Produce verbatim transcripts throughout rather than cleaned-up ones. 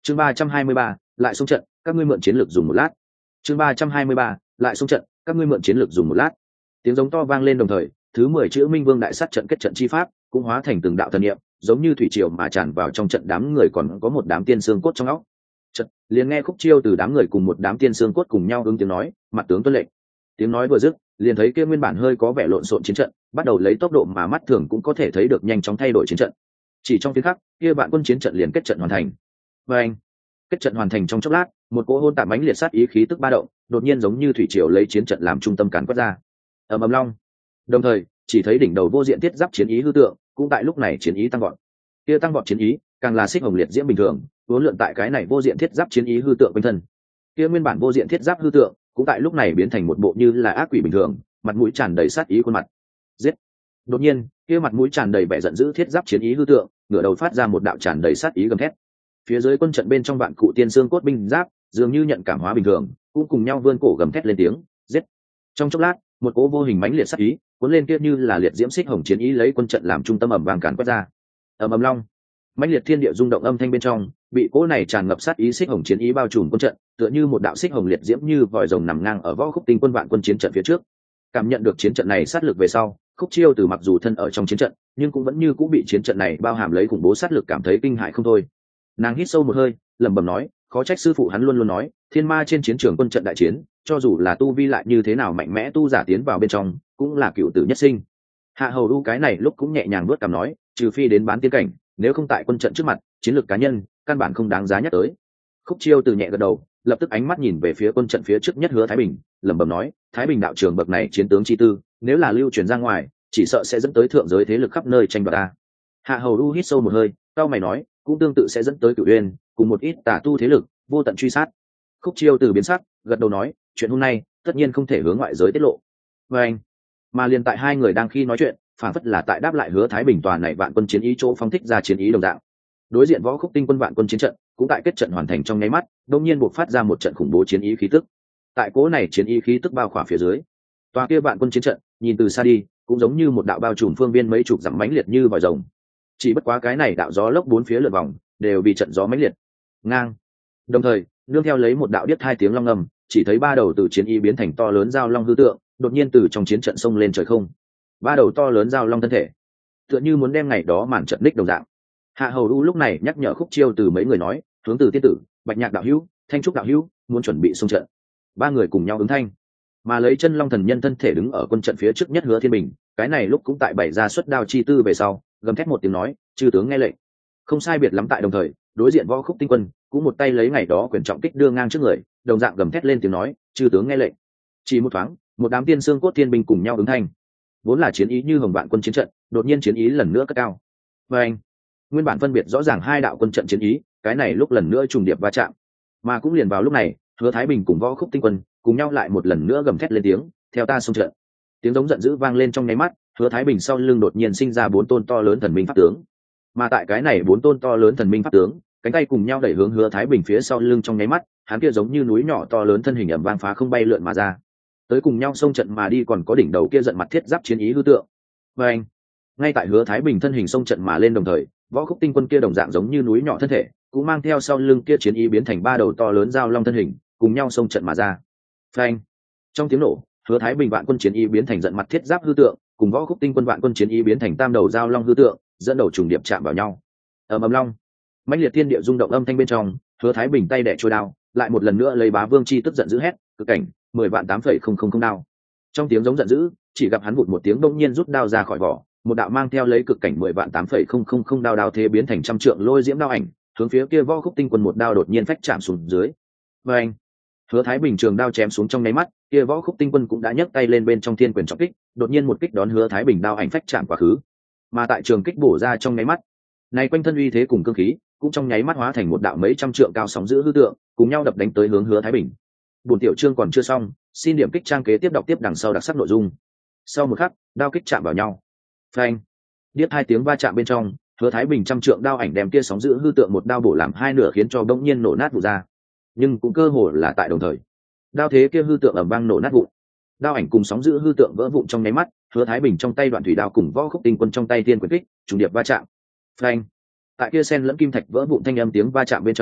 chương ba trăm hai mươi ba lại xung trận, các ngươi mượn chiến lược dùng một lát. chương ba trăm hai mươi ba lại xung trận, các ngươi mượn chiến lược dùng một lát. Tiếng giống to vang lên đồng thời, thứ mười chữ Minh Vương đại sát trận kết trận chi pháp cũng hóa thành từng đạo thần niệm, giống như thủy triều mà tràn vào trong trận đám người, còn có một đám tiên xương cốt trong óc. Trận liền nghe Khúc Chiêu từ đám người cùng một đám tiên xương cốt cùng nhau ứng tiếng nói, mặt tướng tuân lệnh. Tiếng nói vừa dứt, liền thấy kia nguyên bản hơi có vẻ lộn xộn chiến trận bắt đầu lấy tốc độ mà mắt thường cũng có thể thấy được nhanh chóng thay đổi chiến trận. Chỉ trong tiếng khắc, kia vạn quân chiến trận liền kết trận hoàn thành. Và anh, kết trận hoàn thành trong chốc lát, một cỗ hôn tạm mãnh liệt sát ý khí tức ba động, đột nhiên giống như thủy triều lấy chiến trận làm trung tâm càn quét ra. Ầm ầm long. Đồng thời, chỉ thấy đỉnh đầu vô diện thiết giáp chiến ý hư tượng, cũng tại lúc này chiến ý tăng vọt. Kia tăng vọt chiến ý, càng là xích hồng liệt diễm bình thường, vốn lượn tại cái này vô diện thiết giáp chiến ý hư tượng bên thân. Kia nguyên bản vô diện thiết giáp hư tượng, cũng tại lúc này biến thành một bộ như là ác quỷ bình thường, mặt mũi tràn đầy sát ý khuôn mặt. Giết! Đột nhiên, kia mặt mũi tràn đầy vẻ giận dữ thiết giáp chiến ý hư tượng, ngửa đầu phát ra một đạo tràn đầy sát ý gầm thét. Phía dưới quân trận bên trong vạn cụ tiên xương cốt binh giáp, dường như nhận cảm hóa bình thường, cũng cùng nhau vươn cổ gầm thét lên tiếng, giết! Trong chốc lát, một cỗ vô hình mãnh liệt sát ý, cuốn lên kia như là liệt diễm xích hồng chiến ý lấy quân trận làm trung tâm ầm vang càn quét ra. Ầm ầm long, mãnh liệt thiên địa rung động âm thanh bên trong, bị cỗ này tràn ngập sát ý xích hồng chiến ý bao trùm quân trận, tựa như một đạo xích hồng liệt diễm như vòi rồng nằm ngang ở võ khúc tinh quân vạn quân chiến trận phía trước. Cảm nhận được chiến trận này sát lực về sau, Khúc Chiêu từ mặc dù thân ở trong chiến trận, nhưng cũng vẫn như cũng bị chiến trận này bao hàm lấy khủng bố sát lực cảm thấy kinh hại không thôi. Nàng hít sâu một hơi, lẩm bẩm nói, khó trách sư phụ hắn luôn luôn nói, thiên ma trên chiến trường quân trận đại chiến, cho dù là tu vi lại như thế nào mạnh mẽ tu giả tiến vào bên trong, cũng là cựu tử nhất sinh. Hạ Hầu Du cái này lúc cũng nhẹ nhàng vuốt cằm nói, trừ phi đến bán tiên cảnh, nếu không tại quân trận trước mặt, chiến lược cá nhân căn bản không đáng giá nhắc tới. Khúc Chiêu từ nhẹ gật đầu, lập tức ánh mắt nhìn về phía quân trận phía trước nhất Hứa Thái Bình, lẩm bẩm nói, Thái Bình đạo trường bậc này chiến tướng chi tư, nếu là lưu truyền ra ngoài, chỉ sợ sẽ dẫn tới thượng giới thế lực khắp nơi tranh đoạt ta. Hạ Hầu Du hít sâu một hơi, cao mày nói, cũng tương tự sẽ dẫn tới Cửu Uyên cùng một ít tà tu thế lực vô tận truy sát. Khúc Chiêu từ biến sắc, gật đầu nói, chuyện hôm nay tất nhiên không thể hướng ngoại giới tiết lộ. Và anh, mà liền tại hai người đang khi nói chuyện, phản phất là tại đáp lại Hứa Thái Bình toàn này vạn quân chiến ý chỗ phong thích ra chiến ý đồng dạng. Đối diện võ khúc tinh quân vạn quân chiến trận cũng tại kết trận hoàn thành trong nháy mắt, đột nhiên buộc phát ra một trận khủng bố chiến ý khí tức. Tại cố này chiến ý khí tức bao khỏa phía dưới, tòa kia vạn quân chiến trận nhìn từ xa đi cũng giống như một đạo bao trùm phương viên mấy chục dặm mãnh liệt như vòi rồng. Chỉ bất quá cái này đạo gió lốc bốn phía lượn vòng đều bị trận gió mãnh liệt ngang. Đồng thời, nương theo lấy một đạo điếc hai tiếng long ngầm, chỉ thấy ba đầu từ chiến ý biến thành to lớn giao long hư tượng, đột nhiên từ trong chiến trận xông lên trời không. Ba đầu to lớn giao long thân thể, tựa như muốn đem ngày đó màn trận ních đồng dạng. Hạ Hầu Du lúc này nhắc nhở Khúc Chiêu từ mấy người nói, hướng từ tiên tử, Bạch Nhạc đạo hữu, Thanh Trúc đạo hữu, muốn chuẩn bị xung trận. Ba người cùng nhau ứng thanh, mà lấy chân long thần nhân thân thể đứng ở quân trận phía trước nhất Hứa Thiên Bình, cái này lúc cũng tại bảy ra xuất đao chi tư về sau, gầm thét một tiếng nói, chư tướng nghe lệnh. Không sai biệt lắm tại đồng thời, đối diện võ khúc tinh quân cũng một tay lấy ngày đó quyền trọng kích đưa ngang trước người, đồng dạng gầm thét lên tiếng nói, chư tướng nghe lệnh. Chỉ một thoáng, một đám tiên xương cốt thiên binh cùng nhau ứng thanh. Vốn là chiến ý như hồng vạn quân chiến trận, đột nhiên chiến ý lần nữa cất cao. Và anh, nguyên bản phân biệt rõ ràng hai đạo quân trận chiến ý, cái này lúc lần nữa trùng điệp va chạm. Mà cũng liền vào lúc này, Hứa Thái Bình cùng võ khúc tinh quân cùng nhau lại một lần nữa gầm thét lên tiếng, theo ta xung trận. Tiếng giống giận dữ vang lên trong nháy mắt, Hứa Thái Bình sau lưng đột nhiên sinh ra bốn tôn to lớn thần minh pháp tướng. Mà tại cái này bốn tôn to lớn thần minh pháp tướng, cánh tay cùng nhau đẩy hướng Hứa Thái Bình phía sau lưng trong nháy mắt, hắn kia giống như núi nhỏ to lớn thân hình ầm vang phá không bay lượn mà ra. Tới cùng nhau xông trận mà đi còn có đỉnh đầu kia giận mặt thiết giáp chiến ý hư tượng. Và anh, ngay tại Hứa Thái Bình thân hình xông trận mà lên đồng thời, võ khúc tinh quân kia đồng dạng giống như núi nhỏ thân thể, cũng mang theo sau lưng kia chiến ý biến thành ba đầu to lớn giao long thân hình, cùng nhau xông trận mà ra. Phanh! Trong tiếng nổ, Hứa Thái Bình vạn quân chiến ý biến thành giận mặt thiết giáp hư tượng, cùng võ khúc tinh quân vạn quân chiến ý biến thành tam đầu giao long hư tượng, dẫn đầu trùng điệp chạm vào nhau. Ầm ầm long, mãnh liệt thiên địa rung động âm thanh bên trong, Hứa Thái Bình tay đẻ trôi đao, lại một lần nữa lấy bá vương chi tức giận dữ hét, cực cảnh, mười vạn tám phẩy không không không đao. Trong tiếng giống giận dữ, chỉ gặp hắn vụt một tiếng đông nhiên rút đao ra khỏi vỏ, một đạo mang theo lấy cực cảnh mười vạn tám phẩy không không không đao đao thế biến thành trăm trượng lôi diễm đao ảnh, hướng phía kia võ khúc tinh quân một đao đột nhiên phách chạm xuống dưới. Và anh, Hứa Thái Bình trường đao chém xuống trong nháy mắt, kia võ khúc tinh quân cũng đã nhấc tay lên bên trong thiên quyền trọng kích, đột nhiên một kích đón Hứa Thái Bình đao ảnh phách chạm quá khứ. Mà tại trường kích bổ ra trong nháy mắt, này quanh thân uy thế cùng cương khí, cũng trong nháy mắt hóa thành một đạo mấy trăm trượng cao sóng giữ hư tượng, cùng nhau đập đánh tới hướng Hứa Thái Bình. Buổi tiểu chương còn chưa xong, xin điểm kích trang kế tiếp đọc tiếp đằng sau đặc sắc nội dung. Sau một khắc, đao kích chạm vào nhau. Phanh! Điếc hai tiếng va chạm bên trong, Hứa Thái Bình trăm trượng đao ảnh đem kia sóng giữ hư tượng một đao bổ làm hai nửa khiến cho bỗng nhiên nổ nát vụ ra. Nhưng cũng cơ hồ là tại đồng thời, đao thế kia hư tượng ầm vang nổ nát vụn. Đao ảnh cùng sóng giữ hư tượng vỡ vụn trong nháy mắt, Hứa Thái Bình trong tay đoạn thủy đao cùng võ khúc tinh quân trong tay tiên quyền kích, trùng điệp va chạm. Phanh! Tại kia sen lẫn kim thạch vỡ vụn thanh âm tiếng va chạm bên trong,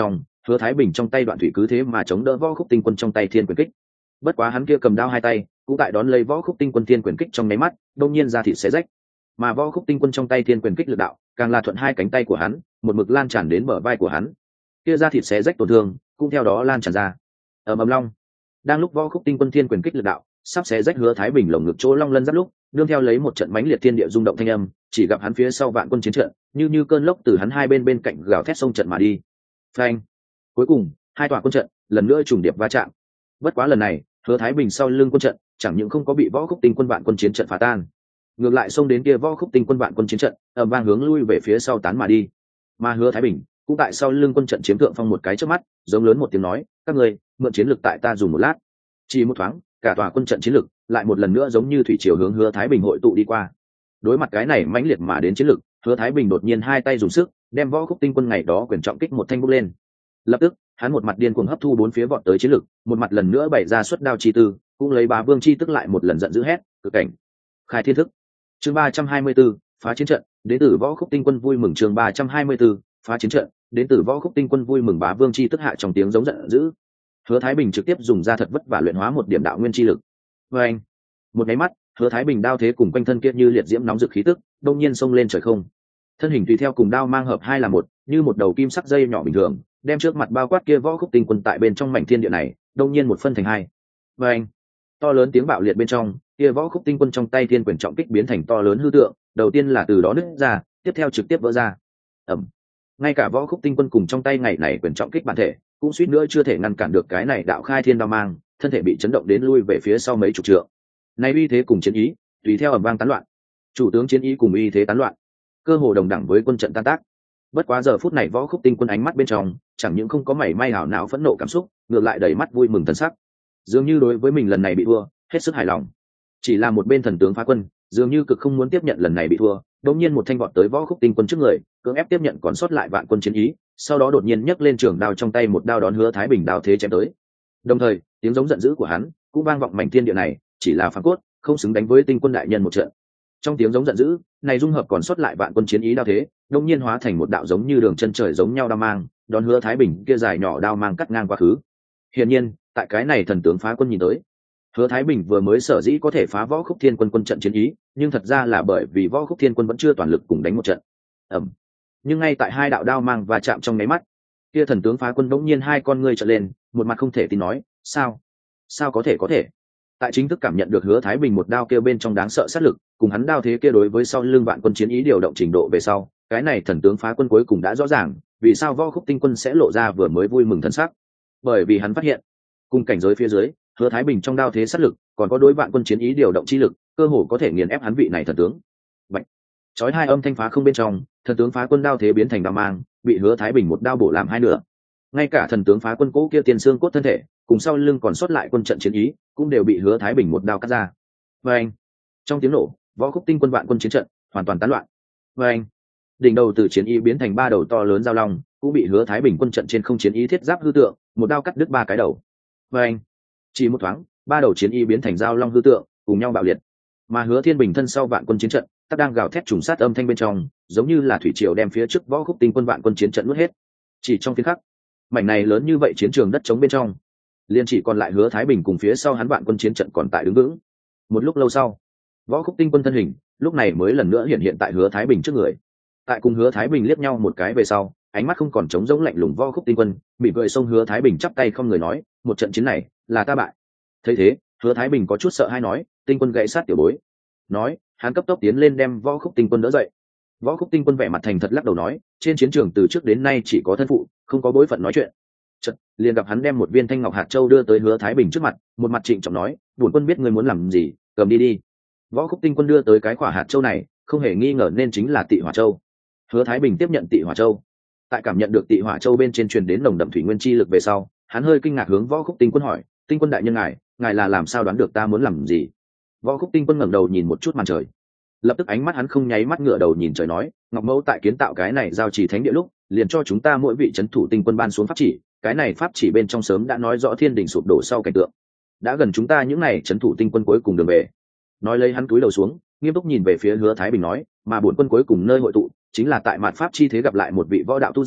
hứa thái bình trong tay đoạn thủy cứ thế mà chống đỡ võ khúc tinh quân trong tay thiên quyền kích. Bất quá hắn kia cầm đao hai tay cũng tại đón lấy võ khúc tinh quân thiên quyền kích trong nháy mắt đông nhiên ra thịt xé rách, mà võ khúc tinh quân trong tay thiên quyền kích lực đạo càng là thuận hai cánh tay của hắn một mực lan tràn đến bờ vai của hắn, kia ra thịt xé rách tổn thương cũng theo đó lan tràn ra. Ầm ầm long, đang lúc võ khúc tinh quân thiên quyền kích lực đạo sắp xé rách hứa thái bình lồng ngực chỗ long lân giáp lúc, nương theo lấy một trận mãnh liệt thiên địa rung động thanh âm, chỉ gặp hắn phía sau vạn quân chiến trận như như cơn lốc từ hắn hai bên bên cạnh gào thét sông trận mà đi. Phanh! Cuối cùng hai tòa quân trận lần nữa trùng điệp va chạm. Bất quá lần này hứa thái bình sau lưng quân trận chẳng những không có bị võ khúc tinh quân vạn quân chiến trận phá tan, ngược lại xông đến kia võ khúc tinh quân vạn quân chiến trận ầm vang hướng lui về phía sau tán mà đi. Mà hứa thái bình cũng tại sau lưng quân trận chiếm thượng phong một cái trước mắt, giống lớn một tiếng nói, các người mượn chiến lực tại ta dùng một lát. Chỉ một thoáng cả tòa quân trận chiến lực lại một lần nữa giống như thủy triều hướng hứa thái bình hội tụ đi qua. Đối mặt cái này mãnh liệt mà đến chiến lực, hứa thái bình đột nhiên hai tay dùng sức đem võ khúc tinh quân ngày đó quyền trọng kích một thanh bút lên. Lập tức hắn một mặt điên cuồng hấp thu bốn phía vọt tới chiến lực, một mặt lần nữa bày ra xuất đao chi tư, cũng lấy bá vương chi tức lại một lần giận dữ hét, cực cảnh khai thiên thức. Chương ba trăm hai mươi 34, phá chiến trận, đến từ võ khúc tinh quân vui mừng. Chương ba trăm hai mươi 34, phá chiến trận, đến từ võ khúc tinh quân vui mừng. Bá vương chi tức hạ trong tiếng giống giận dữ, hứa thái bình trực tiếp dùng ra thật vất vả luyện hóa một điểm đạo nguyên chi lực. Với anh một cái mắt, hứa thái bình đao thế cùng quanh thân kia như liệt diễm nóng rực khí tức đông nhiên xông lên trời không, thân hình tùy theo cùng đao mang hợp hai là một, như một đầu kim sắc dây nhỏ bình thường đem trước mặt bao quát kia võ khúc tinh quân tại bên trong mảnh thiên địa này đông nhiên một phân thành hai. Và anh to lớn tiếng bạo liệt bên trong, kia võ khúc tinh quân trong tay thiên quyền trọng kích biến thành to lớn hư tượng, đầu tiên là từ đó nứt ra, tiếp theo trực tiếp vỡ ra. Ẩm. Ngay cả võ khúc tinh quân cùng trong tay ngày này quyền trọng kích bản thể cũng suýt nữa chưa thể ngăn cản được cái này đạo khai thiên đao mang, thân thể bị chấn động đến lui về phía sau mấy chục trượng. Này uy thế cùng chiến ý tùy theo ầm vang tán loạn, chủ tướng chiến ý cùng uy thế tán loạn, cơ hồ đồng đẳng với quân trận tan tác. Bất quá giờ phút này võ khúc tinh quân ánh mắt bên trong chẳng những không có mảy may hảo não phẫn nộ cảm xúc, ngược lại đầy mắt vui mừng thần sắc, dường như đối với mình lần này bị thua hết sức hài lòng. Chỉ là một bên thần tướng phá quân dường như cực không muốn tiếp nhận lần này bị thua, đột nhiên một thanh vọt tới võ khúc tinh quân trước người, cưỡng ép tiếp nhận còn sót lại vạn quân chiến ý, sau đó đột nhiên nhấc lên trường đao trong tay một đao đón hứa thái bình đao thế chém tới. Đồng thời tiếng giống giận dữ của hắn cũng vang vọng mảnh thiên địa này, chỉ là phản cốt không xứng đánh với tinh quân đại nhân một trận. Trong tiếng giống giận dữ này dung hợp còn sót lại vạn quân chiến ý đao thế, đột nhiên hóa thành một đạo giống như đường chân trời giống nhau đao mang, đón hứa thái bình kia dài nhỏ đao mang cắt ngang quá khứ. Hiển nhiên tại cái này thần tướng phá quân nhìn tới, hứa thái bình vừa mới sở dĩ có thể phá võ khúc thiên quân quân trận chiến ý, nhưng thật ra là bởi vì võ khúc thiên quân vẫn chưa toàn lực cùng đánh một trận. Ẩm. Nhưng ngay tại hai đạo đao mang và chạm trong nháy mắt, kia thần tướng phá quân đống nhiên hai con ngươi trợn lên, một mặt không thể tin nói, sao sao có thể có thể. Tại chính thức cảm nhận được hứa thái bình một đao kia bên trong đáng sợ sát lực, cùng hắn đao thế kia đối với sau lưng vạn quân chiến ý điều động trình độ về sau, cái này thần tướng phá quân cuối cùng đã rõ ràng vì sao võ khúc tinh quân sẽ lộ ra vừa mới vui mừng thân sắc. Bởi vì hắn phát hiện cùng cảnh giới phía dưới, hứa thái bình trong đao thế sát lực còn có đối vạn quân chiến ý điều động chi lực, cơ hồ có thể nghiền ép hắn vị này thần tướng. Bạch. Chói hai âm thanh phá không bên trong, thần tướng phá quân đao thế biến thành đao mang, bị hứa thái bình một đao bổ làm hai nửa. Ngay cả thần tướng phá quân cố kia tiền xương cốt thân thể cùng sau lưng còn sót lại quân trận chiến ý cũng đều bị hứa thái bình một đao cắt ra. Và anh trong tiếng nổ, võ khúc tinh quân vạn quân chiến trận hoàn toàn tán loạn. Và anh đỉnh đầu từ chiến ý biến thành ba đầu to lớn giao long cũng bị hứa thái bình quân trận trên không chiến ý thiết giáp hư tượng một đao cắt đứt ba cái đầu. Và anh chỉ một thoáng, ba đầu chiến ý biến thành giao long hư tượng cùng nhau bạo liệt, mà hứa thiên bình thân sau vạn quân chiến trận tắc đang gào thét trùng sát âm thanh bên trong, giống như là thủy triều đem phía trước võ khúc tinh quân vạn quân chiến trận nuốt hết. Chỉ trong phiến khắc, mảnh này lớn như vậy chiến trường đất trống bên trong liền chỉ còn lại hứa thái bình cùng phía sau hắn vạn quân chiến trận còn tại đứng vững. Một lúc lâu sau, võ khúc tinh quân thân hình lúc này mới lần nữa hiện hiện tại hứa thái bình trước người. Tại cùng hứa thái bình liếc nhau một cái về sau, ánh mắt không còn trống rỗng lạnh lùng võ khúc tinh quân mỉm cười xông hứa thái bình chắp tay không người nói, một trận chiến này là ta bại. Thấy thế, hứa thái bình có chút sợ hay nói, tinh quân gãy sát tiểu bối. Nói hắn cấp tốc tiến lên đem võ khúc tinh quân đỡ dậy. Võ khúc tinh quân vẻ mặt thành thật lắc đầu nói, trên chiến trường từ trước đến nay chỉ có thân phụ, không có bối phận nói chuyện. Chợt liền gặp hắn đem một viên thanh ngọc hạt châu đưa tới hứa thái bình trước mặt, một mặt trịnh trọng nói, bổn quân biết ngươi muốn làm gì, cầm đi đi. Võ khúc tinh quân đưa tới cái quả hạt châu này không hề nghi ngờ nên chính là tị hỏa châu. Hứa thái bình tiếp nhận tị hỏa châu, tại cảm nhận được tị hỏa châu bên trên truyền đến nồng đậm thủy nguyên chi lực về sau, hắn hơi kinh ngạc hướng võ khúc tinh quân hỏi, tinh quân đại nhân ngài ngài là làm sao đoán được ta muốn làm gì? Võ khúc tinh quân ngẩng đầu nhìn một chút màn trời, lập tức ánh mắt hắn không nháy mắt ngửa đầu nhìn trời nói, ngọc mẫu tại kiến tạo cái này giao chỉ thánh địa lúc liền cho chúng ta mỗi vị trấn thủ tinh quân ban xuống pháp chỉ, cái này pháp chỉ bên trong sớm đã nói rõ thiên đình sụp đổ sau cảnh tượng, đã gần chúng ta những này trấn thủ tinh quân cuối cùng đường về. Nói lấy hắn cúi đầu xuống, nghiêm túc nhìn về phía hứa thái bình nói, mà bổn quân cuối cùng nơi hội tụ chính là tại mạt pháp chi thế gặp lại một vị võ đạo tu giả,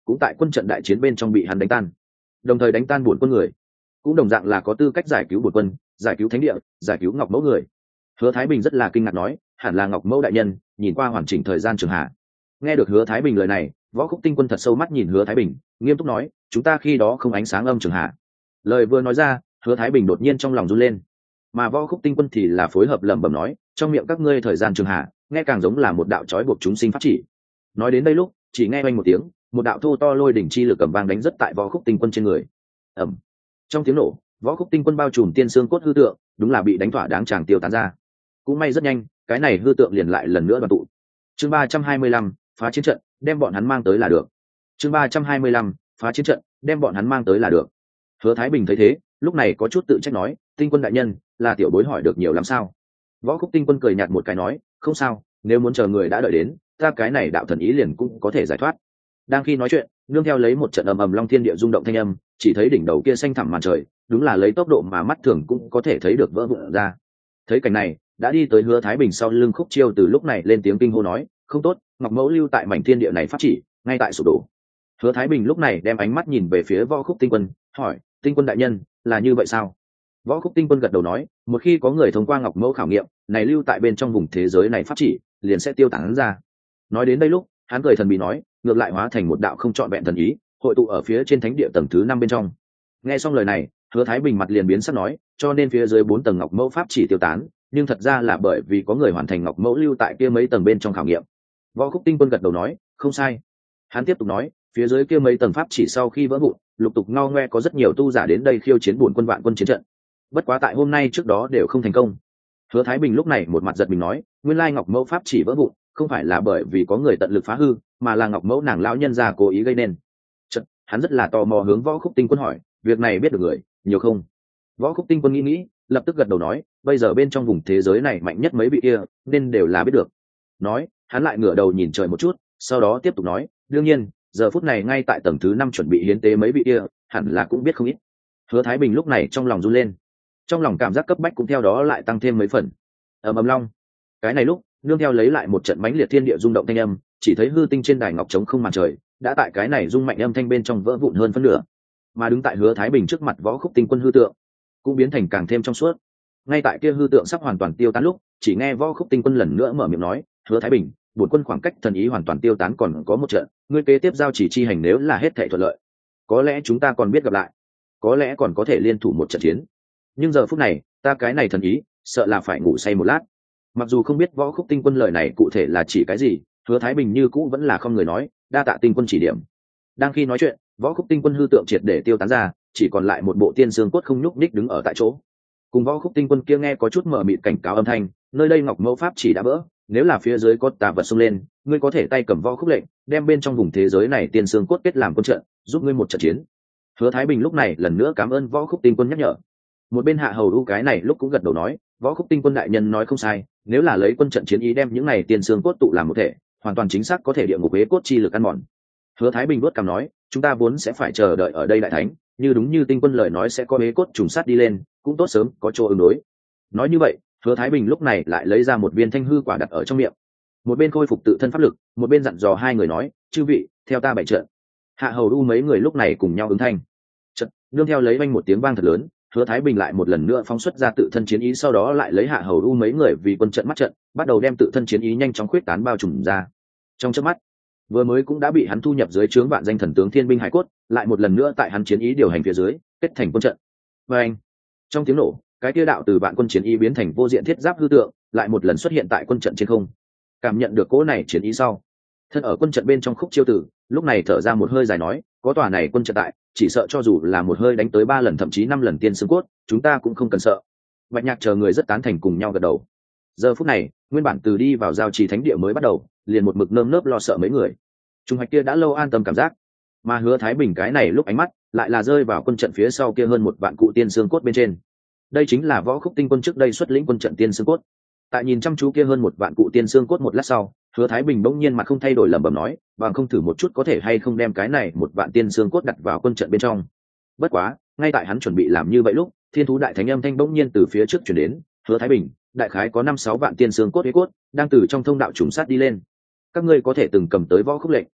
cũng tại quân trận đại chiến bên trong bị hắn đánh tan, đồng thời đánh tan bổn quân người, cũng đồng dạng là có tư cách giải cứu bổn quân, giải cứu thánh địa, giải cứu ngọc mẫu người. Hứa Thái Bình rất là kinh ngạc nói, hẳn là ngọc mẫu đại nhân nhìn qua hoàn chỉnh thời gian trường hạ. Nghe được Hứa Thái Bình lời này, Võ Khúc Tinh Quân thật sâu mắt nhìn Hứa Thái Bình, nghiêm túc nói, chúng ta khi đó không ánh sáng âm trường hạ. Lời vừa nói ra, Hứa Thái Bình đột nhiên trong lòng run lên, mà Võ Khúc Tinh Quân thì là phối hợp lẩm bẩm nói, trong miệng các ngươi thời gian trường hạ, nghe càng giống là một đạo trói buộc chúng sinh pháp chỉ. Nói đến đây lúc, chỉ nghe oanh một tiếng, một đạo thô to lôi đỉnh chi lực cầm vang đánh rất tại Võ Khúc Tinh Quân trên người. Ầm. Trong tiếng nổ, Võ Khúc Tinh Quân bao trùm tiên xương cốt hư tượng, đúng là bị đánh thỏa đáng tràng tiêu tán ra. Cũng may rất nhanh, cái này hư tượng liền lại lần nữa đoàn tụ. Chương ba trăm hai mươi lăm, phá chiến trận, đem bọn hắn mang tới là được. Chương ba trăm hai mươi lăm, phá chiến trận, đem bọn hắn mang tới là được. Hứa Thái Bình thấy thế, lúc này có chút tự trách nói, Tinh Quân đại nhân, là tiểu bối hỏi được nhiều lắm sao? Võ Khúc Tinh Quân cười nhạt một cái nói, không sao, nếu muốn chờ người đã đợi đến, ta cái này đạo thần ý liền cũng có thể giải thoát. Đang khi nói chuyện, nương theo lấy một trận ầm ầm long thiên địa rung động thanh âm, chỉ thấy đỉnh đầu kia xanh thẳm màn trời, đúng là lấy tốc độ mà mắt thường cũng có thể thấy được vỡ vụn ra. Thấy cảnh này, đã đi tới Hứa Thái Bình sau lưng Khúc Chiêu từ lúc này lên tiếng kinh hô nói, không tốt, ngọc mẫu lưu tại mảnh thiên địa này pháp chỉ, ngay tại sụp đổ. Hứa Thái Bình lúc này đem ánh mắt nhìn về phía Võ Khúc Tinh Quân, hỏi, Tinh Quân đại nhân, là như vậy sao? Võ Khúc Tinh Quân gật đầu nói, một khi có người thông qua ngọc mẫu khảo nghiệm, này lưu tại bên trong vùng thế giới này pháp chỉ, liền sẽ tiêu tán ra. Nói đến đây lúc, hắn cười thần bí nói, ngược lại hóa thành một đạo không trọn vẹn thần ý, hội tụ ở phía trên thánh địa tầng thứ năm bên trong. Nghe xong lời này, Hứa Thái Bình mặt liền biến sắc nói, cho nên phía dưới bốn tầng ngọc mẫu pháp chỉ tiêu tán, nhưng thật ra là bởi vì có người hoàn thành ngọc mẫu lưu tại kia mấy tầng bên trong khảo nghiệm. Võ Khúc Tinh Quân gật đầu nói, không sai. Hắn tiếp tục nói, phía dưới kia mấy tầng pháp chỉ sau khi vỡ vụn, lục tục ngao ngoe có rất nhiều tu giả đến đây khiêu chiến bổn quân vạn quân chiến trận. Bất quá tại hôm nay trước đó đều không thành công. Hứa Thái Bình lúc này một mặt giật mình nói, nguyên lai ngọc mẫu pháp chỉ vỡ vụn, không phải là bởi vì có người tận lực phá hư, mà là ngọc mẫu nàng lão nhân gia cố ý gây nên. Chật, hắn rất là tò mò hướng Võ Khúc Tinh Quân hỏi, việc này biết được người nhiều không? Võ Khúc Tinh Quân nghĩ nghĩ, lập tức gật đầu nói, bây giờ bên trong vùng thế giới này mạnh nhất mấy vị kia, nên đều là biết được. Nói, hắn lại ngửa đầu nhìn trời một chút, sau đó tiếp tục nói, đương nhiên, giờ phút này ngay tại tầng thứ năm chuẩn bị hiến tế mấy vị kia, hẳn là cũng biết không ít. Hứa Thái Bình lúc này trong lòng run lên, trong lòng cảm giác cấp bách cũng theo đó lại tăng thêm mấy phần. Ầm ầm long. Cái này lúc, nương theo lấy lại một trận mãnh liệt thiên địa rung động thanh âm, chỉ thấy hư tinh trên đài ngọc trống không màn trời, đã tại cái này rung mạnh âm thanh bên trong vỡ vụn hơn phân nửa. Mà đứng tại Hứa Thái Bình trước mặt Võ Khúc Tinh Quân hư tượng, cũng biến thành càng thêm trong suốt. Ngay tại kia hư tượng sắp hoàn toàn tiêu tán lúc, chỉ nghe Võ Khúc Tinh Quân lần nữa mở miệng nói, Hứa Thái Bình, bổn quân khoảng cách thần ý hoàn toàn tiêu tán còn có một trận, ngươi kế tiếp giao chỉ chi hành nếu là hết thảy thuận lợi, có lẽ chúng ta còn biết gặp lại, có lẽ còn có thể liên thủ một trận chiến. Nhưng giờ phút này, ta cái này thần ý, sợ là phải ngủ say một lát. Mặc dù không biết Võ Khúc Tinh Quân lời này cụ thể là chỉ cái gì, Hứa Thái Bình như cũ vẫn là không người nói, đa tạ Tinh Quân chỉ điểm. Đang khi nói chuyện, Võ Khúc Tinh Quân hư tượng triệt để tiêu tán ra, chỉ còn lại một bộ tiên xương cốt không nhúc nhích đứng ở tại chỗ. Cùng Võ Khúc Tinh Quân kia nghe có chút mờ mịt cảnh cáo âm thanh, nơi đây ngọc mẫu pháp chỉ đã vỡ, nếu là phía dưới có tà vật xông lên, ngươi có thể tay cầm Võ Khúc lệnh, đem bên trong vùng thế giới này tiên xương cốt kết làm quân trận, giúp ngươi một trận chiến. Hứa Thái Bình lúc này lần nữa cảm ơn Võ Khúc Tinh Quân nhắc nhở. Một bên Hạ Hầu U cái này lúc cũng gật đầu nói, Võ Khúc Tinh Quân đại nhân nói không sai, nếu là lấy quân trận chiến ý đem những này tiên xương cốt tụ làm một thể, hoàn toàn chính xác có thể địa ngục hế cốt chi lực ăn mòn. Hứa Thái Bình đốt cằm nói, chúng ta vốn sẽ phải chờ đợi ở đây đại thánh, như đúng như Tinh Quân lời nói sẽ có hế cốt trùng sát đi lên, cũng tốt sớm có chỗ ứng đối. Nói như vậy, Hứa Thái Bình lúc này lại lấy ra một viên thanh hư quả đặt ở trong miệng, một bên khôi phục tự thân pháp lực, một bên dặn dò hai người nói, chư vị, theo ta bảy trận. Hạ Hầu U mấy người lúc này cùng nhau ứng thanh. Trận, nương theo lấy vang một tiếng vang thật lớn, Hứa Thái Bình lại một lần nữa phóng xuất ra tự thân chiến ý, sau đó lại lấy Hạ Hầu U mấy người vì quân trận mắt trận, bắt đầu đem tự thân chiến ý nhanh chóng khuyết tán bao trùm ra. Trong chớp mắt, vừa mới cũng đã bị hắn thu nhập dưới trướng vạn danh thần tướng thiên binh hải cốt, lại một lần nữa tại hắn chiến ý điều hành phía dưới, kết thành quân trận. Và anh, trong tiếng nổ, cái kia đạo từ vạn quân chiến ý biến thành vô diện thiết giáp hư tượng, lại một lần xuất hiện tại quân trận trên không. Cảm nhận được cỗ này chiến ý sau, thân ở quân trận bên trong Khúc Chiêu Tử lúc này thở ra một hơi dài nói, có tòa này quân trận tại, chỉ sợ cho dù là một hơi đánh tới ba lần thậm chí năm lần tiên xương cốt, chúng ta cũng không cần sợ. Bạch Nhạc chờ người rất tán thành cùng nhau gật đầu. Giờ phút này, nguyên bản từ đi vào giao trì thánh địa mới bắt đầu, liền một mực nơm nớp lo sợ mấy người. Trung Hoạch kia đã lâu an tâm cảm giác, mà Hứa Thái Bình cái này lúc ánh mắt lại là rơi vào quân trận phía sau kia hơn một vạn cụ tiên xương cốt bên trên. Đây chính là Võ Khúc Tinh Quân trước đây xuất lĩnh quân trận tiên xương cốt. Tại nhìn chăm chú kia hơn một vạn cụ tiên xương cốt một lát sau, Hứa Thái Bình bỗng nhiên mặt không thay đổi lẩm bẩm nói, bằng không thử một chút có thể hay không đem cái này một vạn tiên xương cốt đặt vào quân trận bên trong. Bất quá, ngay tại hắn chuẩn bị làm như vậy lúc, Thiên Thú Đại Thánh âm thanh bỗng nhiên từ phía trước truyền đến, Hứa Thái Bình, đại khái có năm sáu vạn tiên xương cốt huyết cốt đang từ trong thông đạo trùng sát đi lên. Các ngươi có thể từng cầm tới Võ Khúc lệnh.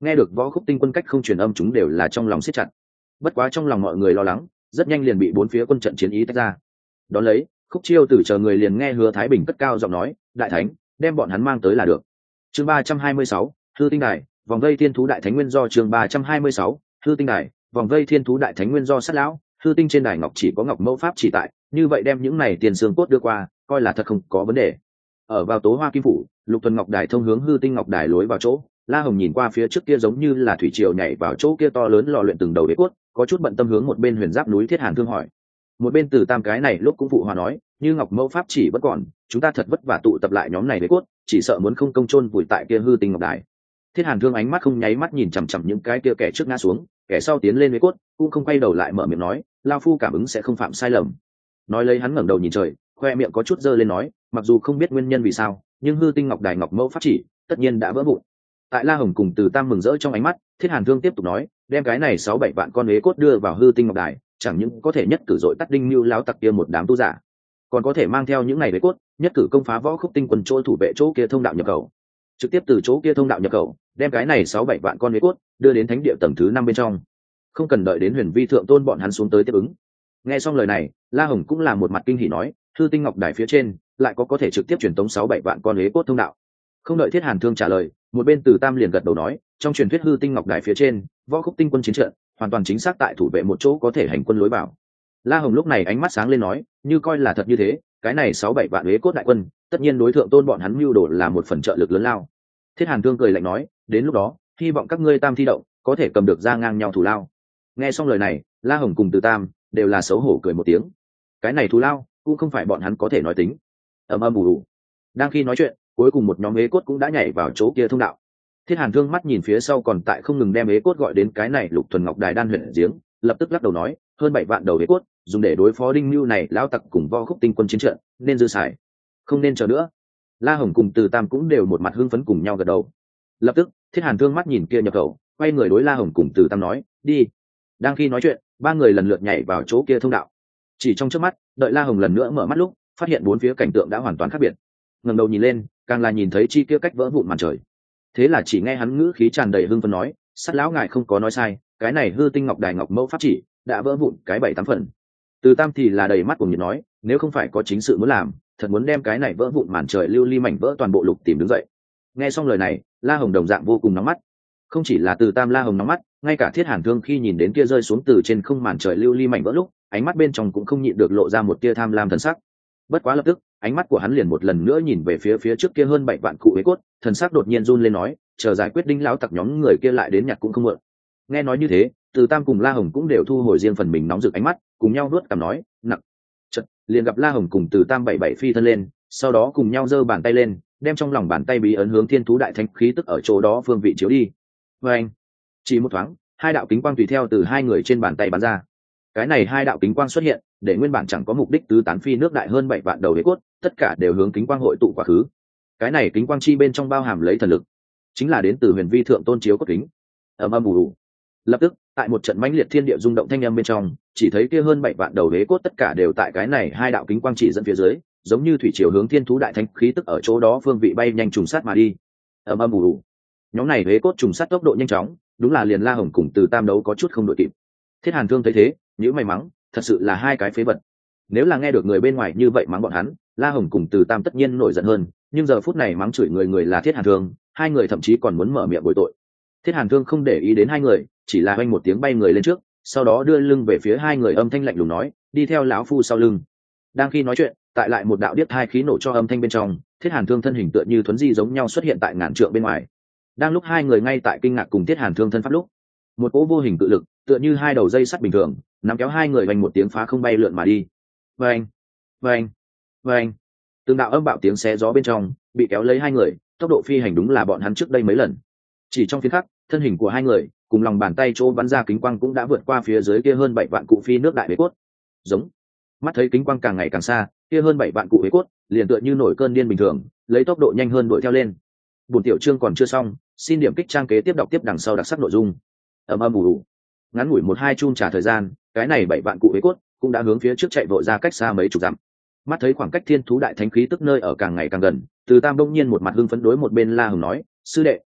Nghe được võ khúc tinh quân cách không truyền âm, chúng đều là trong lòng siết chặt. Bất quá trong lòng mọi người lo lắng, rất nhanh liền bị bốn phía quân trận chiến ý tách ra. Đón lấy, Khúc Chiêu Tử chờ người liền nghe Hứa Thái Bình cất cao giọng nói, đại thánh, đem bọn hắn mang tới là được. Chương ba trăm hai mươi sáu, Hư Tinh Đài, vòng vây thiên thú đại thánh nguyên do. Chương ba trăm hai mươi sáu, Hư Tinh Đài, vòng vây thiên thú đại thánh nguyên do. Sát lão, hư tinh trên đài ngọc chỉ có ngọc mẫu pháp chỉ tại, như vậy đem những này tiền xương cốt đưa qua, coi là thật không có vấn đề. Ở vào Tố Hoa Kim phủ, Lục Tuần Ngọc Đài thông hướng hư tinh ngọc đài lối vào chỗ, La Hồng nhìn qua phía trước kia giống như là thủy triều nhảy vào chỗ kia to lớn lò luyện từng đầu đế cốt, có chút bận tâm hướng một bên Huyền Giáp núi Thiết Hàn Thương hỏi. Một bên Từ Tam cái này lúc cũng phụ hòa nói, như ngọc mẫu pháp chỉ vẫn còn, chúng ta thật vất vả tụ tập lại nhóm này đế cốt, chỉ sợ muốn không công chôn vùi tại kia hư tinh ngọc đài. Thiết Hàn Thương ánh mắt không nháy mắt nhìn chằm chằm những cái kia kẻ trước ngã xuống, kẻ sau tiến lên đế cốt, cũng không quay đầu lại mở miệng nói, lao phu cảm ứng sẽ không phạm sai lầm. Nói lấy hắn ngẩng đầu nhìn trời, khoe miệng có chút dơ lên nói, mặc dù không biết nguyên nhân vì sao, nhưng hư tinh ngọc đài ngọc mẫu pháp chỉ tất nhiên đã vỡ vụn. Tại La Hồng cùng Từ Tam mừng rỡ trong ánh mắt, Thiết Hàn Thương tiếp tục nói, đem cái này sáu bảy vạn con đế cốt đưa vào hư tinh ngọc đài, chẳng những có thể nhất cử dội tắt đinh lưu láo tặc kia một đám tu giả, còn có thể mang theo những này đế cốt, nhất cử công phá võ khúc tinh quân chỗ thủ vệ chỗ kia thông đạo nhập khẩu, trực tiếp từ chỗ kia thông đạo nhập khẩu, đem cái này sáu bảy vạn con đế cốt đưa đến thánh địa tầng thứ năm bên trong, không cần đợi đến Huyền Vi thượng tôn bọn hắn xuống tới tiếp ứng. Nghe xong lời này, La Hồng cũng là một mặt kinh hỉ nói, hư tinh ngọc đài phía trên lại có có thể trực tiếp truyền tống sáu bảy vạn con đế cốt thông đạo. Không đợi Thiết Hàn Thương trả lời, một bên Từ Tam liền gật đầu nói, trong truyền thuyết hư tinh ngọc đài phía trên võ khúc tinh quân chiến trận hoàn toàn chính xác tại thủ vệ một chỗ có thể hành quân lối vào. La Hồng lúc này ánh mắt sáng lên nói, như coi là thật như thế, cái này sáu bảy vạn đế cốt đại quân tất nhiên đối thượng tôn bọn hắn mưu đồ là một phần trợ lực lớn lao. Thiết Hàn Thương cười lạnh nói, đến lúc đó hy vọng các ngươi tam thi động có thể cầm được ra ngang nhau thù lao. Nghe xong lời này, La Hồng cùng Từ Tam đều là xấu hổ cười một tiếng. Cái này thù lao cũng không phải bọn hắn có thể nói tính. Ầm ầm ù ù. Đang khi nói chuyện, cuối cùng một nhóm ế cốt cũng đã nhảy vào chỗ kia thông đạo. Thiết Hàn Thương mắt nhìn phía sau còn tại không ngừng đem ế cốt gọi đến cái này Lục Thuần Ngọc Đài đan huyền giếng, lập tức lắc đầu nói, hơn bảy vạn đầu ế cốt dùng để đối phó đinh lưu này lão tặc cùng võ khúc tinh quân chiến trận, nên dư xài, không nên chờ nữa. La Hồng cùng Từ Tam cũng đều một mặt hưng phấn cùng nhau gật đầu. Lập tức Thiết Hàn Thương mắt nhìn kia nhập khẩu, quay người đối La Hồng cùng Từ Tam nói, đi. Đang khi nói chuyện, ba người lần lượt nhảy vào chỗ kia thông đạo. Chỉ trong chớp mắt, đợi La Hồng lần nữa mở mắt lúc, phát hiện bốn phía cảnh tượng đã hoàn toàn khác biệt. Ngẩng đầu nhìn lên, càng là nhìn thấy chi kia cách vỡ vụn màn trời. Thế là chỉ nghe hắn ngữ khí tràn đầy hưng phấn nói, Sắt lão ngài không có nói sai, cái này hư tinh ngọc đài ngọc mẫu pháp chỉ đã vỡ vụn cái bảy tám phần. Từ Tam thì là đầy mắt của nhiệt nói, nếu không phải có chính sự muốn làm, thật muốn đem cái này vỡ vụn màn trời lưu ly mảnh vỡ toàn bộ lục tìm đứng dậy. Nghe xong lời này, La Hồng đồng dạng vô cùng nóng mắt. Không chỉ là Từ Tam La Hồng nóng mắt, ngay cả Thiết Hàn Thương khi nhìn đến kia rơi xuống từ trên không màn trời lưu ly mảnh vỡ lúc, ánh mắt bên trong cũng không nhịn được lộ ra một tia tham lam thần sắc. Bất quá lập tức, ánh mắt của hắn liền một lần nữa nhìn về phía phía trước kia hơn bảy vạn cụ hế cốt, thần sắc đột nhiên run lên nói, chờ giải quyết đinh lão tặc nhóm người kia lại đến nhặt cũng không muộn. Nghe nói như thế, Từ Tam cùng La Hồng cũng đều thu hồi riêng phần mình nóng rực ánh mắt, cùng nhau nuốt cằm nói, nặng. Chợt, liền gặp La Hồng cùng Từ Tam bảy bảy phi thân lên, sau đó cùng nhau giơ bàn tay lên, đem trong lòng bàn tay bí ấn hướng thiên thú đại thánh khí tức ở chỗ đó phương vị chiếu đi. Và anh, chỉ một thoáng, hai đạo kính quang tùy theo từ hai người trên bàn tay bắn ra. Cái này hai đạo kính quang xuất hiện, để nguyên bản chẳng có mục đích tứ tán phi nước đại hơn bảy vạn đầu đế cốt, tất cả đều hướng kính quang hội tụ quá khứ. Cái này kính quang chi bên trong bao hàm lấy thần lực, chính là đến từ Huyền Vi thượng tôn chiếu cốt kính. Ầm ầm ù ù. Lập tức, tại một trận mãnh liệt thiên địa rung động thanh âm bên trong, chỉ thấy kia hơn bảy vạn đầu đế cốt tất cả đều tại cái này hai đạo kính quang chỉ dẫn phía dưới, giống như thủy triều hướng thiên thú đại thánh khí tức ở chỗ đó phương vị bay nhanh trùng sát mà đi. Ầm ầm ù ù. Nhóm này đế cốt trùng sát tốc độ nhanh chóng, đúng là liền La Hồng cùng Từ Tam đấu có chút không đội kịp. Thiết Hàn Thương thấy thế, nhíu mày mắng, thật sự là hai cái phế vật. Nếu là nghe được người bên ngoài như vậy mắng bọn hắn, La Hồng cùng Từ Tam tất nhiên nổi giận hơn, nhưng giờ phút này mắng chửi người người là Thiết Hàn Thương, hai người thậm chí còn muốn mở miệng bồi tội. Thiết Hàn Thương không để ý đến hai người, chỉ là oanh một tiếng bay người lên trước, sau đó đưa lưng về phía hai người âm thanh lạnh lùng nói, đi theo lão phu sau lưng. Đang khi nói chuyện, tại lại một đạo điếc hai khí nổ cho âm thanh bên trong, Thiết Hàn Thương thân hình tựa như thuấn di giống nhau xuất hiện tại ngàn trượng bên ngoài. Đang lúc hai người ngay tại kinh ngạc cùng Thiết Hàn Thương thân pháp lúc, một cỗ vô hình cự lực tựa như hai đầu dây sắt bình thường nắm kéo hai người vành một tiếng phá không bay lượn mà đi. Vâng, vâng, vâng. Từng đạo âm bạo tiếng xé gió bên trong bị kéo lấy hai người, tốc độ phi hành đúng là bọn hắn trước đây mấy lần. Chỉ trong phiến khắc, thân hình của hai người cùng lòng bàn tay chỗ bắn ra kính quang cũng đã vượt qua phía dưới kia hơn bảy vạn cụ phi nước đại đế cốt. Giống. Mắt thấy kính quang càng ngày càng xa, kia hơn bảy vạn cụ đế cốt liền tựa như nổi cơn điên bình thường, lấy tốc độ nhanh hơn đuổi theo lên. Buổi tiểu chương còn chưa xong, xin điểm kích trang kế tiếp đọc tiếp đằng sau đặc sắc nội dung. Ầm ầm ù ù. Ngắn ngủi một hai chun trả thời gian, cái này bảy vạn cụ đế cốt cũng đã hướng phía trước chạy vội ra cách xa mấy chục dặm. Mắt thấy khoảng cách thiên thú đại thánh khí tức nơi ở càng ngày càng gần, Từ Tam đông nhiên một mặt hưng phấn đối một bên La Hồng nói, sư đệ,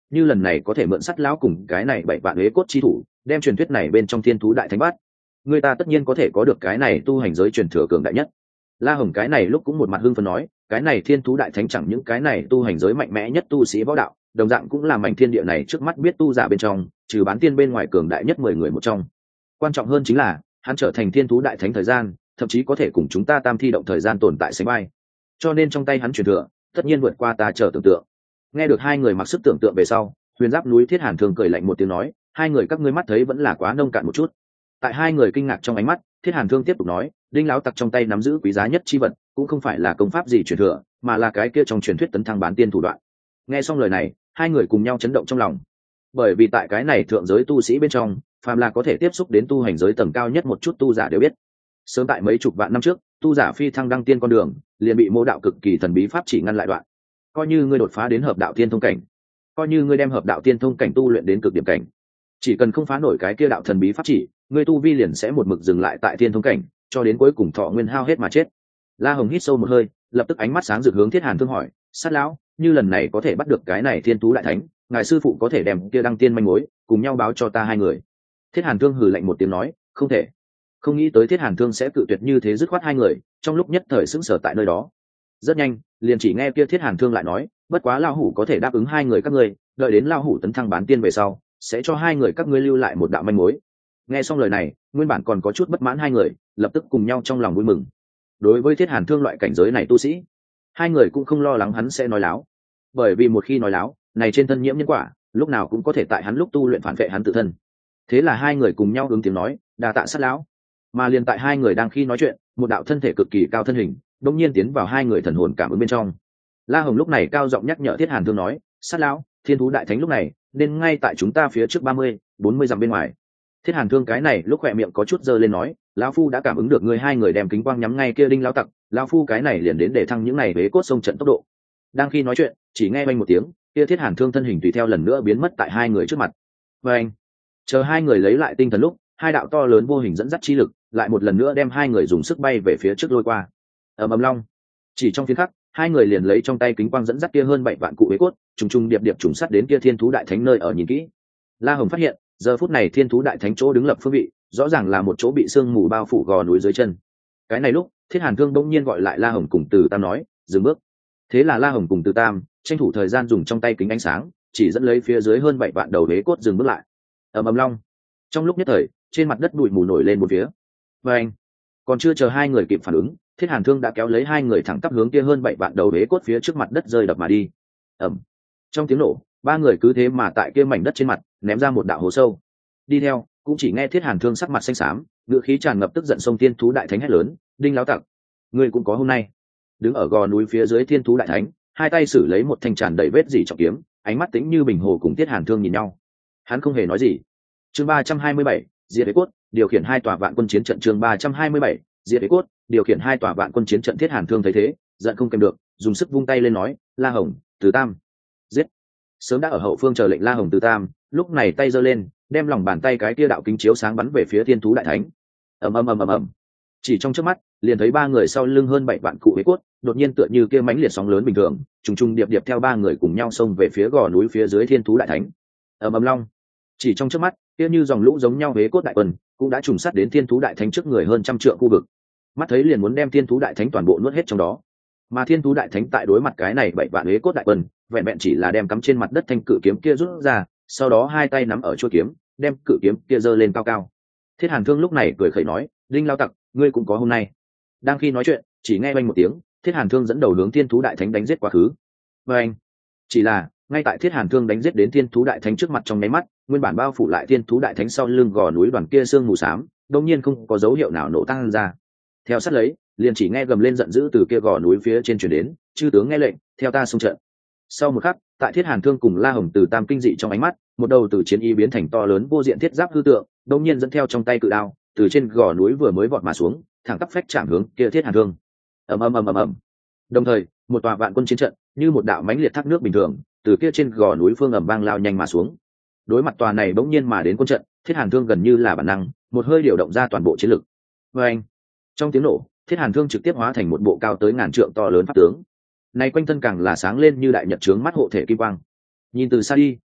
như lần này có thể mượn sắt lão cùng cái này bảy vạn huế cốt chi thủ đem truyền thuyết này bên trong thiên thú đại thánh bắt, người ta tất nhiên có thể có được cái này tu hành giới truyền thừa cường đại nhất. La Hồng cái này lúc cũng một mặt hưng phấn nói, cái này thiên thú đại thánh chẳng những cái này tu hành giới mạnh mẽ nhất tu sĩ võ đạo, đồng dạng cũng là mảnh thiên địa này trước mắt biết tu giả bên trong trừ bán tiên bên ngoài cường đại nhất mười người một trong. Quan trọng hơn chính là hắn trở thành thiên thú đại thánh thời gian thậm chí có thể cùng chúng ta tam thi động thời gian tồn tại sánh vai, cho nên trong tay hắn truyền thừa tất nhiên vượt qua ta chờ tưởng tượng. Nghe được hai người mặc sức tưởng tượng về sau, Huyền Giáp núi Thiết Hàn Thương cười lạnh một tiếng nói, hai người các ngươi mắt thấy vẫn là quá nông cạn một chút. Tại hai người kinh ngạc trong ánh mắt, Thiết Hàn Thương tiếp tục nói, đinh lão tặc trong tay nắm giữ quý giá nhất chi vật cũng không phải là công pháp gì truyền thừa, mà là cái kia trong truyền thuyết tấn thăng bán tiên thủ đoạn. Nghe xong lời này, hai người cùng nhau chấn động trong lòng, bởi vì tại cái này thượng giới tu sĩ bên trong, phàm là có thể tiếp xúc đến tu hành giới tầng cao nhất một chút tu giả đều biết, sớm tại mấy chục vạn năm trước, tu giả phi thăng đăng tiên con đường liền bị mô đạo cực kỳ thần bí pháp chỉ ngăn lại đoạn. Coi như ngươi đột phá đến hợp đạo tiên thông cảnh, coi như ngươi đem hợp đạo tiên thông cảnh tu luyện đến cực điểm cảnh, chỉ cần không phá nổi cái kia đạo thần bí pháp chỉ, ngươi tu vi liền sẽ một mực dừng lại tại tiên thông cảnh, cho đến cuối cùng thọ nguyên hao hết mà chết. La Hồng hít sâu một hơi, lập tức ánh mắt sáng rực hướng Thiết Hàn Thương hỏi, sát lão, như lần này có thể bắt được cái này thiên thú đại thánh, ngài sư phụ có thể đem kia đăng tiên manh mối cùng nhau báo cho ta hai người. Thiết Hàn Thương hừ lạnh một tiếng nói, không thể. Không nghĩ tới Thiết Hàn Thương sẽ cự tuyệt như thế dứt khoát hai người, trong lúc nhất thời sững sờ tại nơi đó. Rất nhanh, liền chỉ nghe kia Thiết Hàn Thương lại nói, bất quá lão hủ có thể đáp ứng hai người các ngươi, đợi đến lão hủ tấn thăng bán tiên về sau, sẽ cho hai người các ngươi lưu lại một đạo manh mối. Nghe xong lời này, nguyên bản còn có chút bất mãn hai người lập tức cùng nhau trong lòng vui mừng. Đối với Thiết Hàn Thương loại cảnh giới này tu sĩ, hai người cũng không lo lắng hắn sẽ nói láo, bởi vì một khi nói láo, này trên thân nhiễm nhân quả, lúc nào cũng có thể tại hắn lúc tu luyện phản vệ hắn tự thân. Thế là hai người cùng nhau ứng tiếng nói, đa tạ sát lão. Mà liền tại hai người đang khi nói chuyện, một đạo thân thể cực kỳ cao thân hình đột nhiên tiến vào hai người thần hồn cảm ứng bên trong. La Hồng lúc này cao giọng nhắc nhở Thiết Hàn Thương nói, sát lão, thiên thú đại thánh lúc này nên ngay tại chúng ta phía trước ba mươi, bốn mươi dặm bên ngoài. Thiết Hàn Thương cái này lúc khỏe miệng có chút dơ lên nói, lão phu đã cảm ứng được người hai người đem kính quang nhắm ngay kia đinh lão tặc, lão phu cái này liền đến để thăng những này bế cốt sông trận tốc độ. Đang khi nói chuyện, chỉ nghe vang một tiếng, kia Thiết Hàn Thương thân hình tùy theo lần nữa biến mất tại hai người trước mặt. Và anh, chờ hai người lấy lại tinh thần lúc, hai đạo to lớn vô hình dẫn dắt chi lực lại một lần nữa đem hai người dùng sức bay về phía trước lôi qua. Ầm ầm long, chỉ trong phiến khắc, hai người liền lấy trong tay kính quang dẫn dắt kia hơn bảy vạn cụ bế cốt, trùng trùng điệp điệp trùng sắt đến kia thiên thú đại thánh nơi ở nhìn kỹ. La Hồng phát hiện, giờ phút này thiên thú đại thánh chỗ đứng lập phương vị, rõ ràng là một chỗ bị sương mù bao phủ gò núi dưới chân. Cái này lúc, Thiết Hàn Thương bỗng nhiên gọi lại La Hồng cùng Từ Tam nói, dừng bước. Thế là La Hồng cùng Từ Tam tranh thủ thời gian dùng trong tay kính ánh sáng, chỉ dẫn lấy phía dưới hơn bảy vạn đầu bế cốt dừng bước lại. Ầm ầm long, trong lúc nhất thời, trên mặt đất bụi mù nổi lên một phía. Và anh, còn chưa chờ hai người kịp phản ứng, Thiết Hàn Thương đã kéo lấy hai người thẳng tắp hướng kia hơn bảy vạn đầu bế cốt phía trước mặt đất rơi đập mà đi. Ầm, trong tiếng nổ, ba người cứ thế mà tại kia mảnh đất trên mặt ném ra một đạo hố sâu. Đi theo, cũng chỉ nghe Thiết Hàn Thương sắc mặt xanh xám, ngữ khí tràn ngập tức giận xông thiên thú đại thánh hét lớn, đinh láo tặc, ngươi cũng có hôm nay. Đứng ở gò núi phía dưới thiên thú đại thánh, hai tay xử lấy một thanh tràn đầy vết dỉ trọng kiếm, ánh mắt tĩnh như bình hồ cùng Thiết Hàn Thương nhìn nhau. Hắn không hề nói gì. Chương ba trăm hai mươi bảy, Diệt Đế Cốt, điều khiển hai tòa vạn quân chiến trận. Chương ba trăm hai mươi bảy, Diệt Đế Cốt, điều khiển hai tòa vạn quân chiến trận. Thiết Hàn Thương thấy thế, giận không kèm được, dùng sức vung tay lên nói, La Hồng, Từ Tam, giết. Sớm đã ở hậu phương chờ lệnh La Hồng Từ Tam, lúc này tay giơ lên, đem lòng bàn tay cái kia đạo kính chiếu sáng bắn về phía thiên thú đại thánh. Ầm ầm ầm ầm ầm. Chỉ trong chớp mắt, liền thấy ba người sau lưng hơn bảy vạn cụ bế cốt, đột nhiên tựa như kia mãnh liệt sóng lớn bình thường, trùng trùng điệp điệp theo ba người cùng nhau xông về phía gò núi phía dưới thiên thú đại thánh. Ầm ầm long. Chỉ trong chớp mắt, kia như dòng lũ giống nhau bế cốt đại quân, cũng đã trùng sát đến thiên thú đại thánh trước người hơn trăm trượng khu vực. Mắt thấy liền muốn đem thiên thú đại thánh toàn bộ nuốt hết trong đó. Mà thiên thú đại thánh tại đối mặt cái này bảy vạn bế cốt đại quân, vẹn vẹn chỉ là đem cắm trên mặt đất thanh cự kiếm kia rút ra, sau đó hai tay nắm ở chuôi kiếm, đem cự kiếm kia giơ lên cao cao. Thiết Hàn Thương lúc này cười khẩy nói, đinh lao tặc, ngươi cũng có hôm nay. Đang khi nói chuyện, chỉ nghe oanh một tiếng, Thiết Hàn Thương dẫn đầu hướng thiên thú đại thánh đánh giết quá khứ. Và anh, chỉ là ngay tại Thiết Hàn Thương đánh giết đến thiên thú đại thánh trước mặt trong nháy mắt, nguyên bản bao phủ lại thiên thú đại thánh sau lưng gò núi đoàn kia sương mù xám, đột nhiên không có dấu hiệu nào nổ tăng ra. Theo sát lấy, liền chỉ nghe gầm lên giận dữ từ kia gò núi phía trên truyền đến, chư tướng nghe lệnh, theo ta xung trận. Sau một khắc, tại Thiết Hàn Thương cùng La Hồng Từ Tam kinh dị trong ánh mắt, một đầu từ chiến y biến thành to lớn vô diện thiết giáp hư tượng, đột nhiên dẫn theo trong tay cự đao, từ trên gò núi vừa mới vọt mà xuống, thẳng tắp phách chạm hướng kia Thiết Hàn Thương. Ầm ầm ầm ầm ầm. Đồng thời, một tòa vạn quân chiến trận, như một đạo mãnh liệt thác nước bình thường, từ kia trên gò núi phương ầm vang lao nhanh mà xuống. Đối mặt tòa này bỗng nhiên mà đến quân trận, Thiết Hàn Thương gần như là bản năng, một hơi điều động ra toàn bộ chiến lực. Và anh, trong tiếng nổ, Thiết Hàn Thương trực tiếp hóa thành một bộ cao tới ngàn trượng to lớn pháp tướng. Này quanh thân càng là sáng lên như đại nhật chướng mắt hộ thể kim quang. Nhìn từ xa đi,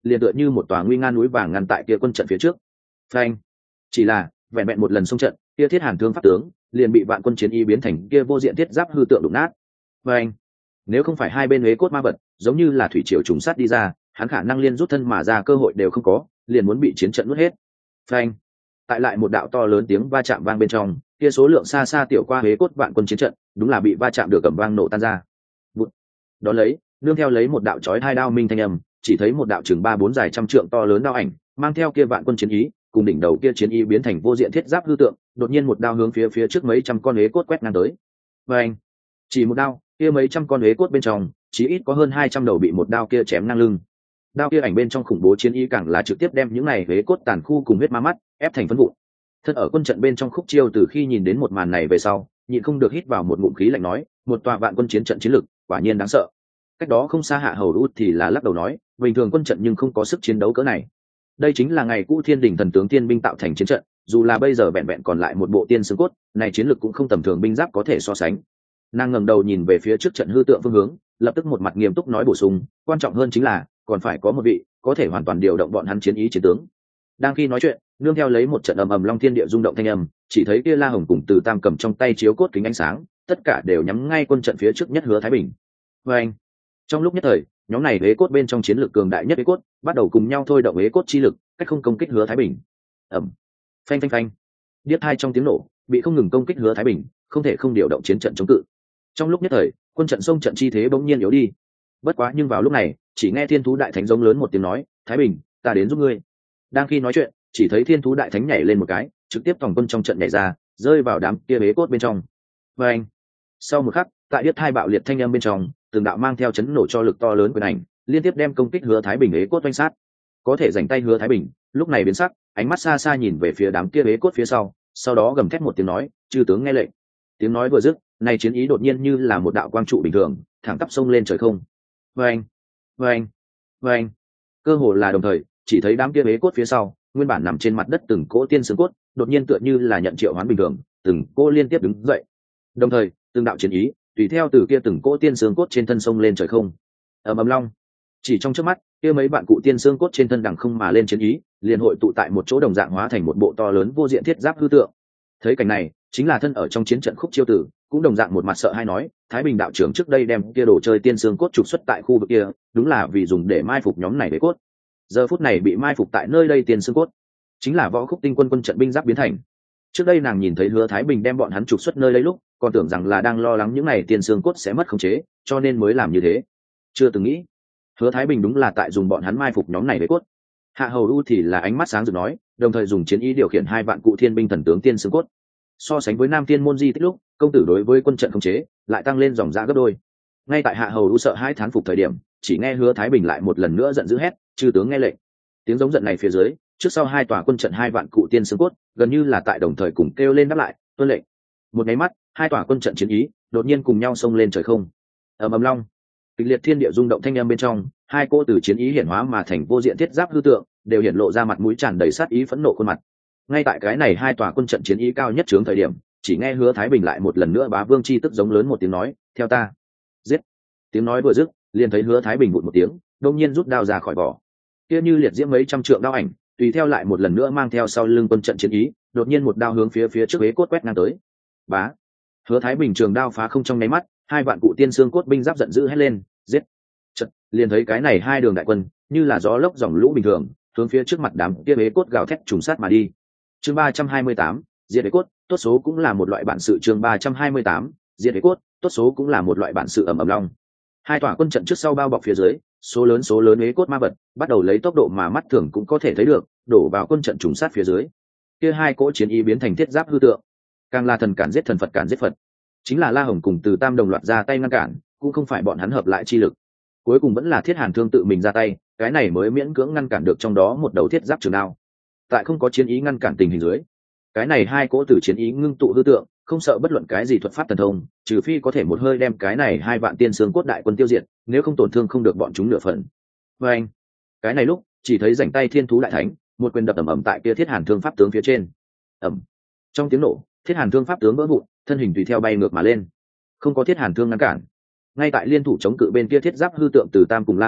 liền tựa như một tòa nguy nga núi vàng ngăn tại kia quân trận phía trước. Phanh! Chỉ là vẹn vẹn một lần xông trận, kia thiết hàn thương pháp tướng liền bị vạn quân chiến y biến thành kia vô diện thiết giáp hư tượng đụng nát. Phanh! Nếu không phải hai bên huế cốt ma vật giống như là thủy triều trùng sát đi ra, hắn khả năng liên rút thân mà ra cơ hội đều không có, liền muốn bị chiến trận nuốt hết. Phanh! Tại lại một đạo to lớn tiếng va chạm vang bên trong, kia số lượng xa xa tiểu qua huế cốt vạn quân chiến trận đúng là bị va chạm được cầm vang nổ tan ra. Bụt. Đó lấy nương theo lấy một đạo chói hai đao minh thanh âm, chỉ thấy một đạo chừng ba bốn dài trăm trượng to lớn đao ảnh mang theo kia vạn quân chiến ý, cùng đỉnh đầu kia chiến ý biến thành vô diện thiết giáp hư tượng, đột nhiên một đao hướng phía phía trước mấy trăm con huế cốt quét ngang tới. Và anh, chỉ một đao, kia mấy trăm con huế cốt bên trong chí ít có hơn hai trăm đầu bị một đao kia chém ngang lưng. Đao kia ảnh bên trong khủng bố chiến ý càng là trực tiếp đem những này huế cốt tàn khu cùng huyết ma mắt ép thành phấn vụn. Thân ở quân trận bên trong Khúc Chiêu từ khi nhìn đến một màn này về sau, nhịn không được hít vào một ngụm khí lạnh nói, một tòa vạn quân chiến trận chiến lực quả nhiên đáng sợ. Cách đó không xa Hạ Hầu Út thì là lắc đầu nói, bình thường quân trận nhưng không có sức chiến đấu cỡ này. Đây chính là ngày cũ Thiên Đình thần tướng tiên binh tạo thành chiến trận, dù là bây giờ vẹn vẹn còn lại một bộ tiên xương cốt, này chiến lực cũng không tầm thường binh giáp có thể so sánh. Nàng ngẩng đầu nhìn về phía trước trận hư tượng phương hướng, lập tức một mặt nghiêm túc nói bổ sung, quan trọng hơn chính là còn phải có một vị có thể hoàn toàn điều động bọn hắn chiến ý chiến tướng. Đang khi nói chuyện, nương theo lấy một trận ầm ầm long thiên địa rung động thanh âm, chỉ thấy kia La Hồng cùng Từ Tam cầm trong tay chiếu cốt kính ánh sáng, tất cả đều nhắm ngay quân trận phía trước nhất Hứa Thái Bình. Và anh, trong lúc nhất thời, nhóm này huế cốt bên trong chiến lược cường đại nhất huế cốt bắt đầu cùng nhau thôi động huế cốt chi lực, cách không công kích Hứa Thái Bình. Ầm, phanh phanh phanh, điếc hai trong tiếng nổ, bị không ngừng công kích Hứa Thái Bình, không thể không điều động chiến trận chống cự. Trong lúc nhất thời, quân trận xông trận chi thế bỗng nhiên yếu đi. Bất quá nhưng vào lúc này, chỉ nghe Thiên Thú Đại Thánh giống lớn một tiếng nói, Thái Bình, ta đến giúp ngươi. Đang khi nói chuyện, chỉ thấy Thiên Thú Đại Thánh nhảy lên một cái, trực tiếp toàn quân trong trận nhảy ra, rơi vào đám kia huế cốt bên trong. Và anh, sau một khắc, tại điếc hai bạo liệt thanh âm bên trong, từng đạo mang theo chấn nổ cho lực to lớn quyền ảnh, liên tiếp đem công kích Hứa Thái Bình huế cốt oanh sát. Có thể giành tay Hứa Thái Bình, lúc này biến sắc, ánh mắt xa xa nhìn về phía đám kia huế cốt phía sau, sau đó gầm thét một tiếng nói, chư tướng nghe lệnh. Tiếng nói vừa dứt, này chiến ý đột nhiên như là một đạo quang trụ bình thường, thẳng tắp sông lên trời không. Vâng, vâng, vâng. Cơ hồ là đồng thời, chỉ thấy đám kia huế cốt phía sau, nguyên bản nằm trên mặt đất từng cỗ tiên xương cốt, đột nhiên tựa như là nhận triệu hoán bình thường, từng cỗ liên tiếp đứng dậy. Đồng thời, từng đạo chiến ý tùy theo từ kia từng cỗ tiên xương cốt trên thân sông lên trời không. Ầm ầm long, chỉ trong chớp mắt, kia mấy bạn cụ tiên xương cốt trên thân đằng không mà lên chiến ý, liền hội tụ tại một chỗ đồng dạng hóa thành một bộ to lớn vô diện thiết giáp hư tượng. Thấy cảnh này, chính là thân ở trong chiến trận Khúc Chiêu Tử, cũng đồng dạng một mặt sợ hai nói, Thái Bình đạo trưởng trước đây đem kia đồ chơi tiên xương cốt trục xuất tại khu vực kia, đúng là vì dùng để mai phục nhóm này đế cốt. Giờ phút này bị mai phục tại nơi đây tiên xương cốt, chính là Võ Khúc Tinh quân quân trận binh giáp biến thành. Trước đây nàng nhìn thấy Hứa Thái Bình đem bọn hắn trục xuất nơi đây lúc, còn tưởng rằng là đang lo lắng những này tiên xương cốt sẽ mất khống chế, cho nên mới làm như thế. Chưa từng nghĩ, Hứa Thái Bình đúng là tại dùng bọn hắn mai phục nhóm này đế cốt. Hạ Hầu U thì là ánh mắt sáng rực nói, đồng thời dùng chiến ý điều khiển hai vạn cụ thiên binh thần tướng tiên xương cốt. So sánh với Nam Tiên môn di tích lúc, công tử đối với quân trận khống chế lại tăng lên dòng dã gấp đôi. Ngay tại Hạ Hầu U sợ hai thán phục thời điểm, chỉ nghe Hứa Thái Bình lại một lần nữa giận dữ hét, chư tướng nghe lệnh. Tiếng giống giận này phía dưới, trước sau hai tòa quân trận hai vạn cụ tiên xương cốt gần như là tại đồng thời cùng kêu lên đáp lại, tuân lệnh. Một cái mắt, hai tòa quân trận chiến ý đột nhiên cùng nhau xông lên trời không. Ầm ầm long, kịch liệt thiên địa rung động thanh âm bên trong, hai cô từ chiến ý hiển hóa mà thành vô diện thiết giáp hư tượng, đều hiển lộ ra mặt mũi tràn đầy sát ý phẫn nộ khuôn mặt. Ngay tại cái này hai tòa quân trận chiến ý cao nhất chướng thời điểm, chỉ nghe Hứa Thái Bình lại một lần nữa bá vương chi tức giống lớn một tiếng nói, theo ta giết. Tiếng nói vừa dứt, liền thấy Hứa Thái Bình vụt một tiếng, đột nhiên rút đao ra khỏi vỏ. Kia như liệt diễm mấy trăm trượng đao ảnh, tùy theo lại một lần nữa mang theo sau lưng quân trận chiến ý, đột nhiên một đao hướng phía phía trước huế cốt quét ngang tới. Bá. Hứa Thái Bình trường đao phá không trong nháy mắt, hai vạn cụ tiên xương cốt binh giáp giận dữ hét lên, giết. Chợt, liền thấy cái này hai đường đại quân, như là gió lốc dòng lũ bình thường, hướng phía trước mặt đám kia huế cốt gào thét trùng sát mà đi. Chương ba trăm hai mươi tám, diệt huế cốt, tốt số cũng là một loại bản sự. Chương ba trăm hai mươi tám, diệt huế cốt, tốt số cũng là một loại bản sự. Ầm ầm long. Hai tòa quân trận trước sau bao bọc phía dưới, số lớn số lớn huế cốt ma vật bắt đầu lấy tốc độ mà mắt thường cũng có thể thấy được đổ vào quân trận trùng sát phía dưới. Kia hai cỗ chiến ý biến thành thiết giáp hư tượng, càng là thần cản giết thần, Phật cản giết Phật. Chính là La Hồng cùng Từ Tam đồng loạt ra tay ngăn cản, cũng không phải bọn hắn hợp lại chi lực, cuối cùng vẫn là Thiết Hàn Thương tự mình ra tay, cái này mới miễn cưỡng ngăn cản được trong đó một đầu thiết giáp trường đao. Tại không có chiến ý ngăn cản tình hình dưới, cái này hai cỗ tử chiến ý ngưng tụ hư tượng, không sợ bất luận cái gì thuật pháp thần thông, trừ phi có thể một hơi đem cái này hai vạn tiên xương cốt đại quân tiêu diệt, nếu không tổn thương không được bọn chúng nửa phần. Và anh, cái này lúc chỉ thấy rảnh tay Thiên Thú Đại Thánh một quyền đập ầm ầm tại kia Thiết Hàn Thương pháp tướng phía trên. Ầm. Trong tiếng nổ, Thiết Hàn Thương pháp tướng vỡ vụn, thân hình tùy theo bay ngược mà lên. Không có Thiết Hàn Thương ngăn cản, ngay tại liên thủ chống cự bên kia thiết giáp hư tượng Từ Tam cùng La Hồng,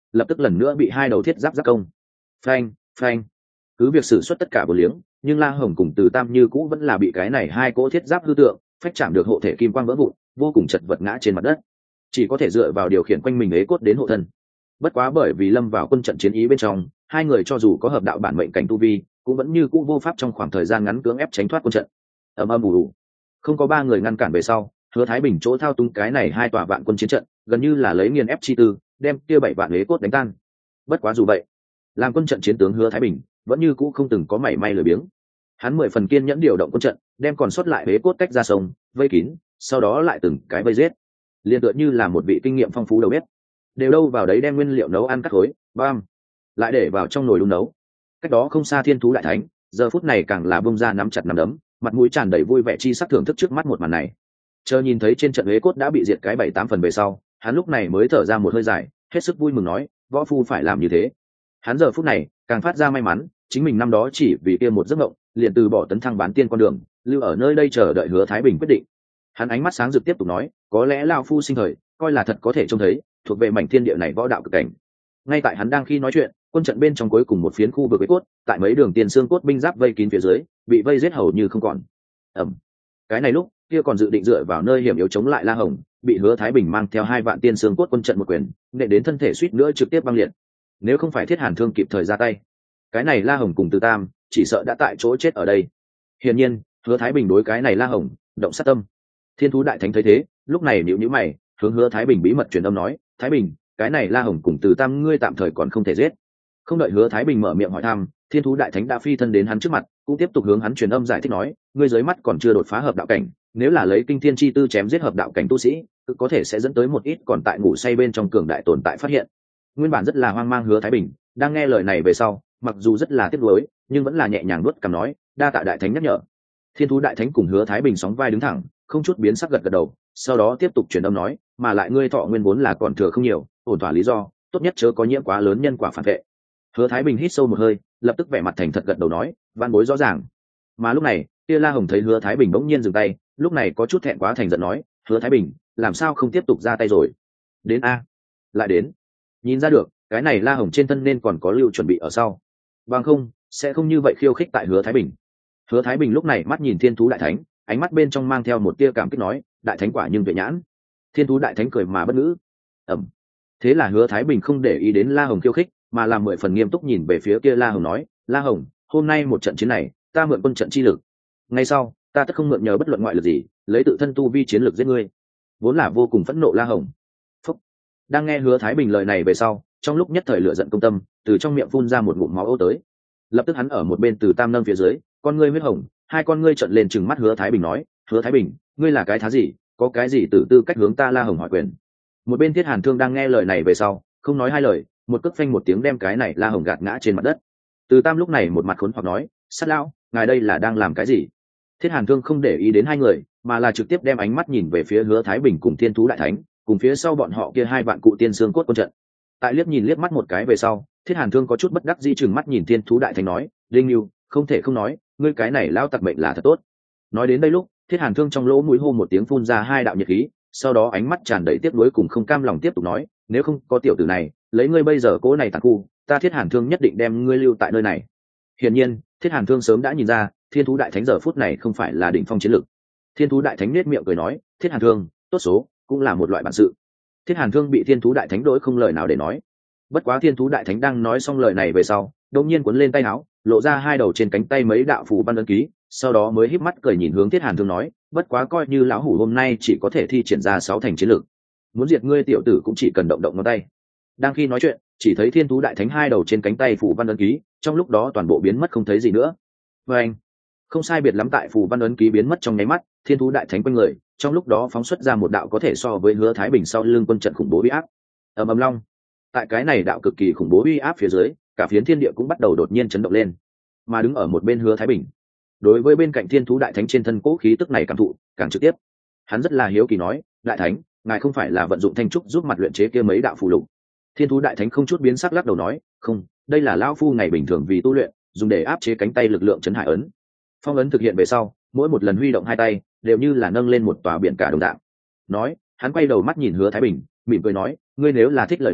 lập tức lần nữa bị hai đầu thiết giáp giáp công. Phanh, phanh. Cứ việc sử xuất tất cả bổ liếng, nhưng La Hồng cùng Từ Tam như cũ vẫn là bị cái này hai cỗ thiết giáp hư tượng phách chạm được hộ thể kim quang vỡ vụn, vô cùng chật vật ngã trên mặt đất, chỉ có thể dựa vào điều khiển quanh mình ế cốt đến hộ thân. Bất quá bởi vì lâm vào quân trận chiến ý bên trong, hai người cho dù có hợp đạo bản mệnh cảnh tu vi, cũng vẫn như cũ vô pháp trong khoảng thời gian ngắn cưỡng ép tránh thoát quân trận. Ầm ầm ù ù, không có ba người ngăn cản về sau, Hứa Thái Bình chỗ thao túng cái này hai tòa vạn quân chiến trận, gần như là lấy nghiền ép chi tư, đem kia bảy vạn ế cốt đánh tan. Bất quá dù vậy, làm quân trận chiến tướng Hứa Thái Bình vẫn như cũ không từng có mảy may lười biếng. Hắn mười phần kiên nhẫn điều động quân trận, đem còn sót lại ế cốt tách ra sông, vây kín, sau đó lại từng cái vây giết. Liên tựa như là một vị kinh nghiệm phong phú đầu bếp, đều đâu vào đấy đem nguyên liệu nấu ăn cắt khối, bam, lại để vào trong nồi đun nấu. Cách đó không xa Thiên Thú Đại Thánh, giờ phút này càng là bung ra nắm chặt nắm đấm, mặt mũi tràn đầy vui vẻ chi sắc thưởng thức trước mắt một màn này. Chờ nhìn thấy trên trận ế cốt đã bị diệt cái bảy tám phần về sau, hắn lúc này mới thở ra một hơi dài, hết sức vui mừng nói, võ phu phải làm như thế. Hắn giờ phút này càng phát ra may mắn, chính mình năm đó chỉ vì kia một giấc mộng, liền từ bỏ tấn thăng bán tiên con đường, lưu ở nơi đây chờ đợi Hứa Thái Bình quyết định. Hắn ánh mắt sáng rực tiếp tục nói, có lẽ lão phu sinh thời coi là thật có thể trông thấy thuộc về mảnh thiên địa này võ đạo cực cảnh. Ngay tại hắn đang khi nói chuyện, quân trận bên trong cuối cùng một phiến khu vực ế cốt, tại mấy đường tiền xương cốt binh giáp vây kín phía dưới, bị vây giết hầu như không còn. Ầm. Cái này lúc, kia còn dự định dựa vào nơi hiểm yếu chống lại La Hồng, bị Hứa Thái Bình mang theo hai vạn tiên xương cốt quân trận một quyền, nệ đến thân thể suýt nữa trực tiếp băng liệt. Nếu không phải Thiết Hàn Thương kịp thời ra tay, cái này La Hồng cùng Từ Tam chỉ sợ đã tại chỗ chết ở đây. Hiển nhiên, Hứa Thái Bình đối cái này La Hồng động sát tâm. Thiên Thú Đại Thánh thấy thế, lúc này nhíu nhíu mày, hướng Hứa Thái Bình bí mật truyền âm nói, Thái Bình, cái này La Hồng cùng Từ Tam ngươi tạm thời còn không thể giết. Không đợi Hứa Thái Bình mở miệng hỏi thăm, Thiên Thú Đại Thánh đã phi thân đến hắn trước mặt, cũng tiếp tục hướng hắn truyền âm giải thích nói, ngươi dưới mắt còn chưa đột phá hợp đạo cảnh, nếu là lấy kinh thiên chi tư chém giết hợp đạo cảnh tu sĩ, cứ có thể sẽ dẫn tới một ít còn tại ngủ say bên trong cường đại tồn tại phát hiện. Nguyên bản rất là hoang mang Hứa Thái Bình, đang nghe lời này về sau, mặc dù rất là tiếc nuối, nhưng vẫn là nhẹ nhàng nuốt cằm nói, đa tạ Đại Thánh nhắc nhở. Thiên Thú Đại Thánh cùng Hứa Thái Bình sóng vai đứng thẳng, không chút biến sắc gật gật đầu, sau đó tiếp tục truyền âm nói, mà lại ngươi thọ nguyên vốn là còn thừa không nhiều, ổn thỏa lý do, tốt nhất chớ có nhiễm quá lớn nhân quả phản vệ. Hứa Thái Bình hít sâu một hơi, lập tức vẻ mặt thành thật gật đầu nói, van bối rõ ràng. Mà lúc này, Tia La Hồng thấy Hứa Thái Bình bỗng nhiên dừng tay, lúc này có chút thẹn quá thành giận nói, Hứa Thái Bình, làm sao không tiếp tục ra tay rồi? Đến a, lại đến. Nhìn ra được, cái này La Hồng trên thân nên còn có lưu chuẩn bị ở sau. Bằng không, sẽ không như vậy khiêu khích tại Hứa Thái Bình. Hứa Thái Bình lúc này mắt nhìn Thiên Thú Đại Thánh, ánh mắt bên trong mang theo một tia cảm kích nói, Đại Thánh quả nhưng tuệ nhãn. Thiên Thú Đại Thánh cười mà bất ngữ. Ẩm. Thế là Hứa Thái Bình không để ý đến La Hồng khiêu khích, mà làm mười phần nghiêm túc nhìn về phía kia La Hồng nói, La Hồng, hôm nay một trận chiến này, ta mượn quân trận chi lực. Ngay sau, ta tất không mượn nhờ bất luận ngoại lực gì, lấy tự thân tu vi chiến lực giết ngươi. Vốn là vô cùng phẫn nộ La Hồng. Phúc. Đang nghe Hứa Thái Bình lời này về sau, trong lúc nhất thời lửa giận công tâm, từ trong miệng phun ra một ngụm máu ô tới. Lập tức hắn ở một bên Từ Tam nâng phía dưới, con ngươi huyết hồng, hai con ngươi trợn lên trừng mắt Hứa Thái Bình nói, Hứa Thái Bình, ngươi là cái thá gì, có cái gì tự tư cách hướng ta La Hồng hỏi quyền? Một bên Thiết Hàn Thương đang nghe lời này về sau, không nói hai lời, một cước phanh một tiếng đem cái này La Hồng gạt ngã trên mặt đất. Từ Tam lúc này một mặt khốn hoặc nói, sát lão, ngài đây là đang làm cái gì? Thiết Hàn Thương không để ý đến hai người, mà là trực tiếp đem ánh mắt nhìn về phía Hứa Thái Bình cùng Thiên Thú Đại Thánh, cùng phía sau bọn họ kia hai vạn cụ tiên xương cốt quân trận. Tại liếc nhìn liếc mắt một cái về sau, Thiết Hàn Thương có chút bất đắc dĩ chừng mắt nhìn Thiên Thú Đại Thánh nói, Đinh Nưu, không thể không nói, ngươi cái này lao tặc mệnh là thật tốt. Nói đến đây lúc, Thiết Hàn Thương trong lỗ mũi hô một tiếng phun ra hai đạo nhiệt khí, sau đó ánh mắt tràn đầy tiếc nuối cùng không cam lòng tiếp tục nói, nếu không có tiểu tử này, lấy ngươi bây giờ cố này tàn khu, ta Thiết Hàn Thương nhất định đem ngươi lưu tại nơi này. Hiển nhiên, Thiết Hàn Thương sớm đã nhìn ra, Thiên Thú Đại Thánh giờ phút này không phải là đỉnh phong chiến lực. Thiên Thú Đại Thánh nết miệng cười nói, Thiết Hàn Thương, tốt số, cũng là một loại bản sự. Thiết Hàn Thương bị Thiên Thú Đại Thánh đối không lời nào để nói. Bất quá Thiên Thú Đại Thánh đang nói xong lời này về sau, đột nhiên cuốn lên tay áo, lộ ra hai đầu trên cánh tay mấy đạo phù văn ấn ký, sau đó mới híp mắt cười nhìn hướng Thiết Hàn Thương nói, bất quá coi như lão hủ hôm nay chỉ có thể thi triển ra sáu thành chiến lực, muốn diệt ngươi tiểu tử cũng chỉ cần động động ngón tay. Đang khi nói chuyện, chỉ thấy Thiên Thú Đại Thánh hai đầu trên cánh tay phù văn ấn ký, trong lúc đó toàn bộ biến mất không thấy gì nữa. Và anh, không sai biệt lắm tại phù văn ấn ký biến mất trong nháy mắt, Thiên Thú Đại Thánh quanh người, trong lúc đó phóng xuất ra một đạo có thể so với Hứa Thái Bình sau lưng quân trận khủng bố uy áp. Ầm ầm long. Tại cái này đạo cực kỳ khủng bố uy áp phía dưới, cả phiến thiên địa cũng bắt đầu đột nhiên chấn động lên. Mà đứng ở một bên Hứa Thái Bình, đối với bên cạnh Thiên Thú Đại Thánh trên thân cố khí tức này cảm thụ càng trực tiếp. Hắn rất là hiếu kỳ nói, Đại Thánh, ngài không phải là vận dụng thanh trúc giúp mặt luyện chế kia mấy đạo phù lục? Thiên Thú Đại Thánh không chút biến sắc lắc đầu nói, không, đây là lão phu ngày bình thường vì tu luyện, dùng để áp chế cánh tay lực lượng chấn hải ấn. Phong ấn thực hiện về sau, mỗi một lần huy động hai tay đều như là nâng lên một tòa biển cả đồng dạng. Nói, hắn quay đầu mắt nhìn Hứa Thái Bình, mỉm cười nói, ngươi nếu là thích lời nói,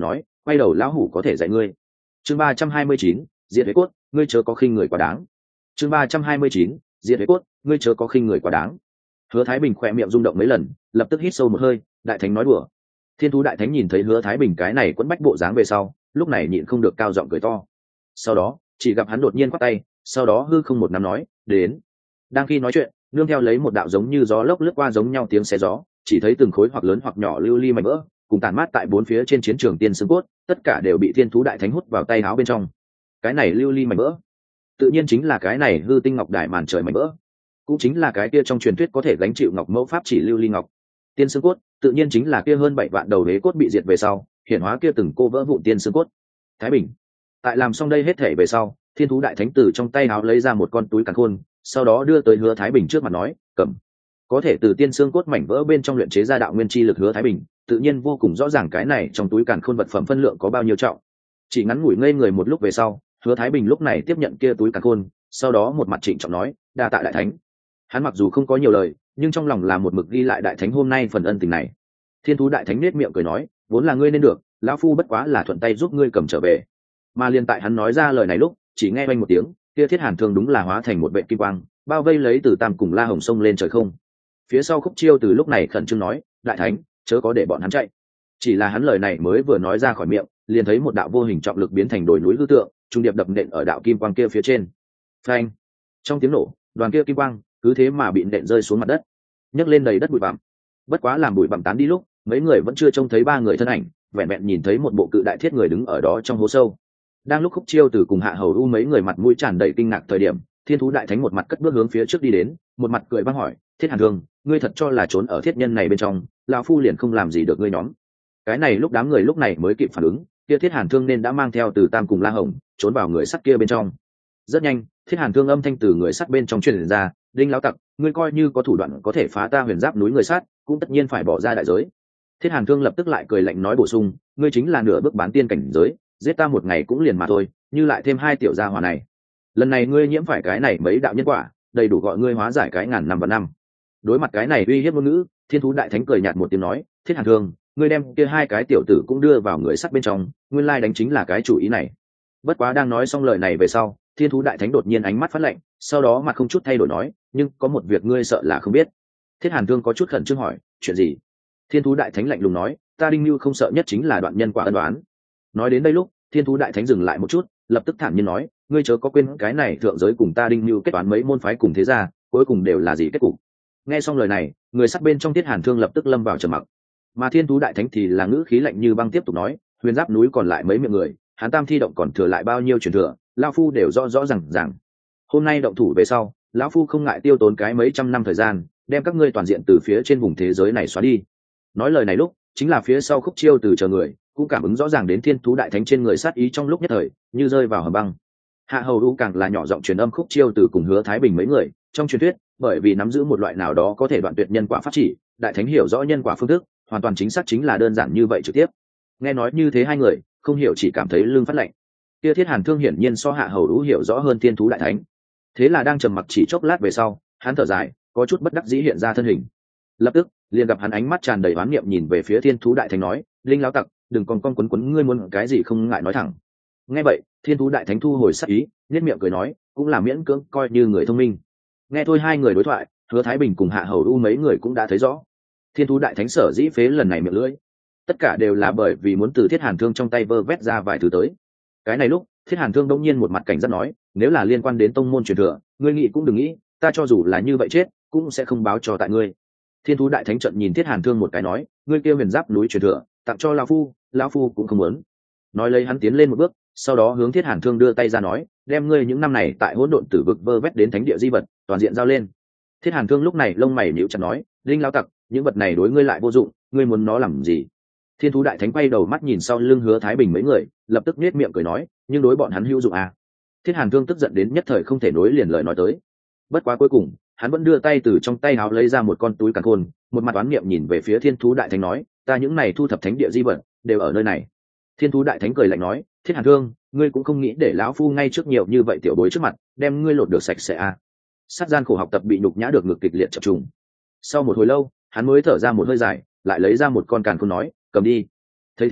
quay đầu lão hủ có thể dạy ngươi. Chương ba trăm hai mươi chín, diệt huyết cốt, ngươi chớ có khinh người quá đáng. Chương ba trăm hai mươi chín, diệt huyết cốt, ngươi chớ có khinh người quá đáng. Hứa Thái Bình khỏe miệng rung động mấy lần, lập tức hít sâu một hơi, đại thánh nói đùa. Thiên thú đại thánh nhìn thấy Hứa Thái Bình cái này quẫn bách bộ dáng về sau, lúc này nhịn không được cao giọng cười to. Sau đó chỉ gặp hắn đột nhiên quát tay, sau đó hư không một nắm nói, đến. Đang khi nói chuyện, nương theo lấy một đạo giống như gió lốc lướt qua giống nhau tiếng xé gió, chỉ thấy từng khối hoặc lớn hoặc nhỏ lưu ly mảnh vỡ cùng tàn mát tại bốn phía trên chiến trường tiên xương cốt, tất cả đều bị thiên thú đại thánh hút vào tay áo bên trong. Cái này lưu ly mảnh vỡ tự nhiên chính là cái này hư tinh ngọc đại màn trời mảnh vỡ, cũng chính là cái kia trong truyền thuyết có thể gánh chịu ngọc mẫu pháp chỉ lưu ly ngọc. Tiên xương cốt tự nhiên chính là kia hơn bảy vạn đầu đế cốt bị diệt về sau hiển hóa kia từng cô vỡ vụn tiên xương cốt. Thái Bình tại làm xong đây hết thể về sau, thiên thú đại thánh từ trong tay áo lấy ra một con túi càn khôn, sau đó đưa tới Hứa Thái Bình trước mặt nói, cầm. Có thể từ tiên xương cốt mảnh vỡ bên trong luyện chế ra đạo nguyên chi lực Hứa Thái Bình tự nhiên vô cùng rõ ràng cái này trong túi càn khôn vật phẩm phân lượng có bao nhiêu trọng. Chỉ ngắn ngủi ngây người một lúc về sau, Hứa Thái Bình lúc này tiếp nhận kia túi càn khôn, sau đó một mặt trịnh trọng nói, đa tạ đại thánh. Hắn mặc dù không có nhiều lời, nhưng trong lòng là một mực ghi lại đại thánh hôm nay phần ân tình này. Thiên thú đại thánh nết miệng cười nói, vốn là ngươi nên được, lão phu bất quá là thuận tay giúp ngươi cầm trở về. Mà liền tại hắn nói ra lời này lúc, chỉ nghe oanh một tiếng, kia thiết hàn thương đúng là hóa thành một vệ kim quang, bao vây lấy từ tam cùng la hồng sông lên trời không. Phía sau Khúc Chiêu từ lúc này khẩn trương nói, đại thánh chớ có để bọn hắn chạy. Chỉ là hắn lời này mới vừa nói ra khỏi miệng, liền thấy một đạo vô hình trọng lực biến thành đồi núi hư tượng, trung điệp đập nện ở đạo kim quang kia phía trên. Phanh! Trong tiếng nổ, đoàn kia kim quang cứ thế mà bị nện rơi xuống mặt đất, nhấc lên đầy đất bụi bặm. Bất quá làm bụi bặm tán đi lúc, mấy người vẫn chưa trông thấy ba người thân ảnh, vẹn vẹn nhìn thấy một bộ cự đại thiết người đứng ở đó trong hố sâu. Đang lúc Khúc Chiêu từ cùng Hạ Hầu U mấy người mặt mũi tràn đầy kinh ngạc thời điểm, thiên thú đại thánh một mặt cất bước hướng phía trước đi đến, một mặt cười băng hỏi, thiết hàn thương, ngươi thật cho là trốn ở thiết nhân này bên trong, lão phu liền không làm gì được ngươi nhóm. Cái này lúc đám người lúc này mới kịp phản ứng, kia thiết hàn thương nên đã mang theo từ tam cùng la hồng trốn vào người sắt kia bên trong. Rất nhanh, thiết hàn thương âm thanh từ người sắt bên trong truyền ra, đinh lão tặc, ngươi coi như có thủ đoạn có thể phá ta huyền giáp núi người sắt, cũng tất nhiên phải bỏ ra đại giới. Thiết hàn thương lập tức lại cười lạnh nói bổ sung, ngươi chính là nửa bước bán tiên cảnh giới, giết ta một ngày cũng liền mà thôi, như lại thêm hai tiểu gia hỏa này, lần này ngươi nhiễm phải cái này mấy đạo nhân quả, đầy đủ gọi ngươi hóa giải cái ngàn năm và năm. Đối mặt cái này uy hiếp ngôn ngữ, thiên thú đại thánh cười nhạt một tiếng nói, thiết hàn thương, ngươi đem kia hai cái tiểu tử cũng đưa vào người sắt bên trong, nguyên lai đánh chính là cái chủ ý này. Bất quá đang nói xong lời này về sau, thiên thú đại thánh đột nhiên ánh mắt phát lạnh, sau đó mặt không chút thay đổi nói, nhưng có một việc ngươi sợ là không biết. Thiết hàn thương có chút khẩn trương hỏi, chuyện gì? Thiên thú đại thánh lạnh lùng nói, ta đinh lưu không sợ nhất chính là đoạn nhân quả ân đoán. Nói đến đây lúc, thiên thú đại thánh dừng lại một chút, lập tức thản nhiên nói, ngươi chớ có quên cái này thượng giới cùng ta đinh lưu kết toán mấy môn phái cùng thế gia, cuối cùng đều là gì kết cục. Nghe xong lời này, người sát bên trong Thiết hàn thương lập tức lâm vào trầm mặc, mà thiên thú đại thánh thì là ngữ khí lạnh như băng tiếp tục nói, huyền giáp núi còn lại mấy miệng người, hắn tam thi động còn thừa lại bao nhiêu truyền thừa, lão phu đều rõ rõ ràng ràng. Hôm nay động thủ về sau, lão phu không ngại tiêu tốn cái mấy trăm năm thời gian, đem các ngươi toàn diện từ phía trên vùng thế giới này xóa đi. Nói lời này lúc, chính là phía sau Khúc Chiêu từ chờ người cũng cảm ứng rõ ràng đến thiên thú đại thánh trên người sát ý trong lúc nhất thời như rơi vào hầm băng. Hạ Hầu U càng là nhỏ giọng truyền âm Khúc Chiêu từ cùng Hứa Thái Bình mấy người, trong truyền thuyết bởi vì nắm giữ một loại nào đó có thể đoạn tuyệt nhân quả pháp chỉ, đại thánh hiểu rõ nhân quả phương thức, hoàn toàn chính xác chính là đơn giản như vậy trực tiếp. Nghe nói như thế hai người không hiểu chỉ cảm thấy lưng phát lạnh. Kia Thiết hàn thương hiển nhiên so Hạ Hầu U hiểu rõ hơn thiên thú đại thánh, thế là đang trầm mặc chỉ chốc lát về sau, hắn thở dài, có chút bất đắc dĩ hiện ra thân hình. Lập tức liền gặp hắn ánh mắt tràn đầy oán niệm nhìn về phía thiên thú đại thánh nói, linh lão tặc, đừng còn con quấn quấn, ngươi muốn cái gì không ngại nói thẳng. Nghe vậy, thiên thú đại thánh thu hồi sắc ý, nhếch miệng cười nói, cũng là miễn cưỡng coi như người thông minh. Nghe thôi hai người đối thoại, Hứa Thái Bình cùng Hạ Hầu U mấy người cũng đã thấy rõ, thiên thú đại thánh sở dĩ phế lần này miệng lưỡi, tất cả đều là bởi vì muốn từ thiết hàn thương trong tay vơ vét ra vài thứ tới. Cái này lúc thiết hàn thương đông nhiên một mặt cảnh giác nói, nếu là liên quan đến tông môn truyền thừa, ngươi nghĩ cũng đừng nghĩ, ta cho dù là như vậy chết cũng sẽ không báo cho tại ngươi. Thiên thú đại thánh trận nhìn thiết hàn thương một cái nói, ngươi kêu huyền giáp núi truyền thừa tặng cho lão phu, lão phu cũng không muốn. Nói lấy hắn tiến lên một bước, sau đó hướng thiết hàn thương đưa tay ra nói, đem ngươi những năm này tại hỗn độn tử vực vơ vét đến thánh địa di vật toàn diện giao lên. Thiết hàn thương lúc này lông mày nhíu chặt nói, linh lão tặc, những vật này đối ngươi lại vô dụng, ngươi muốn nó làm gì? Thiên thú đại thánh quay đầu mắt nhìn sau lưng Hứa Thái Bình mấy người, lập tức nhếch miệng cười nói, nhưng đối bọn hắn hữu dụng à? Thiết hàn thương tức giận đến nhất thời không thể nối liền lời nói tới. Bất quá cuối cùng hắn vẫn đưa tay từ trong tay áo lấy ra một con túi càn khôn, một mặt oán niệm nhìn về phía thiên thú đại thánh nói, ta những này thu thập thánh địa di vật đều ở nơi này. Thiên thú đại thánh cười lạnh nói, thiết hàn thương, ngươi cũng không nghĩ để lão phu ngay trước nhiều như vậy tiểu bối trước mặt đem ngươi lột được sạch sẽ à? Sát gian khổ học tập bị nhục nhã được ngược kịch liệt chập trùng. Sau một hồi lâu hắn mới thở ra một hơi dài, lại lấy ra một con càn khôn nói, cầm đi. Thấy thế,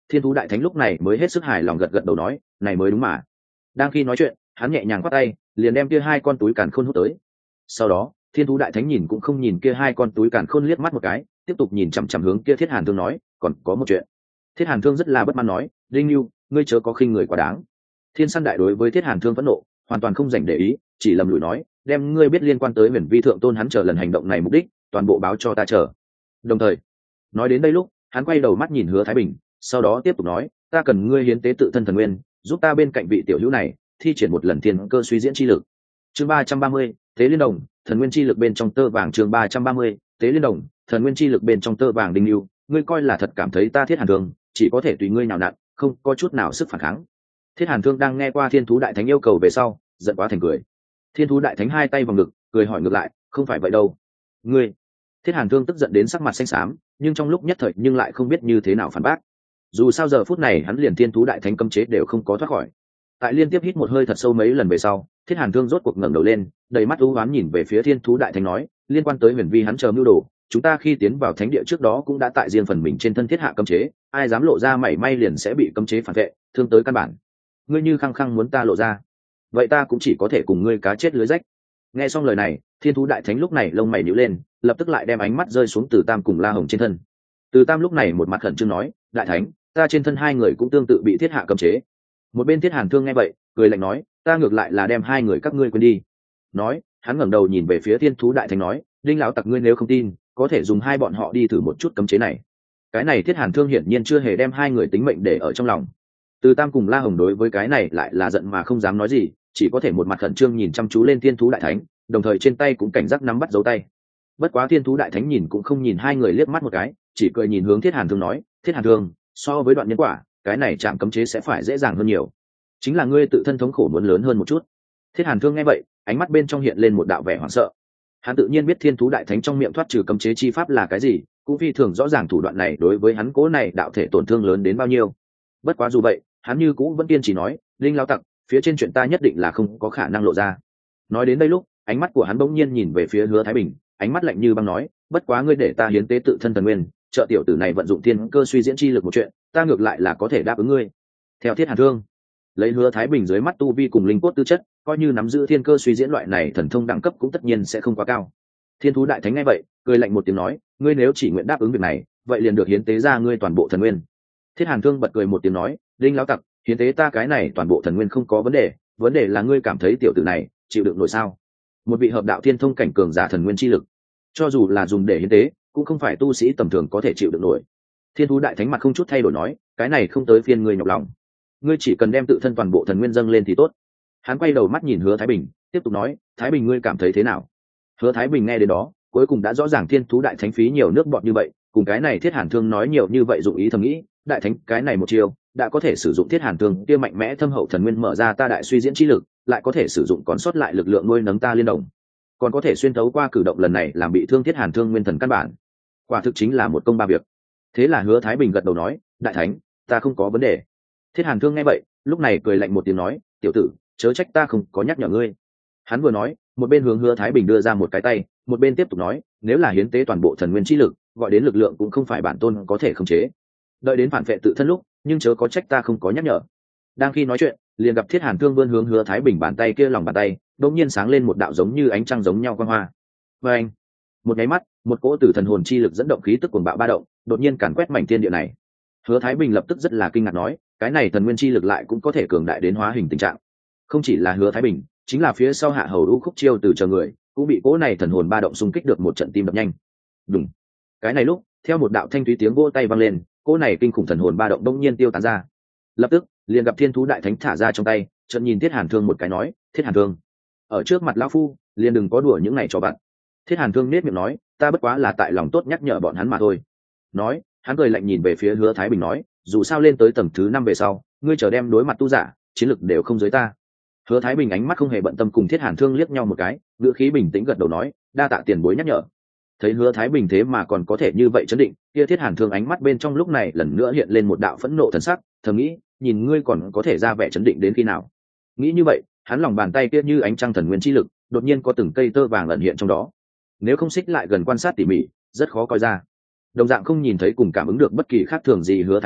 Thiên thú đại thánh lúc này mới hết sức hài lòng gật gật đầu nói, này mới đúng mà. Đang khi nói chuyện, hắn nhẹ nhàng quát tay, liền đem kia hai con túi càn khôn hút tới. Sau đó, thiên thú đại thánh nhìn cũng không nhìn kia hai con túi càn khôn liếc mắt một cái, tiếp tục nhìn chằm chằm hướng kia Thiết Hàn Thương nói, còn có một chuyện. Thiết Hàn Thương rất là bất mãn nói, Đinh Lưu, ngươi chớ có khinh người quá đáng. Thiên Săn đại đối với Thiết Hàn Thương phẫn nộ, hoàn toàn không dành để ý, chỉ lầm lũi nói, đem ngươi biết liên quan tới Huyền Vi thượng tôn hắn chờ lần hành động này mục đích, toàn bộ báo cho ta chờ. Đồng thời, nói đến đây lúc, hắn quay đầu mắt nhìn Hứa Thái Bình, sau đó tiếp tục nói, ta cần ngươi hiến tế tự thân thần nguyên, giúp ta bên cạnh vị tiểu hữu này thi triển một lần thiên cơ suy diễn chi lực. Chương ba trăm ba mươi, tế liên đồng, thần nguyên chi lực bên trong tơ vàng. Chương ba trăm ba mươi, tế liên đồng, thần nguyên chi lực bên trong tơ vàng. Đinh Lưu, ngươi coi là thật cảm thấy ta Thiết Hàn Thương chỉ có thể tùy ngươi nào nặn, không có chút nào sức phản kháng. Thiết Hàn Thương đang nghe qua Thiên thú đại thánh yêu cầu về sau, giận quá thành cười. Thiên thú đại thánh hai tay vào ngực, cười hỏi ngược lại, không phải vậy đâu. Ngươi? Thiết Hàn Thương tức giận đến sắc mặt xanh xám, nhưng trong lúc nhất thời nhưng lại không biết như thế nào phản bác. Dù sao giờ phút này hắn liền Thiên thú đại thánh cấm chế đều không có thoát khỏi. Tại liên tiếp hít một hơi thật sâu mấy lần về sau, Thiết Hàn Thương rốt cuộc ngẩng đầu lên, đầy mắt u ám nhìn về phía Thiên thú đại thánh nói, liên quan tới Huyền Vi hắn chờ mưu đồ, chúng ta khi tiến vào thánh địa trước đó cũng đã tại riêng phần mình trên thân thiết hạ cấm chế, ai dám lộ ra mảy may liền sẽ bị cấm chế phản vệ, thương tới căn bản. Ngươi như khăng khăng muốn ta lộ ra, vậy ta cũng chỉ có thể cùng ngươi cá chết lưới rách. Nghe xong lời này, Thiên thú đại thánh lúc này lông mày nhíu lên, lập tức lại đem ánh mắt rơi xuống Từ Tam cùng La Hồng trên thân. Từ Tam lúc này một mặt khẩn trương nói, đại thánh, ta trên thân hai người cũng tương tự bị thiết hạ cấm chế. Một bên Thiết Hàn Thương nghe vậy, cười lạnh nói, ta ngược lại là đem hai người các ngươi quên đi. Nói, hắn ngẩng đầu nhìn về phía Thiên thú đại thánh nói, đinh lão tặc, ngươi nếu không tin, có thể dùng hai bọn họ đi thử một chút cấm chế này. Cái này Thiết Hàn Thương hiển nhiên chưa hề đem hai người tính mệnh để ở trong lòng. Từ Tam cùng La Hồng đối với cái này lại là giận mà không dám nói gì, chỉ có thể một mặt khẩn trương nhìn chăm chú lên Thiên thú đại thánh, đồng thời trên tay cũng cảnh giác nắm bắt dấu tay. Bất quá Thiên thú đại thánh nhìn cũng không nhìn hai người liếc mắt một cái, chỉ cười nhìn hướng Thiết Hàn Thương nói, Thiết Hàn Thương, so với đoạn nhân quả, cái này chạm cấm chế sẽ phải dễ dàng hơn nhiều. Chính là ngươi tự thân thống khổ muốn lớn hơn một chút. Thiết Hàn Thương nghe vậy, ánh mắt bên trong hiện lên một đạo vẻ hoảng sợ. Hắn tự nhiên biết Thiên thú đại thánh trong miệng thoát trừ cấm chế chi pháp là cái gì, cũng phi thường rõ ràng thủ đoạn này đối với hắn cố này đạo thể tổn thương lớn đến bao nhiêu. Bất quá dù vậy, hắn như cũng vẫn kiên trì nói, linh lao tặc, phía trên chuyện ta nhất định là không có khả năng lộ ra. Nói đến đây lúc, ánh mắt của hắn bỗng nhiên nhìn về phía Hứa Thái Bình, ánh mắt lạnh như băng nói, bất quá ngươi để ta hiến tế tự thân thần nguyên, trợ tiểu tử này vận dụng thiên cơ suy diễn chi lực một chuyện, ta ngược lại là có thể đáp ứng ngươi. Theo Thiết Hàn Thương, lấy Hứa Thái Bình dưới mắt tu vi cùng linh cốt tư chất, coi như nắm giữ thiên cơ suy diễn loại này thần thông đẳng cấp cũng tất nhiên sẽ không quá cao. Thiên thú đại thánh nghe vậy, cười lạnh một tiếng nói, ngươi nếu chỉ nguyện đáp ứng việc này, vậy liền được hiến tế ra ngươi toàn bộ thần nguyên. Thiết Hàn Thương bật cười một tiếng nói, đinh lão tặc, hiến tế ta cái này toàn bộ thần nguyên không có vấn đề, vấn đề là ngươi cảm thấy tiểu tử này chịu đựng nổi sao? Một vị hợp đạo thiên thông cảnh cường giả thần nguyên chi lực, cho dù là dùng để hiến tế, cũng không phải tu sĩ tầm thường có thể chịu đựng nổi. Thiên thú đại thánh mặt không chút thay đổi nói, cái này không tới phiên ngươi nhọc lòng, ngươi chỉ cần đem tự thân toàn bộ thần nguyên dâng lên thì tốt. Hắn quay đầu mắt nhìn Hứa Thái Bình, tiếp tục nói, Thái Bình ngươi cảm thấy thế nào? Hứa Thái Bình nghe đến đó, cuối cùng đã rõ ràng Thiên thú đại thánh phí nhiều nước bọt như vậy, cùng cái này Thiết Hàn Thương nói nhiều như vậy dụng ý thầm nghĩ, đại thánh cái này một chiêu đã có thể sử dụng Thiết Hàn Thương kia mạnh mẽ thâm hậu thần nguyên mở ra ta đại suy diễn chi lực, lại có thể sử dụng còn sót lại lực lượng nuôi nấng ta liên đồng, còn có thể xuyên thấu qua cử động lần này làm bị thương Thiết Hàn Thương nguyên thần căn bản, quả thực chính là một công ba việc. Thế là Hứa Thái Bình gật đầu nói, đại thánh, ta không có vấn đề. Thiết Hàn Thương nghe vậy, lúc này cười lạnh một tiếng nói, tiểu tử, chớ trách ta không có nhắc nhở ngươi. Hắn vừa nói, một bên hướng Hứa Thái Bình đưa ra một cái tay, một bên tiếp tục nói, nếu là hiến tế toàn bộ thần nguyên chi lực, gọi đến lực lượng cũng không phải bản tôn có thể khống chế. Đợi đến phản vệ tự thân lúc, nhưng chớ có trách ta không có nhắc nhở. Đang khi nói chuyện, liền gặp Thiết Hàn Thương vươn hướng Hứa Thái Bình bàn tay kia lòng bàn tay, đột nhiên sáng lên một đạo giống như ánh trăng giống nhau quang hoa. Và anh, một nháy mắt, một cỗ tử thần hồn chi lực dẫn động khí tức cuồng bạo ba động, đột nhiên càn quét mảnh thiên địa này. Hứa Thái Bình lập tức rất là kinh ngạc nói, cái này thần nguyên chi lực lại cũng có thể cường đại đến hóa hình tình trạng. Không chỉ là Hứa Thái Bình, chính là phía sau Hạ Hầu U Khúc Chiêu từ chờ người, cũng bị cỗ này thần hồn ba động xung kích được một trận tim đập nhanh. Đúng. Cái này lúc, theo một đạo thanh thúy tiếng vỗ tay vang lên, cỗ này kinh khủng thần hồn ba động đông nhiên tiêu tán ra. Lập tức, liền gặp Thiên thú đại thánh thả ra trong tay, chợt nhìn Thiết Hàn Thương một cái nói, Thiết Hàn Thương, ở trước mặt lão phu, liền đừng có đùa những này cho bạn. Thiết Hàn Thương nét miệng nói, ta bất quá là tại lòng tốt nhắc nhở bọn hắn mà thôi. Nói, hắn cười lạnh nhìn về phía Hứa Thái Bình nói, dù sao lên tới tầng thứ năm về sau, ngươi chờ đem đối mặt tu giả, chiến lực đều không dưới ta. Hứa Thái Bình ánh mắt không hề bận tâm cùng Thiết Hàn Thương liếc nhau một cái, ngữ khí bình tĩnh gật đầu nói, đa tạ tiền bối nhắc nhở. Thấy Hứa Thái Bình thế mà còn có thể như vậy chấn định, kia Thiết Hàn Thương ánh mắt bên trong lúc này lần nữa hiện lên một đạo phẫn nộ thần sắc, thầm nghĩ, nhìn ngươi còn có thể ra vẻ chấn định đến khi nào? Nghĩ như vậy, hắn lòng bàn tay kia như ánh trăng thần nguyên chi lực, đột nhiên có từng cây tơ vàng ẩn hiện trong đó. Nếu không xích lại gần quan sát tỉ mỉ, rất khó coi ra. Đồng dạng không nhìn thấy cùng cảm ứng được bất kỳ khác thường gì Hứa Thái Bình,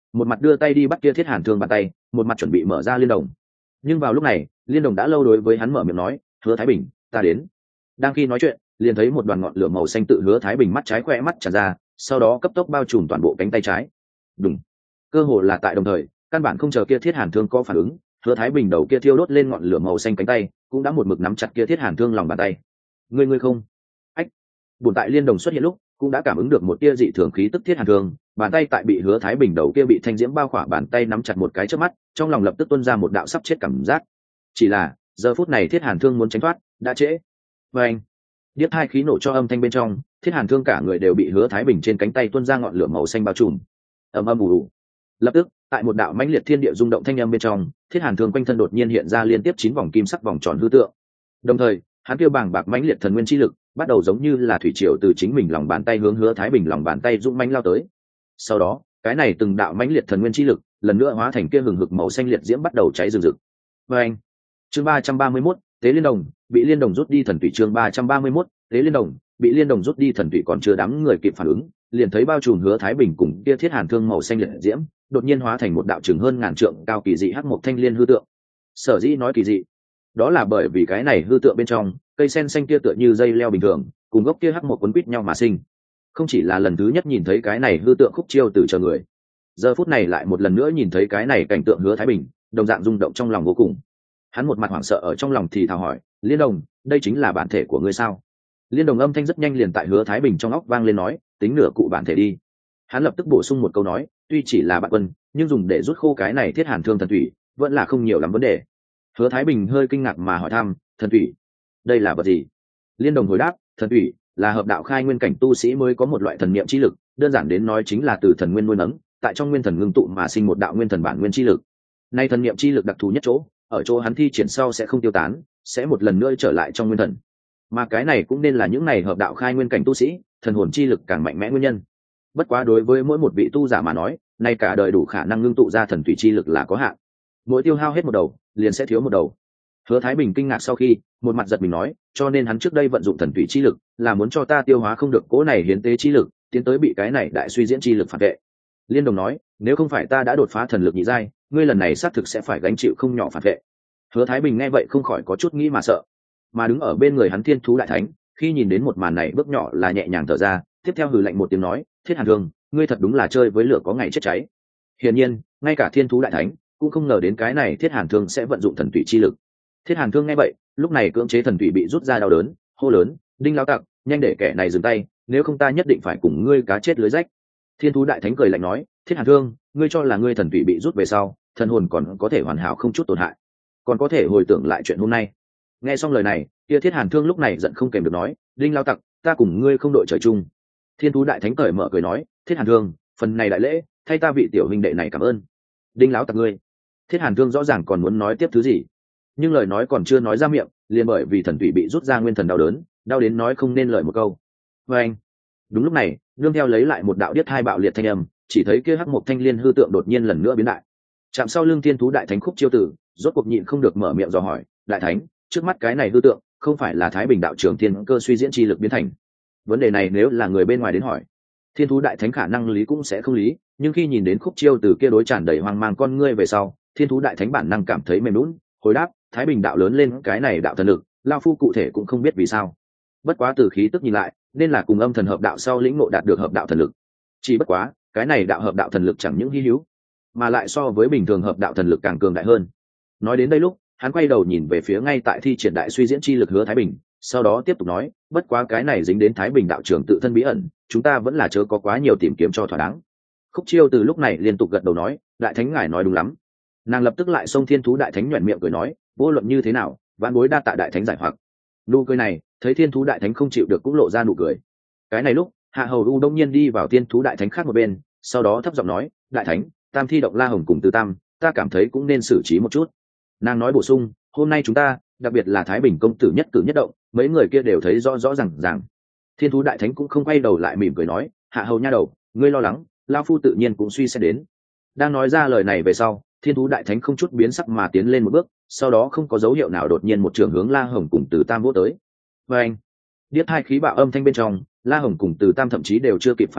một mặt đưa tay đi bắt kia thiết hàn thương bàn tay, một mặt chuẩn bị mở ra liên đồng. Nhưng vào lúc này liên đồng đã lâu đối với hắn mở miệng nói, Hứa Thái Bình, ta đến. Đang khi nói chuyện liền thấy một đoàn ngọn lửa màu xanh tự Hứa Thái Bình mắt trái khỏe mắt tràn ra, sau đó cấp tốc bao trùm toàn bộ cánh tay trái. Đúng, cơ hồ là tại đồng thời, căn bản không chờ kia thiết hàn thương có phản ứng, Hứa Thái Bình đầu kia thiêu đốt lên ngọn lửa màu xanh cánh tay cũng đã một mực nắm chặt kia thiết hàn thương lòng bàn tay. Ngươi ngươi không? Ách! Bùn tại liên đồng xuất hiện lúc cũng đã cảm ứng được một tia dị thường khí tức thiết hàn thương, bàn tay tại bị Hứa Thái Bình đầu kia bị thanh diễm bao khỏa bàn tay nắm chặt một cái trước mắt, trong lòng lập tức tuôn ra một đạo sắp chết cảm giác. Chỉ là giờ phút này thiết hàn thương muốn tránh thoát đã trễ. Và anh điếc hai khí nổ cho âm thanh bên trong, thiết hàn thương cả người đều bị Hứa Thái Bình trên cánh tay tuôn ra ngọn lửa màu xanh bao trùm. Ầm ầm ù ù. Lập tức tại một đạo mãnh liệt thiên địa rung động thanh âm bên trong, thiết hàn thương quanh thân đột nhiên hiện ra liên tiếp chín vòng kim sắc vòng tròn hư tượng. Đồng thời hắn kêu bàng bạc mãnh liệt thần nguyên chi lực bắt đầu giống như là thủy triều từ chính mình lòng bàn tay hướng Hứa Thái Bình lòng bàn tay dũng mãnh lao tới. Sau đó cái này từng đạo mãnh liệt thần nguyên chi lực lần nữa hóa thành kia hừng hực màu xanh liệt diễm bắt đầu cháy rừng rực. Và anh chương ba trăm ba mươi mốt tế liên đồng bị liên đồng rút đi thần thủy. Chương ba trăm ba mươi mốt tế liên đồng bị liên đồng rút đi thần thủy. Còn chưa đám người kịp phản ứng, liền thấy bao trùm Hứa Thái Bình cùng kia thiết hàn thương màu xanh liệt diễm đột nhiên hóa thành một đạo chừng hơn ngàn trượng cao kỳ dị hắc mộc thanh liên hư tượng. Sở dĩ nói kỳ dị, đó là bởi vì cái này hư tượng bên trong cây sen xanh kia tựa như dây leo bình thường, cùng gốc kia hắc mộc quấn quít nhau mà sinh. Không chỉ là lần thứ nhất nhìn thấy cái này hư tượng Khúc Chiêu Tử chờ người, giờ phút này lại một lần nữa nhìn thấy cái này cảnh tượng Hứa Thái Bình đồng dạng rung động trong lòng vô cùng. Hắn một mặt hoảng sợ ở trong lòng thì thào hỏi, liên đồng, đây chính là bản thể của ngươi sao? Liên đồng âm thanh rất nhanh liền tại Hứa Thái Bình trong óc vang lên nói, tính nửa cụ bản thể đi. Hắn lập tức bổ sung một câu nói, tuy chỉ là bạn quân, nhưng dùng để rút khô cái này thiết hàn thương thần thủy vẫn là không nhiều lắm vấn đề. Hứa Thái Bình hơi kinh ngạc mà hỏi thăm, thần thủy, đây là vật gì? Liên đồng hồi đáp, thần thủy là hợp đạo khai nguyên cảnh tu sĩ mới có một loại thần niệm chi lực, đơn giản đến nói chính là từ thần nguyên nuôi nấng, tại trong nguyên thần ngưng tụ mà sinh một đạo nguyên thần bản nguyên chi lực. Nay thần niệm chi lực đặc thù nhất chỗ, ở chỗ hắn thi triển sau sẽ không tiêu tán, sẽ một lần nữa trở lại trong nguyên thần. Mà cái này cũng nên là những này hợp đạo khai nguyên cảnh tu sĩ, thần hồn chi lực càng mạnh mẽ nguyên nhân. Bất quá đối với mỗi một vị tu giả mà nói, nay cả đời đủ khả năng ngưng tụ ra thần thủy chi lực là có hạn. Mỗi tiêu hao hết một đầu, liền sẽ thiếu một đầu. Hứa Thái Bình kinh ngạc sau khi, một mặt giật mình nói, cho nên hắn trước đây vận dụng thần thủy chi lực, là muốn cho ta tiêu hóa không được cỗ này hiến tế chi lực, tiến tới bị cái này đại suy diễn chi lực phản vệ. Liên đồng nói, nếu không phải ta đã đột phá thần lực nhị giai, ngươi lần này xác thực sẽ phải gánh chịu không nhỏ phản vệ. Hứa Thái Bình nghe vậy không khỏi có chút nghĩ mà sợ. Mà đứng ở bên người hắn Thiên Thú Đại Thánh, khi nhìn đến một màn này bước nhỏ là nhẹ nhàng thở ra, tiếp theo hừ lạnh một tiếng nói, Thiết Hàn Thương, ngươi thật đúng là chơi với lửa có ngày chết cháy. Hiển nhiên, ngay cả Thiên Thú Đại Thánh cũng không ngờ đến cái này Thiết Hàn Thương sẽ vận dụng thần thủy chi lực. Thiết Hàn Thương nghe vậy, lúc này cưỡng chế thần thủy bị rút ra đau đớn, hô lớn, Đinh Lão Tặc, nhanh để kẻ này dừng tay, nếu không ta nhất định phải cùng ngươi cá chết lưới rách. Thiên Thú Đại Thánh cười lạnh nói, Thiết Hàn Thương, ngươi cho là ngươi thần thủy bị rút về sau, thần hồn còn có thể hoàn hảo không chút tổn hại, còn có thể hồi tưởng lại chuyện hôm nay. Nghe xong lời này, kia Thiết Hàn Thương lúc này giận không kèm được nói, Đinh Lão Tặc, ta cùng ngươi không đội trời chung. Thiên Thú Đại Thánh cởi mở cười nói, Thiết Hàn Thương, phần này đại lễ, thay ta vị tiểu huynh đệ này cảm ơn. Đinh Lão Tặc ngươi. Thiết Hàn Thương rõ ràng còn muốn nói tiếp thứ gì, nhưng lời nói còn chưa nói ra miệng, liền bởi vì thần thủy bị rút ra nguyên thần đau đớn, đau đến nói không nên lời một câu. Và anh, đúng lúc này, nương theo lấy lại một đạo điếc hai bạo liệt thanh âm, chỉ thấy kia hắc mộc thanh liên hư tượng đột nhiên lần nữa biến đại. Chạm sau lưng Thiên Thú Đại Thánh Khúc Chiêu Tử, rốt cuộc nhịn không được mở miệng dò hỏi, Đại Thánh, trước mắt cái này hư tượng, không phải là Thái Bình đạo trưởng thiên cơ suy diễn chi lực biến thành? Vấn đề này nếu là người bên ngoài đến hỏi, Thiên Thú Đại Thánh khả năng lý cũng sẽ không lý, nhưng khi nhìn đến Khúc Chiêu Tử kia đối tràn đầy hoang mang con ngươi về sau, Thiên Thú Đại Thánh bản năng cảm thấy mềm nhũn, hồi đáp, Thái Bình đạo lớn lên cái này đạo thần lực, lão phu cụ thể cũng không biết vì sao. Bất quá từ khí tức nhìn lại, nên là cùng âm thần hợp đạo sau lĩnh ngộ đạt được hợp đạo thần lực. Chỉ bất quá, cái này đạo hợp đạo thần lực chẳng những hi hữu, mà lại so với bình thường hợp đạo thần lực càng cường đại hơn. Nói đến đây lúc, hắn quay đầu nhìn về phía ngay tại thi triển đại suy diễn chi lực Hứa Thái Bình, sau đó tiếp tục nói, bất quá cái này dính đến Thái Bình đạo trưởng tự thân bí ẩn, chúng ta vẫn là chớ có quá nhiều tìm kiếm cho thỏa đáng. Khúc Chiêu từ lúc này liên tục gật đầu nói, Đại Thánh ngài nói đúng lắm. Nàng lập tức lại xông Thiên Thú Đại Thánh nhoẻn miệng cười nói, vô luận như thế nào, vãn bối đa tạ Đại Thánh giải hoặc. Nụ cười này, thấy Thiên Thú Đại Thánh không chịu được cũng lộ ra nụ cười. Cái này lúc, Hạ Hầu U đông nhiên đi vào Thiên Thú Đại Thánh khác một bên, sau đó thấp giọng nói, Đại Thánh, Tam Thi Động La Hồng cùng Từ Tam, ta cảm thấy cũng nên xử trí một chút. Nàng nói bổ sung, hôm nay chúng ta, đặc biệt là Thái Bình công tử nhất cử nhất động, mấy người kia đều thấy rõ rõ ràng ràng. Thiên Thú Đại Thánh cũng không quay đầu lại mỉm cười nói, Hạ Hầu nha đầu, ngươi lo lắng, lão phu tự nhiên cũng suy sẽ đến. Đang nói ra lời này về sau, Thiên Thú Đại Thánh không chút biến sắc mà tiến lên một bước, sau đó không có dấu hiệu nào đột nhiên một trường hướng La Hồng cùng Từ Tam vỗ tới. Và anh, điếc hai khí bạo âm thanh bên trong, La Hồng cùng Từ Tam thậm chí đều chưa kịp phản ứng,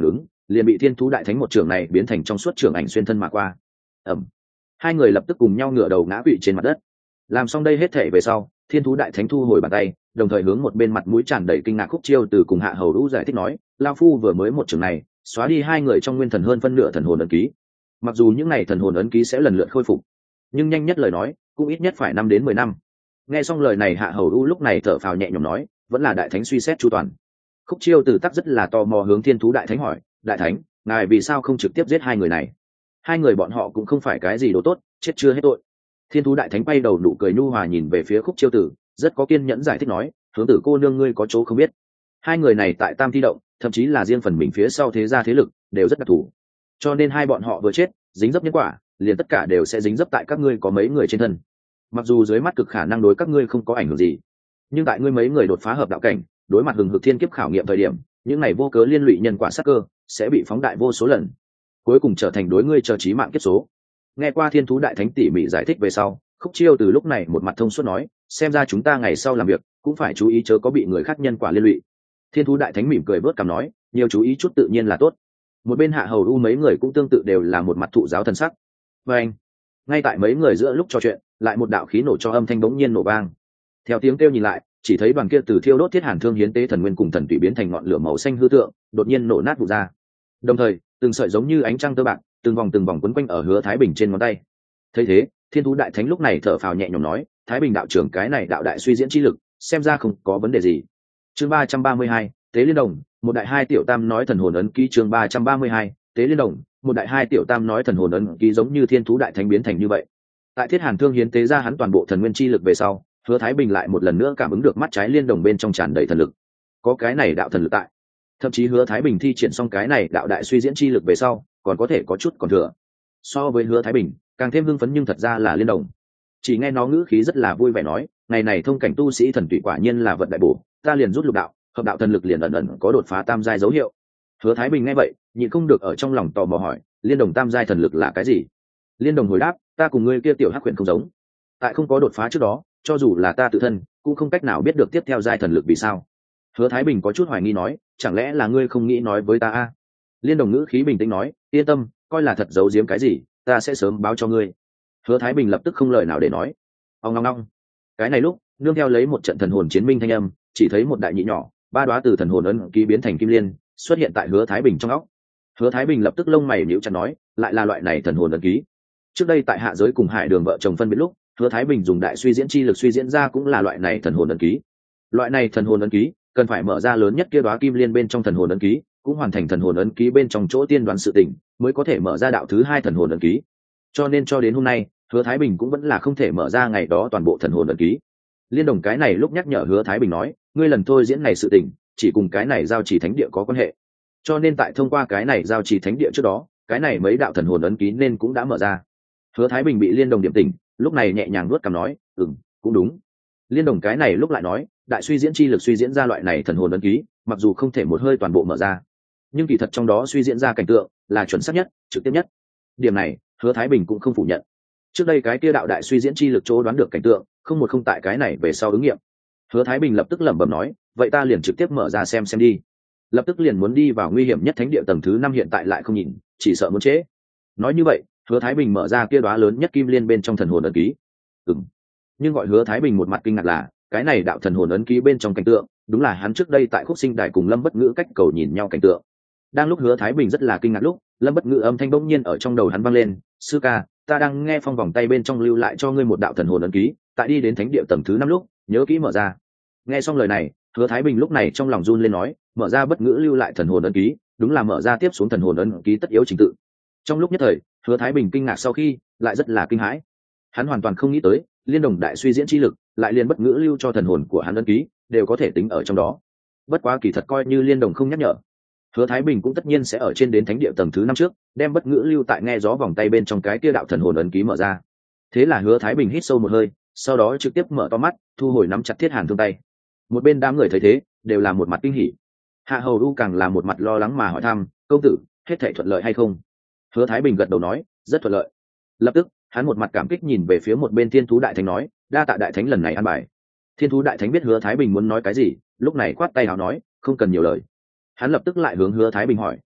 liền bị thiên thú đại thánh một trường này biến thành trong suốt trường ảnh xuyên thân mà qua. Ẩm. Hai người lập tức cùng nhau ngửa đầu ngã quỵ trên mặt đất. Làm xong đây hết thể về sau, thiên thú đại thánh thu hồi bàn tay, đồng thời hướng một bên mặt mũi tràn đầy kinh ngạc Khúc Chiêu Từ cùng Hạ Hầu Đũ giải thích nói, lao phu vừa mới một trường này xóa đi hai người trong nguyên thần hơn phân nửa thần hồn ấn ký. Mặc dù những ngày thần hồn ấn ký sẽ lần lượt khôi phục, nhưng nhanh nhất lời nói cũng ít nhất phải năm đến mười năm. Nghe xong lời này, Hạ Hầu Đũ lúc này thở phào nhẹ nhõm nói, vẫn là đại thánh suy xét chu toàn. Khúc Chiêu Từ tắc rất là tò mò hướng thiên thú đại thánh hỏi, đại thánh, ngài vì sao không trực tiếp giết hai người này? Hai người bọn họ cũng không phải cái gì đồ tốt, chết chưa hết tội. Thiên thú đại thánh bay đầu nụ cười nhu hòa nhìn về phía Khúc Chiêu Tử, rất có kiên nhẫn giải thích nói, hướng tử cô nương ngươi có chỗ không biết, hai người này tại Tam Thi Động, thậm chí là riêng phần mình phía sau thế gia thế lực đều rất đặc thù, cho nên hai bọn họ vừa chết dính dấp nhân quả, liền tất cả đều sẽ dính dấp tại các ngươi có mấy người trên thân. Mặc dù dưới mắt cực khả năng đối các ngươi không có ảnh hưởng gì, nhưng tại ngươi mấy người đột phá hợp đạo cảnh, đối mặt hừng hực thiên kiếp khảo nghiệm thời điểm, những này vô cớ liên lụy nhân quả sát cơ sẽ bị phóng đại vô số lần, cuối cùng trở thành đối ngươi chờ chí mạng kiếp số. Nghe qua thiên thú đại thánh tỉ mỉ giải thích về sau, Khúc Chiêu Từ lúc này một mặt thông suốt nói, xem ra chúng ta ngày sau làm việc cũng phải chú ý chớ có bị người khác nhân quả liên lụy. Thiên thú đại thánh mỉm cười vớt cằm nói, nhiều chú ý chút tự nhiên là tốt. Một bên Hạ Hầu U mấy người cũng tương tự đều là một mặt thụ giáo thần sắc. Và anh, ngay tại mấy người giữa lúc trò chuyện, lại một đạo khí nổ cho âm thanh bỗng nhiên nổ vang. Theo tiếng kêu nhìn lại, chỉ thấy đoàn kia từ thiêu đốt thiết hàn thương hiến tế thần nguyên cùng thần tùy biến thành ngọn lửa màu xanh hư tượng, đột nhiên nổ nát vụ ra. Đồng thời, từng sợi giống như ánh trăng tơ bạc, từng vòng từng vòng quấn quanh ở Hứa Thái Bình trên ngón tay. Thấy thế, thiên thú đại thánh lúc này thở phào nhẹ nhõm nói, Thái Bình đạo trưởng cái này đạo đại suy diễn chi lực, xem ra không có vấn đề gì. Chương ba trăm ba mươi hai, Tế Liên Đồng, một đại hai tiểu tam nói thần hồn ấn ký. Chương ba trăm ba mươi hai, Tế Liên Đồng, một đại hai tiểu tam nói thần hồn ấn ký giống như thiên thú đại thánh biến thành như vậy. Tại thiết hàn thương hiến tế ra hắn toàn bộ thần nguyên chi lực về sau, Hứa Thái Bình lại một lần nữa cảm ứng được mắt trái liên đồng bên trong tràn đầy thần lực. Có cái này đạo thần lực tại, thậm chí Hứa Thái Bình thi triển xong cái này đạo đại suy diễn chi lực về sau, còn có thể có chút còn thừa. So với Hứa Thái Bình, càng thêm hưng phấn nhưng thật ra là liên đồng. Chỉ nghe nó ngữ khí rất là vui vẻ nói, ngày này thông cảnh tu sĩ thần tùy quả nhiên là vận đại bổ, ta liền rút lục đạo, hợp đạo thần lực liền ẩn ẩn có đột phá tam giai dấu hiệu. Hứa Thái Bình nghe vậy, nhịn không được ở trong lòng tò mò hỏi, liên đồng tam giai thần lực là cái gì? Liên đồng hồi đáp, ta cùng ngươi kia tiểu hắc huyền không giống, tại không có đột phá trước đó, cho dù là ta tự thân cũng không cách nào biết được tiếp theo giai thần lực vì sao. Hứa Thái Bình có chút hoài nghi nói, chẳng lẽ là ngươi không nghĩ nói với ta a? Liên đồng ngữ khí bình tĩnh nói, yên tâm, coi là thật giấu giếm cái gì, ta sẽ sớm báo cho ngươi. Hứa Thái Bình lập tức không lời nào để nói. Ông ngong ngong. Cái này lúc, nương theo lấy một trận thần hồn chiến minh thanh âm, chỉ thấy một đại nhị nhỏ, ba đóa từ thần hồn ấn ký biến thành kim liên, xuất hiện tại Hứa Thái Bình trong óc. Hứa Thái Bình lập tức lông mày nhíu chặt nói, lại là loại này thần hồn ấn ký. Trước đây tại hạ giới cùng Hải Đường vợ chồng phân biệt lúc, Hứa Thái Bình dùng đại suy diễn chi lực suy diễn ra cũng là loại này thần hồn ấn ký. Loại này thần hồn ấn ký cần phải mở ra lớn nhất kia đóa kim liên bên trong thần hồn ấn ký, cũng hoàn thành thần hồn ấn ký bên trong chỗ tiên đoán sự tình, mới có thể mở ra đạo thứ hai thần hồn ấn ký. Cho nên cho đến hôm nay, Hứa Thái Bình cũng vẫn là không thể mở ra ngày đó toàn bộ thần hồn ấn ký. Liên đồng cái này lúc nhắc nhở Hứa Thái Bình nói, ngươi lần thôi diễn này sự tình, chỉ cùng cái này giao chỉ thánh địa có quan hệ. Cho nên tại thông qua cái này giao chỉ thánh địa trước đó, cái này mấy đạo thần hồn ấn ký nên cũng đã mở ra. Hứa Thái Bình bị Liên đồng điểm tỉnh, lúc này nhẹ nhàng nuốt cằm nói, ừm, cũng đúng. Liên đồng cái này lúc lại nói, đại suy diễn chi lực suy diễn ra loại này thần hồn ấn ký, mặc dù không thể một hơi toàn bộ mở ra, nhưng kỳ thật trong đó suy diễn ra cảnh tượng là chuẩn xác nhất, trực tiếp nhất. Điểm này, Hứa Thái Bình cũng không phủ nhận. Trước đây cái kia đạo đại suy diễn chi lực chỗ đoán được cảnh tượng, không một không tại cái này về sau ứng nghiệm. Hứa Thái Bình lập tức lẩm bẩm nói, vậy ta liền trực tiếp mở ra xem xem đi. Lập tức liền muốn đi vào nguy hiểm nhất thánh địa tầng thứ năm, hiện tại lại không nhìn, chỉ sợ muốn trễ. Nói như vậy, Hứa Thái Bình mở ra kia đóa lớn nhất kim liên bên trong thần hồn ấn ký. Ừm. Nhưng gọi Hứa Thái Bình một mặt kinh ngạc là, cái này đạo thần hồn ấn ký bên trong cảnh tượng, đúng là hắn trước đây tại Khúc Sinh Đài cùng Lâm Bất Ngữ cách cầu nhìn nhau cảnh tượng. Đang lúc Hứa Thái Bình rất là kinh ngạc lúc, Lâm Bất Ngữ âm thanh bỗng nhiên ở trong đầu hắn vang lên, sư ca, ta đang nghe phong vòng tay bên trong lưu lại cho ngươi một đạo thần hồn ấn ký, tại đi đến thánh địa tầng thứ năm lúc, nhớ kỹ mở ra. Nghe xong lời này, Hứa Thái Bình lúc này trong lòng run lên nói, mở ra Bất Ngữ lưu lại thần hồn ấn ký, đúng là mở ra tiếp xuống thần hồn ấn ký tất yếu trình tự. Trong lúc nhất thời, Hứa Thái Bình kinh ngạc sau khi, lại rất là kinh hãi. Hắn hoàn toàn không nghĩ tới, liên đồng đại suy diễn chi lực, lại liền Bất Ngữ lưu cho thần hồn của hắn ấn ký, đều có thể tính ở trong đó. Bất quá kỳ thật coi như liên đồng không nhắc nhở, Hứa Thái Bình cũng tất nhiên sẽ ở trên đến thánh địa tầng thứ năm trước, đem Bất Ngữ lưu tại nghe gió vòng tay bên trong cái kia đạo thần hồn ấn ký mở ra. Thế là Hứa Thái Bình hít sâu một hơi, sau đó trực tiếp mở to mắt, thu hồi nắm chặt thiết hàn thương tay. Một bên đám người thấy thế, đều là một mặt kinh hỉ. Hạ Hầu Du càng là một mặt lo lắng mà hỏi thăm, công tử, hết thảy thuận lợi hay không? Hứa Thái Bình gật đầu nói, rất thuận lợi. Lập tức, hắn một mặt cảm kích nhìn về phía một bên Thiên Thú Đại Thánh nói, đa tạ đại thánh lần này an bài. Thiên Thú Đại Thánh biết Hứa Thái Bình muốn nói cái gì, lúc này quát tay hào nói, không cần nhiều lời. Hắn lập tức lại hướng Hứa Thái Bình hỏi,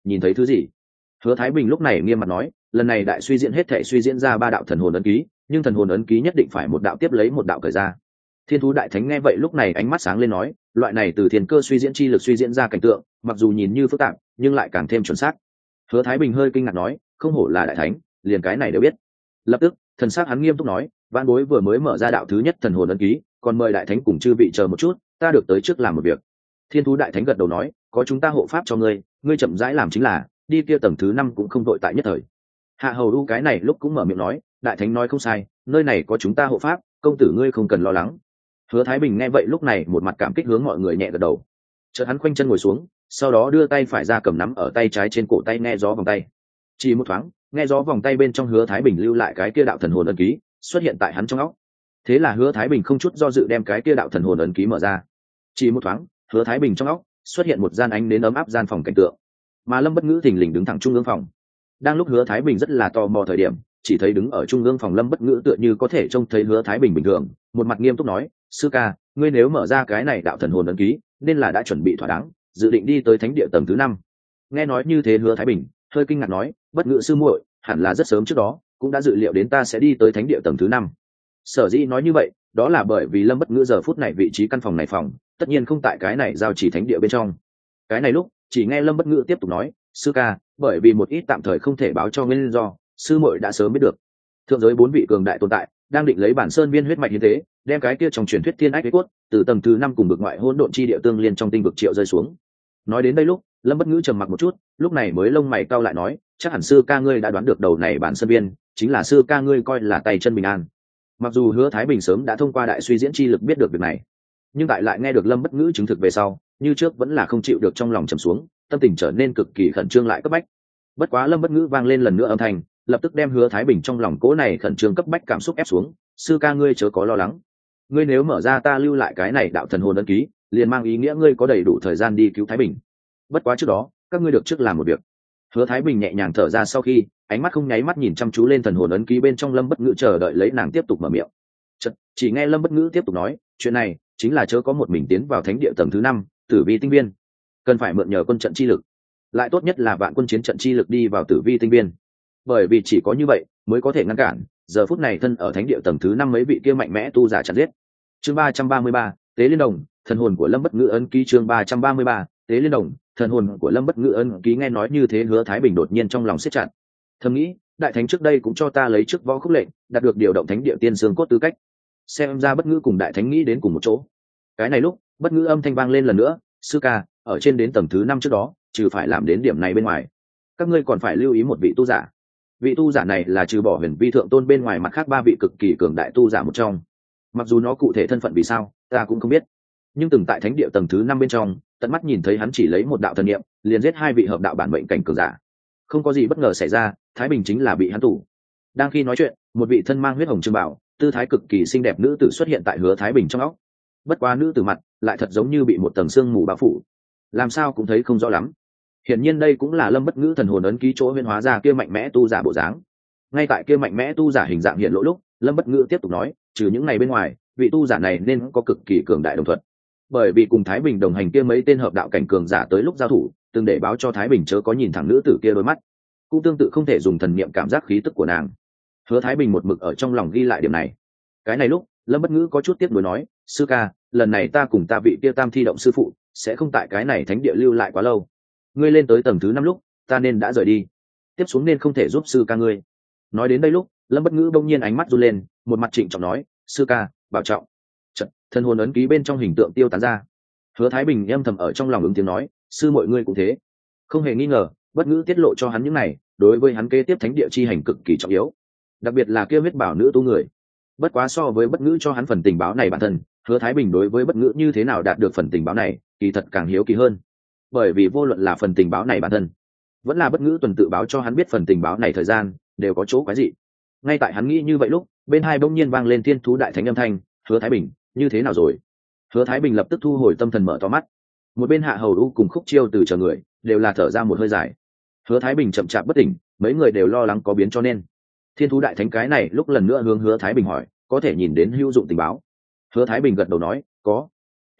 nhìn thấy thứ gì? Hứa Thái Bình lúc này nghiêm mặt nói, lần này đại suy diễn hết thể suy diễn ra ba đạo thần hồn ấn ký, nhưng thần hồn ấn ký nhất định phải một đạo tiếp lấy một đạo cởi ra. Thiên thú đại thánh nghe vậy lúc này ánh mắt sáng lên nói, loại này từ thiên cơ suy diễn chi lực suy diễn ra cảnh tượng, mặc dù nhìn như phức tạp, nhưng lại càng thêm chuẩn xác. Hứa Thái Bình hơi kinh ngạc nói, không hổ là đại thánh, liền cái này đều biết. Lập tức, thần sắc hắn nghiêm túc nói, vạn bối vừa mới mở ra đạo thứ nhất thần hồn ấn ký, còn mời đại thánh cùng chư vị chờ một chút, ta được tới trước làm một việc. Thiên thú đại thánh gật đầu nói, có chúng ta hộ pháp cho ngươi, ngươi chậm rãi làm chính là, đi kia tầng thứ năm cũng không đội tại nhất thời. Hạ hầu u cái này lúc cũng mở miệng nói, đại thánh nói không sai, nơi này có chúng ta hộ pháp, công tử ngươi không cần lo lắng. Hứa Thái Bình nghe vậy lúc này một mặt cảm kích hướng mọi người nhẹ gật đầu. Chợt hắn khoanh chân ngồi xuống, sau đó đưa tay phải ra cầm nắm ở tay trái trên cổ tay nghe gió vòng tay. Chỉ một thoáng, nghe gió vòng tay bên trong Hứa Thái Bình lưu lại cái kia đạo thần hồn ấn ký xuất hiện tại hắn trong óc. Thế là Hứa Thái Bình không chút do dự đem cái kia đạo thần hồn ấn ký mở ra. Chỉ một thoáng, Hứa Thái Bình trong óc xuất hiện một gian ánh nến ấm áp gian phòng cảnh tượng, mà Lâm Bất Ngữ thình lình đứng thẳng trung ương phòng. Đang lúc Hứa Thái Bình rất là tò mò thời điểm, chỉ thấy đứng ở trung ương phòng Lâm Bất Ngữ tựa như có thể trông thấy Hứa Thái Bình bình thường, một mặt nghiêm túc nói, sư ca, ngươi nếu mở ra cái này đạo thần hồn ấn ký nên là đã chuẩn bị thỏa đáng, dự định đi tới thánh địa tầng thứ năm. Nghe nói như thế Hứa Thái Bình hơi kinh ngạc nói, Bất Ngữ sư muội, hẳn là rất sớm trước đó cũng đã dự liệu đến ta sẽ đi tới thánh địa tầng thứ năm. Sở dĩ nói như vậy, đó là bởi vì Lâm Bất Ngữ giờ phút này vị trí căn phòng này phòng, tất nhiên không tại cái này giao chỉ thánh địa bên trong. Cái này lúc, chỉ nghe Lâm Bất Ngữ tiếp tục nói, sư ca, bởi vì một ít tạm thời không thể báo cho nguyên do, sư muội đã sớm biết được. Thượng giới bốn vị cường đại tồn tại đang định lấy bản sơn viên huyết mạch hiến tế, đem cái kia trong truyền thuyết thiên ách đế cốt từ tầng thứ năm cùng vực ngoại hỗn độn chi địa tương liên trong tinh vực triệu rơi xuống. Nói đến đây lúc, Lâm Bất Ngữ trầm mặc một chút, lúc này mới lông mày cau lại nói, chắc hẳn sư ca ngươi đã đoán được đầu này bản sơn viên chính là sư ca ngươi coi là tay chân bình an. Mặc dù Hứa Thái Bình sớm đã thông qua đại suy diễn chi lực biết được việc này, nhưng tại lại nghe được Lâm Bất Ngữ chứng thực về sau, như trước vẫn là không chịu được trong lòng trầm xuống, tâm tình trở nên cực kỳ khẩn trương lại cấp bách. Bất quá Lâm Bất Ngữ vang lên lần nữa âm thanh, lập tức đem Hứa Thái Bình trong lòng cố này khẩn trương cấp bách cảm xúc ép xuống, sư ca ngươi chớ có lo lắng, ngươi nếu mở ra ta lưu lại cái này đạo thần hồn ấn ký, liền mang ý nghĩa ngươi có đầy đủ thời gian đi cứu Thái Bình. Bất quá trước đó, các ngươi được trước làm một việc. Hứa Thái Bình nhẹ nhàng thở ra sau khi, ánh mắt không nháy mắt nhìn chăm chú lên thần hồn ấn ký bên trong Lâm Bất Ngữ, chờ đợi lấy nàng tiếp tục mở miệng. Chợt, chỉ nghe Lâm Bất Ngữ tiếp tục nói, chuyện này chính là chớ có một mình tiến vào thánh địa tầng thứ năm, tử vi tinh viên, cần phải mượn nhờ quân trận chi lực, lại tốt nhất là vạn quân chiến trận chi lực đi vào tử vi tinh viên, bởi vì chỉ có như vậy mới có thể ngăn cản giờ phút này thân ở thánh địa tầng thứ năm mấy vị kia mạnh mẽ tu giả chặt giết. Chương ba trăm ba mươi ba, tế liên đồng, thần hồn của Lâm Bất Ngữ ấn ký. Chương ba trăm ba mươi ba, tế liên đồng, thần hồn của Lâm Bất Ngữ ấn ký. Nghe nói như thế Hứa Thái Bình đột nhiên trong lòng siết chặt, thầm nghĩ, đại thánh trước đây cũng cho ta lấy trước võ khúc lệnh, đạt được điều động thánh địa tiên xương cốt tư cách, xem ra Bất Ngữ cùng đại thánh nghĩ đến cùng một chỗ. Cái này lúc, Bất Ngữ âm thanh vang lên lần nữa, sư ca, ở trên đến tầng thứ năm trước đó, trừ phải làm đến điểm này bên ngoài, các ngươi còn phải lưu ý một vị tu giả. Vị tu giả này là trừ bỏ Huyền Vi thượng tôn bên ngoài mặt khác ba vị cực kỳ cường đại tu giả một trong. Mặc dù nó cụ thể thân phận vì sao ta cũng không biết, nhưng từng tại thánh địa tầng thứ năm bên trong tận mắt nhìn thấy hắn chỉ lấy một đạo thần niệm liền giết hai vị hợp đạo bản mệnh cảnh cường giả. Không có gì bất ngờ xảy ra, Thái Bình chính là bị hắn tù. Đang khi nói chuyện, một vị thân mang huyết hồng trương bảo, tư thái cực kỳ xinh đẹp nữ tử xuất hiện tại Hứa Thái Bình trong óc. Bất quá nữ tử mặt lại thật giống như bị một tầng sương mù bao phủ, làm sao cũng thấy không rõ lắm. Hiển nhiên đây cũng là Lâm Bất Ngữ thần hồn ấn ký chỗ huyễn hóa ra kia mạnh mẽ tu giả bộ dáng. Ngay tại kia mạnh mẽ tu giả hình dạng hiện lộ lúc, Lâm Bất Ngữ tiếp tục nói, trừ những ngày bên ngoài, vị tu giả này nên có cực kỳ cường đại đồng thuận. Bởi vì cùng Thái Bình đồng hành kia mấy tên hợp đạo cảnh cường giả tới lúc giao thủ, từng để báo cho Thái Bình chớ có nhìn thẳng nữ tử kia đôi mắt, cũng tương tự không thể dùng thần niệm cảm giác khí tức của nàng. Hứa Thái Bình một mực ở trong lòng ghi lại điểm này. Cái này lúc, Lâm Bất Ngữ có chút tiếc nuối nói, sư ca, lần này ta cùng ta vị kia Tam Thi động sư phụ sẽ không tại cái này thánh địa lưu lại quá lâu. Ngươi lên tới tầng thứ năm lúc, ta nên đã rời đi, tiếp xuống nên không thể giúp sư ca ngươi. Nói đến đây lúc, Lâm Bất Ngữ bỗng nhiên ánh mắt run lên, một mặt trịnh trọng nói, sư ca bảo trọng. Chợt, thân hồn ấn ký bên trong hình tượng tiêu tán ra. Hứa Thái Bình âm thầm ở trong lòng ứng tiếng nói, sư mọi ngươi cũng thế. Không hề nghi ngờ, Bất Ngữ tiết lộ cho hắn những này, đối với hắn kế tiếp thánh địa chi hành cực kỳ trọng yếu, đặc biệt là kia huyết bảo nữ tu người. Bất quá so với Bất Ngữ cho hắn phần tình báo này bản thân, Hứa Thái Bình đối với Bất Ngữ như thế nào đạt được phần tình báo này, kỳ thật càng hiếu kỳ hơn. Bởi vì vô luận là phần tình báo này bản thân, vẫn là Bất Ngữ tuần tự báo cho hắn biết phần tình báo này thời gian, đều có chỗ quái dị. Ngay tại hắn nghĩ như vậy lúc, bên hai bỗng nhiên vang lên thiên thú đại thánh âm thanh, Hứa Thái Bình, như thế nào rồi? Hứa Thái Bình lập tức thu hồi tâm thần mở to mắt. Một bên Hạ Hầu U cùng Khúc Chiêu từ chờ người, đều là thở ra một hơi dài. Hứa Thái Bình chậm chạp bất tỉnh, mấy người đều lo lắng có biến cho nên. Thiên thú đại thánh cái này lúc lần nữa hướng Hứa Thái Bình hỏi, có thể nhìn đến hữu dụng tình báo. Hứa Thái Bình gật đầu nói, có.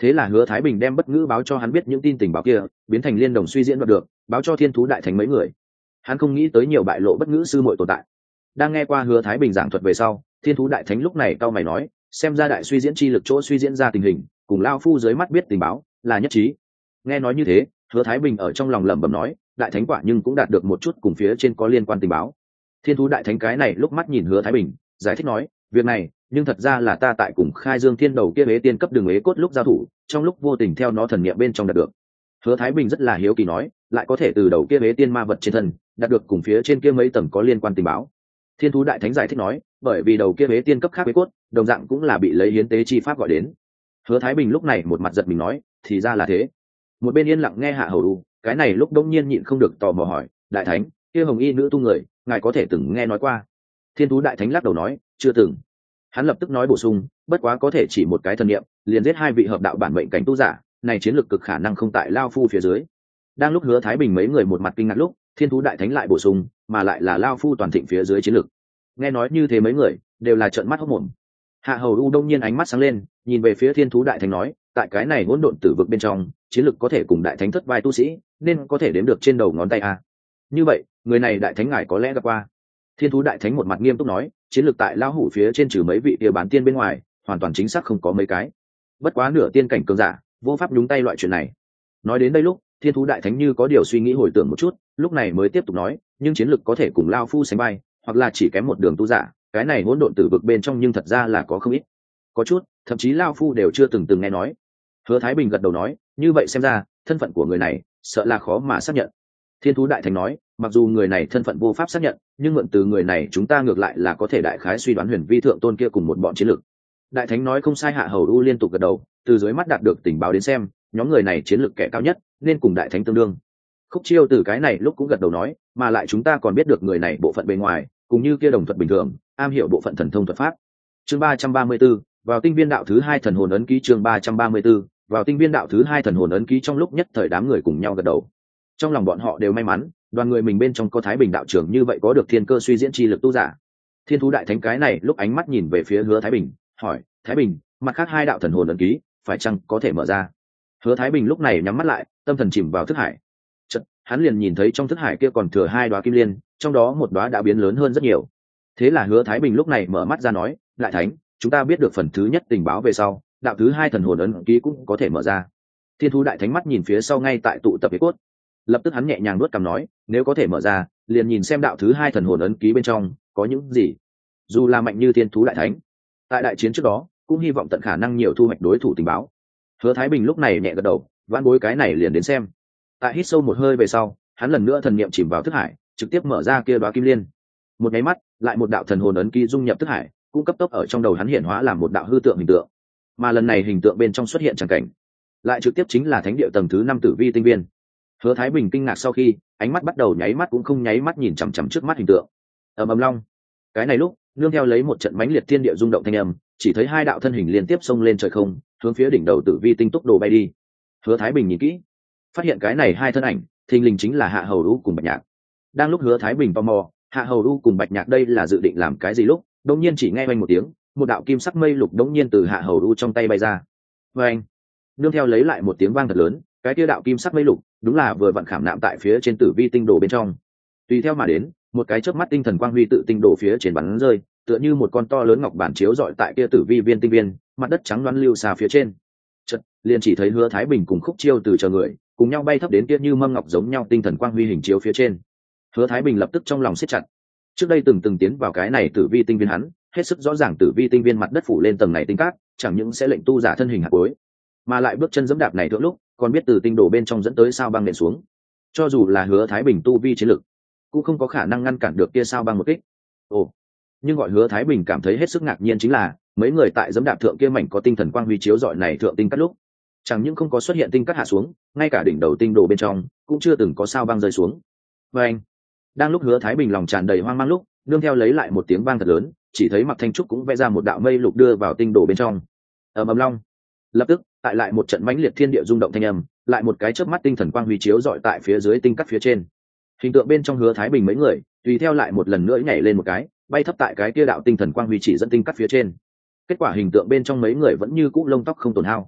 Thế là Hứa Thái Bình đem bất ngữ báo cho hắn biết những tin tình báo kia biến thành liên đồng suy diễn đoạt được, báo cho Thiên Thú Đại Thánh mấy người. Hắn không nghĩ tới nhiều bại lộ bất ngữ sư muội tồn tại. Đang nghe qua Hứa Thái Bình giảng thuật về sau, Thiên Thú Đại Thánh lúc này cau mày nói, xem ra đại suy diễn chi lực chỗ suy diễn ra tình hình cùng lao phu dưới mắt biết tình báo là nhất trí. Nghe nói như thế, Hứa Thái Bình ở trong lòng lẩm bẩm nói, đại thánh quả nhưng cũng đạt được một chút cùng phía trên có liên quan tình báo. Thiên Thú Đại Thánh cái này lúc mắt nhìn Hứa Thái Bình, giải thích nói, việc này nhưng thật ra là ta tại cùng Khai Dương Thiên Đầu kia Hế Tiên cấp đường ế cốt lúc giao thủ, trong lúc vô tình theo nó thần niệm bên trong đạt được. Hứa Thái Bình rất là hiếu kỳ nói, lại có thể từ đầu kia Hế Tiên ma vật trên thân đạt được cùng phía trên kia mấy tầng có liên quan tình báo. Thiên Thú Đại Thánh giải thích nói, bởi vì đầu kia Hế Tiên cấp khác Hế cốt, đồng dạng cũng là bị lấy hiến tế chi pháp gọi đến. Hứa Thái Bình lúc này một mặt giật mình nói, thì ra là thế. Một bên yên lặng nghe Hạ Hầu U, cái này lúc đông nhiên nhịn không được tò mò hỏi, đại thánh, kia hồng y nữ tu người, ngài có thể từng nghe nói qua? Thiên Thú Đại Thánh lắc đầu nói, chưa từng. Hắn lập tức nói bổ sung, bất quá có thể chỉ một cái thần niệm liền giết hai vị hợp đạo bản mệnh cảnh tu giả, này chiến lược cực khả năng không tại lao phu phía dưới. Đang lúc Hứa Thái Bình mấy người một mặt kinh ngạc lúc, Thiên Thú Đại Thánh lại bổ sung, mà lại là lao phu toàn thịnh phía dưới chiến lược. Nghe nói như thế mấy người đều là trợn mắt hốt mồm. Hạ Hầu U đông nhiên ánh mắt sáng lên, nhìn về phía Thiên Thú Đại Thánh nói, tại cái này hỗn độn tử vực bên trong, chiến lược có thể cùng đại thánh thất vai tu sĩ, nên có thể đếm được trên đầu ngón tay a. Như vậy, người này đại thánh ngài có lẽ gặp qua. Thiên Thú Đại Thánh một mặt nghiêm túc nói, chiến lược tại lão hủ phía trên trừ mấy vị kia bán tiên bên ngoài, hoàn toàn chính xác không có mấy cái. Bất quá nửa tiên cảnh cường giả, vô pháp nhúng tay loại chuyện này. Nói đến đây lúc, Thiên Thú Đại Thánh như có điều suy nghĩ hồi tưởng một chút, lúc này mới tiếp tục nói, nhưng chiến lược có thể cùng lao phu sánh vai, hoặc là chỉ kém một đường tu giả, cái này hỗn độn tử vực bên trong nhưng thật ra là có không ít. Có chút, thậm chí lao phu đều chưa từng từng nghe nói. Hứa Thái Bình gật đầu nói, như vậy xem ra, thân phận của người này, sợ là khó mà xác nhận. Thiên Thú Đại Thánh nói, mặc dù người này thân phận vô pháp xác nhận, nhưng mượn từ người này chúng ta ngược lại là có thể đại khái suy đoán huyền vi thượng tôn kia cùng một bọn chiến lược. Đại Thánh nói không sai. Hạ Hầu U liên tục gật đầu, từ dưới mắt đạt được tình báo đến xem, nhóm người này chiến lược kẻ cao nhất, nên cùng Đại Thánh tương đương. Khúc Chiêu từ cái này lúc cũng gật đầu nói, mà lại chúng ta còn biết được người này bộ phận bề ngoài, cùng như kia đồng thuật bình thường, am hiểu bộ phận thần thông thuật pháp. Chương ba trăm ba mươi 34, vào tinh viên đạo thứ hai thần hồn ấn ký. Chương ba trăm ba mươi 34, vào tinh viên đạo thứ hai thần hồn ấn ký. Trong lúc nhất thời đám người cùng nhau gật đầu. Trong lòng bọn họ đều may mắn, đoàn người mình bên trong có Thái Bình đạo trưởng như vậy có được thiên cơ suy diễn chi lực tu giả. Thiên Thú Đại Thánh cái này lúc ánh mắt nhìn về phía Hứa Thái Bình, hỏi, Thái Bình, mặt khác hai đạo thần hồn ấn ký, phải chăng có thể mở ra? Hứa Thái Bình lúc này nhắm mắt lại, tâm thần chìm vào thức hải. Chợt, hắn liền nhìn thấy trong thức hải kia còn thừa hai đóa kim liên, trong đó một đóa đã biến lớn hơn rất nhiều. Thế là Hứa Thái Bình lúc này mở mắt ra nói, Đại Thánh, chúng ta biết được phần thứ nhất tình báo về sau, đạo thứ hai thần hồn ấn ký cũng có thể mở ra. Thiên Thú Đại Thánh mắt nhìn phía sau ngay tại tụ tập với cốt, lập tức hắn nhẹ nhàng nuốt cằm nói, nếu có thể mở ra, liền nhìn xem đạo thứ hai thần hồn ấn ký bên trong có những gì. Dù là mạnh như Thiên Thú Đại Thánh, tại đại chiến trước đó cũng hy vọng tận khả năng nhiều thu hoạch đối thủ tình báo. Hứa Thái Bình lúc này nhẹ gật đầu, vãn bối cái này liền đến xem. Tại hít sâu một hơi về sau, hắn lần nữa thần niệm chìm vào thức hải, trực tiếp mở ra kia đóa kim liên. Một cái mắt, lại một đạo thần hồn ấn ký dung nhập thức hải, cũng cấp tốc ở trong đầu hắn hiện hóa làm một đạo hư tượng hình tượng. Mà lần này hình tượng bên trong xuất hiện tràng cảnh, lại trực tiếp chính là thánh địa tầng thứ năm tử vi tinh viên. Hứa Thái Bình kinh ngạc sau khi, ánh mắt bắt đầu nháy mắt cũng không nháy mắt nhìn chằm chằm trước mắt hình tượng. Ầm ầm long. Cái này lúc, nương theo lấy một trận mãnh liệt thiên địa rung động thanh âm, chỉ thấy hai đạo thân hình liên tiếp xông lên trời không, hướng phía đỉnh đầu tử vi tinh tốc độ bay đi. Hứa Thái Bình nhìn kỹ, phát hiện cái này hai thân ảnh, thình lình chính là Hạ Hầu U cùng Bạch Nhạc. Đang lúc Hứa Thái Bình tò mò, Hạ Hầu U cùng Bạch Nhạc đây là dự định làm cái gì lúc, đột nhiên chỉ nghe vang một tiếng, một đạo kim sắc mây lục đột nhiên từ Hạ Hầu U trong tay bay ra. Oeng! Nương theo lấy lại một tiếng vang thật lớn, cái kia đạo kim sắc mây lục đúng là vừa vặn khảm nạm tại phía trên tử vi tinh đồ bên trong. Tùy theo mà đến, một cái chớp mắt tinh thần quang huy tự tinh đồ phía trên bắn rơi, tựa như một con to lớn ngọc bản chiếu rọi tại kia tử vi viên tinh viên, mặt đất trắng loáng lưu xa phía trên. Chợt, liền chỉ thấy Hứa Thái Bình cùng Khúc Chiêu từ chờ người, cùng nhau bay thấp đến kia như mâm ngọc giống nhau tinh thần quang huy hình chiếu phía trên. Hứa Thái Bình lập tức trong lòng siết chặt. Trước đây từng từng tiến vào cái này tử vi tinh viên hắn, hết sức rõ ràng tử vi tinh viên mặt đất phủ lên tầng này tinh cát, chẳng những sẽ lệnh tu giả thân hình hạt cuối, mà lại bước chân giẫm đạp này thượng lúc, còn biết từ tinh đồ bên trong dẫn tới sao băng nện xuống. Cho dù là Hứa Thái Bình tu vi chiến lực, cũng không có khả năng ngăn cản được kia sao băng một kích. Ồ, nhưng gọi Hứa Thái Bình cảm thấy hết sức ngạc nhiên chính là, mấy người tại giẫm đạp thượng kia mảnh có tinh thần quang huy chiếu rọi này thượng tinh cát lúc, chẳng những không có xuất hiện tinh cát hạ xuống, ngay cả đỉnh đầu tinh đồ bên trong cũng chưa từng có sao băng rơi xuống. Và anh, đang lúc Hứa Thái Bình lòng tràn đầy hoang mang lúc, nương theo lấy lại một tiếng vang thật lớn, chỉ thấy Mạc Thanh Trúc cũng vẽ ra một đạo mây lục đưa vào tinh đồ bên trong. Ầm ầm long. Lập tức, tại lại một trận mãnh liệt thiên địa rung động thanh âm, lại một cái chớp mắt tinh thần quang huy chiếu rọi tại phía dưới tinh cắt phía trên. Hình tượng bên trong Hứa Thái Bình mấy người, tùy theo lại một lần nữa nhảy lên một cái, bay thấp tại cái kia đạo tinh thần quang huy chỉ dẫn tinh cắt phía trên. Kết quả hình tượng bên trong mấy người vẫn như cũ lông tóc không tổn hao.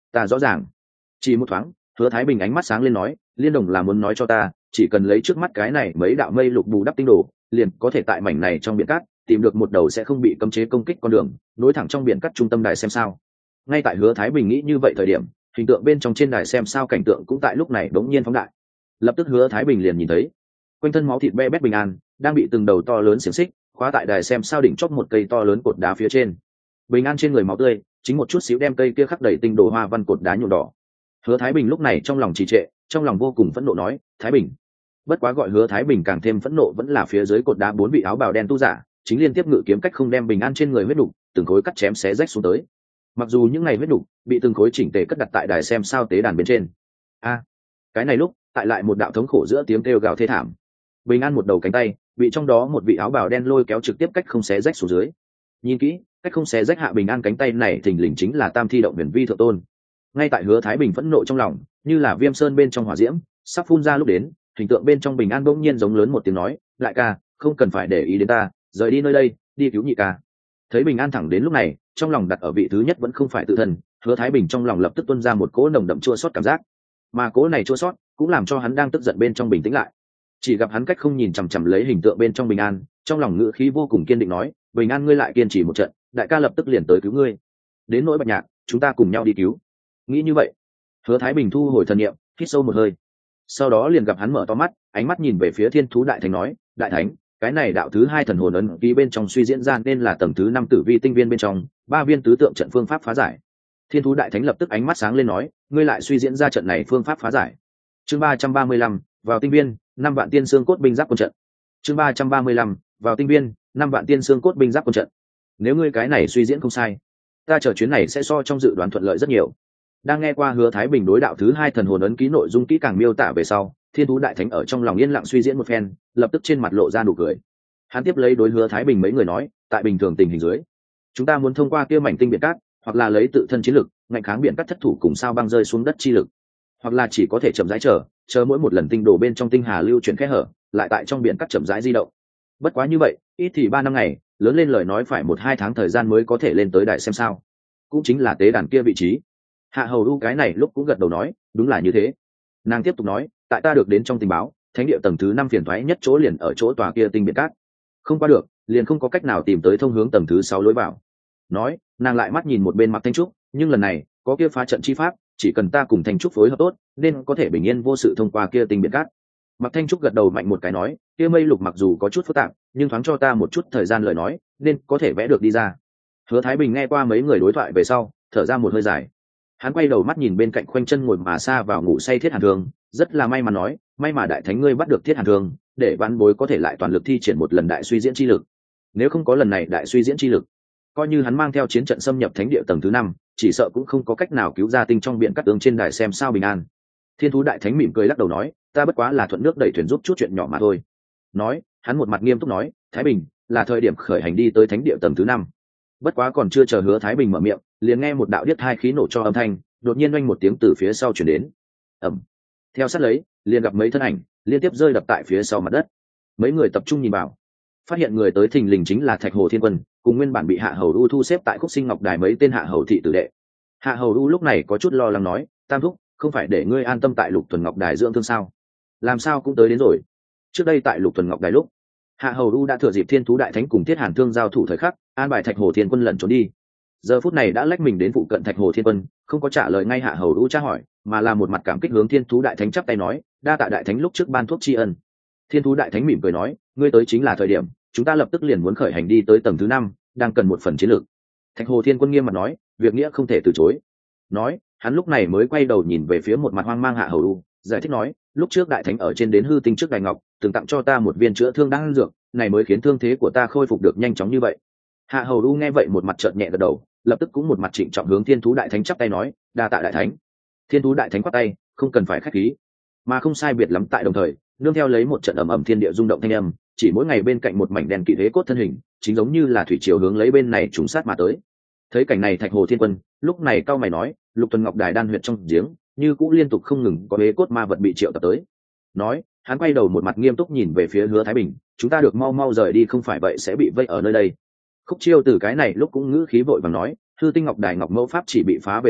Ta rõ ràng. Chỉ một thoáng, Hứa Thái Bình ánh mắt sáng lên nói, liên đồng là muốn nói cho ta, chỉ cần lấy trước mắt cái này mấy đạo mây lục bù đắp tinh đồ, liền có thể tại mảnh này trong biển cát tìm được một đầu sẽ không bị cấm chế công kích con đường, nối thẳng trong biển cát trung tâm đài xem sao. Ngay tại Hứa Thái Bình nghĩ như vậy thời điểm, hình tượng bên trong trên đài xem sao cảnh tượng cũng tại lúc này đống nhiên phóng đại. Lập tức Hứa Thái Bình liền nhìn thấy, quanh thân máu thịt be bét Bình An đang bị từng đầu to lớn xiềng xích khóa tại đài xem sao đỉnh chóp một cây to lớn cột đá phía trên. Bình An trên người máu tươi, chính một chút xíu đem cây kia khắc đầy tinh đồ hoa văn cột đá nhuộm đỏ. Hứa Thái Bình lúc này trong lòng trì trệ, trong lòng vô cùng phẫn nộ nói, Thái Bình. Bất quá gọi Hứa Thái Bình càng thêm phẫn nộ vẫn là phía dưới cột đá bốn vị áo bào đen tu giả, chính liên tiếp ngự kiếm cách không đem Bình An trên người huyết đục từng khối cắt chém xé rách xuống tới. Mặc dù những ngày huyết đục bị từng khối chỉnh tề cất đặt tại đài xem sao tế đàn bên trên. A, cái này lúc, tại lại một đạo thống khổ giữa tiếng kêu gào thê thảm. Bình An một đầu cánh tay bị trong đó một vị áo bào đen lôi kéo trực tiếp cách không xé rách xuống dưới. Nhìn kỹ, cách không xé rách hạ Bình An cánh tay này thình lình chính là Tam Thi Động Huyền Vi Thượng Tôn. Ngay tại Hứa Thái Bình phẫn nộ trong lòng, như là viêm sơn bên trong hỏa diễm sắp phun ra lúc đến, hình tượng bên trong Bình An bỗng nhiên giống lớn một tiếng nói, lại ca, không cần phải để ý đến ta, rời đi nơi đây, đi cứu nhị ca. Thấy Bình An thẳng đến lúc này, trong lòng đặt ở vị thứ nhất vẫn không phải tự thân, Hứa Thái Bình trong lòng lập tức tuôn ra một cỗ nồng đậm chua xót cảm giác, mà cỗ này chua xót cũng làm cho hắn đang tức giận bên trong bình tĩnh lại. Chỉ gặp hắn cách không nhìn chằm chằm lấy hình tượng bên trong Bình An, trong lòng ngữ khí vô cùng kiên định nói, Bình An ngươi lại kiên trì một trận, đại ca lập tức liền tới cứu ngươi. Đến nỗi Bạch Nhạc, chúng ta cùng nhau đi cứu. Nghĩ như vậy, Hứa Thái Bình thu hồi thần niệm, hít sâu một hơi, sau đó liền gặp hắn mở to mắt, ánh mắt nhìn về phía Thiên Thú Đại Thánh nói, đại thánh, cái này đạo thứ hai thần hồn ấn ký bên trong suy diễn ra nên là tầng thứ năm tử vi tinh viên bên trong ba viên tứ tượng trận phương pháp phá giải. Thiên Thú Đại Thánh lập tức ánh mắt sáng lên nói, ngươi lại suy diễn ra trận này phương pháp phá giải. Chương ba trăm ba mươi lăm, vào tinh viên, năm vạn tiên xương cốt binh giáp quân trận. Chương ba trăm ba mươi lăm, vào tinh viên, năm vạn tiên xương cốt binh giáp quân trận. Nếu ngươi cái này suy diễn không sai, ta chờ chuyến này sẽ so trong dự đoán thuận lợi rất nhiều. Đang nghe qua Hứa Thái Bình đối đạo thứ hai thần hồn ấn ký nội dung kỹ càng miêu tả về sau, Thiên Thú Đại Thánh ở trong lòng yên lặng suy diễn một phen, lập tức trên mặt lộ ra nụ cười. Hắn tiếp lấy đối Hứa Thái Bình mấy người nói, tại bình thường tình hình dưới, chúng ta muốn thông qua kia mảnh tinh biển cát, hoặc là lấy tự thân chiến lực ngạnh kháng biển cát thất thủ cùng sao băng rơi xuống đất chi lực, hoặc là chỉ có thể chậm rãi chờ, chờ mỗi một lần tinh đồ bên trong tinh hà lưu chuyển khe hở, lại tại trong biển cát chậm rãi di động. Bất quá như vậy, ít thì ba năm ngày, lớn lên lời nói phải một hai tháng thời gian mới có thể lên tới đài xem sao, cũng chính là tế đàn kia vị trí. Hạ Hầu Du cái này lúc cũng gật đầu nói, đúng là như thế. Nàng tiếp tục nói, tại ta được đến trong tình báo, thánh địa tầng thứ năm phiền toái nhất chỗ liền ở chỗ tòa kia tinh biển cát, không qua được, liền không có cách nào tìm tới thông hướng tầng thứ sáu lối vào. Nói, nàng lại mắt nhìn một bên Mạc Thanh Trúc, nhưng lần này có kia phá trận chi pháp, chỉ cần ta cùng Thanh Trúc phối hợp tốt, nên có thể bình yên vô sự thông qua kia tinh biển cát. Mạc Thanh Trúc gật đầu mạnh một cái nói, kia mây lục mặc dù có chút phức tạp, nhưng thoáng cho ta một chút thời gian lời nói, nên có thể vẽ được đi ra. Hứa Thái Bình nghe qua mấy người đối thoại về sau, thở ra một hơi dài. Hắn quay đầu mắt nhìn bên cạnh khoanh chân ngồi mà xa vào ngủ say Thiết Hàn Thương, rất là may mắn nói, may mà đại thánh ngươi bắt được Thiết Hàn Thương, để vãn bối có thể lại toàn lực thi triển một lần đại suy diễn chi lực. Nếu không có lần này đại suy diễn chi lực, coi như hắn mang theo chiến trận xâm nhập thánh địa tầng thứ năm, chỉ sợ cũng không có cách nào cứu ra tinh trong biển cát tướng trên đài xem sao bình an. Thiên Thú Đại Thánh mỉm cười lắc đầu nói, ta bất quá là thuận nước đẩy thuyền giúp chút chuyện nhỏ mà thôi. Nói, hắn một mặt nghiêm túc nói, Thái Bình, là thời điểm khởi hành đi tới thánh địa tầng thứ năm. Bất quá còn chưa chờ Hứa Thái Bình mở miệng, liền nghe một đạo điếc hai khí nổ cho âm thanh, đột nhiên oanh một tiếng từ phía sau chuyển đến. Ẩm. Theo sát lấy, liền gặp mấy thân ảnh liên tiếp rơi đập tại phía sau mặt đất. Mấy người tập trung nhìn vào, phát hiện người tới thình lình chính là Thạch Hồ Thiên Quân, cùng nguyên bản bị Hạ Hầu Du thu xếp tại Khúc Sinh Ngọc Đài mấy tên Hạ Hầu thị tử đệ. Hạ Hầu Du lúc này có chút lo lắng nói, Tam thúc, không phải để ngươi an tâm tại Lục Thuần Ngọc Đài dưỡng thương sao? Làm sao cũng tới đến rồi. Trước đây tại Lục Thuần Ngọc Đài lúc, Hạ Hầu Du đã thừa dịp Thiên Thú Đại Thánh cùng Thiết Hàn Thương giao thủ thời khắc, an bài Thạch Hồ Thiên Quân lẩn trốn đi. Giờ phút này đã lách mình đến phụ cận Thạch Hồ Thiên Quân, không có trả lời ngay Hạ Hầu Du tra hỏi, mà là một mặt cảm kích hướng Thiên Thú Đại Thánh chắp tay nói, đa tạ Đại Thánh lúc trước ban thuốc tri ân. Thiên Thú Đại Thánh mỉm cười nói, ngươi tới chính là thời điểm, chúng ta lập tức liền muốn khởi hành đi tới tầng thứ năm, đang cần một phần chiến lược. Thạch Hồ Thiên Quân nghiêm mặt nói, việc nghĩa không thể từ chối. Nói, hắn lúc này mới quay đầu nhìn về phía một mặt hoang mang Hạ Hầu Du, giải thích nói, lúc trước Đại Thánh ở trên đến hư tinh trước Đài Ngọc, từng tặng cho ta một viên chữa thương đan dược, này mới khiến thương thế của ta khôi phục được nhanh chóng như vậy. Hạ Hầu Du nghe vậy một mặt trợn nhẹ gật đầu, lập tức cũng một mặt trịnh trọng hướng Thiên Thú Đại Thánh chắp tay nói, đa tạ Đại Thánh. Thiên Thú Đại Thánh quát tay, không cần phải khách khí, mà không sai biệt lắm tại đồng thời, nương theo lấy một trận ầm ầm thiên địa rung động thanh âm, chỉ mỗi ngày bên cạnh một mảnh đen kịt thế cốt thân hình, chính giống như là thủy triều hướng lấy bên này trùng sát mà tới. Thấy cảnh này Thạch Hồ Thiên Quân lúc này cao mày nói, Lục Tuần Ngọc Đài đan huyệt trong giếng, như cũng liên tục không ngừng có thế cốt ma vật bị triệu tập tới. Nói, hắn quay đầu một mặt nghiêm túc nhìn về phía Hứa Thái Bình, chúng ta được mau mau rời đi, không phải vậy sẽ bị vây ở nơi đây. Khúc Chiêu từ cái này lúc cũng ngữ khí vội vàng nói, hư tinh Ngọc Đài Ngọc Mẫu pháp chỉ bị phá về sau,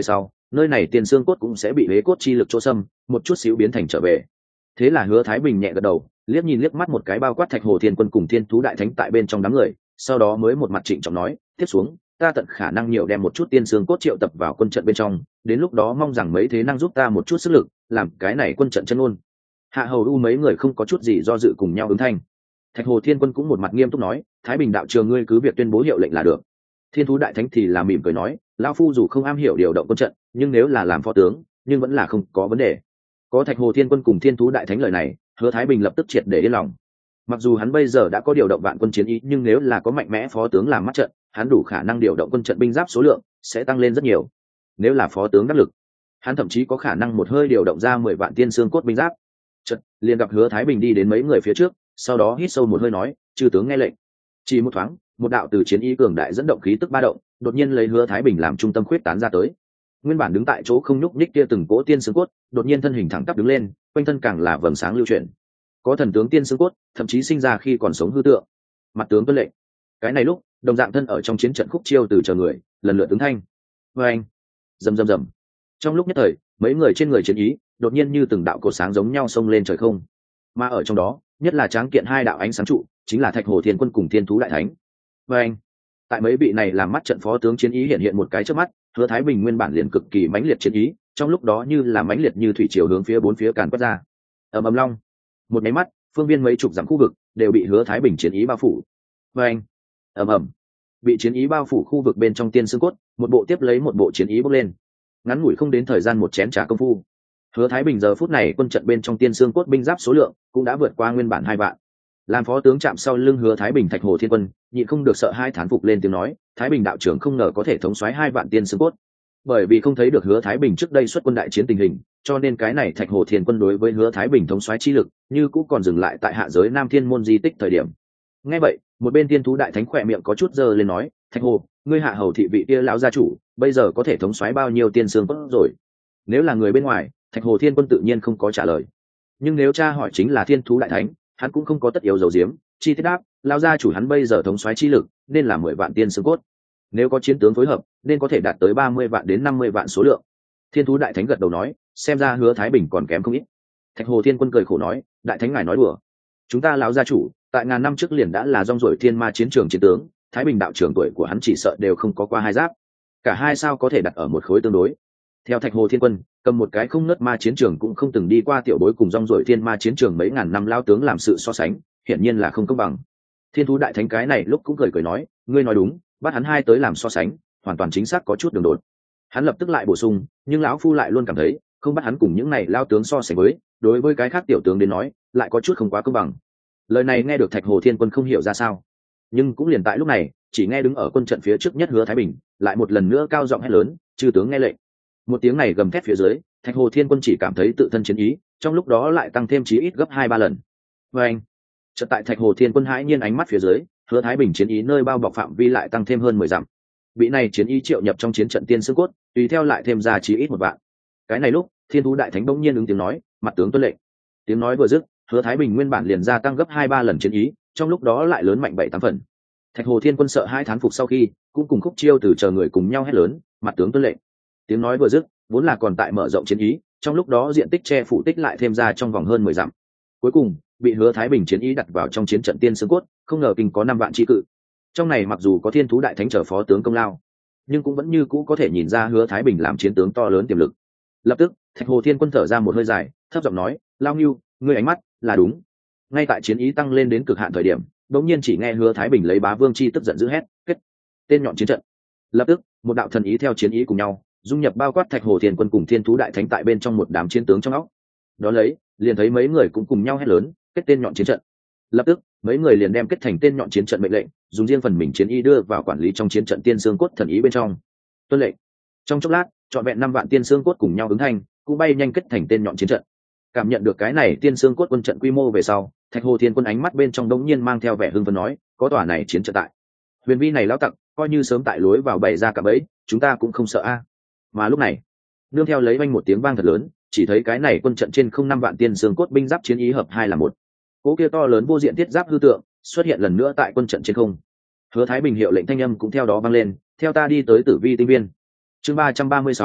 nơi này tiên xương cốt cũng sẽ bị huế cốt chi lực chỗ xâm, một chút xíu biến thành trở về. Thế là Hứa Thái Bình nhẹ gật đầu, liếc nhìn liếc mắt một cái bao quát Thạch Hồ Thiên Quân cùng Thiên Thú Đại Thánh tại bên trong đám người, sau đó mới một mặt trịnh trọng nói, tiếp xuống ta tận khả năng nhiều đem một chút tiên xương cốt triệu tập vào quân trận bên trong, đến lúc đó mong rằng mấy thế năng giúp ta một chút sức lực, làm cái này quân trận chân ôn. Hạ hầu u mấy người không có chút gì do dự cùng nhau ứng thanh. Thạch Hồ Thiên Quân cũng một mặt nghiêm túc nói, Thái Bình đạo trường ngươi cứ việc tuyên bố hiệu lệnh là được. Thiên Thú Đại Thánh thì là mỉm cười nói, lão phu dù không am hiểu điều động quân trận, nhưng nếu là làm phó tướng nhưng vẫn là không có vấn đề. Có Thạch Hồ Thiên Quân cùng Thiên Thú Đại Thánh lời này, Hứa Thái Bình lập tức triệt để yên lòng. Mặc dù hắn bây giờ đã có điều động vạn quân chiến ý, nhưng nếu là có mạnh mẽ phó tướng làm mắt trận, hắn đủ khả năng điều động quân trận binh giáp số lượng sẽ tăng lên rất nhiều. Nếu là phó tướng đắc lực, hắn thậm chí có khả năng một hơi điều động ra mười vạn tiên xương cốt binh giáp. Chợt liền gặp Hứa Thái Bình đi đến mấy người phía trước, sau đó hít sâu một hơi nói, chư tướng nghe lệnh. Chỉ một thoáng, một đạo từ chiến ý cường đại dẫn động khí tức ba động, đột nhiên lấy Hứa Thái Bình làm trung tâm khuyết tán ra tới. Nguyên bản đứng tại chỗ không nhúc nhích kia từng cỗ tiên xương cốt, đột nhiên thân hình thẳng tắp đứng lên, quanh thân càng là vầng sáng lưu chuyển. Có thần tướng tiên xương cốt, thậm chí sinh ra khi còn sống hư tượng. Mặt tướng tuân lệnh. Cái này lúc, đồng dạng thân ở trong chiến trận khúc chiêu từ chờ người, lần lượt ứng thanh. Và anh, rầm rầm rầm. Trong lúc nhất thời, mấy người trên người chiến ý, đột nhiên như từng đạo cột sáng giống nhau xông lên trời không. Mà ở trong đó, nhất là tráng kiện hai đạo ánh sáng trụ, chính là Thạch Hồ Thiên Quân cùng Thiên Thú Đại Thánh. Và anh, tại mấy vị này làm mắt trận phó tướng chiến ý hiện hiện một cái trước mắt, Hứa Thái Bình nguyên bản liền cực kỳ mãnh liệt chiến ý, trong lúc đó như là mãnh liệt như thủy triều hướng phía bốn phía càn quét ra. Ầm ầm long, một máy mắt, phương viên mấy chục dặm khu vực đều bị Hứa Thái Bình chiến ý bao phủ. Và anh, ầm ầm, bị chiến ý bao phủ khu vực bên trong tiên xương cốt, một bộ tiếp lấy một bộ chiến ý bốc lên. Ngắn ngủi không đến thời gian một chén trà công phu, Hứa Thái Bình giờ phút này quân trận bên trong tiên xương cốt binh giáp số lượng cũng đã vượt qua nguyên bản hai vạn. Làm phó tướng chạm sau lưng Hứa Thái Bình Thạch Hồ Thiên Quân, nhịn không được sợ hai thán phục lên tiếng nói, Thái Bình đạo trưởng không ngờ có thể thống soái hai vạn tiên xương cốt. Bởi vì không thấy được Hứa Thái Bình trước đây xuất quân đại chiến tình hình, cho nên cái này Thạch Hồ Thiên Quân đối với Hứa Thái Bình thống soái chi lực, như cũng còn dừng lại tại hạ giới Nam Thiên môn di tích thời điểm. Nghe vậy, một bên Thiên Thú Đại Thánh khỏe miệng có chút giơ lên nói, Thạch Hồ, ngươi hạ hầu thị vị kia lão gia chủ, bây giờ có thể thống soái bao nhiêu tiên xương cốt rồi? Nếu là người bên ngoài, Thạch Hồ Thiên Quân tự nhiên không có trả lời. Nhưng nếu cha hỏi chính là Thiên Thú Đại Thánh, hắn cũng không có tất yếu giấu giếm, chi tiết đáp, lão gia chủ hắn bây giờ thống soái chi lực, nên là mười vạn tiên xương cốt. Nếu có chiến tướng phối hợp, nên có thể đạt tới ba mươi vạn đến năm mươi vạn số lượng. Thiên Thú Đại Thánh gật đầu nói, xem ra Hứa Thái Bình còn kém không ít. Thạch Hồ Thiên Quân cười khổ nói, Đại Thánh ngài nói đùa. Chúng ta lão gia chủ, tại ngàn năm trước liền đã là rong ruổi thiên ma chiến trường chiến tướng, Thái Bình đạo trưởng tuổi của hắn chỉ sợ đều không có qua hai giáp. Cả hai sao có thể đặt ở một khối tương đối. Theo Thạch Hồ Thiên Quân, cầm một cái không nớt ma chiến trường cũng không từng đi qua tiểu bối cùng rong ruổi thiên ma chiến trường mấy ngàn năm lao tướng làm sự so sánh, hiển nhiên là không công bằng. Thiên Thú Đại Thánh cái này lúc cũng cười cười nói, ngươi nói đúng, bắt hắn hai tới làm so sánh, hoàn toàn chính xác có chút đường đột. Hắn lập tức lại bổ sung, nhưng lão phu lại luôn cảm thấy, không bắt hắn cùng những này lao tướng so sánh với, đối với cái khác tiểu tướng đến nói, lại có chút không quá công bằng. Lời này nghe được Thạch Hồ Thiên Quân không hiểu ra sao, nhưng cũng liền tại lúc này, chỉ nghe đứng ở quân trận phía trước nhất Hứa Thái Bình, lại một lần nữa cao giọng hét lớn, chư tướng nghe lệnh. Một tiếng này gầm thét phía dưới, Thạch Hồ Thiên Quân chỉ cảm thấy tự thân chiến ý, trong lúc đó lại tăng thêm chí ít gấp hai ba lần. Và anh, chợt tại Thạch Hồ Thiên Quân hãi nhiên ánh mắt phía dưới, Hứa Thái Bình chiến ý nơi bao bọc phạm vi lại tăng thêm hơn mười dặm. Bị này chiến ý triệu nhập trong chiến trận tiên xương cốt, tùy theo lại thêm ra chí ít một vạn. Cái này lúc, Thiên Thú Đại Thánh bỗng nhiên ứng tiếng nói, mặt tướng tuân lệnh. Tiếng nói vừa dứt, Hứa Thái Bình nguyên bản liền gia tăng gấp hai ba lần chiến ý, trong lúc đó lại lớn mạnh bảy tám phần. Thạch Hồ Thiên Quân sợ hai thán phục sau khi, cũng cùng khúc chiêu từ chờ người cùng nhau hét lớn, mặt tướng tuân lệnh. Tiếng nói vừa dứt, vốn là còn tại mở rộng chiến ý, trong lúc đó diện tích che phủ tích lại thêm ra trong vòng hơn mười dặm. Cuối cùng, bị Hứa Thái Bình chiến ý đặt vào trong chiến trận tiên xương cốt, không ngờ kinh có năm vạn chi cự. Trong này mặc dù có Thiên Thú Đại Thánh trở phó tướng công lao, nhưng cũng vẫn như cũ có thể nhìn ra Hứa Thái Bình làm chiến tướng to lớn tiềm lực. Lập tức, Thạch Hồ Thiên Quân thở ra một hơi dài, thấp giọng nói, Lao Ngưu, ngươi ánh mắt là đúng. Ngay tại chiến ý tăng lên đến cực hạn thời điểm, đột nhiên chỉ nghe Hứa Thái Bình lấy bá vương chi tức giận dữ hét, kết tên nhọn chiến trận. Lập tức, một đạo thần ý theo chiến ý cùng nhau, dung nhập bao quát Thạch Hồ Thiên Quân cùng Thiên Thú Đại Thánh tại bên trong một đám chiến tướng trong óc. Đó lấy, liền thấy mấy người cũng cùng nhau hét lớn, kết tên nhọn chiến trận. Lập tức, mấy người liền đem kết thành tên nhọn chiến trận mệnh lệnh, dùng riêng phần mình chiến ý đưa vào quản lý trong chiến trận tiên xương cốt thần ý bên trong. Tuân lệnh. Trong chốc lát, trọn vẹn năm vạn tiên xương cốt cùng nhau ứng thanh, cũng bay nhanh kết thành tên nhọn chiến trận. Cảm nhận được cái này tiên xương cốt quân trận quy mô về sau, Thạch Hồ Thiên Quân ánh mắt bên trong đống nhiên mang theo vẻ hưng phấn nói, có tòa này chiến trận tại, huyền vi này lão tặc coi như sớm tại lối vào bày ra cả bẫy, chúng ta cũng không sợ a. Mà lúc này, nương theo lấy vang một tiếng vang thật lớn, chỉ thấy cái này quân trận trên không năm vạn tiên xương cốt binh giáp chiến ý hợp hai là một. Cỗ kia to lớn vô diện thiết giáp hư tượng xuất hiện lần nữa tại quân trận trên không. Hứa Thái Bình hiệu lệnh thanh âm cũng theo đó vang lên, theo ta đi tới Tử Vi tinh viên. Chương ba trăm ba mươi sáu,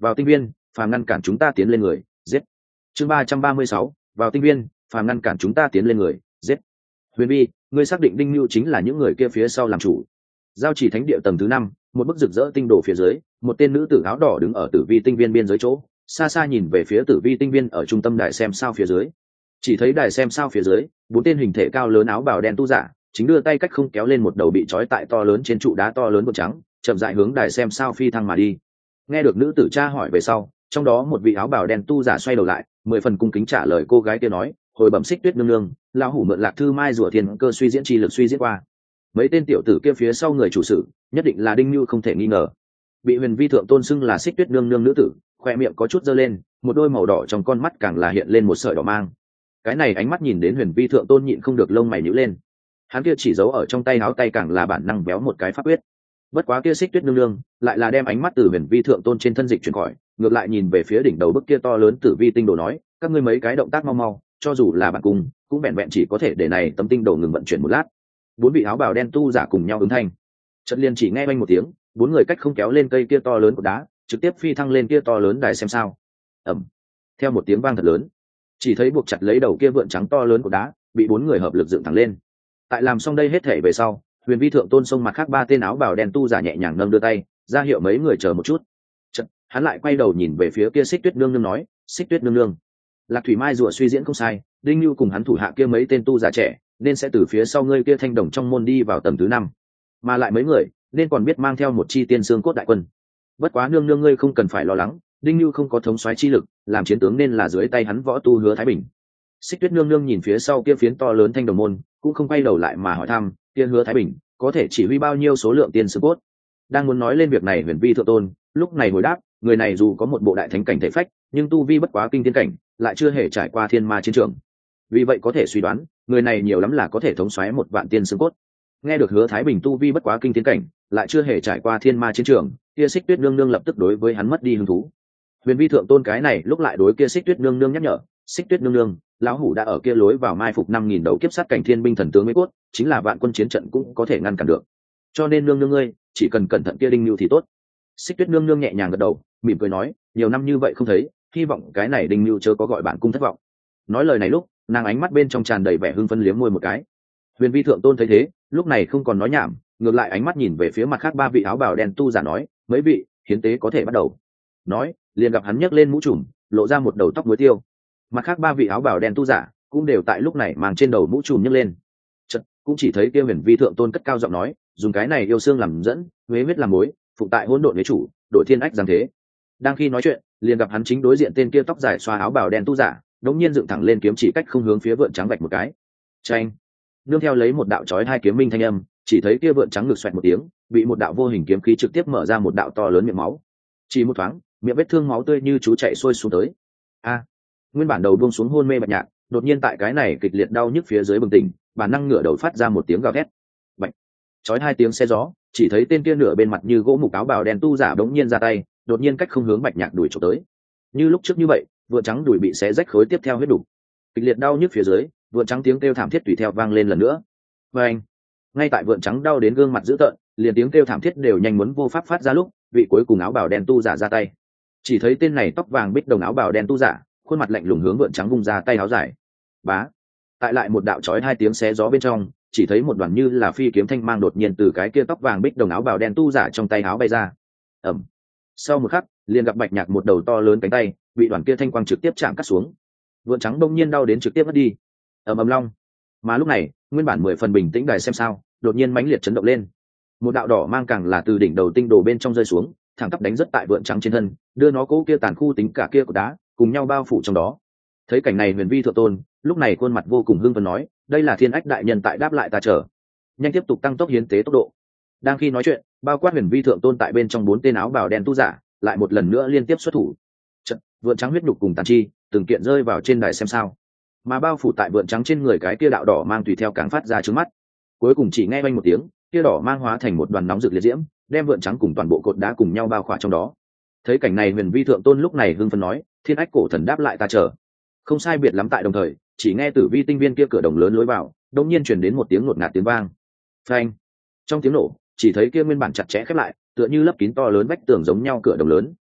vào tinh viên phàm ngăn cản chúng ta tiến lên người, giết. Chương ba trăm ba mươi sáu, vào tinh viên phàm ngăn cản chúng ta tiến lên người, giết. Huyền Vi, ngươi xác định Đinh Nưu chính là những người kia phía sau làm chủ? Giao chỉ thánh địa tầng thứ năm, một bức rực rỡ tinh đồ phía dưới, một tên nữ tử áo đỏ đứng ở tử vi tinh viên biên giới chỗ, xa xa nhìn về phía tử vi tinh viên ở trung tâm đài xem sao phía dưới. Chỉ thấy đài xem sao phía dưới, bốn tên hình thể cao lớn áo bào đen tu giả chính đưa tay cách không kéo lên một đầu bị trói tại to lớn trên trụ đá to lớn bột trắng, chậm rãi hướng đài xem sao phi thăng mà đi. Nghe được nữ tử tra hỏi về sau, trong đó một vị áo bào đen tu giả xoay đầu lại, mười phần cung kính trả lời cô gái kia nói: hồi bẩm Xích Tuyết nương nương, lão hủ mượn Lạc Thư Mai rủa thiên cơ suy diễn chi lực suy diễn qua. Mấy tên tiểu tử kia phía sau người chủ sự nhất định là Đinh Nưu không thể nghi ngờ. Bị Huyền Vi thượng tôn xưng là Xích Tuyết nương nương nữ tử, khoe miệng có chút dơ lên, một đôi màu đỏ trong con mắt càng là hiện lên một sợi đỏ mang. Cái này ánh mắt nhìn đến Huyền Vi thượng tôn nhịn không được lông mày nhíu lên. Hắn kia chỉ giấu ở trong tay áo tay càng là bản năng béo một cái pháp quyết. Bất quá kia Xích Tuyết nương nương lại là đem ánh mắt từ Huyền Vi thượng tôn trên thân dịch chuyển khỏi, ngược lại nhìn về phía đỉnh đầu bức kia to lớn tử vi tinh đồ nói: các ngươi mấy cái động tác mau mau, cho dù là bạn cùng cũng vẹn vẹn chỉ có thể để này tấm tinh đồ ngừng vận chuyển một lát. Bốn vị áo bào đen tu giả cùng nhau ứng thanh. Trận liên chỉ nghe oanh một tiếng, bốn người cách không kéo lên cây kia to lớn của đá, trực tiếp phi thăng lên kia to lớn đài xem sao. Ầm. Theo một tiếng vang thật lớn, chỉ thấy buộc chặt lấy đầu kia vượn trắng to lớn của đá bị bốn người hợp lực dựng thẳng lên. Tại làm xong đây hết thể về sau, Huyền Vi thượng tôn xông mặt khác ba tên áo bào đen tu giả nhẹ nhàng nâng đưa tay ra hiệu mấy người chờ một chút. Chật, hắn lại quay đầu nhìn về phía kia Xích Tuyết nương nương nói: Xích Tuyết nương nương, Lạc Thủy Mai rùa suy diễn không sai, Đinh Nưu cùng hắn thủ hạ kia mấy tên tu giả trẻ nên sẽ từ phía sau ngươi kia thanh đồng trong môn đi vào tầng thứ năm, mà lại mấy người nên còn biết mang theo một chi tiên xương cốt đại quân. Bất quá nương nương ngươi không cần phải lo lắng, Đinh Nưu không có thống soái chi lực, làm chiến tướng nên là dưới tay hắn võ tu Hứa Thái Bình. Xích Tuyết nương nương nhìn phía sau kia phiến to lớn thanh đồng môn, cũng không quay đầu lại mà hỏi thăm: kia Hứa Thái Bình có thể chỉ huy bao nhiêu số lượng tiên xương cốt? Đang muốn nói lên việc này, Huyền Vi thượng tôn lúc này hồi đáp: người này dù có một bộ đại thánh cảnh thể phách, nhưng tu vi bất quá kinh thiên cảnh, lại chưa hề trải qua thiên ma chiến trường. Vì vậy có thể suy đoán, người này nhiều lắm là có thể thống soái một vạn tiên xương cốt. Nghe được Hứa Thái Bình tu vi bất quá kinh thiên cảnh, lại chưa hề trải qua thiên ma chiến trường, kia Xích Tuyết nương nương lập tức đối với hắn mất đi hứng thú. Huyền Vi thượng tôn cái này lúc lại đối kia Xích Tuyết nương nương nhắc nhở: Xích Tuyết nương nương, lão hủ đã ở kia lối vào mai phục năm nghìn đầu kiếp sát cảnh thiên binh thần tướng mấy cốt, chính là vạn quân chiến trận cũng có thể ngăn cản được. Cho nên nương nương ngươi chỉ cần cẩn thận kia Đinh Nưu thì tốt. Xích Tuyết nương nương nhẹ nhàng gật đầu, mỉm cười nói: nhiều năm như vậy không thấy, hy vọng cái này Đinh Nưu chớ có gọi bản cung thất vọng. Nói lời này lúc, nàng ánh mắt bên trong tràn đầy vẻ hưng phấn, liếm môi một cái. Huyền Vi thượng tôn thấy thế, lúc này không còn nói nhảm, ngược lại ánh mắt nhìn về phía mặt khác ba vị áo bào đen tu giả nói: mấy vị, hiến tế có thể bắt đầu. Nói, liền gặp hắn nhấc lên mũ trùm, lộ ra một đầu tóc muối tiêu. Mặt khác ba vị áo bào đen tu giả cũng đều tại lúc này mang trên đầu mũ trùm nhấc lên. Chợt, cũng chỉ thấy kia Huyền Vi thượng tôn cất cao giọng nói: dùng cái này yêu xương làm dẫn, huế huyết làm mối, phụng tại hỗn độn với chủ, đội thiên ách giáng thế. Đang khi nói chuyện, liền gặp hắn chính đối diện tên kia tóc dài xoa áo bào đen tu giả, đống nhiên dựng thẳng lên kiếm chỉ cách không hướng phía vượn trắng vạch một cái. Chanh! Nương theo lấy một đạo chói hai kiếm minh thanh âm, chỉ thấy kia vượn trắng ngực xoẹt một tiếng, bị một đạo vô hình kiếm khí trực tiếp mở ra một đạo to lớn miệng máu. Chỉ một thoáng, miệng vết thương máu tươi như chú chạy xuôi xuống tới. A! Nguyên bản đầu buông xuống hôn mê Bạch Nhạc, đột nhiên tại cái này kịch liệt đau nhức phía dưới bừng tỉnh, bản năng ngửa đầu phát ra một tiếng gào thét. Bạch! Chói hai tiếng xe gió, chỉ thấy tên kia nửa bên mặt như gỗ mục áo bào đen tu giả đống nhiên ra tay, đột nhiên cách không hướng Bạch Nhạc đuổi chụp tới. Như lúc trước như vậy, vượn trắng đùi bị xé rách khối tiếp theo huyết đủ. Kịch liệt đau nhức phía dưới, vượn trắng tiếng kêu thảm thiết tùy theo vang lên lần nữa. Và anh, ngay tại vượn trắng đau đến gương mặt dữ tợn, liền tiếng kêu thảm thiết đều nhanh muốn vô pháp phát ra lúc, vị cuối cùng áo bào đen tu giả ra tay. Chỉ thấy tên này tóc vàng bích đồng áo bào đen tu giả, khuôn mặt lạnh lùng hướng vượn trắng vung ra tay áo dài. Bá. Tại lại một đạo chói hai tiếng xé gió bên trong, chỉ thấy một đoàn như là phi kiếm thanh mang đột nhiên từ cái kia tóc vàng bích đồng áo bào đen tu giả trong tay áo bay ra. Ầm. Sau một khắc, liền gặp Bạch Nhạc một đầu to lớn cánh tay bị đoàn kia thanh quang trực tiếp chạm cắt xuống. Vượn trắng đông nhiên đau đến trực tiếp mất đi. Ầm ầm long. Mà lúc này, nguyên bản mười phần bình tĩnh đài xem sao, đột nhiên mãnh liệt chấn động lên. Một đạo đỏ mang càng là từ đỉnh đầu tinh đồ bên trong rơi xuống, thẳng tắp đánh rất tại vượn trắng trên thân, đưa nó cố kia tàn khu tính cả kia của đá cùng nhau bao phủ trong đó. Thấy cảnh này, Huyền Vi thượng tôn lúc này khuôn mặt vô cùng hưng phấn nói: đây là Thiên Ách đại nhân tại đáp lại ta, chờ nhanh tiếp tục tăng tốc hiến tế tốc độ. Đang khi nói chuyện, bao quát Huyền Vi thượng tôn tại bên trong bốn tên áo bào đen tu giả lại một lần nữa liên tiếp xuất thủ. Trận vượn trắng huyết nhục cùng tàn chi từng kiện rơi vào trên đài xem sao, mà bao phủ tại vượn trắng trên người cái kia đạo đỏ mang tùy theo càng phát ra trước mắt. Cuối cùng chỉ nghe vang một tiếng, kia đỏ mang hóa thành một đoàn nóng rực liệt diễm, đem vượn trắng cùng toàn bộ cột đá cùng nhau bao khỏa trong đó. Thấy cảnh này, Huyền Vi thượng tôn lúc này hưng phấn nói: Thiên Ách cổ thần đáp lại ta, chờ không sai biệt lắm. Tại đồng thời, chỉ nghe tử vi tinh viên kia cửa đồng lớn lối vào đột nhiên truyền đến một tiếng ngột ngạt tiếng vang. Phanh! Trong tiếng nổ, chỉ thấy kia nguyên bản chặt chẽ khép lại, tựa như lấp kín to lớn vách tường giống nhau cửa đồng lớn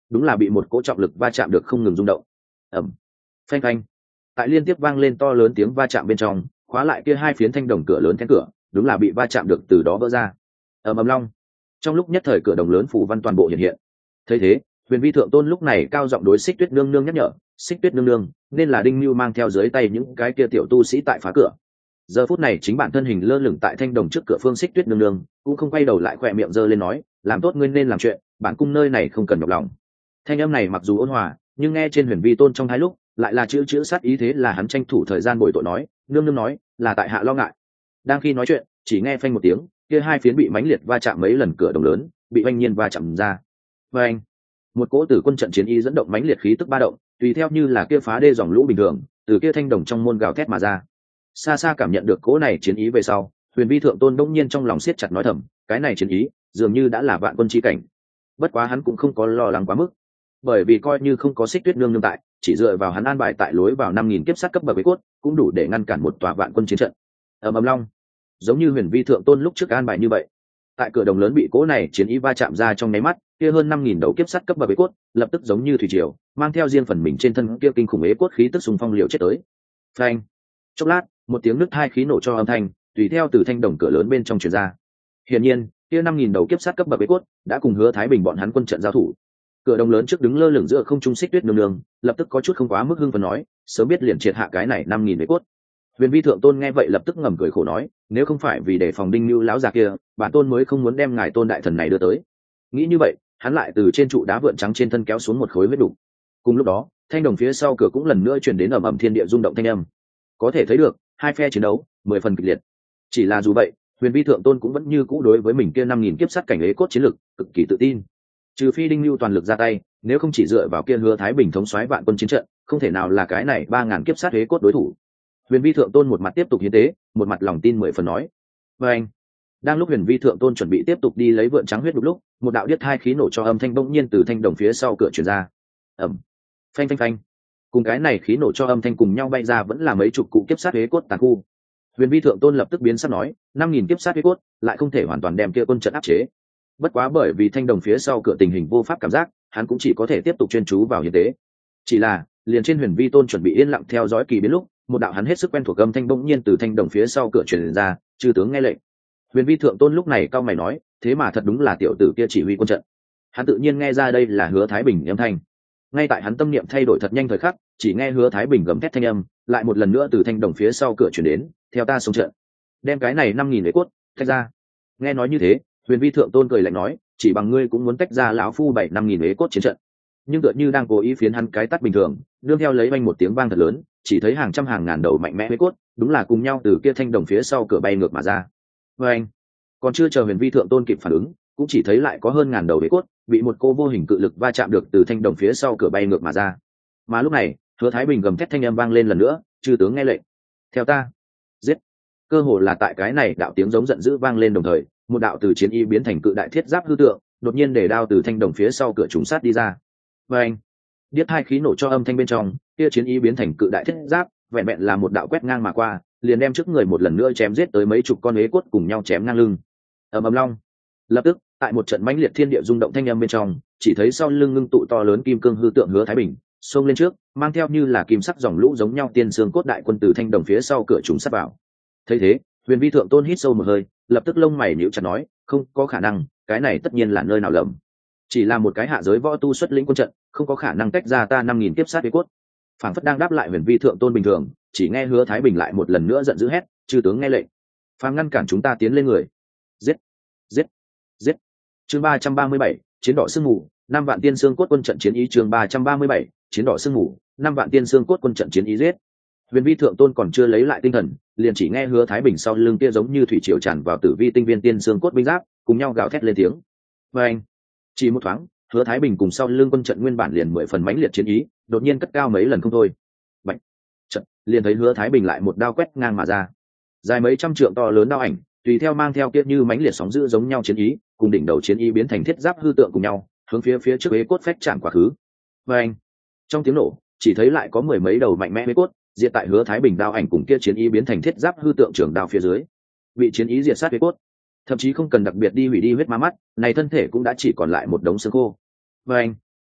đúng là bị một cỗ trọng lực va chạm được không ngừng rung động. Ẩm, phanh phanh. Tại liên tiếp vang lên to lớn tiếng va chạm bên trong, khóa lại kia hai phiến thanh đồng cửa lớn then cửa, đúng là bị va chạm được từ đó vỡ ra. Ầm ầm long. Trong lúc nhất thời cửa đồng lớn phủ văn toàn bộ hiện hiện. Thấy thế, Huyền Vi thượng tôn lúc này cao giọng đối Xích Tuyết nương nương nhắc nhở, Xích Tuyết nương nương, nên là Đinh Nưu mang theo dưới tay những cái kia tiểu tu sĩ tại phá cửa. Giờ phút này chính bản thân hình lơ lửng tại thanh đồng trước cửa phương Xích Tuyết nương nương, cũng không quay đầu lại khỏe miệng giơ lên nói, làm tốt ngươi nên làm chuyện, bản cung nơi này không cần nhọc lòng. Thanh âm này mặc dù ôn hòa, nhưng nghe trên Huyền Vi tôn trong hai lúc, lại là chữ chữ sát ý, thế là hắn tranh thủ thời gian bồi tội nói, nương nương nói, là tại hạ lo ngại. Đang khi nói chuyện, chỉ nghe phanh một tiếng, kia hai phiến bị mãnh liệt va chạm mấy lần cửa đồng lớn, bị oanh nhiên va chạm ra. Và anh, một cỗ tử quân trận chiến y dẫn động mãnh liệt khí tức ba động, tùy theo như là kia phá đê dòng lũ bình thường, từ kia thanh đồng trong môn gào thét mà ra. Xa xa cảm nhận được cỗ này chiến ý về sau, Huyền Vi thượng tôn đông nhiên trong lòng siết chặt nói thầm, cái này chiến ý dường như đã là vạn quân chi cảnh. Bất quá hắn cũng không có lo lắng quá mức, bởi vì coi như không có Xích Tuyết nương nương tại, chỉ dựa vào hắn an bài tại lối vào năm nghìn kiếp sát cấp bậc với cốt, cũng đủ để ngăn cản một tòa vạn quân chiến trận. Ầm ầm long, giống như Huyền Vi thượng tôn lúc trước an bài như vậy, tại cửa đồng lớn bị cỗ này chiến ý va chạm ra trong nháy mắt, kia hơn năm nghìn đầu kiếp sắt cấp bậc ế cốt lập tức giống như thủy triều, mang theo riêng phần mình trên thân kia kinh khủng ế cốt khí tức xung phong liều chết tới. Phanh, chốc lát, một tiếng nứt hai khí nổ cho âm thanh tùy theo từ thanh đồng cửa lớn bên trong truyền ra. Hiển nhiên, kia năm nghìn đầu kiếp sắt cấp bậc ế cốt đã cùng Hứa Thái Bình bọn hắn quân trận giao thủ. Cửa đồng lớn trước đứng lơ lửng giữa không trung Xích Tuyết nương nương, lập tức có chút không quá mức hưng phấn nói, sớm biết liền triệt hạ cái này năm nghìn ế cốt. Huyền Vi thượng tôn nghe vậy lập tức ngầm cười khổ nói, nếu không phải vì để phòng Đinh Nưu lão già kia, bản tôn mới không muốn đem ngài tôn đại thần này đưa tới. Nghĩ như vậy, hắn lại từ trên trụ đá vượn trắng trên thân kéo xuống một khối huyết đục. Cùng lúc đó, thanh đồng phía sau cửa cũng lần nữa truyền đến ầm ầm thiên địa rung động thanh âm. Có thể thấy được, hai phe chiến đấu mười phần kịch liệt. Chỉ là dù vậy, Huyền Vi thượng tôn cũng vẫn như cũ đối với mình kia năm nghìn kiếp sát cảnh ế cốt chiến lực cực kỳ tự tin. Trừ phi Đinh Nưu toàn lực ra tay, nếu không chỉ dựa vào kia Hứa Thái Bình thống soái vạn quân chiến trận, không thể nào là cái này ba ngàn kiếp sát ế cốt đối thủ. Huyền Vi thượng tôn một mặt tiếp tục hiến tế, một mặt lòng tin mười phần nói. Và anh, đang lúc Huyền Vi thượng tôn chuẩn bị tiếp tục đi lấy vượn trắng huyết đục lúc, một đạo điếc hai khí nổ cho âm thanh bỗng nhiên từ thanh đồng phía sau cửa truyền ra. Ầm, phanh phanh phanh. Cùng cái này khí nổ cho âm thanh cùng nhau bay ra vẫn là mấy chục cụ kiếp sát ế cốt tàn khu. Huyền Vi thượng tôn lập tức biến sắc nói, năm nghìn kiếp sát ế cốt, lại không thể hoàn toàn đem kia quân trận áp chế. Bất quá bởi vì thanh đồng phía sau cửa tình hình vô pháp cảm giác, hắn cũng chỉ có thể tiếp tục chuyên chú vào hiến tế. Chỉ là, liền trên Huyền Vi tôn chuẩn bị yên lặng theo dõi kỳ biến lúc, một đạo hắn hết sức quen thuộc âm thanh bỗng nhiên từ thanh đồng phía sau cửa truyền ra, chư tướng nghe lệnh. Huyền Vi thượng tôn lúc này cao mày nói, thế mà thật đúng là tiểu tử kia chỉ huy quân trận. Hắn tự nhiên nghe ra đây là Hứa Thái Bình âm thanh. Ngay tại hắn tâm niệm thay đổi thật nhanh thời khắc, chỉ nghe Hứa Thái Bình gầm thét thanh âm, lại một lần nữa từ thanh đồng phía sau cửa truyền đến, theo ta xuống trận, đem cái này năm nghìn ế cốt tách ra. Nghe nói như thế, Huyền Vi thượng tôn cười lạnh nói, chỉ bằng ngươi cũng muốn tách ra lão phu bảy năm nghìn ế cốt chiến trận. Nhưng tựa như đang cố ý phiến hắn cái tắt bình thường, nương theo lấy vang một tiếng vang thật lớn, chỉ thấy hàng trăm hàng ngàn đầu mạnh mẽ ế cốt, đúng là cùng nhau từ kia thanh đồng phía sau cửa bay ngược mà ra. Và anh, còn chưa chờ Huyền Vi thượng tôn kịp phản ứng, cũng chỉ thấy lại có hơn ngàn đầu ế cốt bị một cô vô hình cự lực va chạm được từ thanh đồng phía sau cửa bay ngược mà ra. Mà lúc này, Hứa Thái Bình gầm thét thanh âm vang lên lần nữa, chư tướng nghe lệnh, theo ta giết. Cơ hồ là tại cái này đạo tiếng giống giận dữ vang lên đồng thời, một đạo từ chiến y biến thành cự đại thiết giáp hư tượng đột nhiên để đao từ thanh đồng phía sau cửa trùng sát đi ra. Và anh, điếc hai khí nổ cho âm thanh bên trong, kia chiến y biến thành cự đại thiết giáp vẹn vẹn là một đạo quét ngang mà qua, liền đem trước người một lần nữa chém giết tới mấy chục con ế cốt cùng nhau chém ngang lưng. Ầm ầm long. Lập tức, tại một trận mãnh liệt thiên địa rung động thanh âm bên trong, chỉ thấy sau lưng ngưng tụ to lớn kim cương hư tượng Hứa Thái Bình xông lên trước, mang theo như là kim sắc dòng lũ giống nhau tiên xương cốt đại quân từ thanh đồng phía sau cửa trùng sát vào. Thấy thế, Huyền Vi thượng tôn hít sâu một hơi, lập tức lông mày nhíu chặt nói, không có khả năng, cái này tất nhiên là nơi nào lầm. Chỉ là một cái hạ giới võ tu xuất lĩnh quân trận, không có khả năng tách ra ta năm nghìn kiếp sát ế cốt. Phảng phất đang đáp lại Huyền Vi thượng tôn bình thường, chỉ nghe Hứa Thái Bình lại một lần nữa giận dữ hét, chư tướng nghe lệnh, phàm ngăn cản chúng ta tiến lên người, giết, giết, giết. Chương ba trăm ba mươi bảy, chiến đỏ sương mù, năm vạn tiên xương cốt quân trận chiến ý. Chương ba trăm ba mươi bảy, chiến đỏ sương mù, năm vạn tiên xương cốt quân trận chiến ý. Giết. Huyền Vi thượng tôn còn chưa lấy lại tinh thần, liền chỉ nghe Hứa Thái Bình sau lưng kia giống như thủy triều tràn vào tử vi tinh viên tiên xương cốt binh giáp, cùng nhau gào thét lên tiếng. Và anh, chỉ một thoáng, Hứa Thái Bình cùng sau lưng quân trận nguyên bản liền mười phần mãnh liệt chiến ý, đột nhiên cất cao mấy lần không thôi. Bạch, trận, liền thấy Hứa Thái Bình lại một đao quét ngang mà ra. Dài mấy trăm trượng to lớn đao ảnh, tùy theo mang theo kia như mãnh liệt sóng dữ giống nhau chiến ý, cùng đỉnh đầu chiến ý biến thành thiết giáp hư tượng cùng nhau, hướng phía phía trước ế cốt phách chạm quá khứ. Và anh, trong tiếng nổ, chỉ thấy lại có mười mấy đầu mạnh mẽ ế cốt diệt tại Hứa Thái Bình đao ảnh cùng kia chiến ý biến thành thiết giáp hư tượng trưởng đao phía dưới. Bị chiến ý diệt sát ế cốt, thậm chí không cần đặc biệt đi hủy đi huyết ma mắt, này thân thể cũng đã chỉ còn lại một đống xương khô. Và anh,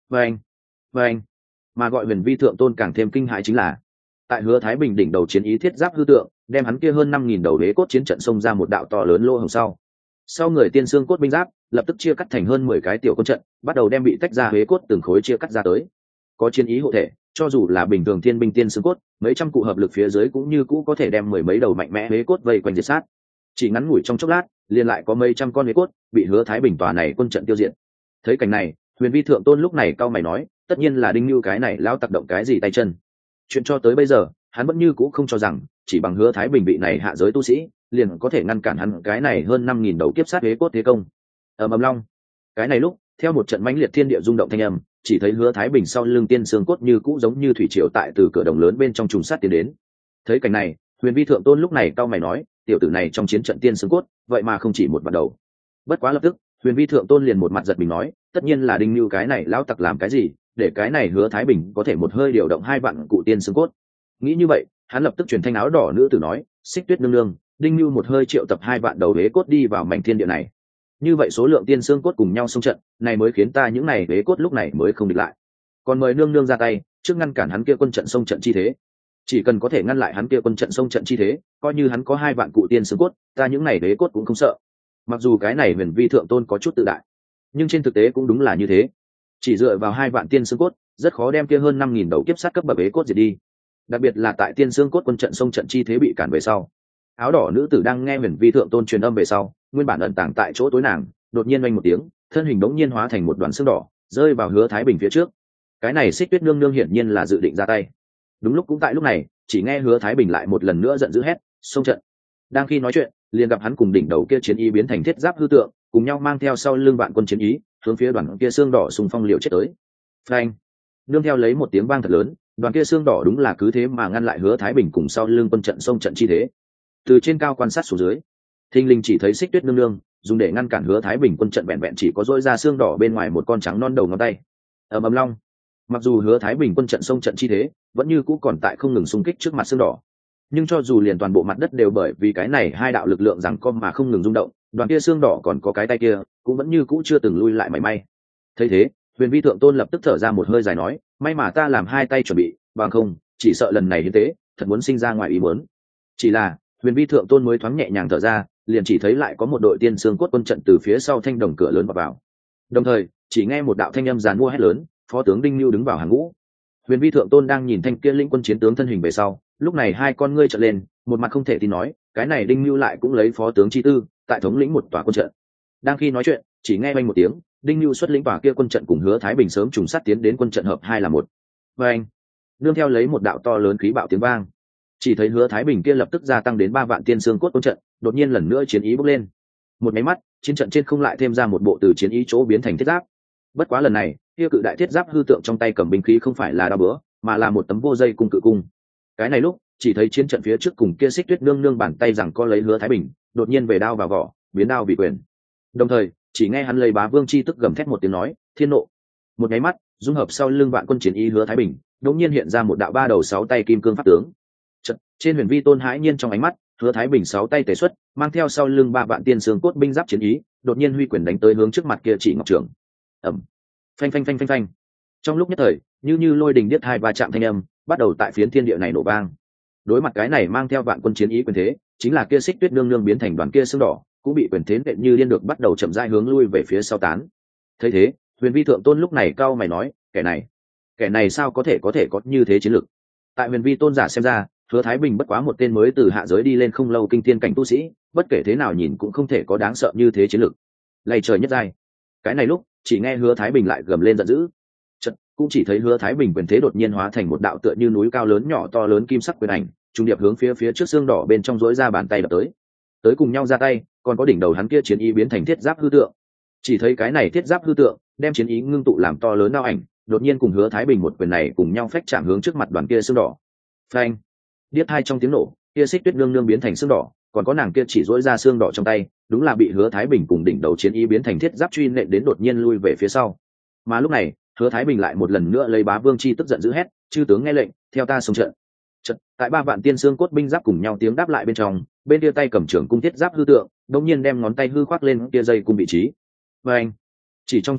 và anh và anh mà gọi huyền vi thượng tôn càng thêm kinh hãi chính là tại Hứa Thái Bình đỉnh đầu chiến ý thiết giáp hư tượng đem hắn kia hơn năm nghìn đầu đế cốt chiến trận xông ra một đạo to lớn lỗ hổng sau sau người tiên xương cốt binh giáp lập tức chia cắt thành hơn mười cái tiểu quân trận, bắt đầu đem bị tách ra huế cốt từng khối chia cắt ra tới. Có chiến ý hộ thể, cho dù là bình thường thiên binh tiên xương cốt, mấy trăm cụ hợp lực phía dưới cũng như cũ có thể đem mười mấy đầu mạnh mẽ huế cốt vây quanh diệt sát. Chỉ ngắn ngủi trong chốc lát, liền lại có mấy trăm con huế cốt bị Hứa Thái Bình tòa này quân trận tiêu diệt. Thấy cảnh này, Huyền Vi thượng tôn lúc này cau mày nói, tất nhiên là Đinh Nưu cái này lao tác động cái gì tay chân. Chuyện cho tới bây giờ, hắn vẫn như cũ không cho rằng chỉ bằng Hứa Thái Bình vị này hạ giới tu sĩ liền có thể ngăn cản hắn cái này hơn năm nghìn đầu kiếp sát huế cốt thế công. Ầm ầm long, cái này lúc theo một trận mãnh liệt thiên địa rung động thanh âm, chỉ thấy Hứa Thái Bình sau lưng tiên xương cốt như cũ giống như thủy triều tại từ cửa đồng lớn bên trong trùng sát tiến đến. Thấy cảnh này, Huyền Vi thượng tôn lúc này cau mày nói, tiểu tử này trong chiến trận tiên xương cốt vậy mà không chỉ một vạn đầu. Bất quá lập tức Huyền Vi thượng tôn liền một mặt giật mình nói, tất nhiên là Đinh Nưu cái này lão tặc làm cái gì để cái này Hứa Thái Bình có thể một hơi điều động hai vạn cụ tiên xương cốt. Nghĩ như vậy, hắn lập tức truyền thanh áo đỏ nữ tử nói, Xích Tuyết nương nương, Đinh Nưu một hơi triệu tập hai vạn đầu huế cốt đi vào mảnh thiên địa này. Như vậy số lượng tiên xương cốt cùng nhau xông trận, này mới khiến ta những này huế cốt lúc này mới không địch lại. Còn mời nương nương ra tay, trước ngăn cản hắn kia quân trận xông trận chi thế. Chỉ cần có thể ngăn lại hắn kia quân trận xông trận chi thế, coi như hắn có hai vạn cụ tiên xương cốt, ta những này huế cốt cũng không sợ. Mặc dù cái này Huyền Vi thượng tôn có chút tự đại, nhưng trên thực tế cũng đúng là như thế. Chỉ dựa vào hai vạn tiên xương cốt, rất khó đem kia hơn năm nghìn đầu kiếp sát cấp bậc huế cốt diệt đi. Đặc biệt là tại tiên xương cốt quân trận xông trận chi thế bị cản về sau, áo đỏ nữ tử đang nghe Huyền Vi thượng tôn truyền âm về sau, nguyên bản ẩn tàng tại chỗ tối nàng đột nhiên oanh một tiếng, thân hình bỗng nhiên hóa thành một đoàn xương đỏ rơi vào Hứa Thái Bình phía trước. Cái này Xích Tuyết nương nương hiển nhiên là dự định ra tay. Đúng lúc cũng tại lúc này, chỉ nghe Hứa Thái Bình lại một lần nữa giận dữ hét, xông trận. Đang khi nói chuyện, liền gặp hắn cùng đỉnh đầu kia chiến ý biến thành thiết giáp hư tượng, cùng nhau mang theo sau lưng vạn quân chiến ý, hướng phía đoàn kia xương đỏ xung phong liều chết tới. Phanh! Nương theo lấy một tiếng vang thật lớn, đoàn kia xương đỏ đúng là cứ thế mà ngăn lại Hứa Thái Bình cùng sau lưng quân trận xông trận chi thế. Từ trên cao quan sát xuống dưới, thình lình chỉ thấy Xích Tuyết nương nương dùng để ngăn cản Hứa Thái Bình quân trận vẹn vẹn chỉ có dỗi ra xương đỏ bên ngoài một con trắng non đầu ngón tay. Ầm ầm long, mặc dù Hứa Thái Bình quân trận xông trận chi thế vẫn như cũ còn tại không ngừng xung kích trước mặt xương đỏ, nhưng cho dù liền toàn bộ mặt đất đều bởi vì cái này hai đạo lực lượng rằng co mà không ngừng rung động, đoàn kia xương đỏ còn có cái tay kia cũng vẫn như cũ chưa từng lui lại mảy may. Thấy thế, Huyền Vi thượng tôn lập tức thở ra một hơi dài nói, may mà ta làm hai tay chuẩn bị, bằng không chỉ sợ lần này hiến tế thật muốn sinh ra ngoài ý muốn. Chỉ là Huyền Vi thượng tôn mới thoáng nhẹ nhàng thở ra, liền chỉ thấy lại có một đội tiên xương cốt quân trận từ phía sau thanh đồng cửa lớn vào vào. Đồng thời, chỉ nghe một đạo thanh âm giàn mua hét lớn, phó tướng Đinh Nưu đứng vào hàng ngũ. Huyền Vi thượng tôn đang nhìn thanh kia lĩnh quân chiến tướng thân hình về sau, lúc này hai con ngươi trợn lên, một mặt không thể tin nói, cái này Đinh Nưu lại cũng lấy phó tướng chi tư, tại thống lĩnh một tòa quân trận. Đang khi nói chuyện, chỉ nghe vang một tiếng, Đinh Nưu xuất lĩnh tòa kia quân trận cùng Hứa Thái Bình sớm trùng sát tiến đến quân trận hợp hai là một. Vang! Nương theo lấy một đạo to lớn khí bạo tiếng vang, chỉ thấy Hứa Thái Bình kia lập tức gia tăng đến ba vạn tiên xương cốt quân trận, đột nhiên lần nữa chiến ý bốc lên. Một máy mắt, chiến trận trên không lại thêm ra một bộ từ chiến ý chỗ biến thành thiết giáp. Bất quá lần này, kia cự đại thiết giáp hư tượng trong tay cầm binh khí không phải là đao búa, mà là một tấm vô dây cung cự cung. Cái này lúc, chỉ thấy chiến trận phía trước cùng kia Xích Tuyết nương nương bàn tay rằng có lấy Hứa Thái Bình, đột nhiên về đao vào vỏ, biến đao vì quyền. Đồng thời, chỉ nghe hắn lấy Bá Vương chi tức gầm thét một tiếng nói, thiên nộ. Một máy mắt, dung hợp sau lưng vạn quân chiến ý Hứa Thái Bình, đột nhiên hiện ra một đạo ba đầu sáu tay kim cương pháp tướng. Trận, trên Huyền Vi tôn hãi nhiên trong ánh mắt, Hứa Thái Bình sáu tay tề xuất, mang theo sau lưng ba vạn tiên xương cốt binh giáp chiến ý, đột nhiên huy quyền đánh tới hướng trước mặt kia Chỉ Ngọc Trường. Ầm. Phanh phanh phanh phanh phanh. Trong lúc nhất thời, như như lôi đình điếc hai va chạm thanh âm, bắt đầu tại phiến thiên địa này nổ vang. Đối mặt cái này mang theo vạn quân chiến ý quyền thế, chính là kia Xích Tuyết nương nương biến thành đoàn kia xương đỏ, cũng bị quyền thế nện như liên được bắt đầu chậm rãi hướng lui về phía sau tán. Thấy thế, Huyền Vi thượng tôn lúc này cao mày nói, kẻ này, kẻ này sao có thể có thể có như thế chiến lực? Tại Huyền Vi tôn giả xem ra, Hứa Thái Bình bất quá một tên mới từ hạ giới đi lên không lâu kinh thiên cảnh tu sĩ, bất kể thế nào nhìn cũng không thể có đáng sợ như thế chiến lực. Lạy trời nhất giai. Cái này lúc, chỉ nghe Hứa Thái Bình lại gầm lên giận dữ. Chợt, cũng chỉ thấy Hứa Thái Bình quyền thế đột nhiên hóa thành một đạo tựa như núi cao lớn nhỏ to lớn kim sắc quyền ảnh, trung điệp hướng phía phía trước xương đỏ bên trong rỗi ra bàn tay đập tới. Tới cùng nhau ra tay, còn có đỉnh đầu hắn kia chiến ý biến thành thiết giáp hư tượng. Chỉ thấy cái này thiết giáp hư tượng, đem chiến ý ngưng tụ làm to lớn đao ảnh, đột nhiên cùng Hứa Thái Bình một quyền này cùng nhau phách chạm hướng trước mặt đoàn kia xương đỏ. Phanh! Điếc hai trong tiếng nổ, kia Xích Tuyết nương nương biến thành xương đỏ, còn có nàng kia chỉ dỗi ra xương đỏ trong tay, đúng là bị Hứa Thái Bình cùng đỉnh đầu chiến ý biến thành thiết giáp truy nện đến đột nhiên lui về phía sau. Mà lúc này, Hứa Thái Bình lại một lần nữa lấy Bá Vương chi tức giận dữ hét, chư tướng nghe lệnh, theo ta xông trận. Trận, tại ba vạn tiên xương cốt binh giáp cùng nhau tiếng đáp lại bên trong, bên kia tay cầm trưởng cung thiết giáp hư tượng, đột nhiên đem ngón tay hư khoác lên kia dây cung vị trí. Và anh, chỉ trong chốc lát,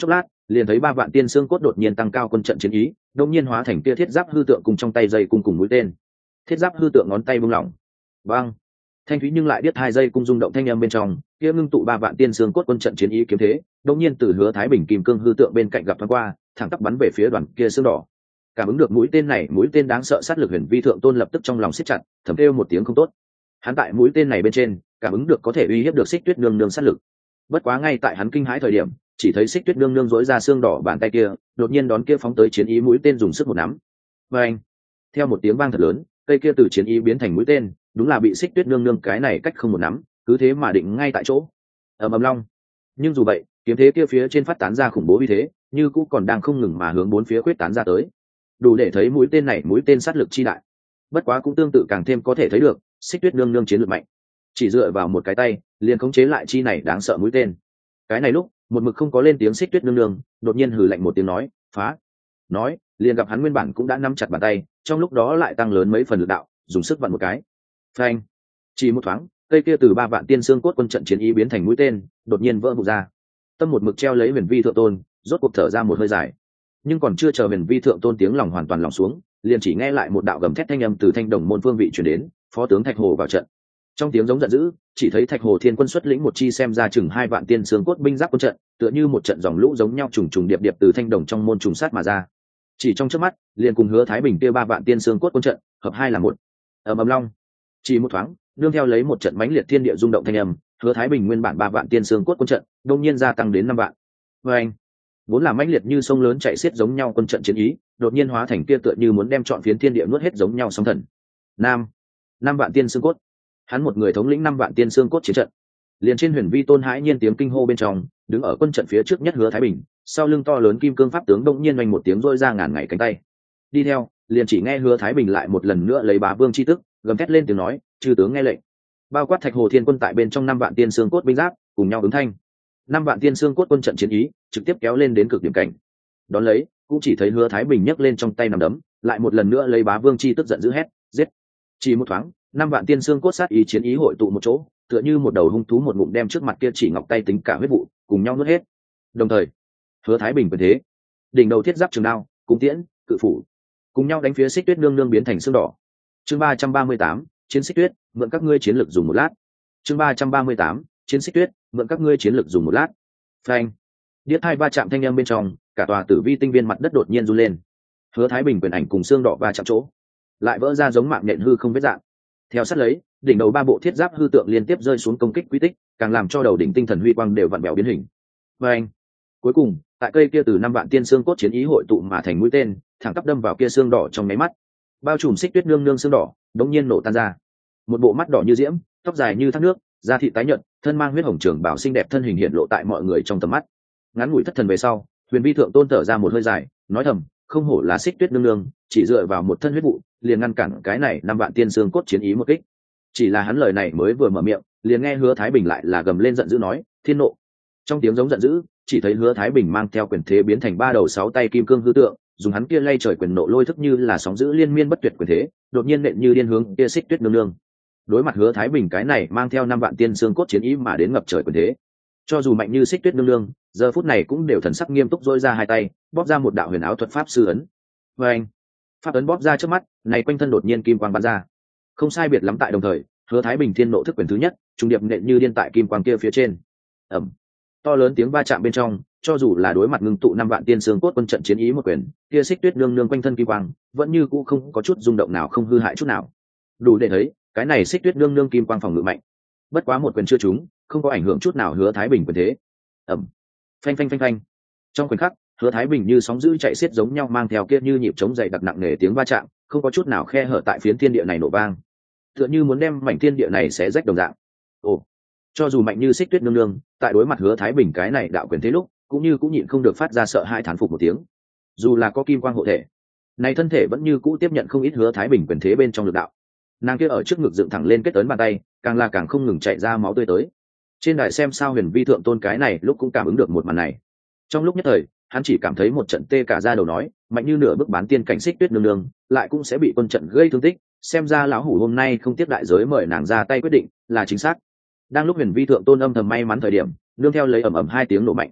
liền thấy ba vạn tiên xương cốt đột nhiên tăng cao quân trận chiến ý, đột nhiên hóa thành kia thiết giáp hư tượng cùng trong tay dây cung cùng mũi tên. Thiết giáp hư tượng ngón tay buông lỏng, băng thanh thúy nhưng lại biết hai dây cung rung động thanh âm bên trong, kia ngưng tụ ba vạn tiên xương cốt quân trận chiến ý kiếm thế, đột nhiên từ Hứa Thái Bình kim cương hư tượng bên cạnh gặp thoáng qua, thẳng tắp bắn về phía đoàn kia xương đỏ. Cảm ứng được mũi tên này, mũi tên đáng sợ sát lực Huyền Vi thượng tôn lập tức trong lòng siết chặt, thầm kêu một tiếng không tốt. Hắn tại mũi tên này bên trên, cảm ứng được có thể uy hiếp được Xích Tuyết nương nương sát lực. Bất quá ngay tại hắn kinh hãi thời điểm, chỉ thấy Xích Tuyết nương nương rỗi ra xương đỏ bàn tay kia, đột nhiên đón kia phóng tới chiến ý mũi tên dùng sức một nắm. Và anh, theo một tiếng vang thật lớn, cây kia từ chiến ý biến thành mũi tên, đúng là bị Xích Tuyết nương nương cái này cách không một nắm, cứ thế mà định ngay tại chỗ. Ầm ầm long. Nhưng dù vậy, kiếm thế kia phía trên phát tán ra khủng bố uy thế, như cũng còn đang không ngừng mà hướng bốn phía quyết tán ra tới. Đủ để thấy mũi tên này mũi tên sát lực chi đại. Bất quá cũng tương tự càng thêm có thể thấy được, Xích Tuyết nương nương chiến lược mạnh. Chỉ dựa vào một cái tay, liền khống chế lại chi này đáng sợ mũi tên. Cái này lúc, một mực không có lên tiếng Xích Tuyết nương nương, đột nhiên hừ lạnh một tiếng nói, phá. Nói, liền gặp hắn nguyên bản cũng đã nắm chặt bàn tay, trong lúc đó lại tăng lớn mấy phần lực đạo, dùng sức vặn một cái. Phanh. Chỉ một thoáng, cây kia từ ba vạn tiên xương cốt quân trận chiến ý biến thành mũi tên, đột nhiên vỡ vụn ra. Tâm một mực treo lấy Huyền Vi thượng tôn, rốt cuộc thở ra một hơi dài. Nhưng còn chưa chờ Huyền Vi thượng tôn tiếng lòng hoàn toàn lòng xuống, liền chỉ nghe lại một đạo gầm thét thanh âm từ thanh đồng môn phương vị truyền đến, phó tướng Thạch Hồ vào trận. Trong tiếng giống giận dữ, chỉ thấy Thạch Hồ Thiên quân xuất lĩnh một chi xem ra chừng hai vạn tiên xương cốt binh giáp quân trận, tựa như một trận dòng lũ giống nhau trùng trùng điệp điệp từ thanh đồng trong môn trùng sát mà ra. Chỉ trong chớp mắt, liền cùng Hứa Thái Bình kia ba vạn tiên xương cốt quân trận, hợp hai là một. Ầm ầm long. Chỉ một thoáng, nương theo lấy một trận mãnh liệt thiên địa rung động thanh âm, Hứa Thái Bình nguyên bản ba vạn tiên xương cốt quân trận, đột nhiên gia tăng đến năm vạn. Và anh, vốn là mãnh liệt như sông lớn chạy xiết giống nhau quân trận chiến ý, đột nhiên hóa thành kia tựa như muốn đem trọn phiến thiên địa nuốt hết giống nhau sóng thần. Nam, năm vạn tiên xương cốt. Hắn một người thống lĩnh năm vạn tiên xương cốt chiến trận. Liền trên Huyền Vi tôn hãi nhiên tiếng kinh hô bên trong, đứng ở quân trận phía trước nhất Hứa Thái Bình, sau lưng to lớn kim cương pháp tướng đông nhiên oanh một tiếng rôi ra ngàn ngày cánh tay. Đi theo, liền chỉ nghe Hứa Thái Bình lại một lần nữa lấy bá vương chi tức, gầm thét lên tiếng nói, chư tướng nghe lệnh. Bao quát Thạch Hồ Thiên quân tại bên trong năm vạn tiên xương cốt binh giáp, cùng nhau ứng thanh. Năm vạn tiên xương cốt quân trận chiến ý, trực tiếp kéo lên đến cực điểm cảnh. Đón lấy, cũng chỉ thấy Hứa Thái Bình nhấc lên trong tay nằm đấm, lại một lần nữa lấy bá vương chi tức giận dữ hét, giết. Chỉ một thoáng, năm vạn tiên xương cốt sát ý chiến ý hội tụ một chỗ, tựa như một đầu hung thú một ngụm đem trước mặt kia chỉ ngọc tay tính cả huyết vụ, cùng nhau nuốt hết. Đồng thời, Hứa Thái Bình quyền thế, đỉnh đầu thiết giáp trường đao, cung tiễn, cự phủ, cùng nhau đánh phía Xích Tuyết nương nương biến thành xương đỏ. Chương ba trăm ba mươi tám, chiến Xích Tuyết, mượn các ngươi chiến lực dùng một lát. Chương ba trăm ba mươi tám, chiến Xích Tuyết, mượn các ngươi chiến lực dùng một lát. Phanh. Điếc hai va chạm thanh âm bên trong, cả tòa tử vi tinh viên mặt đất đột nhiên run lên. Hứa Thái Bình quyền ảnh cùng xương đỏ va chạm chỗ, lại vỡ ra giống mạng nhện hư không vết dạng. Theo sát lấy, đỉnh đầu ba bộ thiết giáp hư tượng liên tiếp rơi xuống công kích quy tích, càng làm cho đầu đỉnh tinh thần huy quang đều vặn vẹo biến hình. Phanh. Cuối cùng, tại cây kia từ năm vạn tiên xương cốt chiến ý hội tụ mà thành mũi tên, thẳng tắp đâm vào kia xương đỏ trong máy mắt. Bao trùm Xích Tuyết nương nương xương đỏ, đống nhiên nổ tan ra. Một bộ mắt đỏ như diễm, tóc dài như thác nước, da thịt tái nhợt, thân mang huyết hồng trường bảo xinh đẹp thân hình hiện lộ tại mọi người trong tầm mắt. Ngắn ngủi thất thần về sau, Huyền Vi thượng tôn thở ra một hơi dài, nói thầm, không hổ là Xích Tuyết nương nương, chỉ dựa vào một thân huyết vụ, liền ngăn cản cái này năm vạn tiên xương cốt chiến ý một kích. Chỉ là hắn lời này mới vừa mở miệng, liền nghe Hứa Thái Bình lại là gầm lên giận dữ nói, thiên nộ. Trong tiếng giống giận dữ, chỉ thấy Hứa Thái Bình mang theo quyền thế biến thành ba đầu sáu tay kim cương hư tượng, dùng hắn kia lay trời quyền nộ lôi thức như là sóng dữ liên miên bất tuyệt quyền thế, đột nhiên nện như điên hướng kia Xích Tuyết nương nương. Đối mặt Hứa Thái Bình cái này mang theo năm vạn tiên xương cốt chiến ý mà đến ngập trời quyền thế, cho dù mạnh như Xích Tuyết nương nương, giờ phút này cũng đều thần sắc nghiêm túc dỗi ra hai tay, bóp ra một đạo huyền áo thuật pháp sư ấn. Và anh, pháp ấn bóp ra trước mắt, này quanh thân đột nhiên kim quang bắn ra. Không sai biệt lắm tại đồng thời, Hứa Thái Bình thiên nộ thức quyền thứ nhất, trung điệp nện như điên tại kim quang kia phía trên. Ầm. To lớn tiếng va chạm bên trong, cho dù là đối mặt ngưng tụ năm vạn tiên xương cốt quân trận chiến ý một quyền, kia Xích Tuyết nương nương quanh thân kim quang, vẫn như cũ không có chút rung động nào, không hư hại chút nào. Đủ để thấy, cái này Xích Tuyết nương nương kim quang phòng ngự mạnh. Bất quá một quyền chưa trúng, không có ảnh hưởng chút nào Hứa Thái Bình quyền thế. Ầm. Phanh phanh phanh phanh. Trong khoảnh khắc, Hứa Thái Bình như sóng dữ chạy xiết giống nhau mang theo kia như nhịp trống dày đặc nặng nề tiếng va chạm, không có chút nào khe hở tại phiến thiên địa này nổ vang, tựa như muốn đem mảnh thiên địa này xé rách đồng dạng. Ồ, cho dù mạnh như Xích Tuyết nương nương, tại đối mặt Hứa Thái Bình cái này đạo quyền thế lúc, cũng như cũng nhịn không được phát ra sợ hãi thán phục một tiếng. Dù là có kim quang hộ thể, này thân thể vẫn như cũ tiếp nhận không ít Hứa Thái Bình quyền thế bên trong lực đạo. Nàng kia ở trước ngực dựng thẳng lên kết ấn bàn tay, càng là càng không ngừng chạy ra máu tươi tới. Trên đài xem sao Huyền Vi thượng tôn cái này lúc cũng cảm ứng được một màn này. Trong lúc nhất thời, hắn chỉ cảm thấy một trận tê cả da đầu, nói mạnh như nửa bước bán tiên cảnh Xích Tuyết nương nương lại cũng sẽ bị quân trận gây thương tích, xem ra lão hủ hôm nay không tiếp đại giới mời nàng ra tay quyết định là chính xác. Đang lúc Huyền Vi thượng tôn âm thầm may mắn thời điểm, nương theo lấy ầm ầm hai tiếng nổ mạnh,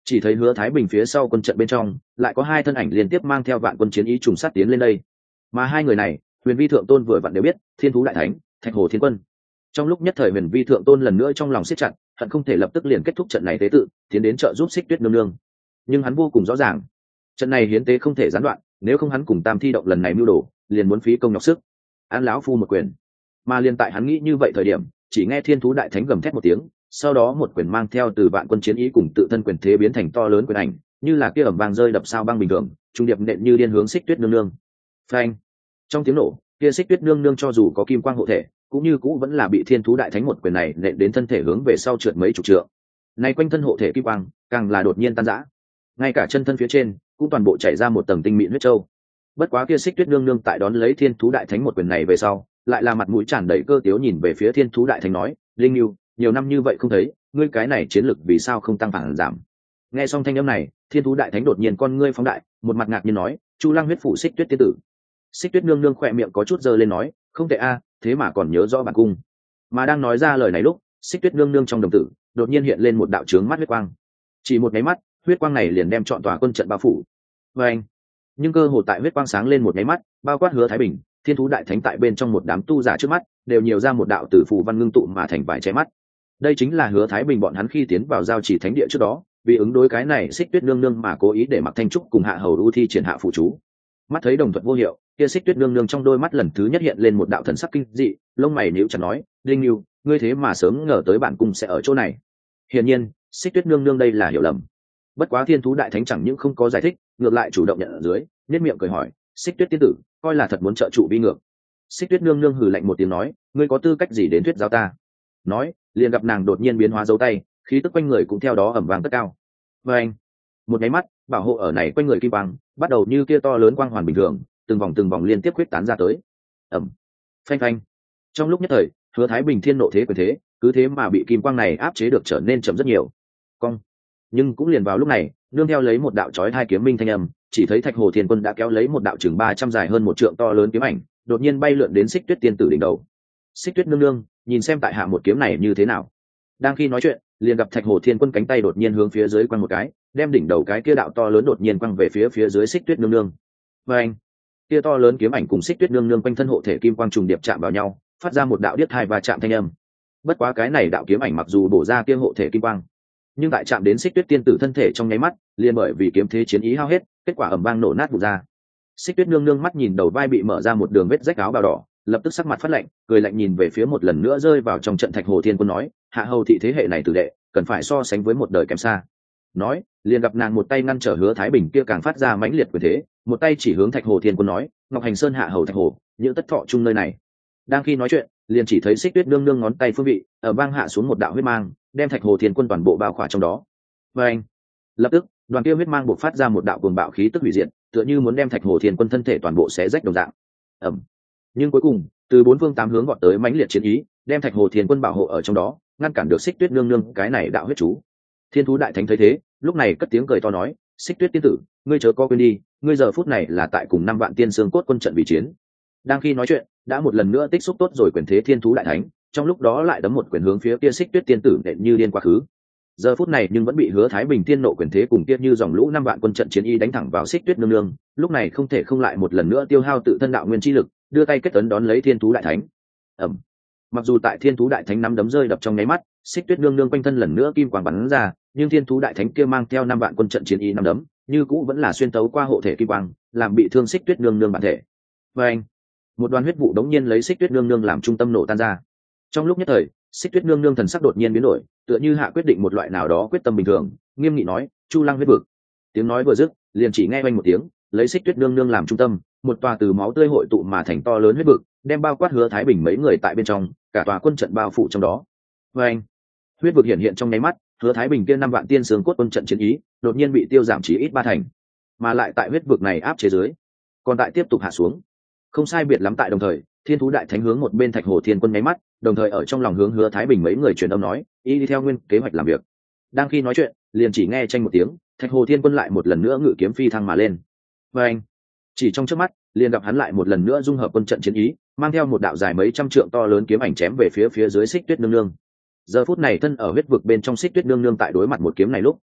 Chỉ thấy Hứa Thái Bình phía sau quân trận bên trong lại có hai thân ảnh liên tiếp mang theo vạn quân chiến ý trùng sát tiến lên đây, mà hai người này Huyền Vi Thượng Tôn vừa vặn đều biết, Thiên Thú Đại Thánh, Thạch Hồ Thiên Quân. Trong lúc nhất thời Huyền Vi Thượng Tôn lần nữa trong lòng siết chặt, hận không thể lập tức liền kết thúc trận này tế tự, tiến đến trợ giúp Xích Tuyết nương nương. Nhưng hắn vô cùng rõ ràng, trận này hiến tế không thể gián đoạn, nếu không hắn cùng Tam Thi động lần này mưu đồ, liền muốn phí công nhọc sức. An lão phu một quyền. Mà liền tại hắn nghĩ như vậy thời điểm, chỉ nghe Thiên Thú Đại Thánh gầm thét một tiếng, sau đó một quyền mang theo từ vạn quân chiến ý cùng tự thân quyền thế biến thành to lớn quyền ảnh, như là kia ầm vang rơi đập sao băng bình thường, trung điệp nện như điên hướng Xích Tuyết nương nương. Phanh! Trong tiếng nổ, kia Xích Tuyết nương nương cho dù có kim quang hộ thể, cũng như cũ vẫn là bị Thiên Thú Đại Thánh một quyền này nện đến thân thể hướng về sau trượt mấy chục trượng. Này quanh thân hộ thể kim quang, càng là đột nhiên tan rã. Ngay cả chân thân phía trên cũng toàn bộ chảy ra một tầng tinh mịn huyết châu. Bất quá kia Xích Tuyết nương nương tại đón lấy Thiên Thú Đại Thánh một quyền này về sau, lại là mặt mũi tràn đầy cơ tiếu nhìn về phía Thiên Thú Đại Thánh nói: "Linh Nưu, nhiều năm như vậy không thấy, ngươi cái này chiến lực vì sao không tăng phản giảm?" Nghe xong thanh âm này, Thiên Thú Đại Thánh đột nhiên con ngươi phóng đại, một mặt ngạc nhiên nói: "Chu Lăng huyết phủ Xích Tuyết tiên tử." Xích Tuyết nương nương khỏe miệng có chút giơ lên nói: "Không tệ a, thế mà còn nhớ rõ bản cung." Mà đang nói ra lời này lúc, Xích Tuyết nương nương trong đồng tử đột nhiên hiện lên một đạo chướng mắt huyết quang. Chỉ một cái mắt, huyết quang này liền đem trọn tòa quân trận bao phủ. Và anh, nhưng cơ hồ tại huyết quang sáng lên một cái mắt, bao quát Hứa Thái Bình, Thiên Thú Đại Thánh tại bên trong một đám tu giả trước mắt, đều nhiều ra một đạo tử phù văn ngưng tụ mà thành vài che mắt. Đây chính là Hứa Thái Bình bọn hắn khi tiến vào giao chỉ thánh địa trước đó, vì ứng đối cái này Xích Tuyết nương nương mà cố ý để Mặc Thanh Trúc cùng Hạ Hầu U thi triển hạ phụ chú. Mắt thấy đồng thuận vô hiệu, kia Xích Tuyết nương nương trong đôi mắt lần thứ nhất hiện lên một đạo thần sắc kinh dị, lông mày nhíu chặt nói: "Linh Nưu, ngươi thế mà sớm ngờ tới bản cung sẽ ở chỗ này." Hiển nhiên, Xích Tuyết nương nương đây là hiểu lầm. Bất quá Thiên Thú Đại Thánh chẳng những không có giải thích, ngược lại chủ động nhận ở dưới, nhếch miệng cười hỏi: "Xích Tuyết tiên tử, coi là thật muốn trợ trụ vi ngược?" Xích Tuyết nương nương hừ lạnh một tiếng nói: "Ngươi có tư cách gì đến thuyết giáo ta?" Nói, liền gặp nàng đột nhiên biến hóa dấu tay, khí tức quanh người cũng theo đó ẩm vang tất cao. Và anh, một cái mắt, bảo hộ ở này quanh người kim quang, bắt đầu như kia to lớn quang hoàn bình thường, từng vòng từng vòng liên tiếp quyết tán ra tới. Ẩm, phanh phanh. Trong lúc nhất thời, Hứa Thái Bình thiên nộ thế quyền thế, cứ thế mà bị kim quang này áp chế được trở nên chậm rất nhiều. Cong. Nhưng cũng liền vào lúc này, nương theo lấy một đạo chói hai kiếm minh thanh âm, chỉ thấy Thạch Hồ Thiên Quân đã kéo lấy một đạo chừng ba trăm dài hơn một trượng to lớn kiếm ảnh, đột nhiên bay lượn đến Xích Tuyết tiên tử đỉnh đầu. Xích Tuyết nương nương, nhìn xem tại hạ một kiếm này như thế nào. Đang khi nói chuyện, liền gặp Thạch Hồ Thiên Quân cánh tay đột nhiên hướng phía dưới quăng một cái, đem đỉnh đầu cái kia đạo to lớn đột nhiên quăng về phía phía dưới Xích Tuyết nương nương. Và anh, kia to lớn kiếm ảnh cùng Xích Tuyết nương nương quanh thân hộ thể kim quang trùng điệp chạm vào nhau, phát ra một đạo điếc tai va chạm thanh âm. Bất quá cái này đạo kiếm ảnh mặc dù bổ ra kia hộ thể kim quang, nhưng tại chạm đến Xích Tuyết tiên tử thân thể trong nháy mắt, liền bởi vì kiếm thế chiến ý hao hết, kết quả ầm vang nổ nát vụn ra. Xích Tuyết nương nương mắt nhìn đầu vai bị mở ra một đường vết rách áo bào đỏ, lập tức sắc mặt phát lạnh, cười lạnh nhìn về phía một lần nữa rơi vào trong trận Thạch Hồ Thiên Quân nói: "Hạ hầu thị thế hệ này tử đệ, cần phải so sánh với một đời kém xa." Nói, liền gặp nàng một tay ngăn trở Hứa Thái Bình kia càng phát ra mãnh liệt quyền thế, một tay chỉ hướng Thạch Hồ Thiên Quân nói: "Ngọc Hành Sơn hạ hầu Thạch Hồ, những tất thọ chung nơi này." Đang khi nói chuyện, liền chỉ thấy Xích Tuyết nương nương ngón tay phương vị, ở vang hạ xuống một đạo huyết mang, đem Thạch Hồ Thiên Quân toàn bộ bao khỏa trong đó. Và anh, lập tức, đoàn kia huyết mang bộc phát ra một đạo cuồng bạo khí tức hủy diệt, tựa như muốn đem Thạch Hồ Thiên Quân thân thể toàn bộ xé rách đồng dạng. Ầm. Nhưng cuối cùng, từ bốn phương tám hướng vọt tới mãnh liệt chiến ý, đem Thạch Hồ Thiên Quân bảo hộ ở trong đó, ngăn cản được Xích Tuyết nương nương cái này đạo huyết chú. Thiên Thú Đại Thánh thấy thế, lúc này cất tiếng cười to nói: "Xích Tuyết tiên tử, ngươi chớ có quên đi, ngươi giờ phút này là tại cùng năm vạn tiên xương cốt quân trận bị chiến." Đang khi nói chuyện, đã một lần nữa tích xúc tốt rồi quyền thế Thiên Thú Đại Thánh, trong lúc đó lại đấm một quyền hướng phía kia Xích Tuyết tiên tử nện như điên quá khứ. Giờ phút này nhưng vẫn bị Hứa Thái Bình tiên nộ quyền thế cùng kia như dòng lũ năm vạn quân trận chiến y đánh thẳng vào Xích Tuyết nương nương, lúc này không thể không lại một lần nữa tiêu hao tự thân đạo nguyên chi lực, đưa tay kết ấn đón lấy Thiên Thú Đại Thánh. Ầm. Mặc dù tại Thiên Thú Đại Thánh nắm đấm rơi đập trong nháy mắt, Xích Tuyết nương nương quanh thân lần nữa kim quang bắn ra, nhưng Thiên Thú Đại Thánh kia mang theo năm vạn quân trận chiến y năm đấm, như cũ vẫn là xuyên tấu qua hộ thể kim quang, làm bị thương Xích Tuyết nương nương bản thể. Và anh, một đoàn huyết vụ đống nhiên lấy Xích Tuyết nương nương làm trung tâm nổ tan ra. Trong lúc nhất thời, Xích Tuyết nương nương thần sắc đột nhiên biến đổi, tựa như hạ quyết định một loại nào đó quyết tâm bình thường, nghiêm nghị nói: "Chu Lăng huyết vực." Tiếng nói vừa dứt, liền chỉ nghe oanh một tiếng, lấy Xích Tuyết nương nương làm trung tâm, một tòa từ máu tươi hội tụ mà thành to lớn huyết vực, đem bao quát Hứa Thái Bình mấy người tại bên trong, cả tòa quân trận bao phủ trong đó. Và anh, huyết vực hiện hiện trong nháy mắt, Hứa Thái Bình kia năm vạn tiên xương cốt quân trận chiến ý, đột nhiên bị tiêu giảm chỉ ít ba thành, mà lại tại huyết vực này áp chế dưới, còn tại tiếp tục hạ xuống. Không sai biệt lắm tại đồng thời, Thiên Thú Đại Thánh hướng một bên Thạch Hồ Thiên Quân nháy mắt, đồng thời ở trong lòng hướng Hứa Thái Bình mấy người truyền âm nói: "Y đi theo nguyên kế hoạch làm việc." Đang khi nói chuyện, liền chỉ nghe tranh một tiếng, Thạch Hồ Thiên Quân lại một lần nữa ngự kiếm phi thăng mà lên. Và anh, chỉ trong chớp mắt, liền gặp hắn lại một lần nữa dung hợp quân trận chiến ý, mang theo một đạo dài mấy trăm trượng to lớn kiếm ảnh chém về phía phía dưới Xích Tuyết nương nương. Giờ phút này thân ở huyết vực bên trong Xích Tuyết nương nương tại đối mặt một kiếm này lúc,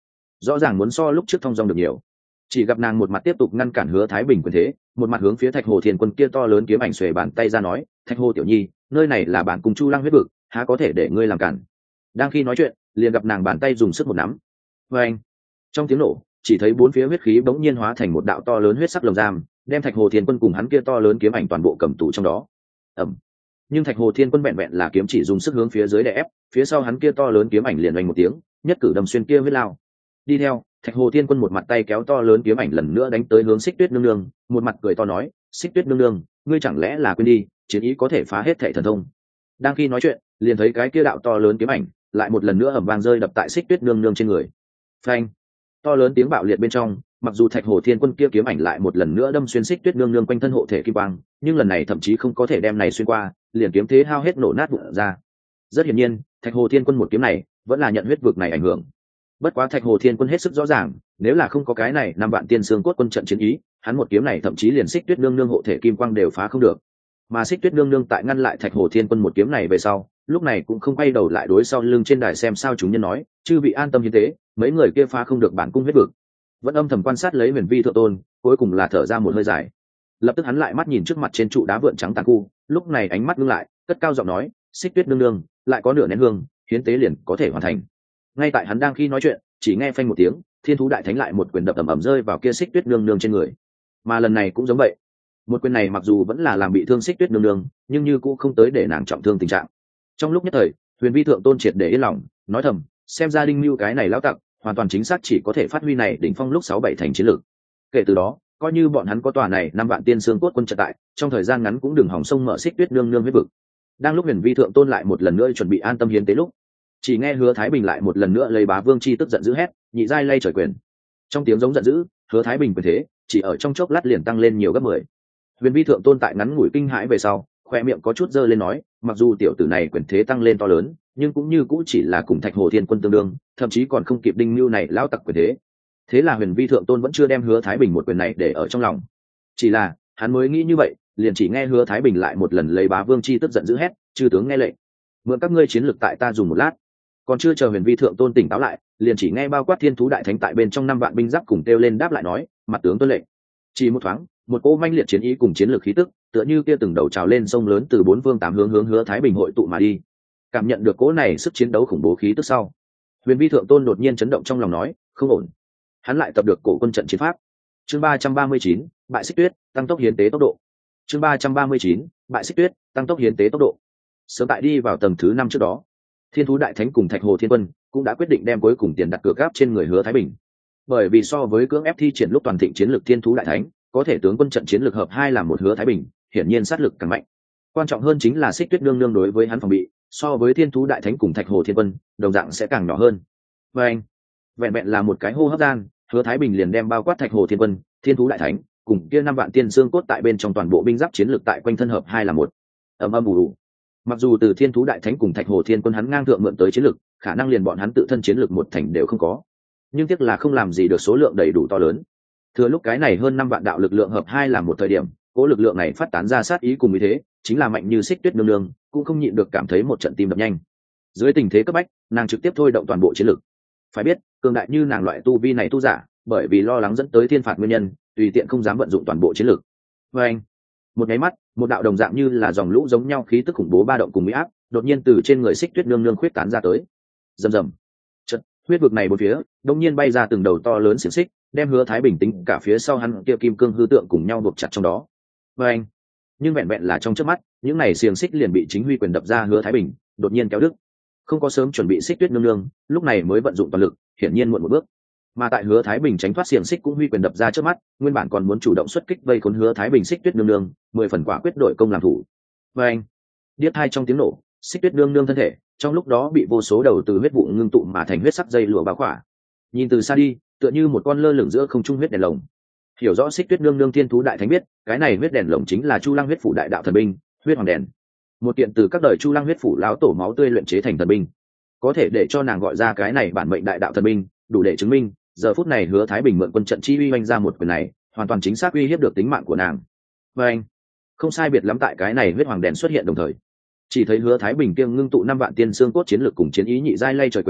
rõ ràng muốn so lúc trước thong dong được nhiều. Chỉ gặp nàng một mặt tiếp tục ngăn cản Hứa Thái Bình quyền thế, một mặt hướng phía Thạch Hồ Thiên Quân kia to lớn kiếm ảnh xuề bàn tay ra nói, Thạch Hồ tiểu nhi, nơi này là bản cùng Chu Lăng huyết vực, há có thể để ngươi làm cản. Đang khi nói chuyện, liền gặp nàng bàn tay dùng sức một nắm. Và anh, trong tiếng nổ, chỉ thấy bốn phía huyết khí bỗng nhiên hóa thành một đạo to lớn huyết sắc lồng giam, đem Thạch Hồ Thiên Quân cùng hắn kia to lớn kiếm ảnh toàn bộ cầm tù trong đó. Ầm. Nhưng Thạch Hồ Thiên Quân vẹn vẹn là kiếm chỉ dùng sức hướng phía dưới đè ép, phía sau hắn kia to lớn kiếm ảnh liền oanh một tiếng, nhất cử đâm xuyên kia huyết lao. Đi theo, Thạch Hồ Thiên Quân một mặt tay kéo to lớn kiếm ảnh lần nữa đánh tới hướng Xích Tuyết nương nương, một mặt cười to nói, Xích Tuyết nương nương, ngươi chẳng lẽ là quên đi, chiến ý có thể phá hết thảy thần thông. Đang khi nói chuyện, liền thấy cái kia đạo to lớn kiếm ảnh lại một lần nữa ầm vang rơi đập tại Xích Tuyết nương nương trên người. Phanh! To lớn tiếng bạo liệt bên trong, mặc dù Thạch Hồ Thiên Quân kia kiếm ảnh lại một lần nữa đâm xuyên Xích Tuyết nương nương quanh thân hộ thể kim quang, nhưng lần này thậm chí không có thể đem này xuyên qua, liền kiếm thế hao hết nổ nát vụn ra. Rất hiển nhiên, Thạch Hồ Thiên Quân một kiếm này vẫn là nhận huyết vực này ảnh hưởng. Bất quá Thạch Hồ Thiên Quân hết sức rõ ràng, nếu là không có cái này năm vạn tiên xương cốt quân trận chiến ý, hắn một kiếm này thậm chí liền Xích Tuyết nương nương hộ thể kim quang đều phá không được. Mà Xích Tuyết nương nương tại ngăn lại Thạch Hồ Thiên Quân một kiếm này về sau, lúc này cũng không quay đầu lại đối sau lưng trên đài xem sao chúng nhân nói, chư vị an tâm hiến tế, mấy người kia phá không được bản cung huyết vực. Vẫn âm thầm quan sát lấy Huyền Vi thượng tôn, cuối cùng là thở ra một hơi dài. Lập tức hắn lại mắt nhìn trước mặt trên trụ đá vượn trắng tàn khu, lúc này ánh mắt ngưng lại, cất cao giọng nói, Xích Tuyết nương nương, lại có nửa nén hương, hiến tế liền có thể hoàn thành. Ngay tại hắn đang khi nói chuyện, chỉ nghe phanh một tiếng, Thiên Thú Đại Thánh lại một quyền đập ầm ầm rơi vào kia Xích Tuyết nương nương trên người. Mà lần này cũng giống vậy, một quyền này mặc dù vẫn là làm bị thương Xích Tuyết nương nương, nhưng như cũng không tới để nàng trọng thương tình trạng. Trong lúc nhất thời, Huyền Vi thượng tôn triệt để yên lòng, nói thầm, xem ra Đinh Nưu cái này lão tặc, hoàn toàn chính xác chỉ có thể phát huy này đỉnh phong lúc sáu bảy thành chiến lược. Kể từ đó, coi như bọn hắn có tòa này năm vạn tiên xương cốt quân trận tại, trong thời gian ngắn cũng đừng hỏng sông mở Xích Tuyết nương nương huyết vực. Đang lúc Huyền Vi thượng tôn lại một lần nữa chuẩn bị an tâm hiến tế lúc, chỉ nghe Hứa Thái Bình lại một lần nữa lấy Bá Vương chi tức giận dữ hét, nhị giai lay trời quyền. Trong tiếng giống giận dữ, Hứa Thái Bình quyền thế chỉ ở trong chốc lát liền tăng lên nhiều gấp mười. Huyền Vi thượng tôn tại ngắn ngủi kinh hãi về sau, khoe miệng có chút dơ lên nói, mặc dù tiểu tử này quyền thế tăng lên to lớn, nhưng cũng như cũ chỉ là cùng Thạch Hồ Thiên Quân tương đương, thậm chí còn không kịp Đinh Nưu này lão tặc quyền thế. Thế là Huyền Vi thượng tôn vẫn chưa đem Hứa Thái Bình một quyền này để ở trong lòng. Chỉ là, hắn mới nghĩ như vậy, liền chỉ nghe Hứa Thái Bình lại một lần lấy Bá Vương chi tức giận dữ hét, chư tướng nghe lệnh, mượn các ngươi chiến lực tại ta dùng một lát. Còn chưa chờ Huyền Vi thượng tôn tỉnh táo lại, liền chỉ nghe bao quát Thiên Thú Đại Thánh tại bên trong năm vạn binh giáp cùng kêu lên đáp lại nói, mặt tướng tuân lệnh. Chỉ một thoáng, một cỗ manh liệt chiến ý cùng chiến lược khí tức, tựa như kia từng đầu trào lên sông lớn từ bốn phương tám hướng hướng Hứa Thái Bình hội tụ mà đi. Cảm nhận được cỗ này sức chiến đấu khủng bố khí tức sau, Huyền Vi thượng tôn đột nhiên chấn động trong lòng nói, không ổn. Hắn lại tập được cổ quân trận chiến pháp. Chương ba trăm ba mươi chín, bại Xích Tuyết, tăng tốc hiến tế tốc độ. Chương ba trăm ba mươi chín, bại Xích Tuyết, tăng tốc hiến tế tốc độ. Sớm tại đi vào tầng thứ năm trước đó, Thiên Thú Đại Thánh cùng Thạch Hồ Thiên Quân cũng đã quyết định đem cuối cùng tiền đặt cược gáp trên người Hứa Thái Bình. Bởi vì so với cưỡng ép thi triển lúc toàn thịnh chiến lược Thiên Thú Đại Thánh, có thể tướng quân trận chiến lược hợp hai làm một Hứa Thái Bình, hiển nhiên sát lực càng mạnh. Quan trọng hơn chính là Xích Tuyết nương nương đối với hắn phòng bị, so với Thiên Thú Đại Thánh cùng Thạch Hồ Thiên Quân, đồng dạng sẽ càng nhỏ hơn. Và anh, vẹn vẹn là một cái hô hấp gian, Hứa Thái Bình liền đem bao quát Thạch Hồ Thiên Quân, Thiên Thú Đại Thánh, cùng kia năm vạn tiên xương cốt tại bên trong toàn bộ binh giáp chiến lược tại quanh thân hợp hai là một. Ầm ầm ù ù. Mặc dù từ Thiên Thú Đại Thánh cùng Thạch Hồ Thiên Quân hắn ngang thượng mượn tới chiến lược, khả năng liền bọn hắn tự thân chiến lược một thành đều không có. Nhưng tiếc là không làm gì được số lượng đầy đủ to lớn. Thừa lúc cái này hơn năm vạn đạo lực lượng hợp hai là một thời điểm, cố lực lượng này phát tán ra sát ý cùng ý thế, chính là mạnh như Xích Tuyết nương nương, cũng không nhịn được cảm thấy một trận tim đập nhanh. Dưới tình thế cấp bách, nàng trực tiếp thôi động toàn bộ chiến lực. Phải biết, cường đại như nàng loại tu vi này tu giả, bởi vì lo lắng dẫn tới thiên phạt nguyên nhân, tùy tiện không dám vận dụng toàn bộ chiến lực. Và anh, một cái mắt, một đạo đồng dạng như là dòng lũ giống nhau khí tức khủng bố ba động cùng mỹ áp, đột nhiên từ trên người Xích Tuyết nương nương khuyết tán ra tới. Rầm rầm. Chợt, huyết vực này bốn phía, đột nhiên bay ra từng đầu to lớn xiềng xích, đem Hứa Thái Bình tính cả phía sau hắn kia kim cương hư tượng cùng nhau buộc chặt trong đó. Và anh, nhưng vẹn vẹn là trong chớp mắt, những này xiềng xích liền bị chính huy quyền đập ra Hứa Thái Bình, đột nhiên kéo đứt. Không có sớm chuẩn bị Xích Tuyết nương nương, lúc này mới vận dụng toàn lực, hiển nhiên muộn một bước. Mà tại Hứa Thái Bình tránh thoát xiềng xích cũng huy quyền đập ra trước mắt, nguyên bản còn muốn chủ động xuất kích vây khốn Hứa Thái Bình Xích Tuyết nương nương, mười phần quả quyết đội công làm thủ. Và anh, điếc hai trong tiếng nổ, Xích Tuyết nương nương thân thể, trong lúc đó bị vô số đầu từ huyết vụ ngưng tụ mà thành huyết sắc dây lụa bao khỏa. Nhìn từ xa đi, tựa như một con lơ lửng giữa không trung huyết đèn lồng. Hiểu rõ Xích Tuyết nương nương Thiên Thú Đại Thánh biết, cái này huyết đèn lồng chính là Chu Lăng huyết phủ đại đạo thần binh, huyết hoàng đèn. Một kiện từ các đời Chu Lăng huyết phủ lão tổ máu tươi luyện chế thành thần binh. Có thể để cho nàng gọi ra cái này bản mệnh đại đạo thần binh, đủ để chứng minh, giờ phút này Hứa Thái Bình mượn quân trận chi uy oanh ra một quyền này, hoàn toàn chính xác uy hiếp được tính mạng của nàng. Và anh, không sai biệt lắm tại cái này huyết hoàng đèn xuất hiện đồng thời, chỉ thấy Hứa Thái Bình kiêng ngưng tụ năm vạn tiên xương cốt chiến lực cùng chiến ý nhị giai lay trời quyền,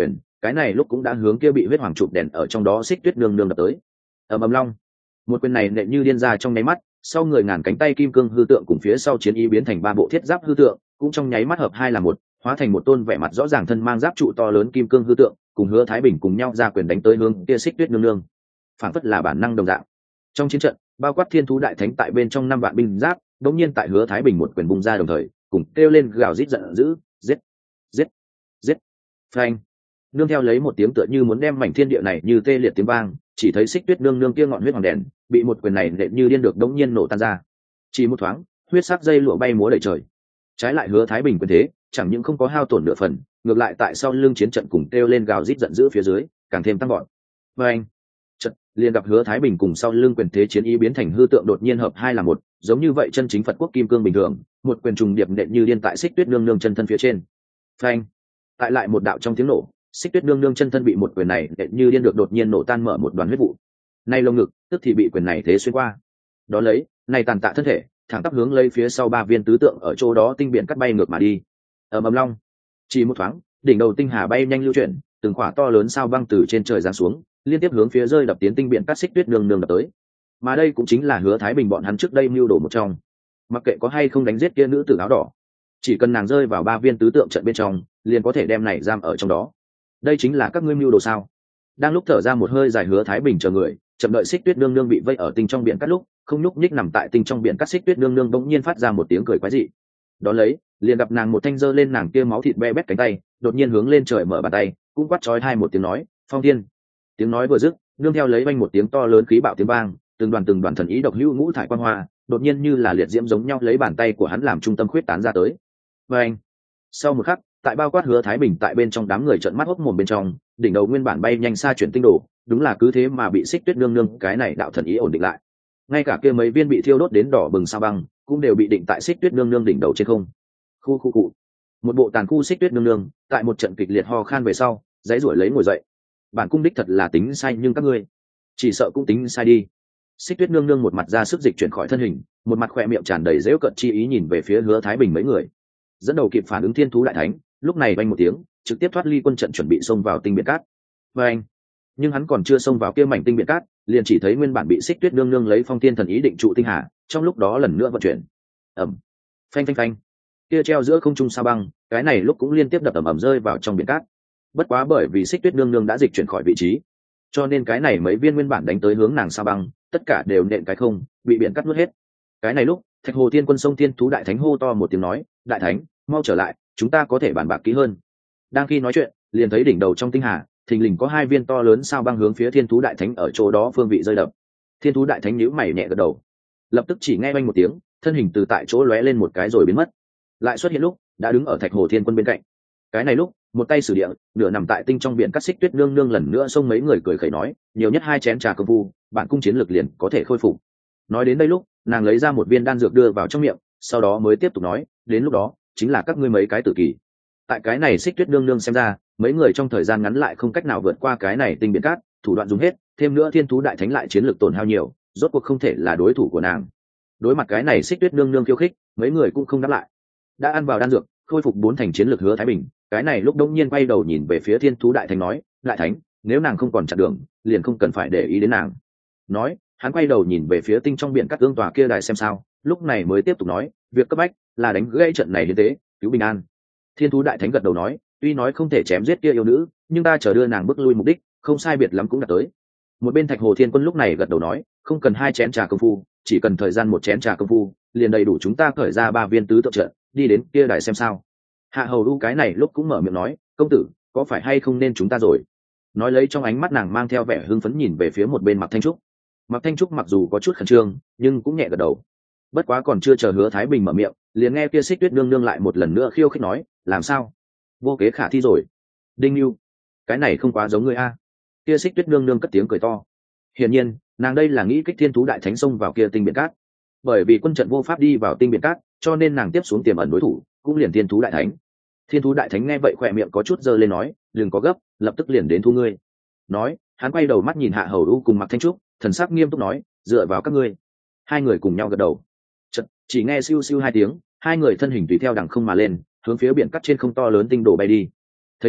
cái này lúc cũng đã hướng kia bị huyết hoàng chụp đèn ở trong đó xích tuyết nương nương đập tới. Ầm ầm long, một quyền này nện như điên ra trong nháy mắt, sau người ngàn cánh tay kim cương hư tượng cùng phía sau chiến ý biến thành ba bộ thiết giáp hư tượng, cũng trong nháy mắt hợp hai là một, hóa thành một tôn vẻ mặt rõ ràng thân mang giáp trụ to lớn kim cương hư tượng, cùng Hứa Thái Bình cùng nhau ra quyền đánh tới hướng kia xích tuyết nương nương. Phản phất là bản năng đồng dạng. Trong chiến trận, bao quát thiên thú đại thánh tại bên trong năm vạn binh giáp, đống nhiên tại Hứa Thái Bình một quyền bung ra đồng thời, cùng kêu lên gào rít giận dữ, giết, giết, giết. Phanh. Nương theo lấy một tiếng tựa như muốn đem mảnh thiên địa này như tê liệt tiếng vang, chỉ thấy xích tuyết nương nương kia ngọn huyết hoàng đèn, bị một quyền này nện như điên được đống nhiên nổ tan ra. Chỉ một thoáng, huyết sắc dây lụa bay múa đầy trời. Trái lại Hứa Thái Bình quyền thế, chẳng những không có hao tổn nửa phần, ngược lại tại sau lưng chiến trận cùng kêu lên gào rít giận dữ phía dưới, càng thêm tăng gọn. Phanh. Trận liền gặp Hứa Thái Bình cùng sau lưng quyền thế chiến ý biến thành hư tượng đột nhiên hợp hai là một, giống như vậy chân chính Phật quốc kim cương bình thường, một quyền trùng điệp nện như điên tại xích tuyết nương nương chân thân phía trên. Phanh. Tại lại một đạo trong tiếng nổ, xích tuyết nương nương chân thân bị một quyền này nện như điên được đột nhiên nổ tan mở một đoàn huyết vụ. Nay lồng ngực, tức thì bị quyền này thế xuyên qua. Đó lấy, này tàn tạ thân thể, thẳng tắp hướng lấy phía sau ba viên tứ tượng ở chỗ đó tinh biển cắt bay ngược mà đi. Ầm ầm long, chỉ một thoáng, đỉnh đầu tinh hà bay nhanh lưu chuyển, từng khỏa to lớn sao băng từ trên trời giáng xuống, liên tiếp hướng phía rơi đập tiến tinh biển cắt xích tuyết nương nương đập tới. Mà đây cũng chính là Hứa Thái Bình bọn hắn trước đây mưu đồ một trong. Mặc kệ có hay không đánh giết kia nữ tử áo đỏ, chỉ cần nàng rơi vào ba viên tứ tượng trận bên trong, liền có thể đem này giam ở trong đó. Đây chính là các ngươi mưu đồ sao? Đang lúc thở ra một hơi dài, Hứa Thái Bình chờ người, chậm đợi xích tuyết nương nương bị vây ở tinh trong biển cắt lúc, không nhúc nhích nằm tại tinh trong biển cắt xích tuyết nương nương bỗng nhiên phát ra một tiếng cười quái dị. Đó lấy, liền gặp nàng một thanh giơ lên nàng kia máu thịt be bét cánh tay, đột nhiên hướng lên trời mở bàn tay, cũng quát chói hai một tiếng nói, "Phong Thiên!" Tiếng nói vừa dứt, nương theo lấy vang một tiếng to lớn khí bạo tiếng vang, từng đoàn từng đoàn thần ý độc hữu ngũ thải quang hoa, đột nhiên như là liệt diễm giống nhau lấy bàn tay của hắn làm trung tâm khuyết tán ra tới. Và anh, sau một khắc, tại bao quát Hứa Thái Bình tại bên trong đám người trợn mắt hốc mồm bên trong, đỉnh đầu nguyên bản bay nhanh xa chuyển tinh đồ, đúng là cứ thế mà bị xích tuyết nương nương cái này đạo thần ý ổn định lại. Ngay cả kia mấy viên bị thiêu đốt đến đỏ bừng sao băng, cũng đều bị định tại xích tuyết nương nương đỉnh đầu trên không. Khu khu cụ, một bộ tàn khu xích tuyết nương nương, tại một trận kịch liệt ho khan về sau, dãy ruổi lấy ngồi dậy. Bản cung đích thật là tính sai, nhưng các ngươi chỉ sợ cũng tính sai đi. Xích tuyết nương nương một mặt ra sức dịch chuyển khỏi thân hình, một mặt khỏe miệng tràn đầy dễu cận chi ý nhìn về phía Hứa Thái Bình mấy người. Dẫn đầu kịp phản ứng thiên thú đại thánh, lúc này vang một tiếng, trực tiếp thoát ly quân trận chuẩn bị xông vào tinh biển cát. Và anh, nhưng hắn còn chưa xông vào kia mảnh tinh biển cát, liền chỉ thấy nguyên bản bị xích tuyết nương nương lấy phong thiên thần ý định trụ tinh hà, trong lúc đó lần nữa vận chuyển. Ầm, phanh phanh phanh, kia treo giữa không trung sao băng, cái này lúc cũng liên tiếp đập ầm ầm rơi vào trong biển cát. Bất quá bởi vì xích tuyết nương nương đã dịch chuyển khỏi vị trí, cho nên cái này mấy viên nguyên bản đánh tới hướng nàng sao băng, tất cả đều nện cái không, bị biển cắt nuốt hết. Cái này lúc, Thạch Hồ Thiên Quân sông Thiên Thú Đại Thánh hô to một tiếng nói, "Đại Thánh, mau trở lại, chúng ta có thể bàn bạc kỹ hơn." Đang khi nói chuyện, liền thấy đỉnh đầu trong tinh hà, thình lình có hai viên to lớn sao băng hướng phía Thiên Thú Đại Thánh ở chỗ đó phương vị rơi đập. Thiên Thú Đại Thánh nhíu mày nhẹ gật đầu, lập tức chỉ nghe oanh một tiếng, thân hình từ tại chỗ lóe lên một cái rồi biến mất, lại xuất hiện lúc đã đứng ở Thạch Hồ Thiên Quân bên cạnh. Cái này lúc, một tay sử địa, nửa nằm tại tinh trong biển cắt xích tuyết nương nương lần nữa xông mấy người cười khẩy nói, "Nhiều nhất hai chén trà công phu, bạn cung chiến lực liền có thể khôi phục." Nói đến đây lúc, nàng lấy ra một viên đan dược đưa vào trong miệng, sau đó mới tiếp tục nói, "Đến lúc đó, chính là các ngươi mấy cái tử kỳ." Tại cái này xích tuyết nương nương xem ra, mấy người trong thời gian ngắn lại không cách nào vượt qua cái này tinh biển cát, thủ đoạn dùng hết, thêm nữa Thiên Thú Đại Thánh lại chiến lực tổn hao nhiều, rốt cuộc không thể là đối thủ của nàng. Đối mặt cái này xích tuyết nương nương khiêu khích, mấy người cũng không đáp lại. Đã ăn vào đan dược, khôi phục bốn thành chiến lực Hứa Thái Bình, cái này lúc đông nhiên quay đầu nhìn về phía Thiên Thú Đại Thánh nói, "Đại Thánh, nếu nàng không còn chặn đường, liền không cần phải để ý đến nàng." Nói, hắn quay đầu nhìn về phía tinh trong biển cát tương tòa kia đài xem sao, lúc này mới tiếp tục nói, "Việc cấp bách là đánh gãy trận này như thế, cứu bình an." Thiên Thú Đại Thánh gật đầu nói, "Tuy nói không thể chém giết kia yêu nữ, nhưng ta chờ đưa nàng bước lui mục đích, không sai biệt lắm cũng đã tới." Một bên Thạch Hồ Thiên Quân lúc này gật đầu nói, "Không cần hai chén trà công phu, chỉ cần thời gian một chén trà công phu, liền đầy đủ chúng ta khởi ra ba viên tứ tượng trận, đi đến kia đài xem sao." Hạ Hầu Du cái này lúc cũng mở miệng nói, "Công tử, có phải hay không nên chúng ta rồi?" Nói lấy trong ánh mắt nàng mang theo vẻ hưng phấn nhìn về phía một bên Mạc Thanh Trúc. Mạc Thanh Trúc mặc dù có chút khẩn trương, nhưng cũng nhẹ gật đầu. Bất quá còn chưa chờ Hứa Thái Bình mở miệng, liền nghe kia xích tuyết nương nương lại một lần nữa khiêu khích nói, "Làm sao? Vô kế khả thi rồi." Đinh Nhu, cái này không quá giống ngươi a. Kia xích tuyết nương nương cất tiếng cười to. Hiển nhiên, nàng đây là nghĩ kích Thiên Thú Đại Thánh xông vào kia tinh biển cát. Bởi vì quân trận vô pháp đi vào tinh biển cát, cho nên nàng tiếp xuống tiềm ẩn đối thủ, cũng liền Thiên Thú Đại Thánh. Thiên Thú Đại Thánh nghe vậy khỏe miệng có chút giơ lên nói, "Đừng có gấp, lập tức liền đến thu ngươi." Nói, hắn quay đầu mắt nhìn Hạ Hầu Du cùng Mạc Thanh Trúc, thần sắc nghiêm túc nói, "Dựa vào các ngươi." Hai người cùng nhau gật đầu. Chợt, chỉ nghe siêu siêu hai tiếng, hai người thân hình tùy theo đằng không mà lên, hướng phía biển cắt trên không to lớn tinh đổ bay đi. Thấy thế,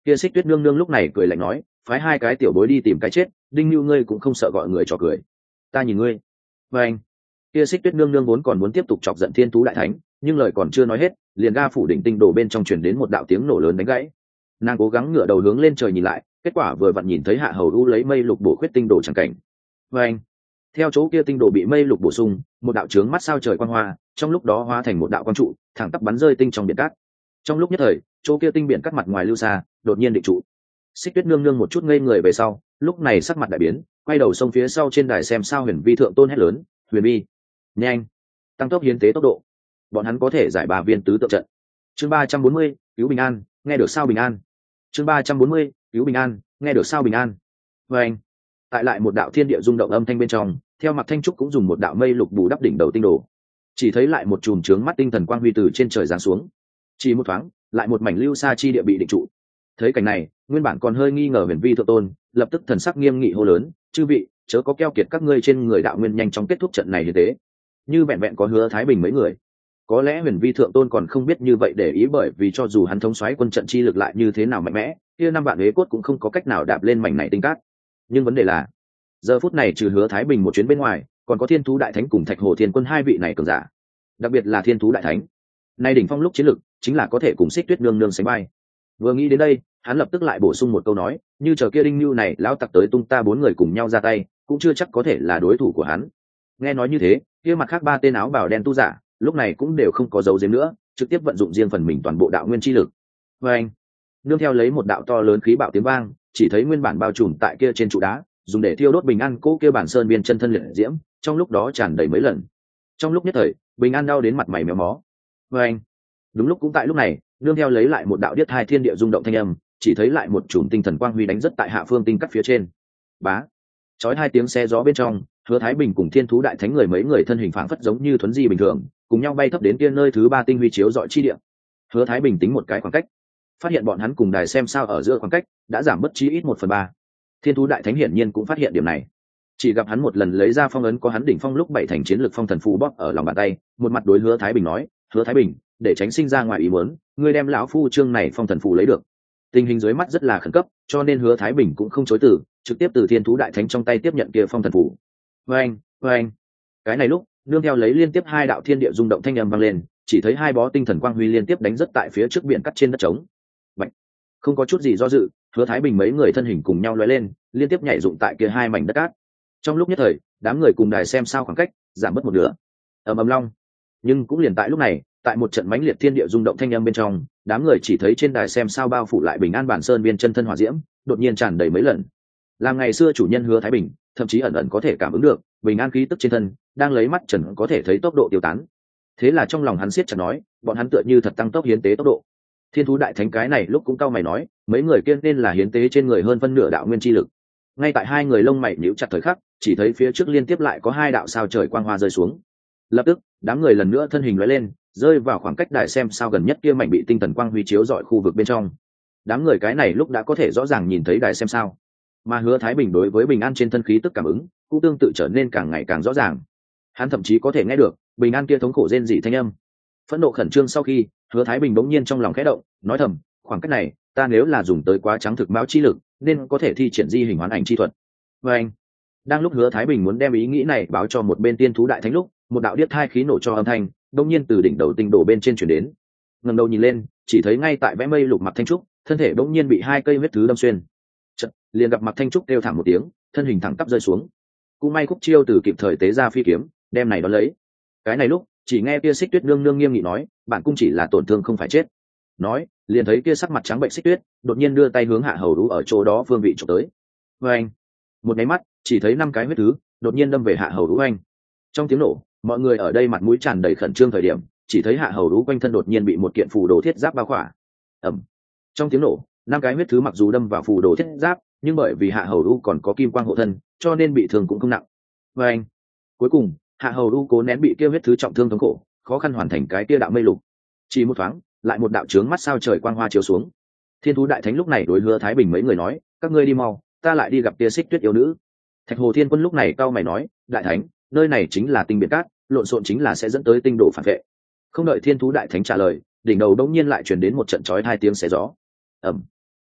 Kia Xích Tuyết nương nương lúc này cười lạnh nói, phái hai cái tiểu bối đi tìm cái chết, đinh lưu ngươi cũng không sợ gọi người trò cười. Ta nhìn ngươi. Và anh, kia Xích Tuyết nương nương vốn còn muốn tiếp tục chọc giận Thiên Thú đại thánh, nhưng lời còn chưa nói hết, liền ga phủ đỉnh tinh đồ bên trong truyền đến một đạo tiếng nổ lớn đánh gãy. Nàng cố gắng ngửa đầu hướng lên trời nhìn lại, kết quả vừa vặn nhìn thấy Hạ Hầu U lấy mây lục bổ khuyết tinh đồ chẳng cảnh. Và anh, theo chỗ kia tinh đồ bị mây lục bổ sung, một đạo chướng mắt sao trời quang hoa, trong lúc đó hóa thành một đạo quang trụ, thẳng tắp bắn rơi tinh trong biển cát. Trong lúc nhất thời, chỗ kia tinh biển cắt mặt ngoài lưu xa, đột nhiên định trụ. Xích Tuyết nương nương một chút ngây người về sau, lúc này sắc mặt đại biến, quay đầu xông phía sau trên đài xem sao Huyền Vi thượng tôn hét lớn, "Huyền Vi, nhanh, tăng tốc hiến tế tốc độ, bọn hắn có thể giải ba viên tứ tượng trận." Chương ba trăm bốn mươi, cứu bình an, nghe được sao bình an. Chương ba trăm bốn mươi, cứu bình an, nghe được sao bình an. Và anh, tại lại một đạo thiên địa rung động âm thanh bên trong, theo Mạc Thanh Trúc cũng dùng một đạo mây lục bù đắp đỉnh đầu tinh đồ, chỉ thấy lại một chùm chướng mắt tinh thần quang huy từ trên trời giáng xuống, chỉ một thoáng, lại một mảnh lưu sa chi địa bị định trụ. Thấy cảnh này, nguyên bản còn hơi nghi ngờ Huyền Vi thượng tôn, lập tức thần sắc nghiêm nghị hô lớn, "Chư vị, chớ có keo kiệt các ngươi trên người đạo nguyên nhanh chóng kết thúc trận này như thế." Như vẹn vẹn có Hứa Thái Bình mấy người, có lẽ Huyền Vi thượng tôn còn không biết như vậy để ý, bởi vì cho dù hắn thống soái quân trận chi lực lại như thế nào mạnh mẽ, kia năm vạn đế cốt cũng không có cách nào đạp lên mảnh này tinh cát. Nhưng vấn đề là, giờ phút này trừ Hứa Thái Bình một chuyến bên ngoài, còn có Thiên Thú đại thánh cùng Thạch Hồ Thiên Quân hai vị này cường giả. Đặc biệt là Thiên Thú đại thánh, nay đỉnh phong lúc chiến lực chính là có thể cùng Xích Tuyết nương nương sánh vai. Vừa nghĩ đến đây, hắn lập tức lại bổ sung một câu nói, như chờ kia đinh lưu này lão tặc tới tung ta bốn người cùng nhau ra tay, cũng chưa chắc có thể là đối thủ của hắn. Nghe nói như thế, kia mặt khác ba tên áo bào đen tu giả lúc này cũng đều không có dấu giếm nữa, trực tiếp vận dụng riêng phần mình toàn bộ đạo nguyên chi lực. Và anh, nương theo lấy một đạo to lớn khí bạo tiếng vang, chỉ thấy nguyên bản bao trùm tại kia trên trụ đá, dùng để thiêu đốt bình an cố kia bản sơn biên chân thân liệt diễm, trong lúc đó tràn đầy mấy lần. Trong lúc nhất thời, bình an đau đến mặt mày méo mó. Và anh, đúng lúc cũng tại lúc này, nương theo lấy lại một đạo điếc hai thiên địa rung động thanh âm, chỉ thấy lại một chùm tinh thần quang huy đánh rất tại hạ phương tinh cắt phía trên. Bá, chói hai tiếng xe gió bên trong, Hứa Thái Bình cùng Thiên Thú đại thánh người mấy người thân hình phảng phất giống như thuấn di bình thường, cùng nhau bay thấp đến kia nơi thứ ba tinh huy chiếu dọi chi địa. Hứa Thái Bình tính một cái khoảng cách, phát hiện bọn hắn cùng đài xem sao ở giữa khoảng cách đã giảm bất chí ít một phần ba. Thiên Thú đại thánh hiển nhiên cũng phát hiện điểm này, chỉ gặp hắn một lần lấy ra phong ấn có hắn đỉnh phong lúc bảy thành chiến lực phong thần phù bóp ở lòng bàn tay, một mặt đối Hứa Thái Bình nói, "Hứa Thái Bình, để tránh sinh ra ngoài ý muốn, ngươi đem lão phu trương này phong thần phù lấy được." Tình hình dưới mắt rất là khẩn cấp, cho nên Hứa Thái Bình cũng không chối từ, trực tiếp từ Thiên Thú đại thánh trong tay tiếp nhận kia phong thần phù. Oeng, oeng. Cái này lúc, nương theo lấy liên tiếp hai đạo thiên địa rung động thanh âm vang lên, chỉ thấy hai bó tinh thần quang huy liên tiếp đánh rất tại phía trước biển cắt trên đất trống. Bạch. Không có chút gì do dự, Hứa Thái Bình mấy người thân hình cùng nhau lóe lên, liên tiếp nhảy dụng tại kia hai mảnh đất cát. Trong lúc nhất thời, đám người cùng đài xem sao khoảng cách giảm mất một nửa. Ầm ầm long. Nhưng cũng liền tại lúc này, tại một trận mãnh liệt thiên địa rung động thanh âm bên trong, đám người chỉ thấy trên đài xem sao bao phủ lại bình an bản sơn biên chân thân hỏa diễm, đột nhiên tràn đầy mấy lần. Làm ngày xưa chủ nhân Hứa Thái Bình, thậm chí ẩn ẩn có thể cảm ứng được bình an khí tức trên thân đang lấy mắt trần có thể thấy tốc độ tiêu tán. Thế là trong lòng hắn siết chặt nói, bọn hắn tựa như thật tăng tốc hiến tế tốc độ. Thiên Thú đại thánh cái này lúc cũng cau mày nói, mấy người kia nên là hiến tế trên người hơn phân nửa đạo nguyên chi lực. Ngay tại hai người lông mày nhíu chặt thời khắc, chỉ thấy phía trước liên tiếp lại có hai đạo sao trời quang hoa rơi xuống. Lập tức, đám người lần nữa thân hình lóe lên, rơi vào khoảng cách đài xem sao gần nhất kia mảnh bị tinh thần quang huy chiếu rọi khu vực bên trong. Đám người cái này lúc đã có thể rõ ràng nhìn thấy đài xem sao, mà Hứa Thái Bình đối với bình an trên thân khí tức cảm ứng cũng tương tự trở nên càng ngày càng rõ ràng. Hắn thậm chí có thể nghe được bình an kia thống khổ rên rỉ thanh âm. Phẫn nộ khẩn trương sau khi, Hứa Thái Bình bỗng nhiên trong lòng khẽ động, nói thầm, khoảng cách này, ta nếu là dùng tới quá trắng thực máu chi lực, nên có thể thi triển di hình hoán ảnh chi thuật. Và anh, đang lúc Hứa Thái Bình muốn đem ý nghĩ này báo cho một bên Tiên Thú đại thánh lúc, một đạo điếc thai khí nổ cho âm thanh, bỗng nhiên từ đỉnh đầu tinh đổ bên trên truyền đến. Ngẩng đầu nhìn lên, chỉ thấy ngay tại vẽ mây lục Mạc Thanh Trúc, thân thể bỗng nhiên bị hai cây huyết thứ đâm xuyên. Chợt, liền gặp Mạc Thanh Trúc kêu thảm một tiếng, thân hình thẳng tắp rơi xuống. Cũng may Khúc Chiêu từ kịp thời tế ra phi kiếm, đem này đón lấy. Cái này lúc, chỉ nghe kia Xích Tuyết nương nương nghiêm nghị nói, bản cung chỉ là tổn thương không phải chết. Nói, liền thấy kia sắc mặt trắng bệnh Xích Tuyết, đột nhiên đưa tay hướng Hạ Hầu Đú ở chỗ đó phương vị chụp tới. Với anh, một cái mắt, chỉ thấy năm cái huyết thứ, đột nhiên đâm về Hạ Hầu Đú anh. Trong tiếng nổ, mọi người ở đây mặt mũi tràn đầy khẩn trương thời điểm, chỉ thấy Hạ Hầu Đú quanh thân đột nhiên bị một kiện phù đồ thiết giáp bao khỏa. Ầm. Trong tiếng nổ, năm cái huyết thứ mặc dù đâm vào phù đồ thiết giáp, nhưng bởi vì Hạ Hầu Đú còn có kim quang hộ thân, cho nên bị thương cũng không nặng. Với anh, cuối cùng, Hạ Hầu Đú cố nén bị kia huyết thứ trọng thương thống khổ, khó khăn hoàn thành cái kia đạo mây lục. Chỉ một thoáng, lại một đạo chướng mắt sao trời quang hoa chiếu xuống. Thiên Thú đại thánh lúc này đối Hứa Thái Bình mấy người nói, các ngươi đi mau, ta lại đi gặp kia Xích Tuyết yêu nữ. Thạch Hồ Thiên Quân lúc này cau mày nói, đại thánh, nơi này chính là tinh biển cát, lộn xộn chính là sẽ dẫn tới tinh đồ phản vệ. Không đợi Thiên Thú đại thánh trả lời, đỉnh đầu đống nhiên lại truyền đến một trận chói hai tiếng xé gió. Ầm. Chợt,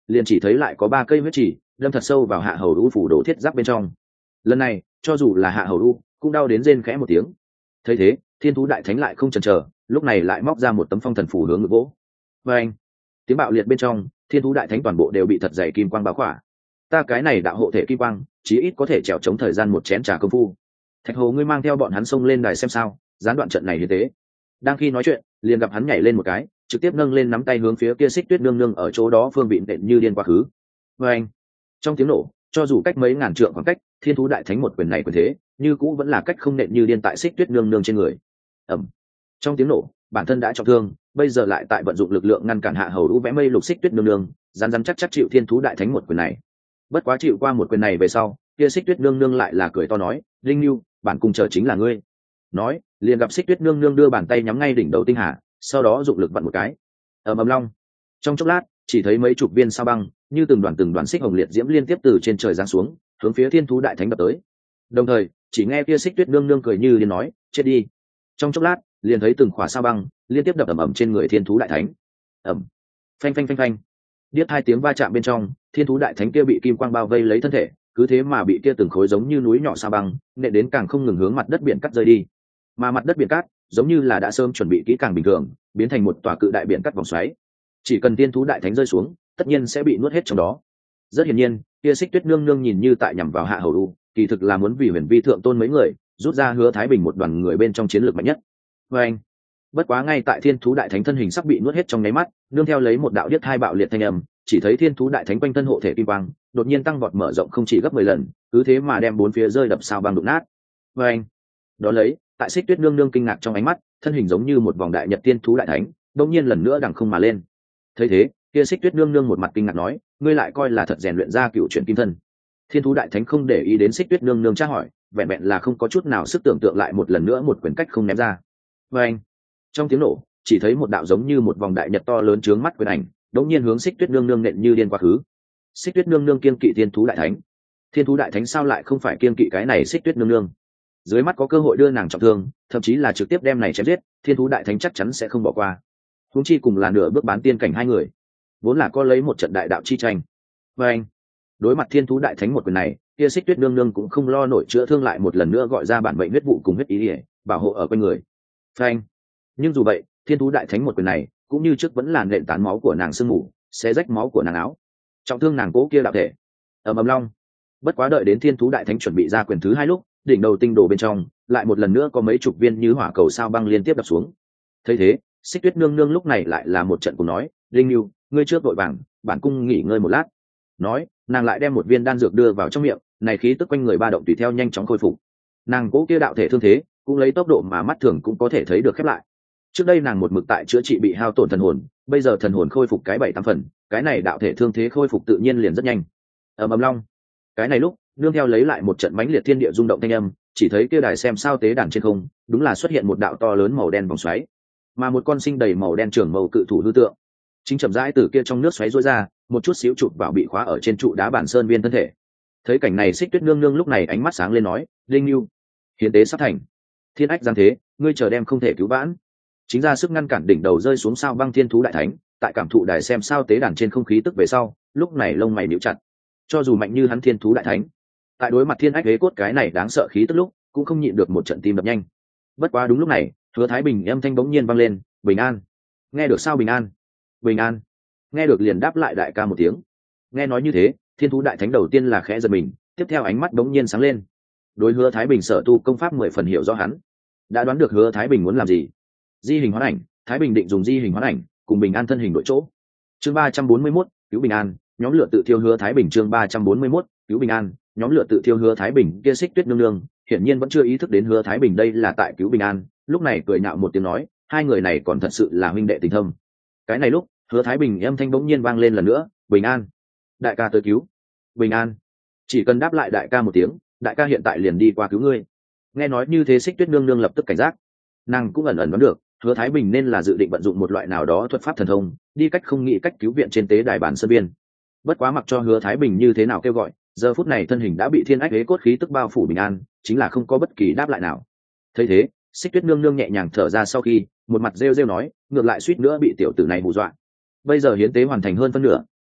liền chỉ thấy lại có ba cây huyết chỉ đâm thật sâu vào hạ hầu u phủ đồ thiết giáp bên trong. Lần này cho dù là hạ hầu u cũng đau đến rên khẽ một tiếng. Thấy thế, thiên thú đại thánh lại không chần chờ, lúc này lại móc ra một tấm phong thần phủ hướng ngực vỗ. Và anh, tiếng bạo liệt bên trong, thiên thú đại thánh toàn bộ đều bị thật dày kim quang bao khỏa. Ta cái này đạo hộ thể kim quang, chí ít có thể trèo chống thời gian một chén trà công phu. Thạch Hồ, ngươi mang theo bọn hắn xông lên đài xem sao, gián đoạn trận này như thế. Đang khi nói chuyện, liền gặp hắn nhảy lên một cái, trực tiếp nâng lên nắm tay hướng phía kia Xích Tuyết nương nương ở chỗ đó phương vị nện như điên quá khứ. Và anh, trong tiếng nổ, cho dù cách mấy ngàn trượng khoảng cách, thiên thú đại thánh một quyền này quyền thế, như cũ vẫn là cách không nện như điên tại Xích Tuyết nương nương trên người. Ầm. Trong tiếng nổ, bản thân đã trọng thương, bây giờ lại tại vận dụng lực lượng ngăn cản hạ hầu u vẽ mây lục Xích Tuyết nương nương, rắn rắn chắc chắc chịu thiên thú đại thánh một quyền này. Bất quá chịu qua một quyền này về sau, kia Xích Tuyết nương nương lại là cười to nói, linh lưu, bản cung chờ chính là ngươi. Nói, liền gặp Xích Tuyết nương nương đưa bàn tay nhắm ngay đỉnh đầu tinh hà, sau đó dụng lực vặn một cái. Ầm ầm long. Trong chốc lát, chỉ thấy mấy chục viên sao băng, như từng đoàn từng đoàn xích hồng liệt diễm liên tiếp từ trên trời giáng xuống, hướng phía thiên thú đại thánh đập tới. Đồng thời, chỉ nghe kia Xích Tuyết nương nương cười như điên nói, chết đi. Trong chốc lát, liền thấy từng khỏa sao băng liên tiếp đập ầm ầm trên người thiên thú đại thánh. Ầm. Phanh phanh phanh phanh. Điếc hai tiếng va chạm bên trong, thiên thú đại thánh kia bị kim quang bao vây lấy thân thể, cứ thế mà bị kia từng khối giống như núi nhỏ sao băng nện đến càng không ngừng hướng mặt đất biển cắt rơi đi. Mà mặt đất biển cát giống như là đã sớm chuẩn bị kỹ càng bình thường, biến thành một tòa cự đại biển cắt vòng xoáy. Chỉ cần thiên thú đại thánh rơi xuống, tất nhiên sẽ bị nuốt hết trong đó. Rất hiển nhiên, kia Xích Tuyết nương nương nhìn như tại nhằm vào hạ hầu u, kỳ thực là muốn vì huyền vi thượng tôn mấy người rút ra Hứa Thái Bình một đoàn người bên trong chiến lược mạnh nhất. Và anh, bất quá ngay tại thiên thú đại thánh thân hình sắp bị nuốt hết trong nháy mắt, nương theo lấy một đạo điếc hai bạo liệt thanh âm, chỉ thấy thiên thú đại thánh quanh thân hộ thể kim quang đột nhiên tăng vọt mở rộng không chỉ gấp mười lần, cứ thế mà đem bốn phía rơi đập sao băng đụng nát. Và anh, đó lấy, tại Xích Tuyết nương nương kinh ngạc trong ánh mắt, thân hình giống như một vòng đại nhật thiên thú đại thánh, đột nhiên lần nữa đằng không mà lên. Thấy thế, kia Xích Tuyết nương nương một mặt kinh ngạc nói, ngươi lại coi là thật rèn luyện ra cựu chuyển kim thân. Thiên thú đại thánh không để ý đến Xích Tuyết nương nương tra hỏi, vẹn vẹn là không có chút nào sức tưởng tượng lại một lần nữa một quyền cách không ném ra. Và anh, trong tiếng nổ, chỉ thấy một đạo giống như một vòng đại nhật to lớn trướng mắt quyền ảnh, đống nhiên hướng Xích Tuyết nương nương nện như điên quá khứ. Xích Tuyết nương nương kiên kỵ thiên thú đại thánh. Thiên thú đại thánh sao lại không phải kiên kỵ cái này Xích Tuyết nương nương? Dưới mắt có cơ hội đưa nàng trọng thương, thậm chí là trực tiếp đem này chém giết, thiên thú đại thánh chắc chắn sẽ không bỏ qua. Huống chi cùng là nửa bước bán tiên cảnh hai người, vốn là có lấy một trận đại đạo chi tranh. Và anh, đối mặt thiên thú đại thánh một quyền này, kia Xích Tuyết nương nương cũng không lo nổi chữa thương, lại một lần nữa gọi ra bản mệnh huyết vụ cùng huyết ý ỉa bảo hộ ở quanh người. Phanh. Nhưng dù vậy, thiên thú đại thánh một quyền này cũng như trước vẫn là nện tán máu của nàng sương mù, xé rách máu của nàng áo, trọng thương nàng cố kia đạo thể. Ầm ầm long. Bất quá đợi đến thiên thú đại thánh chuẩn bị ra quyền thứ hai lúc, đỉnh đầu tinh đồ bên trong lại một lần nữa có mấy chục viên như hỏa cầu sao băng liên tiếp đập xuống. Thấy thế, Xích Tuyết nương nương lúc này lại là một trận cùng nói, linh lưu, ngươi trước vội vàng, bản cung nghỉ ngơi một lát. Nói, nàng lại đem một viên đan dược đưa vào trong miệng, này khí tức quanh người ba động tùy theo nhanh chóng khôi phục. Nàng cố kia đạo thể thương thế cũng lấy tốc độ mà mắt thường cũng có thể thấy được khép lại. Trước đây nàng một mực tại chữa trị bị hao tổn thần hồn, bây giờ thần hồn khôi phục cái bảy tám phần, cái này đạo thể thương thế khôi phục tự nhiên liền rất nhanh. Ầm ầm long. Cái này lúc, nương theo lấy lại một trận mãnh liệt thiên địa rung động thanh âm, chỉ thấy kia đài xem sao tế đàn trên không, đúng là xuất hiện một đạo to lớn màu đen vòng xoáy, mà một con sinh đầy màu đen trưởng màu cự thủ hư tượng, chính chậm rãi từ kia trong nước xoáy rối ra, một chút xíu chụp vào bị khóa ở trên trụ đá bản sơn viên thân thể. Thấy cảnh này, Xích Tuyết nương nương lúc này ánh mắt sáng lên nói, linh lưu, hiến tế sắp thành. Thiên ách giáng thế, ngươi chờ đem không thể cứu vãn. Chính ra sức ngăn cản đỉnh đầu rơi xuống sao băng thiên thú đại thánh, tại cảm thụ đài xem sao tế đàn trên không khí tức về sau, lúc này lông mày níu chặt. Cho dù mạnh như hắn thiên thú đại thánh, tại đối mặt thiên ách ghế cốt cái này đáng sợ khí tức lúc, cũng không nhịn được một trận tim đập nhanh. Bất quá đúng lúc này, Hứa Thái Bình âm thanh bỗng nhiên vang lên, bình an. Nghe được sao bình an? Bình an. Nghe được liền đáp lại đại ca một tiếng. Nghe nói như thế, thiên thú đại thánh đầu tiên là khẽ giật mình, tiếp theo ánh mắt bỗng nhiên sáng lên. Đối Hứa Thái Bình sở tu công pháp mười phần hiểu rõ hắn, đã đoán được Hứa Thái Bình muốn làm gì. Di hình hoán ảnh, Thái Bình định dùng di hình hoán ảnh cùng bình an thân hình đổi chỗ. Chương ba trăm bốn mươi mốt, cứu bình an, nhóm lửa tự thiêu Hứa Thái Bình. Chương ba trăm bốn mươi mốt, cứu bình an, nhóm lửa tự thiêu Hứa Thái Bình. Kia Xích Tuyết nương nương hiển nhiên vẫn chưa ý thức đến Hứa Thái Bình đây là tại cứu bình an, lúc này cười nhạo một tiếng nói, hai người này còn thật sự là huynh đệ tình thâm. Cái này lúc, Hứa Thái Bình âm thanh bỗng nhiên vang lên lần nữa, bình an, đại ca tới cứu. Bình an. Chỉ cần đáp lại đại ca một tiếng, đại ca hiện tại liền đi qua cứu ngươi. Nghe nói như thế, Xích Tuyết nương nương lập tức cảnh giác. Nàng cũng ẩn ẩn đoán được Hứa Thái Bình nên là dự định vận dụng một loại nào đó thuật pháp thần thông, đi cách không nghĩ cách cứu viện trên tế đài bản sơn biên. Bất quá mặc cho Hứa Thái Bình như thế nào kêu gọi, giờ phút này thân hình đã bị thiên ách ghế cốt khí tức bao phủ bình an, chính là không có bất kỳ đáp lại nào. Thấy thế, Xích Tuyết nương nương nhẹ nhàng thở ra sau khi, một mặt rêu rêu nói, ngược lại suýt nữa bị tiểu tử này hù dọa. Bây giờ hiến tế hoàn thành hơn phân nửa,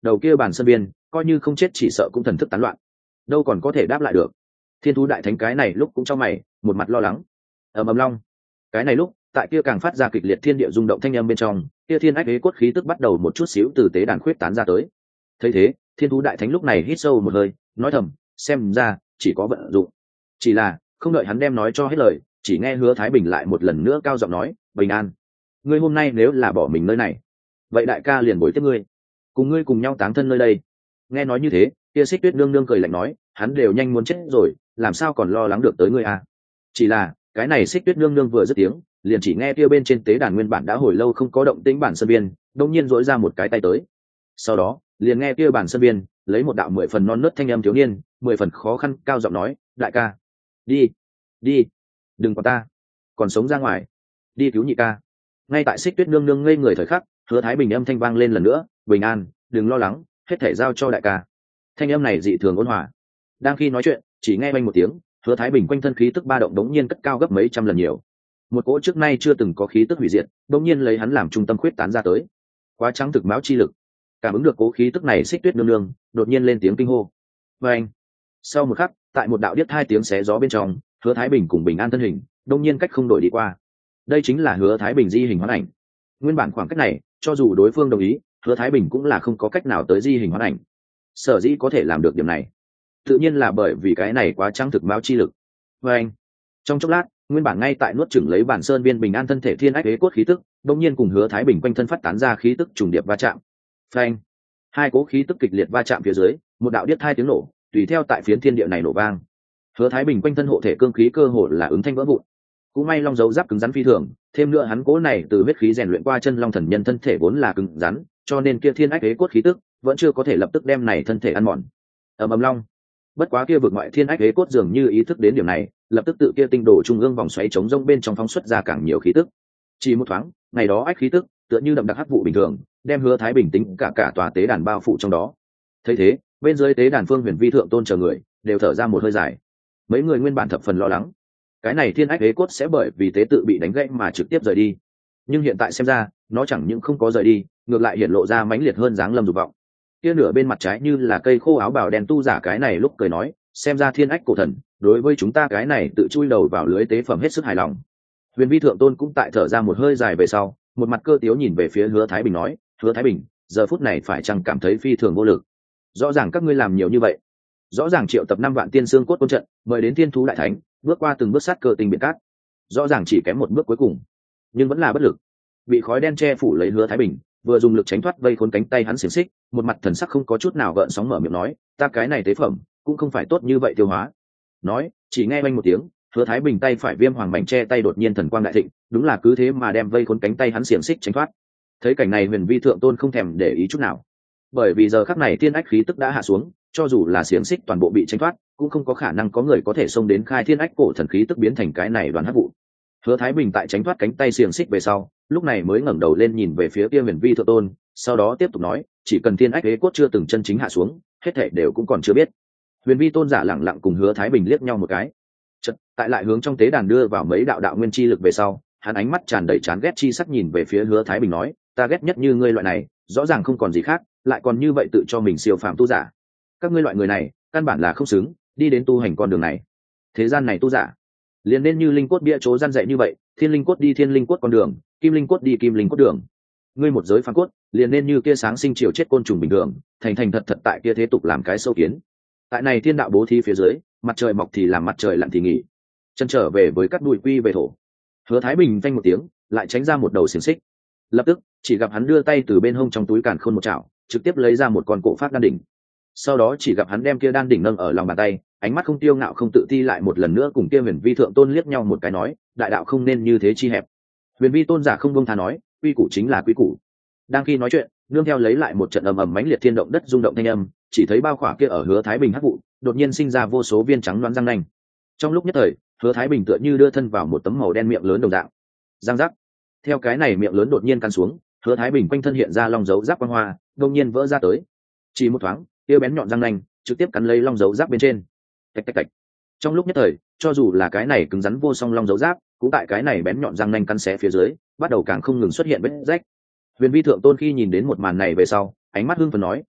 đầu kia bàn sơn biên coi như không chết chỉ sợ cũng thần thức tán loạn, đâu còn có thể đáp lại được. Thiên thú đại thánh cái này lúc cũng trong mày, một mặt lo lắng. Ầm ầm long, cái này lúc tại kia càng phát ra kịch liệt thiên địa rung động thanh âm bên trong, kia thiên ách đế cốt khí tức bắt đầu một chút xíu từ tế đàn khuyết tán ra tới. Thấy thế, thiên thú đại thánh lúc này hít sâu một hơi, nói thầm, xem ra chỉ có vận dụng. Chỉ là không đợi hắn đem nói cho hết lời, chỉ nghe Hứa Thái Bình lại một lần nữa cao giọng nói, bình an, ngươi hôm nay nếu là bỏ mình nơi này, vậy đại ca liền bồi tiếp ngươi, cùng ngươi cùng nhau táng thân nơi đây. Nghe nói như thế, kia Xích Tuyết nương nương cười lạnh nói, hắn đều nhanh muốn chết rồi, làm sao còn lo lắng được tới ngươi à? Chỉ là cái này Xích Tuyết nương nương vừa dứt tiếng, liền chỉ nghe kia bên trên tế đàn nguyên bản đã hồi lâu không có động tĩnh bản sơn biên đông nhiên dỗi ra một cái tay tới. Sau đó liền nghe kia bản sơn biên lấy một đạo mười phần non nớt thanh âm thiếu niên mười phần khó khăn cao giọng nói, đại ca, đi đi, đừng quản ta, còn sống ra ngoài, đi cứu nhị ca. Ngay tại Xích Tuyết nương nương ngây người thời khắc, Hứa Thái Bình âm thanh vang lên lần nữa, bình an, đừng lo lắng, hết thể giao cho đại ca. Thanh âm này dị thường ôn hòa. Đang khi nói chuyện, chỉ nghe vang một tiếng, Hứa Thái Bình quanh thân khí tức ba động đống nhiên cất cao gấp mấy trăm lần nhiều. Một cỗ trước nay chưa từng có khí tức hủy diệt đống nhiên lấy hắn làm trung tâm khuyết tán ra tới. Quá trắng thực máu chi lực. Cảm ứng được cỗ khí tức này, Xích Tuyết nương nương đột nhiên lên tiếng kinh hô. Và anh, sau một khắc, tại một đạo điếc hai tiếng xé gió bên trong, Hứa Thái Bình cùng bình an thân hình đống nhiên cách không đổi đi qua. Đây chính là Hứa Thái Bình di hình hoán ảnh. Nguyên bản khoảng cách này, cho dù đối phương đồng ý, Hứa Thái Bình cũng là không có cách nào tới di hình hoán ảnh. Sở dĩ có thể làm được điểm này, tự nhiên là bởi vì cái này quá trắng thực máu chi lực. Và anh, trong chốc lát, nguyên bản ngay tại nuốt chửng lấy bản sơn biên bình an thân thể thiên ách đế cốt khí tức đột nhiên cùng Hứa Thái Bình quanh thân phát tán ra khí tức trùng điệp va chạm. Phanh, hai cố khí tức kịch liệt va chạm phía dưới, một đạo điếc hai tiếng nổ tùy theo tại phiến thiên địa này nổ vang. Hứa Thái Bình quanh thân hộ thể cương khí cơ hồ là ứng thanh vỡ vụn. Cũng may long dấu giáp cứng rắn phi thường, thêm nữa hắn cố này từ huyết khí rèn luyện qua chân long thần nhân thân thể vốn là cứng rắn, cho nên kia thiên ách đế cốt khí tức vẫn chưa có thể lập tức đem này thân thể ăn mòn. Ầm ầm long, bất quá kia vực ngoại thiên ách đế cốt dường như ý thức đến điểm này, lập tức tự kia tinh đồ trung ương vòng xoáy chống rông bên trong phóng xuất ra càng nhiều khí tức. Chỉ một thoáng, ngày đó ách khí tức tựa như đậm đặc hắc vụ bình thường, đem Hứa Thái Bình tính cả cả tòa tế đàn bao phủ trong đó. Thấy thế, bên dưới tế đàn Phương Huyền Vi thượng tôn chờ người đều thở ra một hơi dài. Mấy người nguyên bản thập phần lo lắng, cái này thiên ách đế cốt sẽ bởi vì tế tự bị đánh gãy mà trực tiếp rời đi, nhưng hiện tại xem ra, nó chẳng những không có rời đi, ngược lại hiện lộ ra mãnh liệt hơn dáng lâm dục vọng. Kia nửa bên mặt trái như là cây khô áo bào đen tu giả cái này lúc cười nói, xem ra thiên ách cổ thần đối với chúng ta cái này tự chui đầu vào lưới tế phẩm hết sức hài lòng. Huyền Vi thượng tôn cũng tại thở ra một hơi dài về sau, một mặt cơ tiếu nhìn về phía Hứa Thái Bình nói, Hứa Thái Bình, giờ phút này phải chăng cảm thấy phi thường vô lực? Rõ ràng các ngươi làm nhiều như vậy, rõ ràng triệu tập năm vạn tiên xương cốt tôn trận, mời đến thiên thú đại thánh, bước qua từng bước sát cơ tình biển cát, rõ ràng chỉ kém một bước cuối cùng, nhưng vẫn là bất lực. Bị khói đen che phủ lấy Hứa Thái Bình, vừa dùng lực tránh thoát vây khốn cánh tay hắn xiềng xích, một mặt thần sắc không có chút nào gợn sóng mở miệng nói, ta cái này tế phẩm cũng không phải tốt như vậy tiêu hóa. Nói, chỉ nghe vang một tiếng, Hứa Thái Bình tay phải viêm hoàng mảnh che tay đột nhiên thần quang đại thịnh, đúng là cứ thế mà đem vây khốn cánh tay hắn xiềng xích tránh thoát. Thấy cảnh này, Huyền Vi thượng tôn không thèm để ý chút nào, bởi vì giờ khắc này thiên ách khí tức đã hạ xuống, cho dù là xiềng xích toàn bộ bị tránh thoát, cũng không có khả năng có người có thể xông đến khai thiên ách cổ thần khí tức biến thành cái này đoàn hắc vụ. Hứa Thái Bình tại tránh thoát cánh tay xiềng xích về sau, lúc này mới ngẩng đầu lên nhìn về phía kia Huyền Vi thượng tôn, sau đó tiếp tục nói, chỉ cần thiên ách đế cốt chưa từng chân chính hạ xuống, hết thảy đều cũng còn chưa biết. Huyền Vi tôn giả lẳng lặng cùng Hứa Thái Bình liếc nhau một cái, chợt tại lại hướng trong tế đàn đưa vào mấy đạo đạo nguyên chi lực về sau, hắn ánh mắt tràn đầy chán ghét chi sắc nhìn về phía Hứa Thái Bình nói, ta ghét nhất như ngươi loại này, rõ ràng không còn gì khác, lại còn như vậy tự cho mình siêu phàm tu giả. Các ngươi loại người này, căn bản là không xứng đi đến tu hành con đường này. Thế gian này tu giả, liền nên như linh cốt bia chỗ gian dạy như vậy, thiên linh cốt đi thiên linh cốt con đường, kim linh cốt đi kim linh cốt đường. Ngươi một giới phàm cốt, liền nên như kia sáng sinh chiều chết côn trùng bình thường, thành thành thật thật tại kia thế tục làm cái sâu kiến. Tại này thiên đạo bố thí phía dưới, mặt trời mọc thì làm mặt trời lặn thì nghỉ, chân trở về với các đùi quy về thổ. Hứa Thái Bình vang một tiếng, lại tránh ra một đầu xiềng xích. Lập tức, chỉ gặp hắn đưa tay từ bên hông trong túi càn khôn một chảo, trực tiếp lấy ra một con cổ phát đan đỉnh. Sau đó chỉ gặp hắn đem kia đan đỉnh nâng ở lòng bàn tay, ánh mắt không tiêu ngạo không tự ti lại một lần nữa cùng kia Huyền Vi thượng tôn liếc nhau một cái nói, đại đạo không nên như thế chi hẹp. Huyền Vi tôn giả không buông tha nói, quy củ chính là quy củ. Đang khi nói chuyện, nương theo lấy lại một trận ầm ầm mãnh liệt thiên động đất rung động thanh âm, chỉ thấy bao khỏa kia ở Hứa Thái Bình hắc vụ, đột nhiên sinh ra vô số viên trắng loáng răng nanh. Trong lúc nhất thời, Hứa Thái Bình tựa như đưa thân vào một tấm màu đen miệng lớn đồng dạng. Răng rắc. Theo cái này miệng lớn đột nhiên căn xuống, Hứa Thái Bình quanh thân hiện ra long dấu giáp quang hoa, đột nhiên vỡ ra tới. Chỉ một thoáng, kia bén nhọn răng nanh trực tiếp cắn lấy long dấu giáp bên trên. Tạch tạch tạch. Trong lúc nhất thời, cho dù là cái này cứng rắn vô song long dấu giáp, cũng tại cái này bén nhọn răng nanh căn xé phía dưới, bắt đầu càng không ngừng xuất hiện vết rách. Huyền Vi thượng tôn khi nhìn đến một màn này về sau, ánh mắt hưng phấn nói,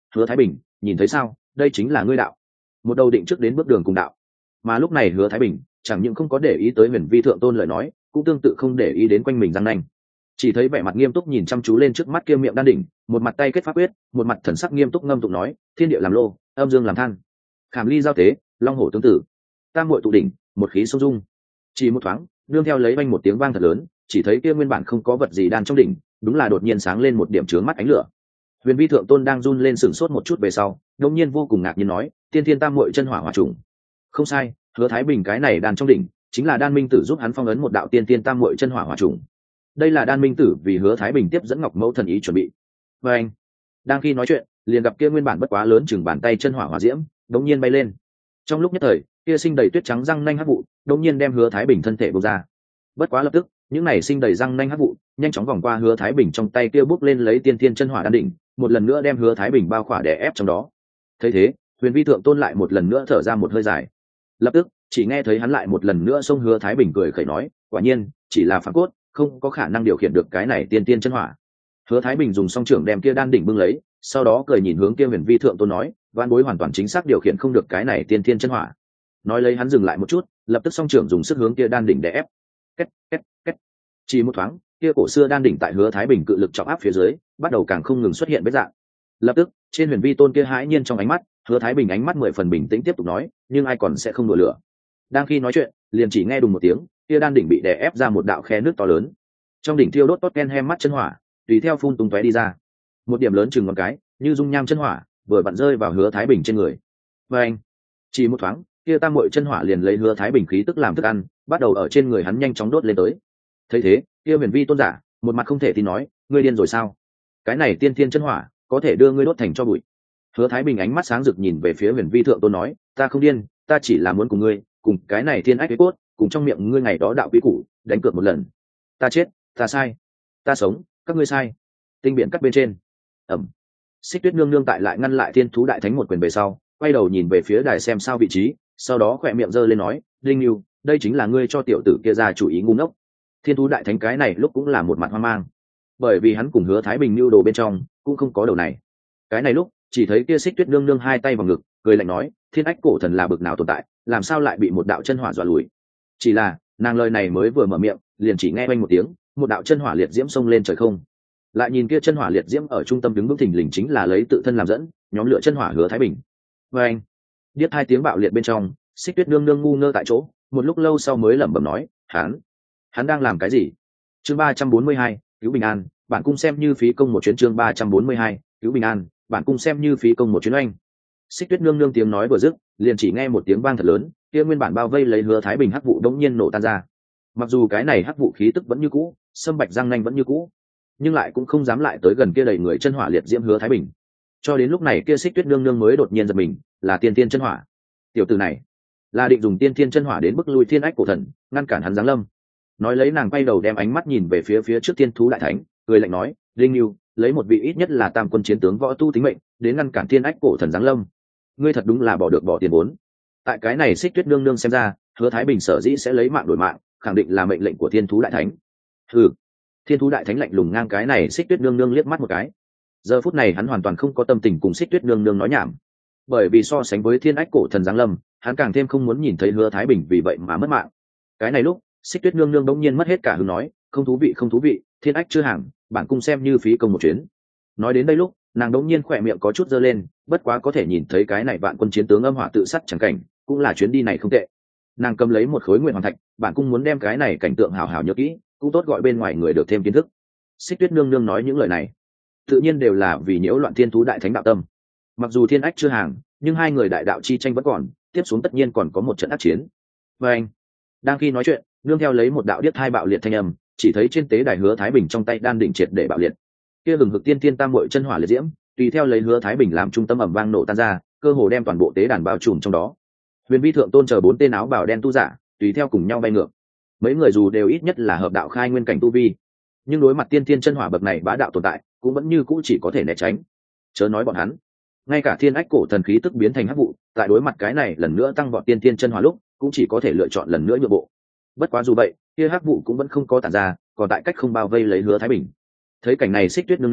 hứa thái bình, nhìn thấy sao, đây chính là ngươi đạo. Một đầu định trước đến bước đường cùng đạo. Mà lúc này hứa thái bình chẳng những không có để ý tới huyền vi thượng tôn lời nói, cũng tương tự không để ý đến quanh mình răng nanh, chỉ thấy vẻ mặt nghiêm túc nhìn chăm chú lên trước mắt kia miệng đan đỉnh, một mặt tay kết pháp quyết, một mặt thần sắc nghiêm túc ngâm tụng nói: thiên địa làm lô, âm dương làm than, khảm ly giao tế, long hổ tương tử, tam muội tụ đỉnh, một khí sông dung. Chỉ một thoáng, nương theo lấy vang một tiếng vang thật lớn, chỉ thấy kia nguyên bản không có vật gì đan trong đỉnh, đúng là đột nhiên sáng lên một điểm chướng mắt ánh lửa. Huyền vi thượng tôn đang run lên sửng sốt một chút về sau, đột nhiên vô cùng ngạc nhiên nói: tiên thiên tam muội chân hỏa hỏa trùng. Không sai, hứa thái bình cái này đan trong đỉnh chính là đan minh tử giúp hắn phong ấn một đạo tiên thiên tam muội chân hỏa hỏa trùng. Đây là đan minh tử vì hứa thái bình tiếp dẫn ngọc mẫu thần ý chuẩn bị. Và anh đang khi nói chuyện, liền gặp kia nguyên bản bất quá lớn chừng bàn tay chân hỏa hỏa diễm đột nhiên bay lên. Trong lúc nhất thời, kia sinh đầy tuyết trắng răng nanh hắc vụ đột nhiên đem hứa thái bình thân thể bộc ra. Bất quá lập tức, những này sinh đầy răng nanh hắc vụ nhanh chóng vòng qua hứa thái bình trong tay kia bốc lên lấy tiên thiên chân hỏa đan đỉnh, một lần nữa đem hứa thái bình bao khỏa đè ép trong đó. Thấy thế, huyền vi thượng tôn lại một lần nữa thở ra một hơi dài. Lập tức, chỉ nghe thấy hắn lại một lần nữa xông hứa thái bình cười khẩy nói: quả nhiên chỉ là phản cốt, không có khả năng điều khiển được cái này tiên tiên chân hỏa. Hứa thái bình dùng song trưởng đem kia đan đỉnh bưng lấy, sau đó cười nhìn hướng kia huyền vi thượng tôn nói: vạn bối hoàn toàn chính xác điều khiển không được cái này tiên tiên chân hỏa. Nói lấy hắn dừng lại một chút, lập tức song trưởng dùng sức hướng kia đan đỉnh đè ép. Két két két. Chỉ một thoáng, kia cổ xưa đan đỉnh tại hứa thái bình cự lực trọng áp phía dưới, bắt đầu càng không ngừng xuất hiện vết dạng. Lập tức, trên huyền vi tôn kia hãi nhiên trong ánh mắt, hứa thái bình ánh mắt mười phần bình tĩnh tiếp tục nói: nhưng ai còn sẽ không đùa lửa. Đang khi nói chuyện, liền chỉ nghe đùng một tiếng, kia đan đỉnh bị đè ép ra một đạo khe nước to lớn. Trong đỉnh thiêu đốt tốt ken hem mắt chân hỏa, tùy theo phun tung tóe đi ra. Một điểm lớn chừng ngón cái, như dung nham chân hỏa, vừa vặn rơi vào hứa thái bình trên người. Và anh, chỉ một thoáng, kia tam muội chân hỏa liền lấy hứa thái bình khí tức làm thức ăn, bắt đầu ở trên người hắn nhanh chóng đốt lên tới. Thấy thế, kia huyền vi tôn giả một mặt không thể tin nói: ngươi điên rồi sao? Cái này tiên thiên chân hỏa có thể đưa ngươi đốt thành cho bụi. Hứa thái bình ánh mắt sáng rực nhìn về phía huyền vi thượng tôn nói: ta không điên, ta chỉ là muốn cùng ngươi, cùng cái này thiên ách cái cốt, cùng trong miệng ngươi ngày đó đạo quý củ đánh cược một lần. Ta chết, ta sai, ta sống, các ngươi sai. Tinh biển cắt bên trên. Ẩm. Xích Tuyết nương nương tại lại ngăn lại thiên thú đại thánh một quyền về sau, quay đầu nhìn về phía đài xem sao vị trí, sau đó khỏe miệng giơ lên nói: Linh Nưu, đây chính là ngươi cho tiểu tử kia ra chủ ý ngu ngốc. Thiên thú đại thánh cái này lúc cũng là một mặt hoang mang, bởi vì hắn cùng hứa thái bình mưu đồ bên trong cũng không có đầu này. Cái này lúc chỉ thấy kia Xích Tuyết nương nương hai tay vào ngực, cười lạnh nói: thiên ách cổ thần là bực nào tồn tại, làm sao lại bị một đạo chân hỏa dọa lùi? Chỉ là nàng lời này mới vừa mở miệng, liền chỉ nghe oanh một tiếng, một đạo chân hỏa liệt diễm xông lên trời không. Lại nhìn kia chân hỏa liệt diễm ở trung tâm đứng vững thình lình chính là lấy tự thân làm dẫn, nhóm lửa chân hỏa hứa thái bình. Và anh, điếc hai tiếng bạo liệt bên trong, Xích Tuyết nương nương ngu ngơ tại chỗ, một lúc lâu sau mới lẩm bẩm nói: hắn, hắn đang làm cái gì? Chương ba trăm bốn mươi hai, cứu bình an, bản cung xem như phí công một chuyến. Chương ba trăm bốn mươi hai, cứu bình an, bản cung xem như phí công một chuyến. Anh, Xích Tuyết nương nương tiếng nói vừa dứt, liền chỉ nghe một tiếng vang thật lớn, kia nguyên bản bao vây lấy hứa thái bình hắc vụ đống nhiên nổ tan ra. Mặc dù cái này hắc vụ khí tức vẫn như cũ, sâm bạch răng nanh vẫn như cũ, nhưng lại cũng không dám lại tới gần kia đầy người chân hỏa liệt diễm hứa thái bình. Cho đến lúc này kia Xích Tuyết nương nương mới đột nhiên giật mình, là tiên tiên chân hỏa. Tiểu tử này là định dùng tiên tiên chân hỏa đến bức lui thiên ách cổ thần, ngăn cản hắn giáng lâm. Nói lấy nàng quay đầu đem ánh mắt nhìn về phía phía trước thiên thú đại thánh, cười lạnh nói: Linh Nưu, lấy một vị ít nhất là tam quân chiến tướng võ tu tính mệnh đến ngăn cản thiên ách cổ thần giáng lâm, ngươi thật đúng là bỏ được bỏ tiền vốn. Tại cái này Xích Tuyết nương nương xem ra, hứa thái bình sở dĩ sẽ lấy mạng đổi mạng, khẳng định là mệnh lệnh của thiên thú đại thánh. Ừ, thiên thú đại thánh lạnh lùng ngang cái này Xích Tuyết nương nương liếc mắt một cái. Giờ phút này hắn hoàn toàn không có tâm tình cùng Xích Tuyết nương nương nói nhảm, bởi vì so sánh với thiên ách cổ thần giáng lâm, hắn càng thêm không muốn nhìn thấy hứa thái bình vì vậy mà mất mạng. Cái này lúc Xích Tuyết nương nương đống nhiên mất hết cả hứng nói: không thú vị, không thú vị, thiên ách chưa hàng, bản cung xem như phí công một chuyến. Nói đến đây lúc nàng đống nhiên khỏe miệng có chút giơ lên, bất quá có thể nhìn thấy cái này vạn quân chiến tướng âm hỏa tự sát chẳng cảnh, cũng là chuyến đi này không tệ. Nàng cầm lấy một khối nguyện hoàng thạch, bản cung muốn đem cái này cảnh tượng hảo hảo nhớ kỹ, cũng tốt gọi bên ngoài người được thêm kiến thức. Xích Tuyết nương nương nói những lời này, tự nhiên đều là vì nhiễu loạn thiên thú đại thánh đạo tâm. Mặc dù thiên ách chưa hàng, nhưng hai người đại đạo chi tranh vẫn còn, tiếp xuống tất nhiên còn có một trận ác chiến. Và anh, đang khi nói chuyện, nương theo lấy một đạo điếc hai bạo liệt thanh âm, chỉ thấy trên tế đài hứa thái bình trong tay đan đỉnh triệt để bạo liệt. Kia hừng hực tiên tiên tam muội chân hỏa liệt diễm, tùy theo lấy hứa thái bình làm trung tâm ầm vang nổ tan ra, cơ hồ đem toàn bộ tế đàn bao trùm trong đó. Huyền vi thượng tôn chờ bốn tên áo bào đen tu giả, tùy theo cùng nhau bay ngược. Mấy người dù đều ít nhất là hợp đạo khai nguyên cảnh tu vi, nhưng đối mặt tiên tiên chân hỏa bậc này bá đạo tồn tại, cũng vẫn như cũ chỉ có thể né tránh. Chớ nói bọn hắn, ngay cả thiên ách cổ thần khí tức biến thành hắc vụ, tại đối mặt cái này lần nữa tăng vọt tiên tiên chân hỏa lúc, cũng chỉ có thể lựa chọn lần nữa nhượng bộ. Bất quá dù vậy, kia hắc vụ cũng vẫn không có tản ra, còn tại cách không bao vây lấy hứa thái bình. Thấy cảnh này Xích Tuyết nương nương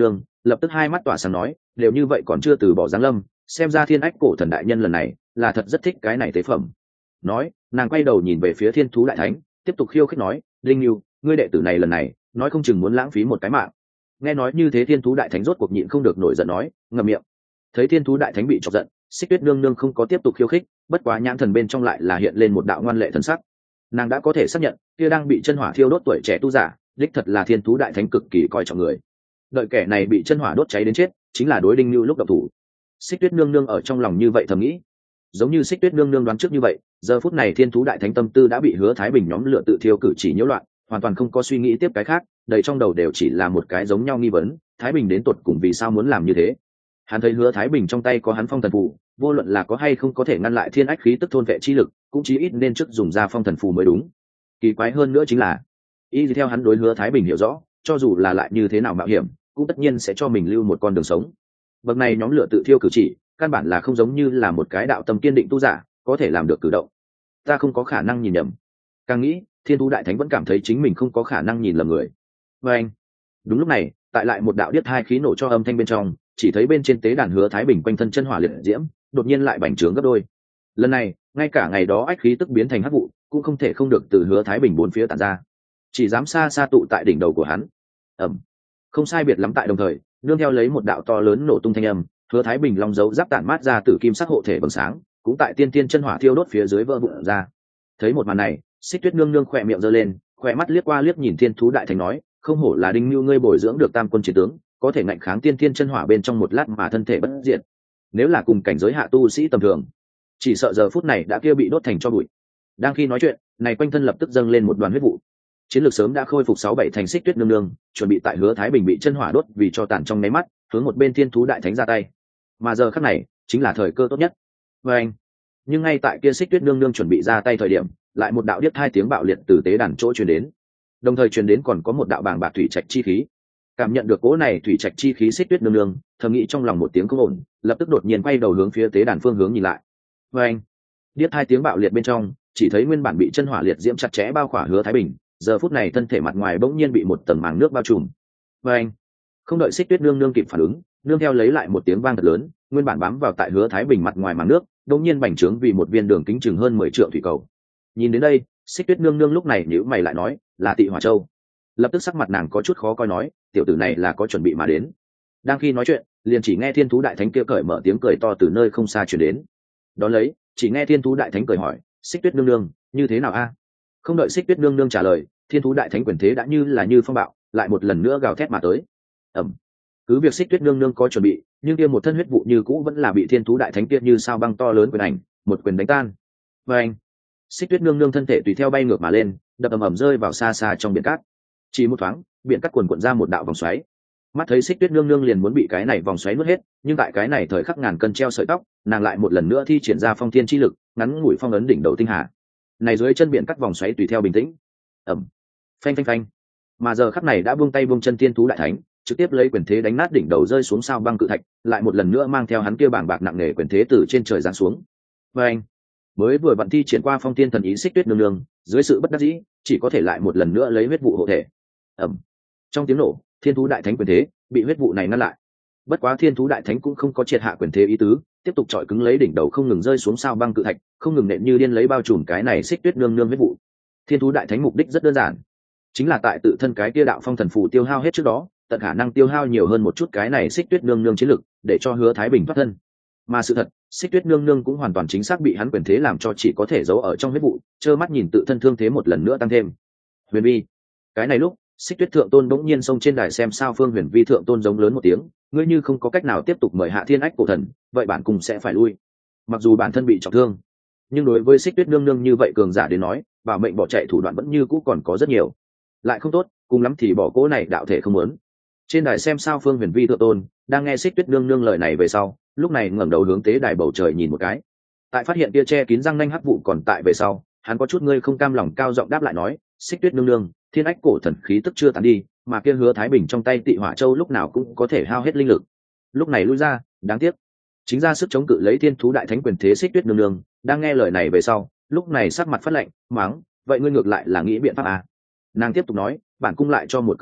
lập tức hai mắt tỏa sáng nói, đều như vậy còn chưa từ bỏ giáng lâm, xem ra thiên ách cổ thần đại nhân lần này là thật rất thích cái này tế phẩm. Nói, nàng quay đầu nhìn về phía thiên thú đại thánh, tiếp tục khiêu khích nói, linh lưu, ngươi đệ tử này lần này nói không chừng muốn lãng phí một cái mạng. Nghe nói như thế thiên thú đại thánh rốt cuộc nhịn không được nổi giận nói, ngậm miệng. Thấy thiên thú đại thánh bị chọc giận, Xích Tuyết nương nương không có tiếp tục khiêu khích, bất quá nhãn thần bên trong lại là hiện lên một đạo ngoan lệ thần sắc. Nàng đã có thể xác nhận kia đang bị chân hỏa thiêu đốt tuổi trẻ tu giả đích thật là thiên thú đại thánh cực kỳ coi trọng người. Đợi kẻ này bị chân hỏa đốt cháy đến chết chính là đối đinh như lúc độc thủ. Xích Tuyết nương nương ở trong lòng như vậy thầm nghĩ. Giống như Xích Tuyết nương nương đoán trước như vậy, giờ phút này thiên thú đại thánh tâm tư đã bị Hứa Thái Bình nhóm lửa tự thiêu cử chỉ nhiễu loạn, hoàn toàn không có suy nghĩ tiếp cái khác, đầy trong đầu đều chỉ là một cái giống nhau nghi vấn, Thái Bình đến tột cùng vì sao muốn làm như thế. Hắn thấy Hứa Thái Bình trong tay có hắn phong thần phù, vô luận là có hay không có thể ngăn lại thiên ách khí tức thôn vệ chi lực, cũng chí ít nên trước dùng ra phong thần phù mới đúng. Kỳ quái hơn nữa chính là, y theo hắn đối Hứa Thái Bình hiểu rõ, cho dù là lại như thế nào mạo hiểm, cũng tất nhiên sẽ cho mình lưu một con đường sống. Bậc này nhóm lửa tự thiêu cử chỉ, căn bản là không giống như là một cái đạo tâm kiên định tu giả có thể làm được cử động. Ta không có khả năng nhìn nhầm. Càng nghĩ, thiên thú đại thánh vẫn cảm thấy chính mình không có khả năng nhìn lầm người. Và anh, đúng lúc này, tại lại một đạo điếc hai khí nổ cho âm thanh bên trong, chỉ thấy bên trên tế đàn Hứa Thái Bình quanh thân chân hỏa liệt diễm, đột nhiên lại bành trướng gấp đôi. Lần này, ngay cả ngày đó ách khí tức biến thành hắc vụ, cũng không thể không được từ Hứa Thái Bình bốn phía tản ra, chỉ dám xa xa tụ tại đỉnh đầu của hắn. Ầm, không sai biệt lắm tại đồng thời, nương theo lấy một đạo to lớn nổ tung thanh âm, Hứa Thái Bình long dấu giáp tản mát ra từ kim sắc hộ thể bừng sáng, cũng tại tiên tiên chân hỏa thiêu đốt phía dưới vỡ vụn ra. Thấy một màn này, Xích Tuyết nương nương khỏe miệng giơ lên, khỏe mắt liếc qua liếc nhìn thiên thú đại thánh nói, không hổ là đinh nhu ngươi bồi dưỡng được tam quân chiến tướng, có thể ngạnh kháng tiên tiên chân hỏa bên trong một lát mà thân thể bất diệt. Nếu là cùng cảnh giới hạ tu sĩ tầm thường, chỉ sợ giờ phút này đã kia bị đốt thành tro bụi. Đang khi nói chuyện, này quanh thân lập tức dâng lên một đoàn huyết vụ. Chiến lược sớm đã khôi phục sáu bảy thành Xích Tuyết nương nương, chuẩn bị tại Hứa Thái Bình bị chân hỏa đốt vì cho tàn trong nháy mắt, hướng một bên thiên thú đại thánh ra tay. Mà giờ khắc này, chính là thời cơ tốt nhất. Và anh, nhưng ngay tại kia Xích Tuyết nương nương chuẩn bị ra tay thời điểm, lại một đạo điếc hai tiếng bạo liệt từ tế đàn chỗ truyền đến. Đồng thời truyền đến còn có một đạo bàng bạc thủy trạch chi khí. Cảm nhận được cỗ này thủy trạch chi khí Xích Tuyết nương nương, thầm nghĩ trong lòng một tiếng không ổn, lập tức đột nhiên quay đầu hướng phía tế đàn phương hướng nhìn lại. Và anh, điếc hai tiếng bạo liệt bên trong, chỉ thấy nguyên bản bị chân hỏa liệt diễm chặt chẽ bao khỏa Hứa Thái Bình, giờ phút này thân thể mặt ngoài bỗng nhiên bị một tầng màng nước bao trùm. Và anh, không đợi Xích Tuyết nương nương kịp phản ứng, nương theo lấy lại một tiếng vang thật lớn, nguyên bản bám vào tại Hứa Thái Bình mặt ngoài màng nước, đột nhiên bành trướng vì một viên đường kính chừng hơn mười trượng thủy cầu. Nhìn đến đây, Xích Tuyết nương nương lúc này nhíu mày lại nói, là Tị Hỏa Châu. Lập tức sắc mặt nàng có chút khó coi nói, tiểu tử này là có chuẩn bị mà đến. Đang khi nói chuyện, liền chỉ nghe thiên thú đại thánh kia cởi mở tiếng cười to từ nơi không xa truyền đến. Đó lấy, chỉ nghe thiên thú đại thánh cười hỏi, Xích Tuyết nương nương, như thế nào a? Không đợi Xích Tuyết nương nương trả lời, thiên thú đại thánh quyền thế đã như là như phong bạo, lại một lần nữa gào thét mà tới. Ầm. Cứ việc Xích Tuyết nương nương có chuẩn bị, nhưng kia một thân huyết vụ như cũ vẫn là bị thiên thú đại thánh kia như sao băng to lớn quyền ảnh, một quyền đánh tan. Và anh, Xích Tuyết nương nương thân thể tùy theo bay ngược mà lên, đập ầm ầm rơi vào xa xa trong biển cát. Chỉ một thoáng, biển cát cuồn cuộn ra một đạo vòng xoáy. Mắt thấy Xích Tuyết nương nương liền muốn bị cái này vòng xoáy nuốt hết, nhưng tại cái này thời khắc ngàn cân treo sợi tóc, nàng lại một lần nữa thi triển ra phong thiên chi lực, ngắn ngủi phong ấn đỉnh đầu tinh hà. Này dưới chân biển cát vòng xoáy tùy theo bình tĩnh. Ầm. Phanh phanh phanh. Mà giờ khắc này đã buông tay buông chân thiên thú đại thánh, trực tiếp lấy quyền thế đánh nát đỉnh đầu rơi xuống sao băng cự thạch, lại một lần nữa mang theo hắn kia bảng bạc nặng nề quyền thế từ trên trời giáng xuống. Và anh, mới vừa vận thi triển qua phong thiên thần ý Xích Tuyết nương nương, dưới sự bất đắc dĩ, chỉ có thể lại một lần nữa lấy huyết vụ hộ thể. Ầm. Trong tiếng nổ, thiên thú đại thánh quyền thế bị huyết vụ này ngăn lại. Bất quá thiên thú đại thánh cũng không có triệt hạ quyền thế ý tứ, tiếp tục chọi cứng lấy đỉnh đầu không ngừng rơi xuống sao băng cự thạch, không ngừng nện như điên lấy bao trùm cái này Xích Tuyết nương nương huyết vụ. Thiên thú đại thánh mục đích rất đơn giản, chính là tại tự thân cái kia đạo phong thần phù tiêu hao hết trước đó, tận khả năng tiêu hao nhiều hơn một chút cái này Xích Tuyết nương nương chiến lực, để cho Hứa Thái Bình thoát thân. Mà sự thật, Xích Tuyết nương nương cũng hoàn toàn chính xác bị hắn quyền thế làm cho chỉ có thể giấu ở trong huyết vụ, trơ mắt nhìn tự thân thương thế một lần nữa tăng thêm. Huyền Vi, cái này lúc, Xích Tuyết thượng tôn bỗng nhiên xông trên đài xem sao Phương Huyền Vi thượng tôn giống lớn một tiếng, ngươi như không có cách nào tiếp tục mời hạ thiên ách cổ thần, vậy bản cùng sẽ phải lui. Mặc dù bản thân bị trọng thương, nhưng đối với Xích Tuyết nương nương như vậy cường giả đến nói, bảo mệnh bỏ chạy thủ đoạn vẫn như cũ còn có rất nhiều. Lại không tốt, cùng lắm thì bỏ cỗ này đạo thể không muốn. Trên đài xem sao Phương Huyền Vi thượng tôn đang nghe Xích Tuyết nương nương lời này về sau, lúc này ngẩng đầu hướng tế đài bầu trời nhìn một cái. Tại phát hiện kia che kín răng nanh hắc vụ còn tại về sau, hắn có chút ngươi không cam lòng cao giọng đáp lại nói, Xích Tuyết nương nương, thiên ách cổ thần khí tức chưa tàn đi, mà kia Hứa Thái Bình trong tay Tị Hỏa Châu lúc nào cũng có thể hao hết linh lực. Lúc này lui ra, đáng tiếc. Chính ra sức chống cự lấy thiên thú đại thánh quyền thế Xích Tuyết nương nương, đang nghe lời này về sau, lúc này sắc mặt phát lạnh, mắng, vậy ngươi ngược lại là nghĩ biện pháp à? Nàng tiếp tục nói, bản cung lại cho một cơ hội,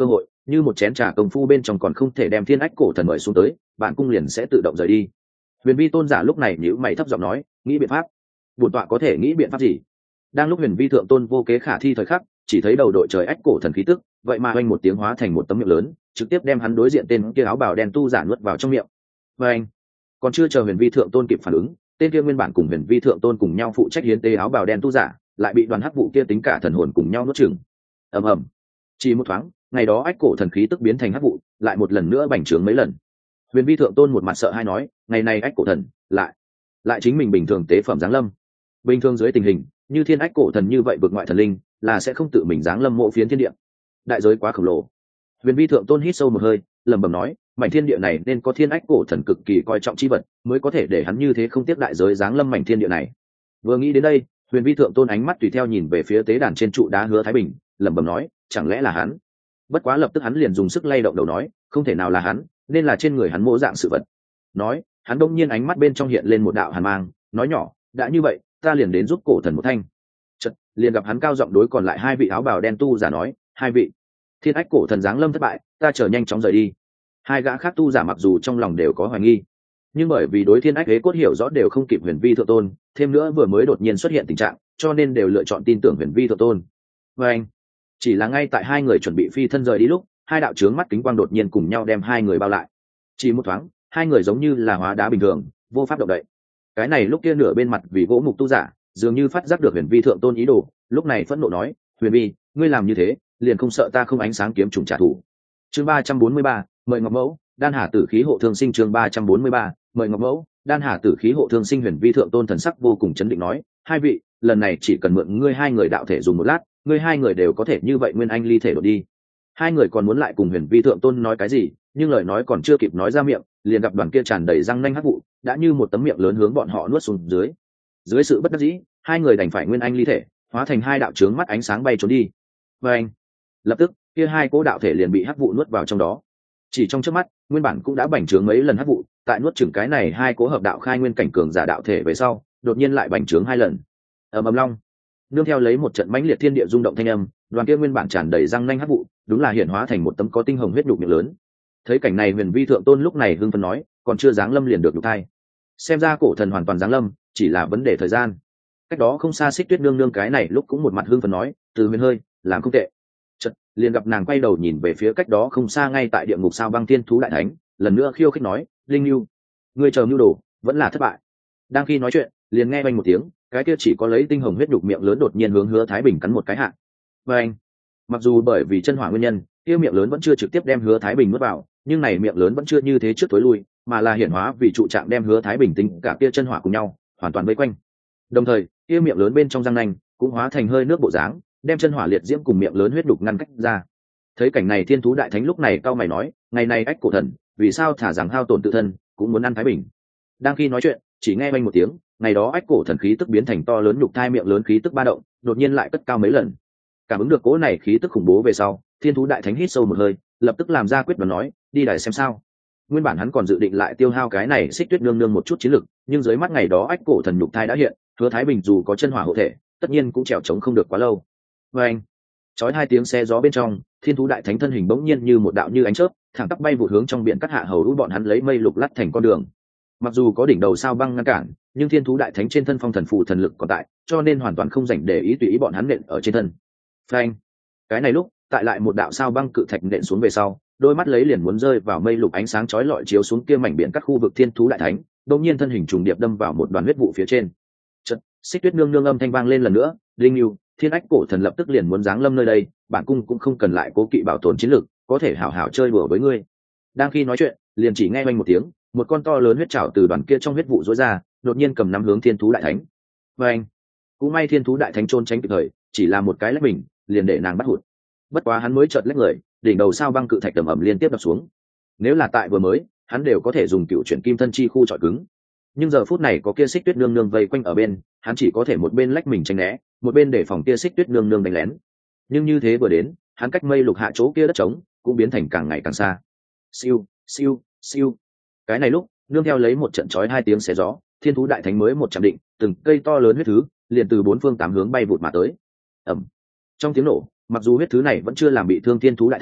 như một chén trà công phu bên trong còn không thể đem thiên ách cổ thần mời xuống tới, bản cung liền sẽ tự động rời đi. Huyền vi tôn giả lúc này nhíu mày thấp giọng nói, nghĩ biện pháp. Bổn tọa có thể nghĩ biện pháp gì? Đang lúc huyền vi thượng tôn vô kế khả thi thời khắc, chỉ thấy đầu đội trời ách cổ thần khí tức, vậy mà oanh một tiếng hóa thành một tấm miệng lớn, trực tiếp đem hắn đối diện tên kia áo bào đen tu giả nuốt vào trong miệng. Và anh, còn chưa chờ huyền vi thượng tôn kịp phản ứng, tên kia nguyên bản cùng huyền vi thượng tôn cùng nhau phụ trách hiến tế áo bào đen tu giả, lại bị đoàn hắc vụ kia tính cả thần hồn cùng nhau nuốt chửng. Ầm ầm. Chỉ một thoáng, ngày đó ách cổ thần khí tức biến thành hắc vụ, lại một lần nữa bành trướng mấy lần. Huyền vi thượng tôn một mặt sợ hãi nói, ngày này ách cổ thần lại lại chính mình bình thường tế phẩm giáng lâm. Bình thường dưới tình hình, như thiên ách cổ thần như vậy vượt ngoại thần linh, là sẽ không tự mình giáng lâm mộ phiến thiên địa. Đại giới quá khổng lồ. Huyền vi thượng tôn hít sâu một hơi, lẩm bẩm nói, mảnh thiên địa này nên có thiên ách cổ thần cực kỳ coi trọng chi vật, mới có thể để hắn như thế không tiếc đại giới giáng lâm mảnh thiên địa này. Vừa nghĩ đến đây, huyền vi thượng tôn ánh mắt tùy theo nhìn về phía tế đàn trên trụ đá Hứa Thái Bình, lẩm bẩm nói, chẳng lẽ là hắn? Bất quá lập tức hắn liền dùng sức lay động đầu nói, không thể nào là hắn, nên là trên người hắn mô dạng sự vật. Nói, hắn đông nhiên ánh mắt bên trong hiện lên một đạo hàn mang, nói nhỏ, đã như vậy, ta liền đến giúp cổ thần một thanh. Chợt, liền gặp hắn cao giọng đối còn lại hai vị áo bào đen tu giả nói, hai vị, thiên ách cổ thần giáng lâm thất bại, ta chờ nhanh chóng rời đi. Hai gã khác tu giả mặc dù trong lòng đều có hoài nghi, nhưng bởi vì đối thiên ách hế cốt hiểu rõ đều không kịp huyền vi thượng tôn, thêm nữa vừa mới đột nhiên xuất hiện tình trạng, cho nên đều lựa chọn tin tưởng huyền vi thượng tôn. Và anh, chỉ là ngay tại hai người chuẩn bị phi thân rời đi lúc, hai đạo trướng mắt kính quang đột nhiên cùng nhau đem hai người bao lại. Chỉ một thoáng, hai người giống như là hóa đá bình thường, vô pháp động đậy. Cái này lúc kia nửa bên mặt vì gỗ mục tu giả, dường như phát giác được huyền vi thượng tôn ý đồ, lúc này phẫn nộ nói, huyền vi, ngươi làm như thế, liền không sợ ta không ánh sáng kiếm trùng trả thù. Chương ba trăm bốn mươi ba, mời Ngọc Mẫu, đan hà tử khí hộ thương sinh. Chương ba trăm bốn mươi ba, mời Ngọc Mẫu, đan hà tử khí hộ thương sinh. Huyền vi thượng tôn thần sắc vô cùng chấn định nói, hai vị, lần này chỉ cần mượn ngươi hai người đạo thể dùng một lát, ngươi hai người đều có thể như vậy nguyên anh ly thể đột đi. Hai người còn muốn lại cùng huyền vi thượng tôn nói cái gì, nhưng lời nói còn chưa kịp nói ra miệng, liền gặp đoàn kia tràn đầy răng nanh hắc vụ, đã như một tấm miệng lớn hướng bọn họ nuốt xuống dưới. Dưới sự bất đắc dĩ, hai người đành phải nguyên anh ly thể, hóa thành hai đạo chướng mắt ánh sáng bay trốn đi. Và anh, lập tức kia hai cỗ đạo thể liền bị hắc vụ nuốt vào trong đó. Chỉ trong chớp mắt, nguyên bản cũng đã bành trướng mấy lần hắc vụ, tại nuốt chửng cái này hai cỗ hợp đạo khai nguyên cảnh cường giả đạo thể về sau, đột nhiên lại bành trướng hai lần. Ầm ầm long, nương theo lấy một trận mãnh liệt thiên địa rung động thanh âm, đoàn kia nguyên bản tràn đầy răng nanh hắc vụ, đúng là hiện hóa thành một tấm có tinh hồng huyết nhục miệng lớn. Thấy cảnh này huyền vi thượng tôn lúc này hưng phấn nói, còn chưa giáng lâm liền được nhục thai, xem ra cổ thần hoàn toàn giáng lâm chỉ là vấn đề thời gian. Cách đó không xa Xích Tuyết nương nương cái này lúc cũng một mặt hưng phấn nói, từ huyền hơi làm không tệ. Chợt liền gặp nàng quay đầu nhìn về phía cách đó không xa ngay tại địa ngục sao băng thiên thú đại thánh, lần nữa khiêu khích nói, linh lưu, ngươi chờ mưu đồ vẫn là thất bại. Đang khi nói chuyện liền nghe vang một tiếng, cái kia chỉ có lấy tinh hồng huyết nhục miệng lớn đột nhiên hướng Hứa Thái Bình cắn một cái hạ. Và anh, mặc dù bởi vì chân hỏa nguyên nhân, kia miệng lớn vẫn chưa trực tiếp đem Hứa Thái Bình nuốt vào, nhưng này miệng lớn vẫn chưa như thế trước tối lui, mà là hiển hóa vì trụ trạng đem Hứa Thái Bình tính cả kia chân hỏa cùng nhau hoàn toàn vây quanh. Đồng thời kia miệng lớn bên trong răng nanh cũng hóa thành hơi nước bộ dáng, đem chân hỏa liệt diễm cùng miệng lớn huyết đục ngăn cách ra. Thấy cảnh này thiên thú đại thánh lúc này cao mày nói, ngày này ách cổ thần vì sao thả rằng hao tổn tự thân cũng muốn ăn Thái Bình. Đang khi nói chuyện chỉ nghe vang một tiếng, ngày đó ách cổ thần khí tức biến thành to lớn nhục thai miệng lớn khí tức ba động, đột nhiên lại cất cao mấy lần. Cảm ứng được cỗ này khí tức khủng bố về sau, thiên thú đại thánh hít sâu một hơi, lập tức làm ra quyết đoán nói, đi đài xem sao. Nguyên bản hắn còn dự định lại tiêu hao cái này Xích Tuyết nương nương một chút chiến lực, nhưng dưới mắt ngày đó ách cổ thần nhục thai đã hiện, Hứa Thái Bình dù có chân hỏa hộ thể, tất nhiên cũng trèo trống không được quá lâu. Và anh, chói hai tiếng xe gió bên trong, thiên thú đại thánh thân hình bỗng nhiên như một đạo như ánh chớp, thẳng tắp bay vụt hướng trong biển cắt hạ hầu đũ bọn hắn lấy mây lục lắt thành con đường. Mặc dù có đỉnh đầu sao băng ngăn cản, nhưng thiên thú đại thánh trên thân phong thần phù thần lực còn tại, cho nên hoàn toàn không rảnh để ý tùy ý bọn hắn nện ở trên thân. Phanh, cái này lúc tại lại một đạo sao băng cự thạch nện xuống về sau, đôi mắt lấy liền muốn rơi vào mây lục ánh sáng chói lọi chiếu xuống kia mảnh biển cắt khu vực thiên thú đại thánh, đột nhiên thân hình trùng điệp đâm vào một đoàn huyết vụ phía trên. Chợt, Xích Tuyết nương nương âm thanh vang lên lần nữa, linh lưu, thiên ách cổ thần lập tức liền muốn giáng lâm nơi đây, bản cung cũng không cần lại cố kỵ bảo tồn chiến lực, có thể hảo hảo chơi đùa với ngươi. Đang khi nói chuyện liền chỉ nghe oanh một tiếng, một con to lớn huyết trảo từ đoàn kia trong huyết vụ rối ra, đột nhiên cầm nắm hướng thiên thú đại thánh. Và anh, cũng may thiên thú đại thánh trôn tránh kịp thời, chỉ là một cái lách mình liền để nàng bắt hụt. Bất quá hắn mới chợt lách người, đỉnh đầu sao băng cự thạch tầm ẩm liên tiếp đập xuống. Nếu là tại vừa mới, hắn đều có thể dùng cựu chuyển kim thân chi khu chọi cứng, nhưng giờ phút này có kia Xích Tuyết nương nương vây quanh ở bên, hắn chỉ có thể một bên lách mình tránh né, một bên để phòng kia Xích Tuyết nương nương đánh lén. Nhưng như thế vừa đến, hắn cách mây lục hạ chỗ kia đất trống cũng biến thành càng ngày càng xa. Siêu, siêu, siêu. Cái này lúc nương theo lấy một trận chói hai tiếng xé gió, thiên thú đại thánh mới một chạm định, từng cây to lớn huyết thứ liền từ bốn phương tám hướng bay vụt mà tới. Ầm. Trong tiếng nổ, mặc dù huyết thứ này vẫn chưa làm bị thương thiên thú đại thánh,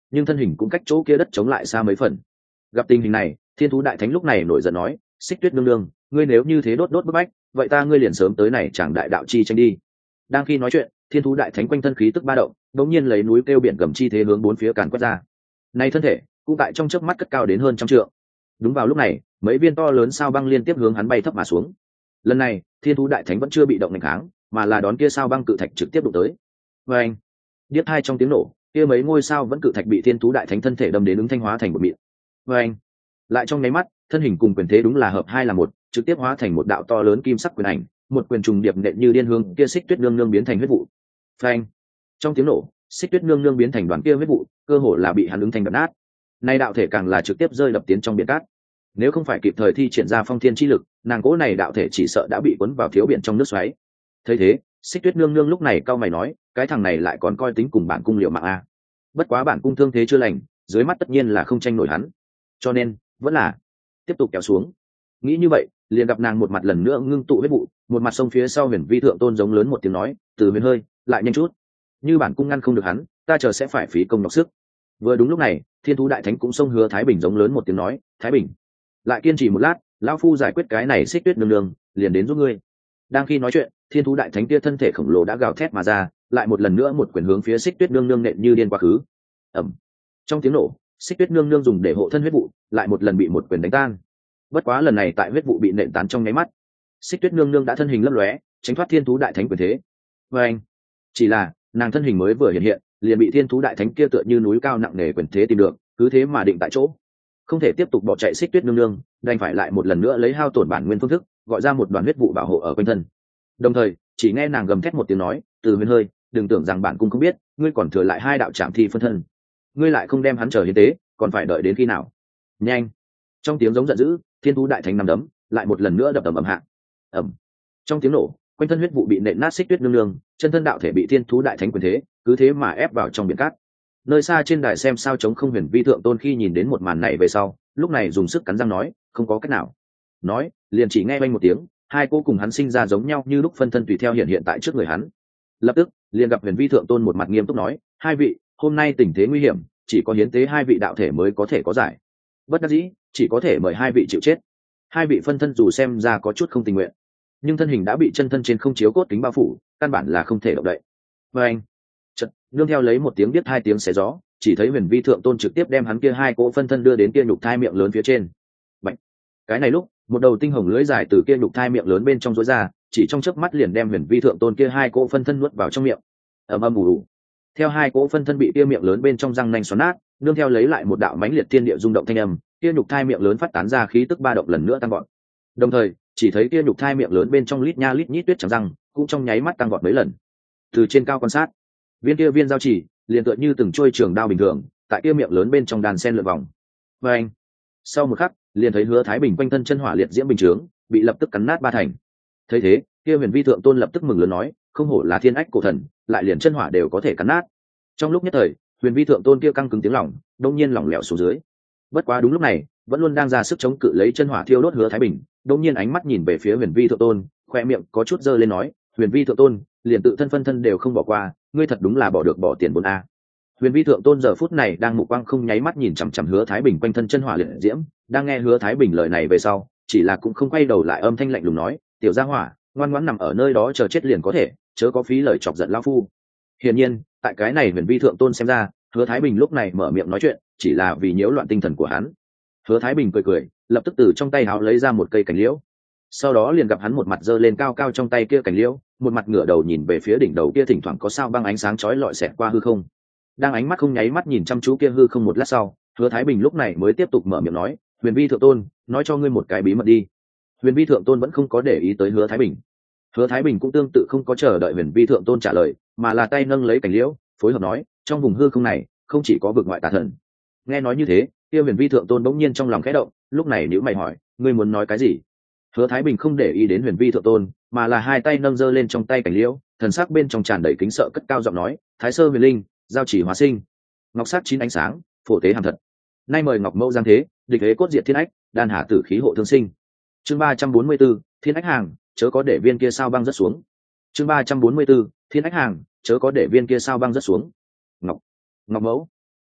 nhưng thân hình cũng cách chỗ kia đất chống lại xa mấy phần. Gặp tình hình này, thiên thú đại thánh lúc này nổi giận nói, Xích Tuyết nương nương, ngươi nếu như thế đốt đốt bức bách, vậy ta ngươi liền sớm tới này chẳng đại đạo chi tranh đi. Đang khi nói chuyện, thiên thú đại thánh quanh thân khí tức ba động, đống nhiên lấy núi kêu biển gầm chi thế hướng bốn phía càn quét ra. Nay thân thể cũng tại trong chớp mắt cất cao đến hơn trăm trượng. Đúng vào lúc này, mấy viên to lớn sao băng liên tiếp hướng hắn bay thấp mà xuống. Lần này, thiên thú đại thánh vẫn chưa bị động nghênh kháng, mà là đón kia sao băng cự thạch trực tiếp đụng tới. Và anh, điếc hai trong tiếng nổ, kia mấy ngôi sao vẫn cự thạch bị thiên thú đại thánh thân thể đâm đến ứng thanh hóa thành một mịn. Và anh, lại trong nháy mắt, thân hình cùng quyền thế đúng là hợp hai là một, trực tiếp hóa thành một đạo to lớn kim sắc quyền ảnh, một quyền trùng điệp nện như điên hương, kia Xích Tuyết nương nương biến thành huyết vụ. Phanh! Trong tiếng nổ, Xích Tuyết nương nương biến thành đoàn kia huyết vụ, cơ hồ là bị hắn ứng thành đập nát. Nay đạo thể càng là trực tiếp rơi đập tiến trong biển cát. Nếu không phải kịp thời thi triển ra phong thiên chi lực, nàng cố này đạo thể chỉ sợ đã bị cuốn vào thiếu biển trong nước xoáy. Thấy thế, Xích Tuyết nương nương lúc này cau mày nói, cái thằng này lại còn coi tính cùng bản cung liều mạng a. Bất quá bản cung thương thế chưa lành, dưới mắt tất nhiên là không tranh nổi hắn, cho nên vẫn là tiếp tục kéo xuống. Nghĩ như vậy, liền gặp nàng một mặt lần nữa ngưng tụ huyết vụ, một mặt sông phía sau Huyền Vi thượng tôn giống lớn một tiếng nói, từ huyền hơi lại nhanh chút, như bản cung ngăn không được hắn, ta chờ sẽ phải phí công nhọc sức. Vừa đúng lúc này, thiên thú đại thánh cũng xông Hứa Thái Bình giống lớn một tiếng nói, Thái Bình, lại kiên trì một lát, lão phu giải quyết cái này Xích Tuyết nương nương, liền đến giúp ngươi. Đang khi nói chuyện, thiên thú đại thánh kia thân thể khổng lồ đã gào thét mà ra, lại một lần nữa một quyền hướng phía Xích Tuyết nương nương nện như điên quá khứ. Ầm! Trong tiếng nổ, Xích Tuyết nương nương dùng để hộ thân huyết vụ, lại một lần bị một quyền đánh tan. Bất quá lần này tại huyết vụ bị nện tán trong nháy mắt, Xích Tuyết nương nương đã thân hình lấp lóe, tránh thoát thiên thú đại thánh quyền thế. Và anh, chỉ là nàng thân hình mới vừa hiện hiện, liền bị thiên thú đại thánh kia tựa như núi cao nặng nề quyền thế tìm được, cứ thế mà định tại chỗ, không thể tiếp tục bỏ chạy. Xích Tuyết nương nương đành phải lại một lần nữa lấy hao tổn bản nguyên phương thức, gọi ra một đoàn huyết vụ bảo hộ ở quanh thân. Đồng thời, chỉ nghe nàng gầm thét một tiếng nói, từ huyền hơi, đừng tưởng rằng bản cung không biết, ngươi còn thừa lại hai đạo trảm thi phân thân, ngươi lại không đem hắn trở hiến tế, còn phải đợi đến khi nào? Nhanh! Trong tiếng giống giận dữ, thiên thú đại thánh nằm đấm lại một lần nữa đập ầm ầm hạ. Ầm! Trong tiếng nổ, quanh thân huyết vụ bị nện nát. Xích Tuyết nương nương chân thân đạo thể bị thiên thú đại thánh quyền thế, cứ thế mà ép vào trong biển cát. Nơi xa trên đài xem sao chống không Huyền Vi thượng tôn khi nhìn đến một màn này về sau, lúc này dùng sức cắn răng nói, không có cách nào. Nói, liền chỉ nghe vang một tiếng, hai cô cùng hắn sinh ra giống nhau như lúc phân thân tùy theo hiện hiện tại trước người hắn. Lập tức, liền gặp Huyền Vi thượng tôn một mặt nghiêm túc nói, hai vị, hôm nay tình thế nguy hiểm, chỉ có hiến tế hai vị đạo thể mới có thể có giải. Bất đắc dĩ, chỉ có thể mời hai vị chịu chết. Hai vị phân thân dù xem ra có chút không tình nguyện, nhưng thân hình đã bị chân thân trên không chiếu cốt kính bao phủ, căn bản là không thể động đậy. Và anh, chợt nương theo lấy một tiếng biết hai tiếng xé gió, chỉ thấy Huyền Vi thượng tôn trực tiếp đem hắn kia hai cỗ phân thân đưa đến kia nhục thai miệng lớn phía trên. Bạch. Cái này lúc, một đầu tinh hồng lưỡi dài từ kia nhục thai miệng lớn bên trong rối ra, chỉ trong chớp mắt liền đem Huyền Vi thượng tôn kia hai cỗ phân thân nuốt vào trong miệng. Ầm ầm ù ù. Theo hai cỗ phân thân bị kia miệng lớn bên trong răng nanh xoắn nát, nương theo lấy lại một đạo mãnh liệt thiên địa rung động thanh âm, kia nhục thai miệng lớn phát tán ra khí tức ba động lần nữa tăng vọt. Đồng thời, chỉ thấy kia nhục thai miệng lớn bên trong lít nha lít nhít tuyết trắng răng, cũng trong nháy mắt tăng vọt mấy lần. Từ trên cao quan sát, viên kia viên giao chỉ liền tựa như từng trôi trường đao bình thường, tại kia miệng lớn bên trong đàn sen lượn vòng. Và anh, sau một khắc, liền thấy Hứa Thái Bình quanh thân chân hỏa liệt diễm bình chướng, bị lập tức cắn nát ba thành. Thấy thế, kia Huyền Vi thượng tôn lập tức mừng lớn nói, không hổ là thiên ách cổ thần, lại liền chân hỏa đều có thể cắn nát. Trong lúc nhất thời, Huyền Vi thượng tôn kia căng cứng tiếng lòng, đột nhiên lỏng lẻo xuống dưới. Bất quá đúng lúc này, vẫn luôn đang ra sức chống cự lấy chân hỏa thiêu đốt Hứa Thái Bình, đột nhiên ánh mắt nhìn về phía Huyền Vi thượng tôn, khoe miệng có chút giơ lên nói, Huyền Vi thượng tôn, liền tự thân phân thân đều không bỏ qua, ngươi thật đúng là bỏ được bỏ tiền bốn a. Huyền Vi thượng tôn giờ phút này đang mục quang không nháy mắt nhìn chằm chằm Hứa Thái Bình quanh thân chân hỏa liệt diễm, đang nghe Hứa Thái Bình lời này về sau, chỉ là cũng không quay đầu lại, âm thanh lạnh lùng nói, tiểu gia hỏa, ngoan ngoãn nằm ở nơi đó chờ chết liền có thể, chớ có phí lời chọc giận lão phu. Hiển nhiên, tại cái này Huyền Vi thượng tôn xem ra, Hứa Thái Bình lúc này mở miệng nói chuyện, chỉ là vì nhiễu loạn tinh thần của hắn. Hứa Thái Bình cười cười, lập tức từ trong tay áo lấy ra một cây cành liễu. Sau đó liền gặp hắn một mặt giơ lên cao cao trong tay kia cành liễu, một mặt ngửa đầu nhìn về phía đỉnh đầu kia thỉnh thoảng có sao băng ánh sáng chói lọi xẹt qua hư không. Đang ánh mắt không nháy mắt nhìn chăm chú kia hư không một lát sau, Hứa Thái Bình lúc này mới tiếp tục mở miệng nói, Huyền Vi thượng tôn, nói cho ngươi một cái bí mật đi. Huyền Vi thượng tôn vẫn không có để ý tới Hứa Thái Bình. Hứa Thái Bình cũng tương tự không có chờ đợi Huyền Vi thượng tôn trả lời, mà là tay nâng lấy cành liễu, phối hợp nói, trong vùng hư không này không chỉ có vực ngoại tà thần. Nghe nói như thế, kia Huyền Vi thượng tôn bỗng nhiên trong lòng khẽ động, lúc này nhíu mày hỏi, ngươi muốn nói cái gì? Hứa Thái Bình không để ý đến Huyền Vi thượng tôn, mà là hai tay nâng giơ lên trong tay cành liễu, thần sắc bên trong tràn đầy kính sợ, cất cao giọng nói, Thái Sơ Huyền Linh, giao chỉ hóa sinh, ngọc sắc chín ánh sáng, phổ tế hàm thật. Nay mời Ngọc Mẫu giáng thế, địch hế cốt diệt thiên ách, đan hà tử khí hộ thương sinh. Chương ba trăm bốn mươi 4, Thiên Ách hàng, chớ có để viên kia sao băng rớt xuống. Chương ba trăm bốn mươi 4, Thiên Ách hàng, chớ có để viên kia sao băng rớt xuống. Ngọc, Ngọc Mẫu.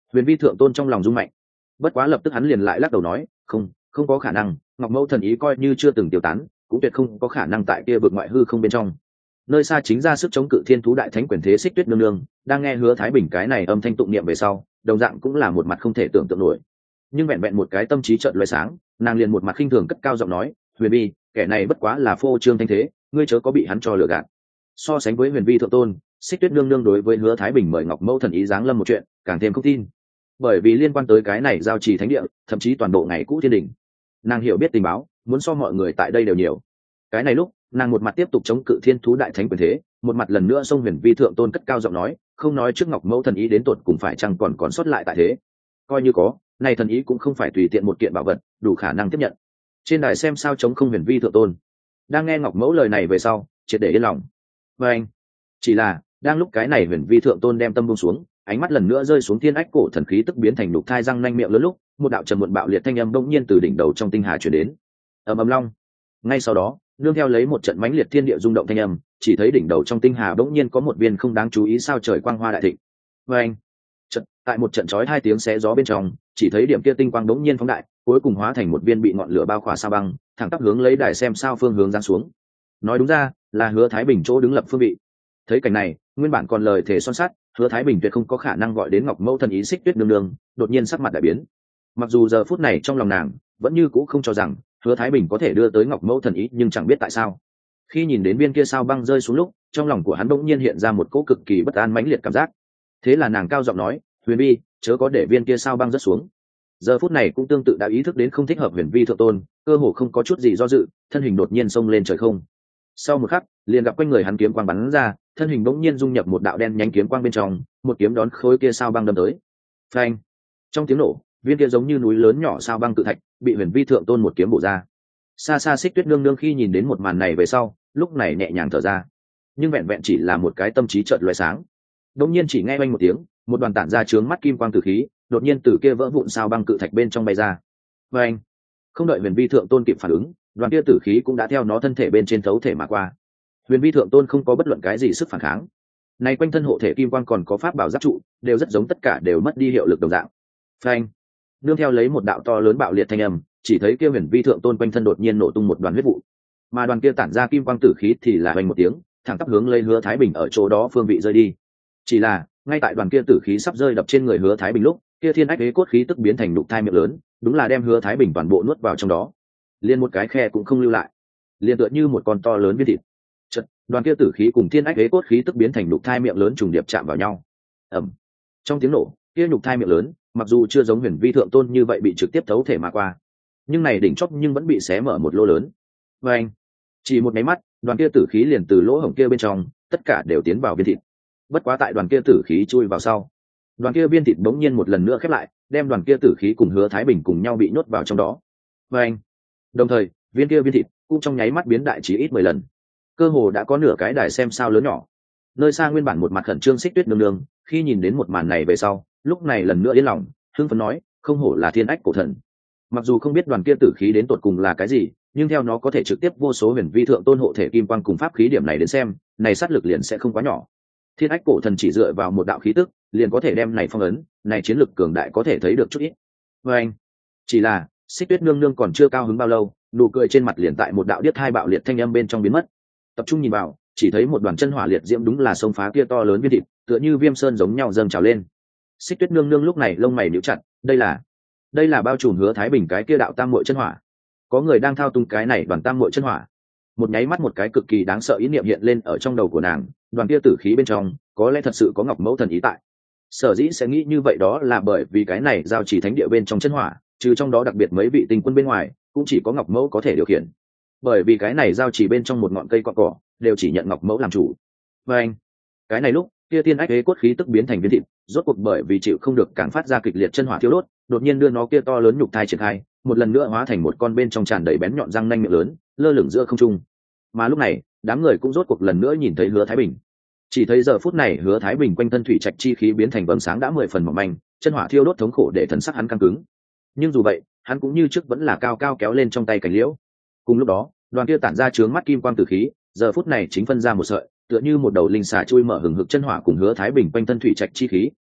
Huyền Vi thượng tôn trong lòng rung mạnh, bất quá lập tức hắn liền lại lắc đầu nói, không không có khả năng, ngọc mẫu thần ý coi như chưa từng tiêu tán, cũng tuyệt không có khả năng tại kia vực ngoại hư không bên trong. Nơi xa chính ra sức chống cự thiên thú đại thánh quyền thế Xích Tuyết nương nương, đang nghe Hứa Thái Bình cái này âm thanh tụng niệm về sau, đồng dạng cũng là một mặt không thể tưởng tượng nổi. Nhưng vẹn vẹn một cái tâm trí chợt lóe sáng, nàng liền một mặt khinh thường cất cao giọng nói, Huyền Vi, kẻ này bất quá là phô trương thanh thế, ngươi chớ có bị hắn cho lừa gạt. So sánh với Huyền Vi thượng tôn, Xích Tuyết nương nương đối với Hứa Thái Bình mời ngọc mẫu thần ý giáng lâm một chuyện, càng thêm không tin. Bởi vì liên quan tới cái này giao trì thánh địa, thậm chí toàn bộ ngày cũ thiên đình, nàng hiểu biết tình báo, muốn so mọi người tại đây đều nhiều. Cái này lúc, nàng một mặt tiếp tục chống cự thiên thú đại thánh quyền thế, một mặt lần nữa xông Huyền Vi thượng tôn cất cao giọng nói, không nói trước ngọc mẫu thần ý đến tột cùng phải chăng còn còn sót lại tại thế, coi như có, này thần ý cũng không phải tùy tiện một kiện bảo vật đủ khả năng tiếp nhận. Trên đài xem sao chống không Huyền Vi thượng tôn đang nghe ngọc mẫu lời này về sau, triệt để yên lòng. Và anh chỉ là đang lúc cái này Huyền Vi thượng tôn đem tâm buông xuống, ánh mắt lần nữa rơi xuống thiên ách cổ thần khí tức biến thành đục thai răng nanh miệng lớn lúc, một đạo trầm muộn bạo liệt thanh âm bỗng nhiên từ đỉnh đầu trong tinh hà truyền đến. Ầm ầm long. Ngay sau đó, nương theo lấy một trận mãnh liệt thiên địa rung động thanh âm, chỉ thấy đỉnh đầu trong tinh hà bỗng nhiên có một viên không đáng chú ý sao trời quang hoa đại thịnh. Và anh trận tại một trận chói hai tiếng xé gió bên trong, chỉ thấy điểm kia tinh quang bỗng nhiên phóng đại, cuối cùng hóa thành một viên bị ngọn lửa bao khỏa sao băng, thẳng tắp hướng lấy đài xem sao phương hướng giáng xuống. Nói đúng ra là Hứa Thái Bình chỗ đứng lập phương vị. Thấy cảnh này, nguyên bản còn lời thể son sắt, Hứa Thái Bình tuyệt không có khả năng gọi đến ngọc mẫu thần ý Xích Tuyết nương nương, đột nhiên sắc mặt đại biến. Mặc dù giờ phút này trong lòng nàng vẫn như cũ không cho rằng Hứa Thái Bình có thể đưa tới ngọc mẫu thần ý, nhưng chẳng biết tại sao, khi nhìn đến viên kia sao băng rơi xuống lúc, trong lòng của hắn bỗng nhiên hiện ra một cỗ cực kỳ bất an mãnh liệt cảm giác. Thế là nàng cao giọng nói, Huyền Vi, chớ có để viên kia sao băng rớt xuống. Giờ phút này cũng tương tự đã ý thức đến không thích hợp Huyền Vi thượng tôn, cơ hồ không có chút gì do dự, thân hình đột nhiên xông lên trời không. Sau một khắc, liền gặp quanh người hắn kiếm quang bắn ra, thân hình bỗng nhiên dung nhập một đạo đen nhánh kiếm quang bên trong, một kiếm đón khối kia sao băng đâm tới. Phanh! Trong tiếng nổ, viên kia giống như núi lớn nhỏ sao băng cự thạch bị Huyền Vi thượng tôn một kiếm bổ ra. Xa xa Xích Tuyết nương nương khi nhìn đến một màn này về sau, lúc này nhẹ nhàng thở ra, nhưng vẹn vẹn chỉ là một cái tâm trí chợt lóe sáng. Đột nhiên chỉ nghe oanh một tiếng, một đoàn tản ra chướng mắt kim quang tử khí, đột nhiên từ kia vỡ vụn sao băng cự thạch bên trong bay ra. Và anh, không đợi Huyền Vi thượng tôn kịp phản ứng, đoàn kia tử khí cũng đã theo nó thân thể bên trên thấu thể mà qua. Huyền Vi thượng tôn không có bất luận cái gì sức phản kháng. Này quanh thân hộ thể kim quang còn có pháp bảo giáp trụ, đều rất giống, tất cả đều mất đi hiệu lực đồng dạng. Phanh! Nương theo lấy một đạo to lớn bạo liệt thanh âm, chỉ thấy kia Huyền Vi thượng tôn quanh thân đột nhiên nổ tung một đoàn huyết vụ, mà đoàn kia tản ra kim quang tử khí thì là hoành một tiếng, thẳng tắp hướng lấy Hứa Thái Bình ở chỗ đó phương vị rơi đi. Chỉ là ngay tại đoàn kia tử khí sắp rơi đập trên người Hứa Thái Bình lúc, kia thiên ách đế cốt khí tức biến thành đục thai miệng lớn, đúng là đem Hứa Thái Bình toàn bộ nuốt vào trong đó, liền một cái khe cũng không lưu lại, liền tựa như một con to lớn viên thịt. Chợt, đoàn kia tử khí cùng thiên ách đế cốt khí tức biến thành đục thai miệng lớn trùng điệp chạm vào nhau. Ầm! Trong tiếng nổ, kia nhục thai miệng lớn, mặc dù chưa giống Huyền Vi thượng tôn như vậy bị trực tiếp thấu thể mà qua, nhưng này đỉnh chóp nhưng vẫn bị xé mở một lỗ lớn. Và anh, chỉ một máy mắt, đoàn kia tử khí liền từ lỗ hổng kia bên trong, tất cả đều tiến vào viên thịt. Bất quá tại đoàn kia tử khí chui vào sau, đoàn kia viên thịt bỗng nhiên một lần nữa khép lại, đem đoàn kia tử khí cùng Hứa Thái Bình cùng nhau bị nhốt vào trong đó. Và anh, đồng thời, viên kia viên thịt cũng trong nháy mắt biến đại chí ít mười lần, cơ hồ đã có nửa cái đài xem sao lớn nhỏ. Nơi xa nguyên bản một mặt khẩn trương Xích Tuyết nương nương, khi nhìn đến một màn này về sau, lúc này lần nữa yên lòng, hưng phấn nói, không hổ là thiên ách cổ thần. Mặc dù không biết đoàn kia tử khí đến tột cùng là cái gì, nhưng theo nó có thể trực tiếp vô số Huyền Vi thượng tôn hộ thể kim quang cùng pháp khí điểm này đến xem, này sát lực liền sẽ không quá nhỏ. Thiên ách cổ thần chỉ dựa vào một đạo khí tức, liền có thể đem này phong ấn, này chiến lực cường đại có thể thấy được chút ít. Và anh, chỉ là Xích Tuyết nương nương còn chưa cao hứng bao lâu, nụ cười trên mặt liền tại một đạo điếc hai bạo liệt thanh âm bên trong biến mất. Tập trung nhìn vào, chỉ thấy một đoàn chân hỏa liệt diễm đúng là sông phá kia to lớn viên thịt, tựa như viêm sơn giống nhau dâng trào lên. Xích Tuyết nương nương lúc này lông mày nhíu chặt, đây là đây là bao trùm Hứa Thái Bình cái kia đạo tam muội chân hỏa. Có người đang thao túng cái này đoàn tam muội chân hỏa. Một nháy mắt một cái cực kỳ đáng sợ ý niệm hiện lên ở trong đầu của nàng, đoàn kia tử khí bên trong có lẽ thật sự có ngọc mẫu thần ý tại. Sở dĩ sẽ nghĩ như vậy đó là bởi vì cái này giao chỉ thánh địa bên trong chân hỏa, trừ trong đó đặc biệt mấy vị tinh quân bên ngoài, cũng chỉ có ngọc mẫu có thể điều khiển. Bởi vì cái này giao chỉ bên trong một ngọn cây cọ cỏ đều chỉ nhận ngọc mẫu làm chủ. Và anh, cái này lúc kia tiên ách đế cốt khí tức biến thành viên thịt, rốt cuộc bởi vì chịu không được càng phát ra kịch liệt chân hỏa thiêu đốt, đột nhiên đưa nó kia to lớn nhục thai triển khai, một lần nữa hóa thành một con bên trong tràn đầy bén nhọn răng nanh miệng lớn, lơ lửng giữa không trung. Mà lúc này, đám người cũng rốt cuộc lần nữa nhìn thấy Hứa Thái Bình. Chỉ thấy giờ phút này Hứa Thái Bình quanh thân thủy trạch chi khí biến thành vầng sáng đã mười phần mỏng manh, chân hỏa thiêu đốt thống khổ để thần sắc hắn căng cứng. Nhưng dù vậy, hắn cũng như trước vẫn là cao cao kéo lên trong tay cành liễu. Cùng lúc đó, đoàn kia tản ra chướng mắt kim quang tử khí, giờ phút này chính phân ra một sợi, tựa như một đầu linh xà chui mở hừng hực chân hỏa cùng Hứa Thái Bình quanh thân thủy trạch chi khí,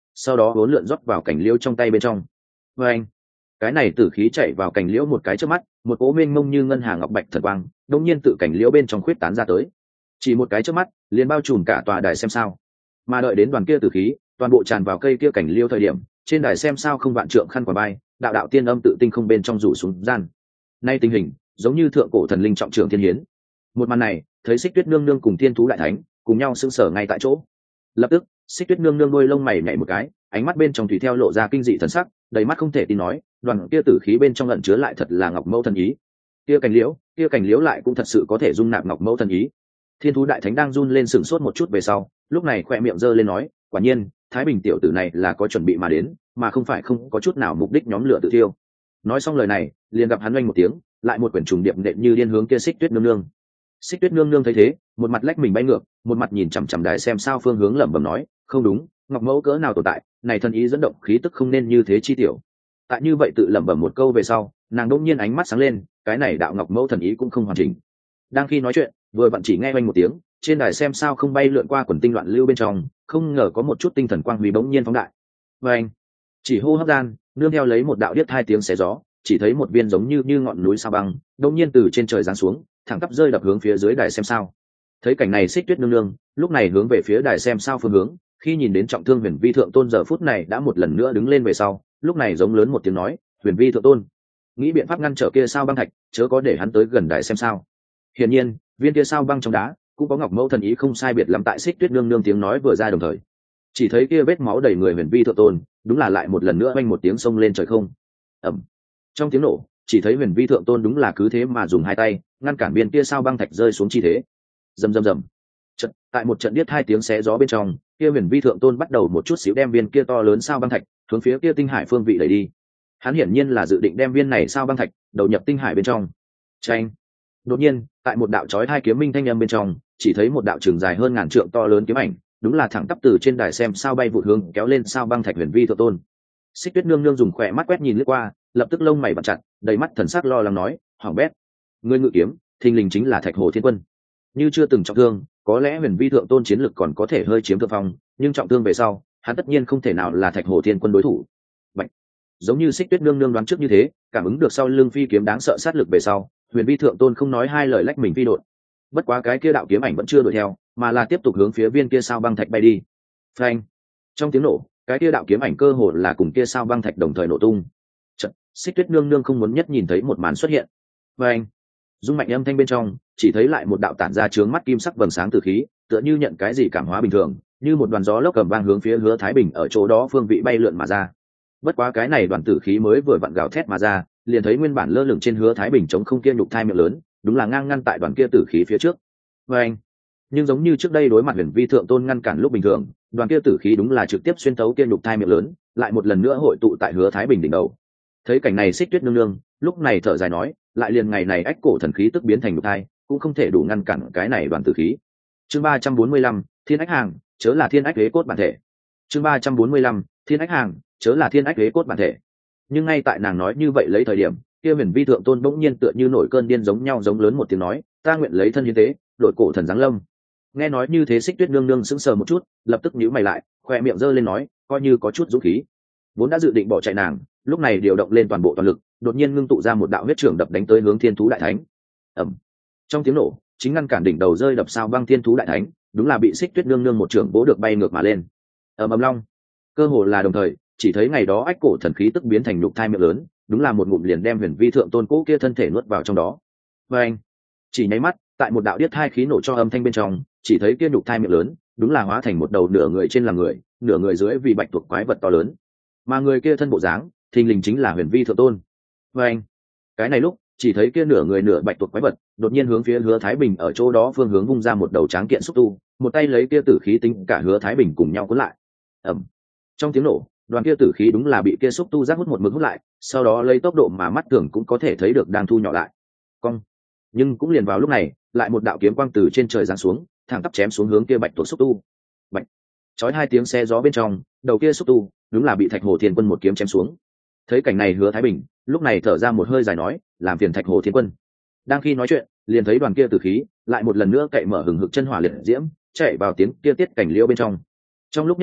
sau đó hỗn lượn rót vào cành liễu trong tay bên trong. Và anh, cái này tử khí chạy vào cành liễu một cái trước mắt, một cỗ mênh mông như ngân hà ngọc bạch thật quang đông nhiên tự cành liễu bên trong khuyết tán ra tới, chỉ một cái trước mắt liền bao trùm cả tòa đài xem sao. Mà đợi đến đoàn kia tử khí toàn bộ tràn vào cây kia cành liễu thời điểm, trên đài xem sao không vạn trượng khăn quả bay, đạo đạo tiên âm tự tinh không bên trong rủ xuống gian. Nay tình hình giống như thượng cổ thần linh trọng trường thiên hiến. Một màn này thấy Xích Tuyết nương nương cùng Thiên Thú đại thánh cùng nhau sững sờ ngay tại chỗ. Lập tức Xích Tuyết nương nương đôi lông mày nhảy một cái, ánh mắt bên trong tùy theo lộ ra kinh dị thần sắc, đầy mắt không thể tin nói, đoàn kia tử khí bên trong ẩn chứa lại thật là Ngọc Mẫu thần ý. Kia cành liễu, kia cành liễu lại cũng thật sự có thể dung nạp Ngọc Mẫu thần ý. Thiên Thú đại thánh đang run lên sừng sốt một chút về sau, lúc này khỏe miệng giơ lên nói, quả nhiên, Thái Bình tiểu tử này là có chuẩn bị mà đến, mà không phải không có chút nào mục đích nhóm lửa tự thiêu. Nói xong lời này, liền gặp hắn oanh một tiếng, lại một quyển trùng điệp nện như điên hướng kia Xích Tuyết nương nương. Xích Tuyết nương nương thấy thế, một mặt lách mình bay ngược, một mặt nhìn chằm chằm đài xem sao phương hướng lẩm bẩm nói, không đúng, Ngọc Mẫu cỡ nào tồn tại, này thần ý dẫn động khí tức không nên như thế chi tiểu. Tại như vậy tự lẩm bẩm một câu về sau, nàng đột nhiên ánh mắt sáng lên, cái này đạo Ngọc Mẫu thần ý cũng không hoàn chỉnh. Đang khi nói chuyện, vừa vặn chỉ nghe oanh một tiếng, trên đài xem sao không bay lượn qua quần tinh loạn lưu bên trong, không ngờ có một chút tinh thần quang huy bỗng nhiên phóng đại. Và anh, chỉ hô hấp gian, nương theo lấy một đạo điếc hai tiếng xé gió, chỉ thấy một viên giống như như ngọn núi sao băng, đột nhiên từ trên trời giáng xuống, thẳng tắp rơi đập hướng phía dưới đài xem sao. Thấy cảnh này Xích Tuyết nương nương lúc này hướng về phía đài xem sao phương hướng, khi nhìn đến trọng thương Huyền Vi thượng tôn giờ phút này đã một lần nữa đứng lên về sau, lúc này giống lớn một tiếng nói, Huyền Vi thượng tôn, nghĩ biện pháp ngăn trở kia sao băng thạch, chớ có để hắn tới gần đài xem sao. Hiển nhiên, viên kia sao băng trong đá cũng có Ngọc Mẫu thần ý không sai biệt lắm. Tại Xích Tuyết nương nương tiếng nói vừa ra đồng thời, chỉ thấy kia vết máu đầy người Huyền Vi thượng tôn đúng là lại một lần nữa oanh một tiếng xông lên trời không. Ầm. Trong tiếng nổ, chỉ thấy Huyền Vi thượng tôn đúng là cứ thế mà dùng hai tay ngăn cản viên kia sao băng thạch rơi xuống chi thế. Rầm rầm rầm. Trận, tại một trận điếc hai tiếng xé gió bên trong, kia Huyền Vi thượng tôn bắt đầu một chút xíu đem viên kia to lớn sao băng thạch hướng phía kia tinh hải phương vị đẩy đi. Hắn hiển nhiên là dự định đem viên này sao băng thạch đầu nhập tinh hải bên trong. Chanh. Đột nhiên, tại một đạo chói hai kiếm minh thanh âm bên trong, chỉ thấy một đạo trường dài hơn ngàn trượng to lớn kiếm ảnh, đúng là thẳng tắp từ trên đài xem sao bay vụt hướng kéo lên sao băng thạch Huyền Vi thượng tôn. Xích Tuyết nương nương dùng khỏe mắt quét nhìn lướt qua, lập tức lông mày bật chặt, đầy mắt thần sắc lo lắng nói, hỏng bét, ngươi ngự kiếm thình lình chính là Thạch Hồ Thiên Quân. Như chưa từng trọng thương, có lẽ Huyền Vi thượng tôn chiến lực còn có thể hơi chiếm thượng phong, nhưng trọng thương về sau, hắn tất nhiên không thể nào là Thạch Hồ Thiên Quân đối thủ. Bạch. Giống như Xích Tuyết nương nương đoán trước như thế, cảm ứng được sau lưng phi kiếm đáng sợ sát lực về sau, Huyền Vi thượng tôn không nói hai lời lách mình phi đột. Bất quá cái kia đạo kiếm ảnh vẫn chưa đuổi theo, mà là tiếp tục hướng phía viên kia sao băng thạch bay đi. Phanh. Trong tiếng nổ, cái kia đạo kiếm ảnh cơ hồ là cùng kia sao băng thạch đồng thời nổ tung. Chợt, Xích Tuyết nương nương không muốn nhất nhìn thấy một màn xuất hiện. Phanh. Dung mạnh âm thanh bên trong, chỉ thấy lại một đạo tản ra chướng mắt kim sắc vầng sáng từ khí, tựa như nhận cái gì cảm hóa bình thường, như một đoàn gió lốc cầm vang hướng phía Hứa Thái Bình ở chỗ đó phương vị bay lượn mà ra. Bất quá cái này đoàn tử khí mới vừa vặn gào thét mà ra, liền thấy nguyên bản lơ lửng trên Hứa Thái Bình chống không kia nhục thai miệng lớn, đúng là ngang ngăn tại đoàn kia tử khí phía trước. Phanh. Nhưng giống như trước đây đối mặt Huyền Vi thượng tôn ngăn cản lúc bình thường, đoàn kia tử khí đúng là trực tiếp xuyên tấu kia nhục thai miệng lớn, lại một lần nữa hội tụ tại Hứa Thái Bình đỉnh đầu. Thấy cảnh này Xích Tuyết nương nương lúc này thở dài nói, lại liền ngày này ách cổ thần khí tức biến thành nhục thai, cũng không thể đủ ngăn cản cái này đoàn tử khí. Chương ba trăm bốn mươi lăm, Thiên Ách Hàng, chớ là Thiên Ách Hế cốt bản thể. Chương ba trăm bốn mươi lăm, Thiên Ách Hàng, chớ là Thiên Ách Hế cốt bản thể. Nhưng ngay tại nàng nói như vậy lấy thời điểm, kia Huyền Vi thượng tôn bỗng nhiên tựa như nổi cơn điên giống nhau giống lớn một tiếng nói, ta nguyện lấy thân hiến tế, đội cổ thần giáng lâm. Nghe nói như thế Xích Tuyết nương nương sững sờ một chút, lập tức nhíu mày lại, khoe miệng giơ lên nói, coi như có chút dũng khí. Vốn đã dự định bỏ chạy nàng, lúc này điều động lên toàn bộ toàn lực, đột nhiên ngưng tụ ra một đạo huyết trưởng đập đánh tới hướng Thiên Thú đại thánh. Ầm. Trong tiếng nổ, chính ngăn cản đỉnh đầu rơi đập sao băng Thiên Thú đại thánh, đúng là bị Xích Tuyết nương nương một trưởng vỗ được bay ngược mà lên. Ầm ầm long. Cơ hồ là đồng thời, chỉ thấy ngày đó ách cổ thần khí tức biến thành nhục thai miệng lớn, đúng là một ngụm liền đem Huyền Vi thượng tôn cố kia thân thể nuốt vào trong đó. Và anh, chỉ nháy mắt, tại một đạo điếc thai khí nổ cho âm thanh bên trong, chỉ thấy kia nhục thai miệng lớn, đúng là hóa thành một đầu nửa người trên là người, nửa người dưới vì bạch tuộc quái vật to lớn. Mà người kia thân bộ dáng, thình lình chính là Huyền Vi thượng tôn. Và anh, cái này lúc, chỉ thấy kia nửa người nửa bạch tuộc quái vật, đột nhiên hướng phía Hứa Thái Bình ở chỗ đó phương hướng vung ra một đầu tráng kiện xúc tu, một tay lấy kia tử khí tính cả Hứa Thái Bình cùng nhau cuốn lại. Ầm. Trong tiếng nổ, đoàn kia tử khí đúng là bị kia xúc tu giác hút một mực hút lại, sau đó lấy tốc độ mà mắt thường cũng có thể thấy được đang thu nhỏ lại. Cong. Nhưng cũng liền vào lúc này, lại một đạo kiếm quang từ trên trời giáng xuống, thẳng tắp chém xuống hướng kia bạch tuộc xúc tu. Bạch. Chói hai tiếng xe gió bên trong, đầu kia xúc tu đúng là bị Thạch Hồ Thiên Quân một kiếm chém xuống. Thấy cảnh này Hứa Thái Bình lúc này thở ra một hơi dài nói, làm phiền Thạch Hồ Thiên Quân. Đang khi nói chuyện, liền thấy đoàn kia tử khí lại một lần nữa cậy mở hừng hực chân hỏa liệt diễm, chạy vào tiến kia tiết cảnh liễu bên trong. Trong lúc nhất thời,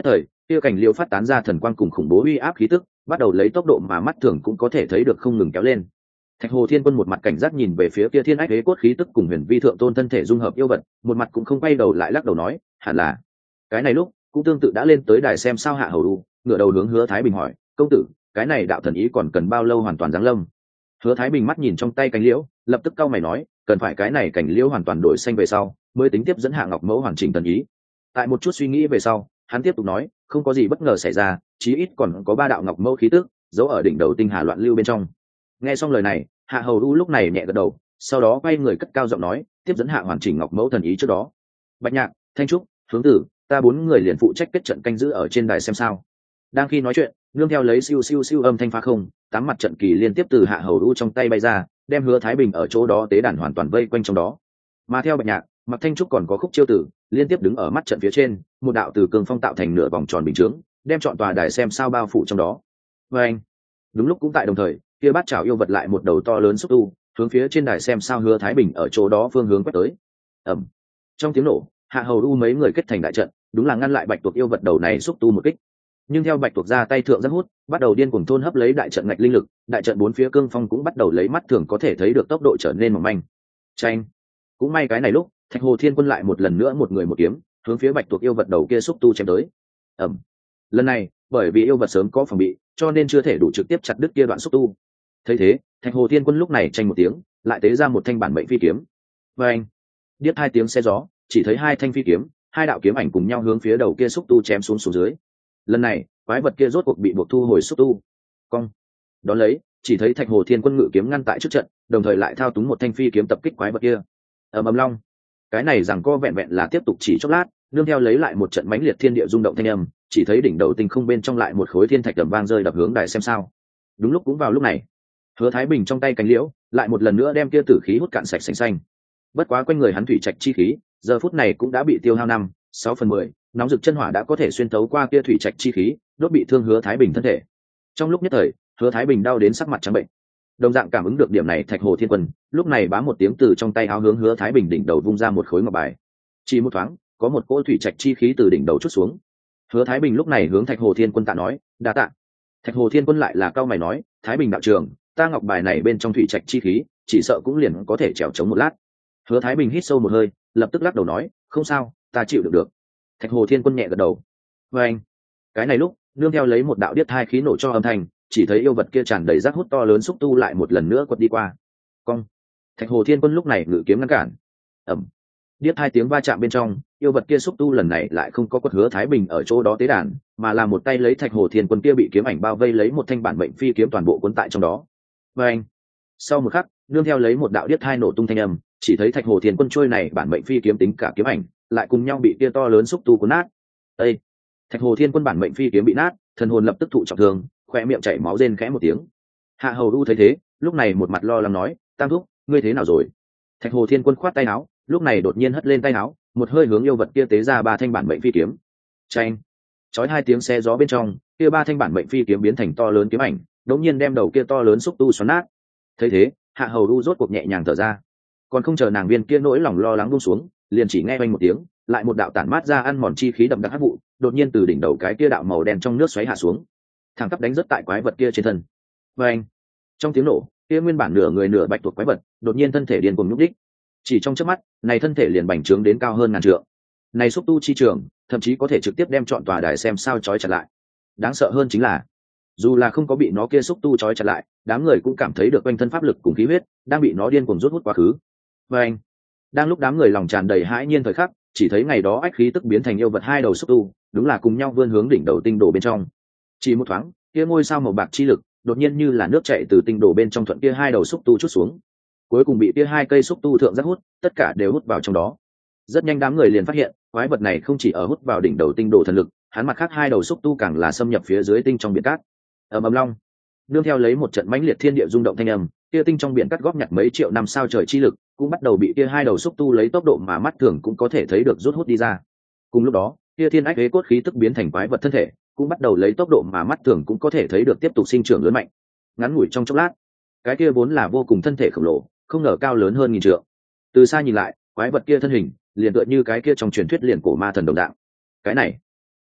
kia cảnh liễu phát tán ra thần quang cùng khủng bố uy áp khí tức, bắt đầu lấy tốc độ mà mắt thường cũng có thể thấy được không ngừng kéo lên. Thạch Hồ Thiên Quân một mặt cảnh giác nhìn về phía kia thiên ách đế cốt khí tức cùng huyền vi thượng tôn thân thể dung hợp yêu vật, một mặt cũng không quay đầu lại lắc đầu nói, hẳn là. Cái này lúc, cũng tương tự đã lên tới đài xem sao Hạ Hầu Du, ngửa đầu hướng Hứa Thái Bình hỏi, công tử, cái này đạo thần ý còn cần bao lâu hoàn toàn giáng lâm? Hứa Thái Bình mắt nhìn trong tay cánh liễu, lập tức cau mày nói, cần phải cái này cảnh liễu hoàn toàn đổi xanh về sau, mới tính tiếp dẫn Hạ Ngọc Mẫu hoàn chỉnh thần ý. Tại một chút suy nghĩ về sau, hắn tiếp tục nói, không có gì bất ngờ xảy ra, chí ít còn có ba đạo Ngọc Mẫu khí tức giấu ở đỉnh đầu tinh hà loạn lưu bên trong. Nghe xong lời này, Hạ Hầu Du lúc này nhẹ gật đầu, sau đó quay người cất cao giọng nói, tiếp dẫn Hạ hoàn chỉnh Ngọc Mẫu thần ý trước đó. Bạch Nhạc, Thanh Trúc, Hướng Tử, ta bốn người liền phụ trách kết trận canh giữ ở trên đài xem sao. Đang khi nói chuyện, nương theo lấy siêu siêu siêu âm thanh phá không, tám mặt trận kỳ liên tiếp từ Hạ Hầu Du trong tay bay ra, đem Hứa Thái Bình ở chỗ đó tế đàn hoàn toàn vây quanh trong đó. Mà theo Bạch Nhạc, Mặc Thanh Trúc còn có Khúc Chiêu Tử liên tiếp đứng ở mắt trận phía trên, một đạo từ cường phong tạo thành nửa vòng tròn bình chướng, đem trọn tòa đài xem sao bao phủ trong đó. Và anh, đúng lúc cũng tại đồng thời, kia bát chảo yêu vật lại một đầu to lớn xúc tu, hướng phía trên đài xem sao Hứa Thái Bình ở chỗ đó phương hướng quét tới. Ầm. Trong tiếng nổ, Hạ Hầu Du mấy người kết thành đại trận, đúng là ngăn lại bạch tuộc yêu vật đầu này xúc tu một kích. Nhưng theo bạch tuộc ra tay thượng rất hút, bắt đầu điên cuồng thôn hấp lấy đại trận ngạch linh lực, đại trận bốn phía cương phong cũng bắt đầu lấy mắt thường có thể thấy được tốc độ trở nên mỏng manh. Chanh. Cũng may cái này lúc, Thạch Hồ Thiên Quân lại một lần nữa một người một kiếm, hướng phía bạch tuộc yêu vật đầu kia xúc tu chém tới. Ầm. Lần này, bởi vì yêu vật sớm có phòng bị, cho nên chưa thể đủ trực tiếp chặt đứt kia đoạn xúc tu. Thấy thế, Thạch Hồ Thiên Quân lúc này tranh một tiếng, lại tế ra một thanh bản mệnh phi kiếm. Và anh, điếc hai tiếng xe gió, chỉ thấy hai thanh phi kiếm, hai đạo kiếm ảnh cùng nhau hướng phía đầu kia xúc tu chém xuống xuống dưới. Lần này, quái vật kia rốt cuộc bị buộc thu hồi xúc tu. Cong. Đón lấy, chỉ thấy Thạch Hồ Thiên Quân ngự kiếm ngăn tại trước trận, đồng thời lại thao túng một thanh phi kiếm tập kích quái vật kia. Ầm ầm long. Cái này rằng co vẹn vẹn là tiếp tục chỉ chốc lát, nương theo lấy lại một trận mãnh liệt thiên địa rung động thanh âm, chỉ thấy đỉnh đầu tinh không bên trong lại một khối thiên thạch đầm vang rơi đập hướng đài xem sao. Đúng lúc cũng vào lúc này, Hứa Thái Bình trong tay cánh liễu lại một lần nữa đem kia tử khí hút cạn sạch sành xanh. Bất quá quanh người hắn thủy trạch chi khí, giờ phút này cũng đã bị tiêu hao năm, sáu phần mười, nóng rực chân hỏa đã có thể xuyên tấu qua kia thủy trạch chi khí, đốt bị thương Hứa Thái Bình thân thể. Trong lúc nhất thời, Hứa Thái Bình đau đến sắc mặt trắng bệnh. Đồng dạng cảm ứng được điểm này, Thạch Hồ Thiên Quân lúc này bám một tiếng từ trong tay áo hướng Hứa Thái Bình đỉnh đầu vung ra một khối ngọc bài. Chỉ một thoáng, có một cỗ thủy trạch chi khí từ đỉnh đầu chút xuống. Hứa Thái Bình lúc này hướng Thạch Hồ Thiên Quân tạ nói, đa tạ. Thạch Hồ Thiên Quân lại là cao mày nói, Thái Bình đạo trưởng, ta ngọc bài này bên trong thủy trạch chi khí, chỉ sợ cũng liền có thể trèo chống một lát. Hứa Thái Bình hít sâu một hơi, lập tức lắc đầu nói, không sao, ta chịu được được. Thạch Hồ Thiên Quân nhẹ gật đầu. Và anh, cái này lúc, nương theo lấy một đạo điếc hai khí nổ cho âm thanh, chỉ thấy yêu vật kia tràn đầy rác hút to lớn xúc tu lại một lần nữa quật đi qua. Cong. Thạch Hồ Thiên Quân lúc này ngự kiếm ngăn cản. Ầm. Điếc hai tiếng va chạm bên trong, yêu vật kia xúc tu lần này lại không có quật Hứa Thái Bình ở chỗ đó tế đàn, mà là một tay lấy Thạch Hồ Thiên Quân kia bị kiếm ảnh bao vây lấy một thanh bản mệnh phi kiếm toàn bộ cuốn tại trong đó. Và anh. Sau một khắc, nương theo lấy một đạo điếc hai nổ tung thanh âm, chỉ thấy Thạch Hồ Thiên Quân trôi này bản mệnh phi kiếm tính cả kiếm ảnh, lại cùng nhau bị kia to lớn xúc tu cuốn nát. Ê! Thạch Hồ Thiên Quân bản mệnh phi kiếm bị nát, thần hồn lập tức thụ trọng thương, khoe miệng chảy máu rên khẽ một tiếng. Hạ Hầu Du thấy thế, lúc này một mặt lo lắng nói, Tam thúc, ngươi thế nào rồi? Thạch Hồ Thiên Quân khoát tay áo, lúc này đột nhiên hất lên tay áo, một hơi hướng yêu vật kia tế ra ba thanh bản mệnh phi kiếm. Chanh! Chói hai tiếng xe gió bên trong, kia ba thanh bản mệnh phi kiếm biến thành to lớn kiếm ảnh, đột nhiên đem đầu kia to lớn xúc tu xoắn nát. Thấy thế, Hạ Hầu Du rốt cuộc nhẹ nhàng thở ra. Còn không chờ nàng viên kia nỗi lòng lo lắng buông xuống, liền chỉ nghe oanh một tiếng, lại một đạo tản mát ra ăn mòn chi khí đậm đặc hắc vụ, đột nhiên từ đỉnh đầu cái kia đạo màu đen trong nước xoáy hạ xuống, thẳng tắp đánh rất tại quái vật kia trên thân. Và anh, trong tiếng nổ, kia nguyên bản nửa người nửa bạch tuộc quái vật, đột nhiên thân thể điên cuồng nhúc đích. Chỉ trong chớp mắt, này thân thể liền bành trướng đến cao hơn ngàn trượng. Này xúc tu chi trường, thậm chí có thể trực tiếp đem trọn tòa đài xem sao trói chặt lại. Đáng sợ hơn chính là, dù là không có bị nó kia xúc tu trói chặt lại, đám người cũng cảm thấy được quanh thân pháp lực cùng khí huyết đang bị nó điên cuồng rút hút quá khứ. Và anh, đang lúc đám người lòng tràn đầy hãi nhiên thời khắc, chỉ thấy ngày đó ách khí tức biến thành yêu vật hai đầu xúc tu, đúng là cùng nhau vươn hướng đỉnh đầu tinh đồ bên trong. Chỉ một thoáng, kia ngôi sao màu bạc chi lực đột nhiên như là nước chảy từ tinh đồ bên trong thuận kia hai đầu xúc tu chút xuống, cuối cùng bị kia hai cây xúc tu thượng giác hút, tất cả đều hút vào trong đó. Rất nhanh đám người liền phát hiện, quái vật này không chỉ ở hút vào đỉnh đầu tinh đồ thần lực, hắn mặt khác hai đầu xúc tu càng là xâm nhập phía dưới tinh trong biển cát. Ầm ầm long, nương theo lấy một trận mãnh liệt thiên địa rung động thanh âm, kia tinh trong biển cát góp nhặt mấy triệu năm sao trời chi lực cũng bắt đầu bị kia hai đầu xúc tu lấy tốc độ mà mắt thường cũng có thể thấy được rút hút đi ra. Cùng lúc đó, kia thiên ách đế cốt khí tức biến thành quái vật thân thể cũng bắt đầu lấy tốc độ mà mắt thường cũng có thể thấy được tiếp tục sinh trưởng lớn mạnh. Ngắn ngủi trong chốc lát, cái kia vốn là vô cùng thân thể khổng lồ, không ngờ cao lớn hơn nghìn trượng. Từ xa nhìn lại, quái vật kia thân hình liền tựa như cái kia trong truyền thuyết liền cổ ma thần đồng dạng. Cái này,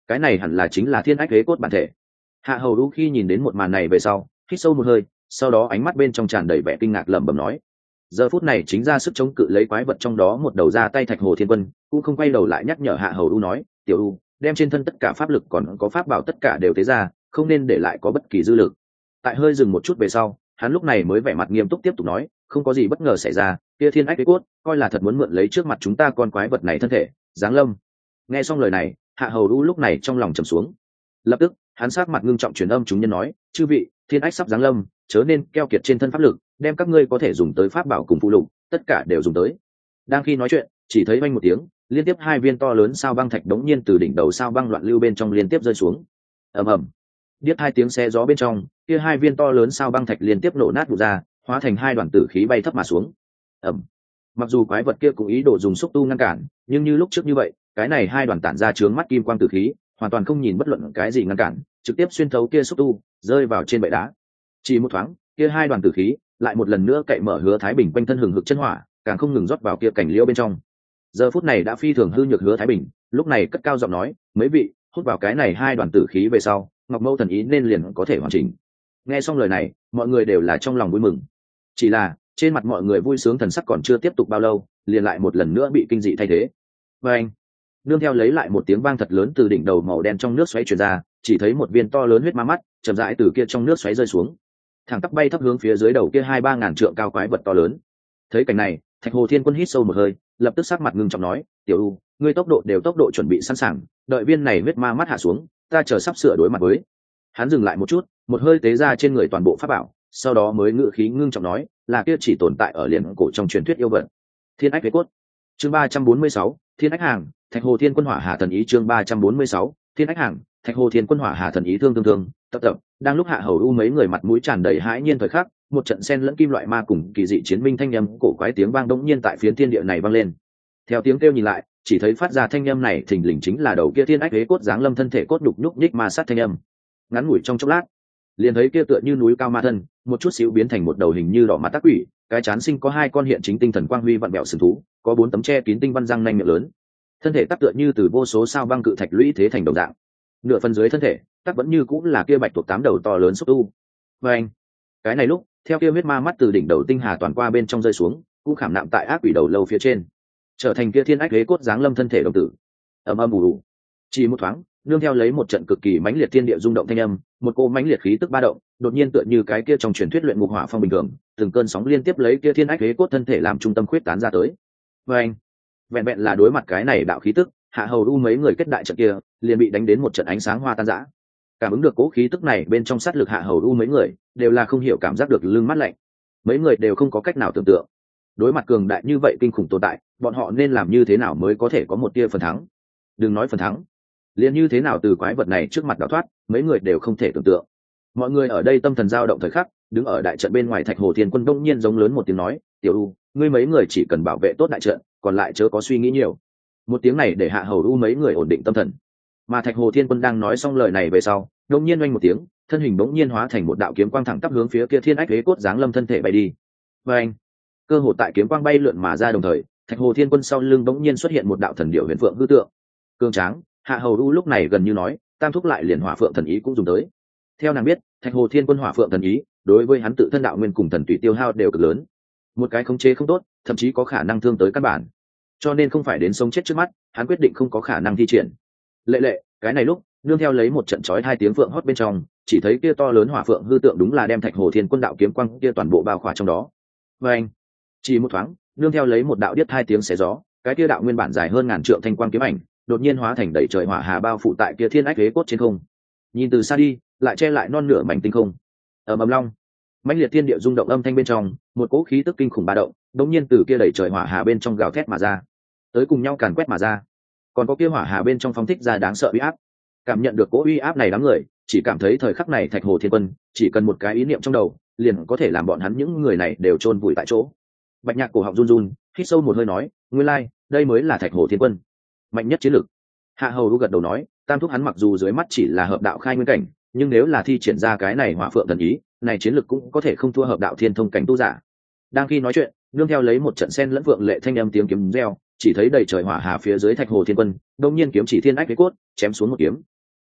cái này hẳn là chính là thiên ách ghế cốt bản thể. Hạ hầu đu khi nhìn đến một màn này về sau hít sâu một hơi, sau đó ánh mắt bên trong tràn đầy vẻ kinh ngạc lẩm bẩm nói, giờ phút này chính ra sức chống cự lấy quái vật trong đó một đầu ra tay Thạch Hồ Thiên Quân cũng không quay đầu lại nhắc nhở Hạ hầu đu nói, tiểu u, đem trên thân tất cả pháp lực còn có pháp bảo tất cả đều tế ra, không nên để lại có bất kỳ dư lực. Tại hơi dừng một chút về sau, hắn lúc này mới vẻ mặt nghiêm túc tiếp tục nói, không có gì bất ngờ xảy ra, kia thiên ách đế cốt coi là thật muốn mượn lấy trước mặt chúng ta con quái vật này thân thể giáng lâm. Nghe xong lời này, Hạ hầu đu lúc này trong lòng trầm xuống, lập tức hắn sát mặt ngưng trọng truyền âm chúng nhân nói, chư vị, thiên ách sắp giáng lâm, chớ nên keo kiệt trên thân pháp lực, đem các ngươi có thể dùng tới pháp bảo cùng phụ lục tất cả đều dùng tới. Đang khi nói chuyện, chỉ thấy vang một tiếng, liên tiếp hai viên to lớn sao băng thạch đống nhiên từ đỉnh đầu sao băng loạn lưu bên trong liên tiếp rơi xuống. Ầm ầm, điếc hai tiếng xe gió bên trong, kia hai viên to lớn sao băng thạch liên tiếp nổ nát vụn ra, hóa thành hai đoàn tử khí bay thấp mà xuống. Ầm. Mặc dù quái vật kia cũng ý đồ dùng xúc tu ngăn cản, nhưng như lúc trước như vậy, cái này hai đoàn tản ra chướng mắt kim quang tử khí, hoàn toàn không nhìn bất luận cái gì ngăn cản, trực tiếp xuyên thấu kia xúc tu, rơi vào trên bệ đá. Chỉ một thoáng, kia hai đoàn tử khí lại một lần nữa cậy mở Hứa Thái Bình quanh thân hừng hực chân hỏa, càng không ngừng rót vào kia cảnh liễu bên trong. Giờ phút này đã phi thường hư nhược Hứa Thái Bình, lúc này cất cao giọng nói, mấy vị, hút vào cái này hai đoàn tử khí về sau, Ngọc Mâu thần ý nên liền có thể hoàn chỉnh. Nghe xong lời này, mọi người đều là trong lòng vui mừng. Chỉ là trên mặt mọi người vui sướng thần sắc còn chưa tiếp tục bao lâu, liền lại một lần nữa bị kinh dị thay thế. Và anh, nương theo lấy lại một tiếng vang thật lớn từ đỉnh đầu màu đen trong nước xoáy truyền ra, chỉ thấy một viên to lớn huyết ma mắt chậm rãi từ kia trong nước xoáy rơi xuống, thẳng tắp bay thấp hướng phía dưới đầu kia hai ba ngàn trượng cao quái vật to lớn. Thấy cảnh này, Thạch Hồ Thiên Quân hít sâu một hơi, lập tức sắc mặt ngưng trọng nói, tiểu u, ngươi tốc độ đều tốc độ chuẩn bị sẵn sàng, đợi viên này huyết ma mắt hạ xuống, ta chờ sắp sửa đối mặt với. Hắn dừng lại một chút, một hơi tế ra trên người toàn bộ pháp bảo, sau đó mới ngự khí ngưng trọng nói, là kia chỉ tồn tại ở liền cổ trong truyền thuyết yêu vật, Thiên Ách Đế Cốt. Chương ba trăm bốn mươi sáu, Thiên Ách Hàng, Thạch Hồ Thiên Quân Hỏa Hà Thần Ý. Chương ba trăm bốn mươi sáu, Thiên Ách Hàng, Thạch Hồ Thiên Quân Hỏa Hà Thần Ý. Thương thương thương, tập tập, đang lúc Hạ Hầu U mấy người mặt mũi tràn đầy hãi nhiên thời khắc, một trận sen lẫn kim loại ma cùng kỳ dị chiến minh thanh âm cổ quái tiếng vang đống nhiên tại phiến thiên địa này vang lên. Theo tiếng kêu nhìn lại, chỉ thấy phát ra thanh âm này thình lình chính là đầu kia Thiên Ách Đế Cốt giáng lâm thân thể cốt nhục nhúc nhích ma sát thanh âm. Ngắn ngủi trong chốc lát, liền thấy kia tựa như núi cao ma thân, một chút xíu biến thành một đầu hình như đỏ mặt tác quỷ, cái chán sinh có hai con hiện chính tinh thần quang huy vặn bẹo sừng thú, có bốn tấm che kín tinh văn răng nanh miệng lớn. Thân thể tắc tựa như từ vô số sao băng cự thạch lũy thế thành đồng dạng. Nửa phần dưới thân thể, tắc vẫn như cũng là kia bạch tuộc tám đầu to lớn xúc tu. Và anh, cái này lúc, theo kia huyết ma mắt từ đỉnh đầu tinh hà toàn qua bên trong rơi xuống, cũng khảm nạm tại ác quỷ đầu lâu phía trên, trở thành kia Thiên Ách Đế Cốt giáng lâm thân thể đồng tử. Ầm ầm ù ù. Chỉ một thoáng, nương theo lấy một trận cực kỳ mãnh liệt thiên địa rung động thanh âm, một cô mãnh liệt khí tức ba động, đột nhiên tựa như cái kia trong truyền thuyết luyện ngục hỏa phong bình thường, từng cơn sóng liên tiếp lấy kia Thiên Ách Đế Cốt thân thể làm trung tâm khuyết tán ra tới. Và anh, vẹn vẹn là đối mặt cái này đạo khí tức, Hạ Hầu U mấy người kết đại trận kia, liền bị đánh đến một trận ánh sáng hoa tan rã. Cảm ứng được cố khí tức này bên trong sát lực, Hạ Hầu U mấy người đều là không hiểu cảm giác được lưng mát lạnh. Mấy người đều không có cách nào tưởng tượng, đối mặt cường đại như vậy kinh khủng tồn tại, bọn họ nên làm như thế nào mới có thể có một tia phần thắng. Đừng nói phần thắng, liền như thế nào từ quái vật này trước mặt đào thoát, mấy người đều không thể tưởng tượng. Mọi người ở đây tâm thần dao động thời khắc, đứng ở đại trận bên ngoài Thạch Hồ Thiên Quân đông nhiên giống lớn một tiếng nói, tiểu u, ngươi mấy người chỉ cần bảo vệ tốt đại trận, còn lại chớ có suy nghĩ nhiều. Một tiếng này để Hạ Hầu U mấy người ổn định tâm thần. Mà Thạch Hồ Thiên Quân đang nói xong lời này về sau, đông nhiên oanh một tiếng, thân hình bỗng nhiên hóa thành một đạo kiếm quang thẳng tắp hướng phía kia Thiên Ách Đế Cốt giáng lâm thân thể bay đi. Và anh, cơ hội tại kiếm quang bay lượn mà ra đồng thời, Thạch Hồ Thiên Quân sau lưng bỗng nhiên xuất hiện một đạo thần điểu huyền phượng hư tượng. Cương tráng, Hạ Hầu U lúc này gần như nói, tam thúc lại liền hỏa phượng thần ý cũng dùng tới. Theo nàng biết, Thạch Hồ Thiên Quân hỏa phượng thần ý, đối với hắn tự thân đạo nguyên cùng thần tùy tiêu hao đều cực lớn. Một cái khống chế không tốt, thậm chí có khả năng thương tới căn bản. Cho nên không phải đến sống chết trước mắt, hắn quyết định không có khả năng thi triển. Lệ lệ, cái này lúc, nương theo lấy một trận chói hai tiếng phượng hót bên trong, chỉ thấy kia to lớn hỏa phượng hư tượng đúng là đem Thạch Hồ Thiên Quân đạo kiếm quang kia toàn bộ bao khỏa trong đó. Và anh, chỉ một thoáng, nương theo lấy một đạo điếc hai tiếng xé gió, cái kia đạo nguyên bản dài hơn ngàn trượng thanh quang kiếm ảnh, đột nhiên hóa thành đầy trời hỏa hà bao phủ tại kia Thiên Ách Đế Cốt trên không. Nhìn từ xa đi, lại che lại non nửa mảnh tinh không. Ầm ầm long, mãnh liệt thiên địa rung động âm thanh bên trong, một cỗ khí tức kinh khủng ba động, đột nhiên từ kia đầy trời hỏa hà bên trong gào thét mà ra, tới cùng nhau càn quét mà ra. Còn có kia hỏa hà bên trong phóng thích ra đáng sợ uy áp. Cảm nhận được cỗ uy áp này, đám người chỉ cảm thấy thời khắc này Thạch Hồ Thiên Quân chỉ cần một cái ý niệm trong đầu, liền có thể làm bọn hắn những người này đều chôn vùi tại chỗ. Bạch Nhạc cổ họng run run, hít sâu một hơi nói, nguyên lai, đây mới là Thạch Hồ Thiên Quân, mạnh nhất chiến lực. Hạ Hầu U gật đầu nói, tam thúc hắn mặc dù dưới mắt chỉ là hợp đạo khai nguyên cảnh, nhưng nếu là thi triển ra cái này hỏa phượng thần ý, này chiến lực cũng có thể không thua hợp đạo thiên thông cảnh tu giả. Đang khi nói chuyện, nương theo lấy một trận sen lẫn vượng lệ thanh âm tiếng kiếm reo, chỉ thấy đầy trời hỏa hà phía dưới Thạch Hồ Thiên Quân, đột nhiên kiếm chỉ Thiên Ách Đế Cốt, chém xuống một kiếm,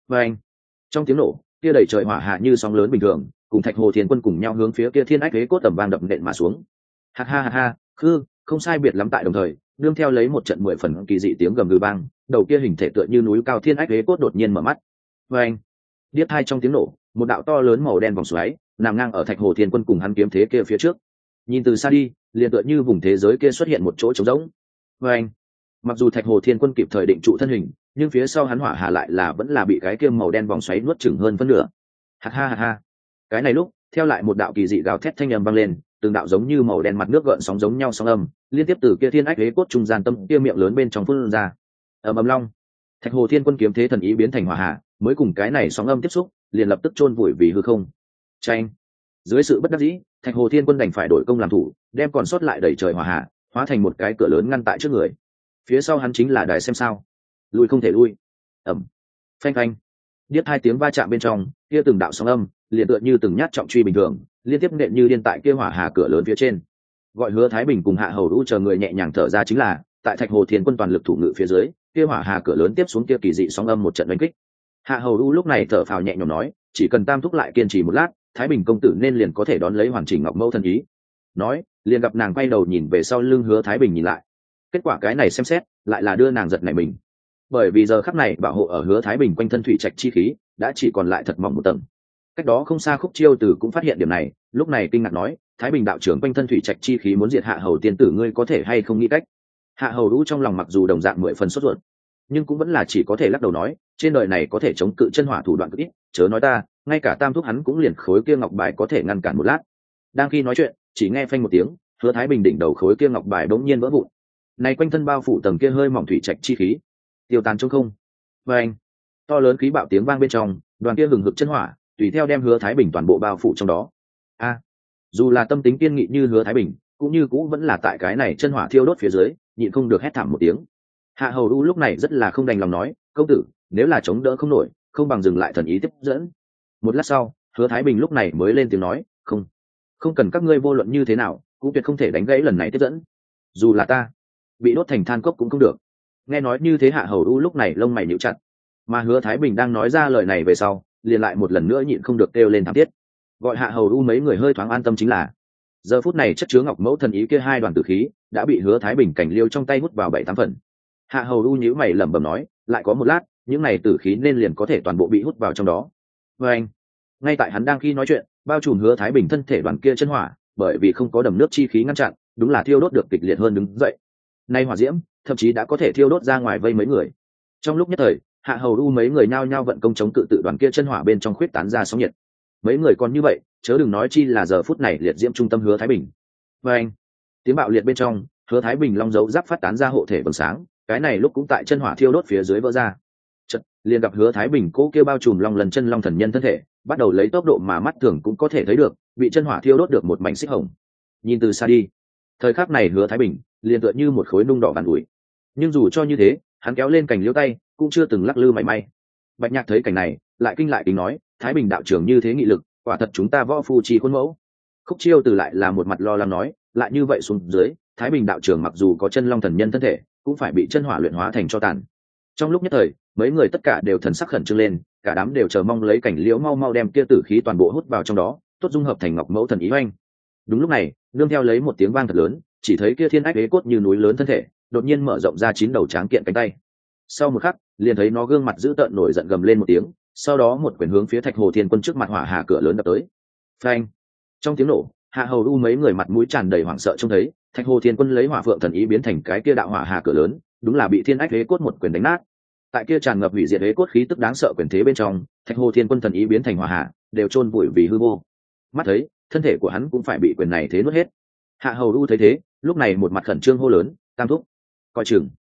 và anh trong tiếng nổ kia đầy trời hỏa hạ như sóng lớn bình thường, cùng Thạch Hồ Thiên Quân cùng nhau hướng phía kia thiên ách ghế cốt tầm vang đập nện mà xuống. Ha ha ha ha, khư không sai biệt lắm tại đồng thời, đương theo lấy một trận mười phần kỳ dị tiếng gầm gừ bang, đầu kia hình thể tựa như núi cao thiên ách ghế cốt đột nhiên mở mắt. Và anh điếc hai trong tiếng nổ, một đạo to lớn màu đen vòng xoáy nằm ngang ở Thạch Hồ Thiên Quân cùng hắn kiếm thế kia phía trước. Nhìn từ xa đi, liền tựa như vùng thế giới kia xuất hiện một chỗ trống rỗng. Và anh mặc dù Thạch Hồ Thiên Quân kịp thời định trụ thân hình, nhưng phía sau hắn hỏa hà lại là vẫn là bị cái kia màu đen vòng xoáy nuốt chửng hơn phân nửa. Ha ha ha ha. Cái này lúc, theo lại một đạo kỳ dị gào thét thanh âm vang lên, từng đạo giống như màu đen mặt nước gợn sóng giống nhau sóng âm, liên tiếp từ kia thiên ách ghế cốt trung gian tâm kia miệng lớn bên trong phun ra. Ầm ầm long, Thạch Hồ Thiên Quân kiếm thế thần ý biến thành hỏa hà, mới cùng cái này sóng âm tiếp xúc, liền lập tức chôn vùi vì hư không. Chanh. Dưới sự bất đắc dĩ, Thạch Hồ Thiên Quân đành phải đổi công làm thủ, đem còn sót lại đẩy trời hỏa hà, hóa thành một cái cửa lớn ngăn tại trước người. Phía sau hắn chính là đài xem sao, lui không thể lui. Ầm. Phanh phanh. Điếc hai tiếng va chạm bên trong, kia từng đạo sóng âm, liền tựa như từng nhát trọng truy bình thường, liên tiếp nện như điên tại kia hỏa hà cửa lớn phía trên. Gọi Hứa Thái Bình cùng Hạ Hầu Đũ chờ người nhẹ nhàng thở ra chính là, tại Thạch Hồ Thiên Quân toàn lực thủ ngự phía dưới, kia hỏa hà cửa lớn tiếp xuống kia kỳ dị sóng âm một trận đánh kích. Hạ Hầu Đũ lúc này thở phào nhẹ nhõm nói, chỉ cần tam thúc lại kiên trì một lát, Thái Bình công tử nên liền có thể đón lấy hoàn chỉnh Ngọc Mẫu thần ý. Nói, liền gặp nàng quay đầu nhìn về sau lưng Hứa Thái Bình nhìn lại. Kết quả cái này xem xét, lại là đưa nàng giật nảy mình. Bởi vì giờ khắc này bảo hộ ở Hứa Thái Bình quanh thân thủy trạch chi khí, đã chỉ còn lại thật mỏng một tầng. Cách đó không xa Khúc Chiêu Tử cũng phát hiện điểm này, lúc này kinh ngạc nói, Thái Bình đạo trưởng quanh thân thủy trạch chi khí muốn diệt Hạ Hầu tiên tử, ngươi có thể hay không nghĩ cách? Hạ Hầu Đũ trong lòng mặc dù đồng dạng mười phần sốt ruột, nhưng cũng vẫn là chỉ có thể lắc đầu nói, trên đời này có thể chống cự chân hỏa thủ đoạn cực ít, chớ nói ta, ngay cả tam thúc hắn cũng liền khối kia ngọc bài có thể ngăn cản một lát. Đang khi nói chuyện, chỉ nghe phanh một tiếng, Hứa Thái Bình đỉnh đầu khối kia ngọc bài bỗng nhiên vỡ vụn. Này quanh thân bao phủ tầng kia hơi mỏng thủy trạch chi khí, tiêu tan trong không. Và anh, to lớn khí bạo tiếng vang bên trong, đoàn kia hừng hực chân hỏa, tùy theo đem Hứa Thái Bình toàn bộ bao phủ trong đó. A, dù là tâm tính kiên nghị như Hứa Thái Bình, cũng như cũng vẫn là tại cái này chân hỏa thiêu đốt phía dưới, nhịn không được hét thảm một tiếng. Hạ Hầu Đũ lúc này rất là không đành lòng nói, công tử, nếu là chống đỡ không nổi, không bằng dừng lại thần ý tiếp dẫn. Một lát sau, Hứa Thái Bình lúc này mới lên tiếng nói, không, không cần các ngươi vô luận như thế nào, cũng tuyệt không thể đánh gãy lần này tiếp dẫn. Dù là ta bị đốt thành than cốc cũng không được. Nghe nói như thế, Hạ Hầu Đũ lúc này lông mày nhíu chặt, mà Hứa Thái Bình đang nói ra lời này về sau, liền lại một lần nữa nhịn không được kêu lên thảm thiết. Gọi Hạ Hầu Đũ mấy người hơi thoáng an tâm chính là, giờ phút này chất chứa Ngọc Mẫu thần ý kia hai đoàn tử khí đã bị Hứa Thái Bình cảnh liêu trong tay hút vào bảy tám phần. Hạ Hầu Đũ nhíu mày lẩm bẩm nói, lại có một lát, những này tử khí nên liền có thể toàn bộ bị hút vào trong đó. Và anh, ngay tại hắn đang khi nói chuyện, bao trùm Hứa Thái Bình thân thể đoàn kia chân hỏa, bởi vì không có đầm nước chi khí ngăn chặn, đúng là thiêu đốt được kịch liệt hơn đứng dậy. Nay hỏa diễm, thậm chí đã có thể thiêu đốt ra ngoài vây mấy người. Trong lúc nhất thời, Hạ Hầu Đũ mấy người nhao nhao vận công chống cự tự đoàn kia chân hỏa bên trong khuyết tán ra sóng nhiệt. Mấy người còn như vậy, chớ đừng nói chi là giờ phút này liệt diễm trung tâm Hứa Thái Bình. Và anh, tiếng bạo liệt bên trong, Hứa Thái Bình long dấu giáp phát tán ra hộ thể vầng sáng, cái này lúc cũng tại chân hỏa thiêu đốt phía dưới vỡ ra. Chợt, liền gặp Hứa Thái Bình cố kia bao trùm long lần chân long thần nhân thân thể, bắt đầu lấy tốc độ mà mắt thường cũng có thể thấy được, bị chân hỏa thiêu đốt được một mảnh xích hồng. Nhìn từ xa đi, thời khắc này Hứa Thái Bình liền tựa như một khối nung đỏ vằn ủi. Nhưng dù cho như thế, hắn kéo lên cành liễu tay, cũng chưa từng lắc lư mảy may. Bạch Nhạc thấy cảnh này, lại kinh lại kính nói, Thái Bình đạo trưởng như thế nghị lực, quả thật chúng ta võ phu chi khuôn mẫu. Khúc Chiêu Từ lại là một mặt lo lắng nói, lại như vậy xuống dưới, Thái Bình đạo trưởng mặc dù có chân long thần nhân thân thể, cũng phải bị chân hỏa luyện hóa thành cho tàn. Trong lúc nhất thời, mấy người tất cả đều thần sắc khẩn trương lên, cả đám đều chờ mong lấy cảnh liễu mau mau đem kia tử khí toàn bộ hút vào trong đó, tốt dung hợp thành Ngọc Mẫu thần ý oanh. Đúng lúc này, nương theo lấy một tiếng vang thật lớn, chỉ thấy kia thiên ách đế cốt như núi lớn thân thể, đột nhiên mở rộng ra chín đầu tráng kiện cánh tay. Sau một khắc, liền thấy nó gương mặt dữ tợn nổi giận gầm lên một tiếng, sau đó một quyền hướng phía Thạch Hồ Thiên Quân trước mặt hỏa hà cửa lớn đập tới. Phanh! Trong tiếng nổ, Hạ Hầu Đũ mấy người mặt mũi tràn đầy hoảng sợ trông thấy, Thạch Hồ Thiên Quân lấy Hỏa Phượng thần ý biến thành cái kia đạo hỏa hà cửa lớn, đúng là bị thiên ách đế cốt một quyền đánh nát. Tại kia tràn ngập hủy diệt đế cốt khí tức đáng sợ quyền thế bên trong, Thạch Hồ Thiên Quân thần ý biến thành hỏa hà, đều chôn vùi vì hư vô. Mắt thấy, thân thể của hắn cũng phải bị quyền này thế nuốt hết. Hạ Hầu Đũ thấy thế, lúc này một mặt khẩn trương hô lớn, tam thúc, coi chừng.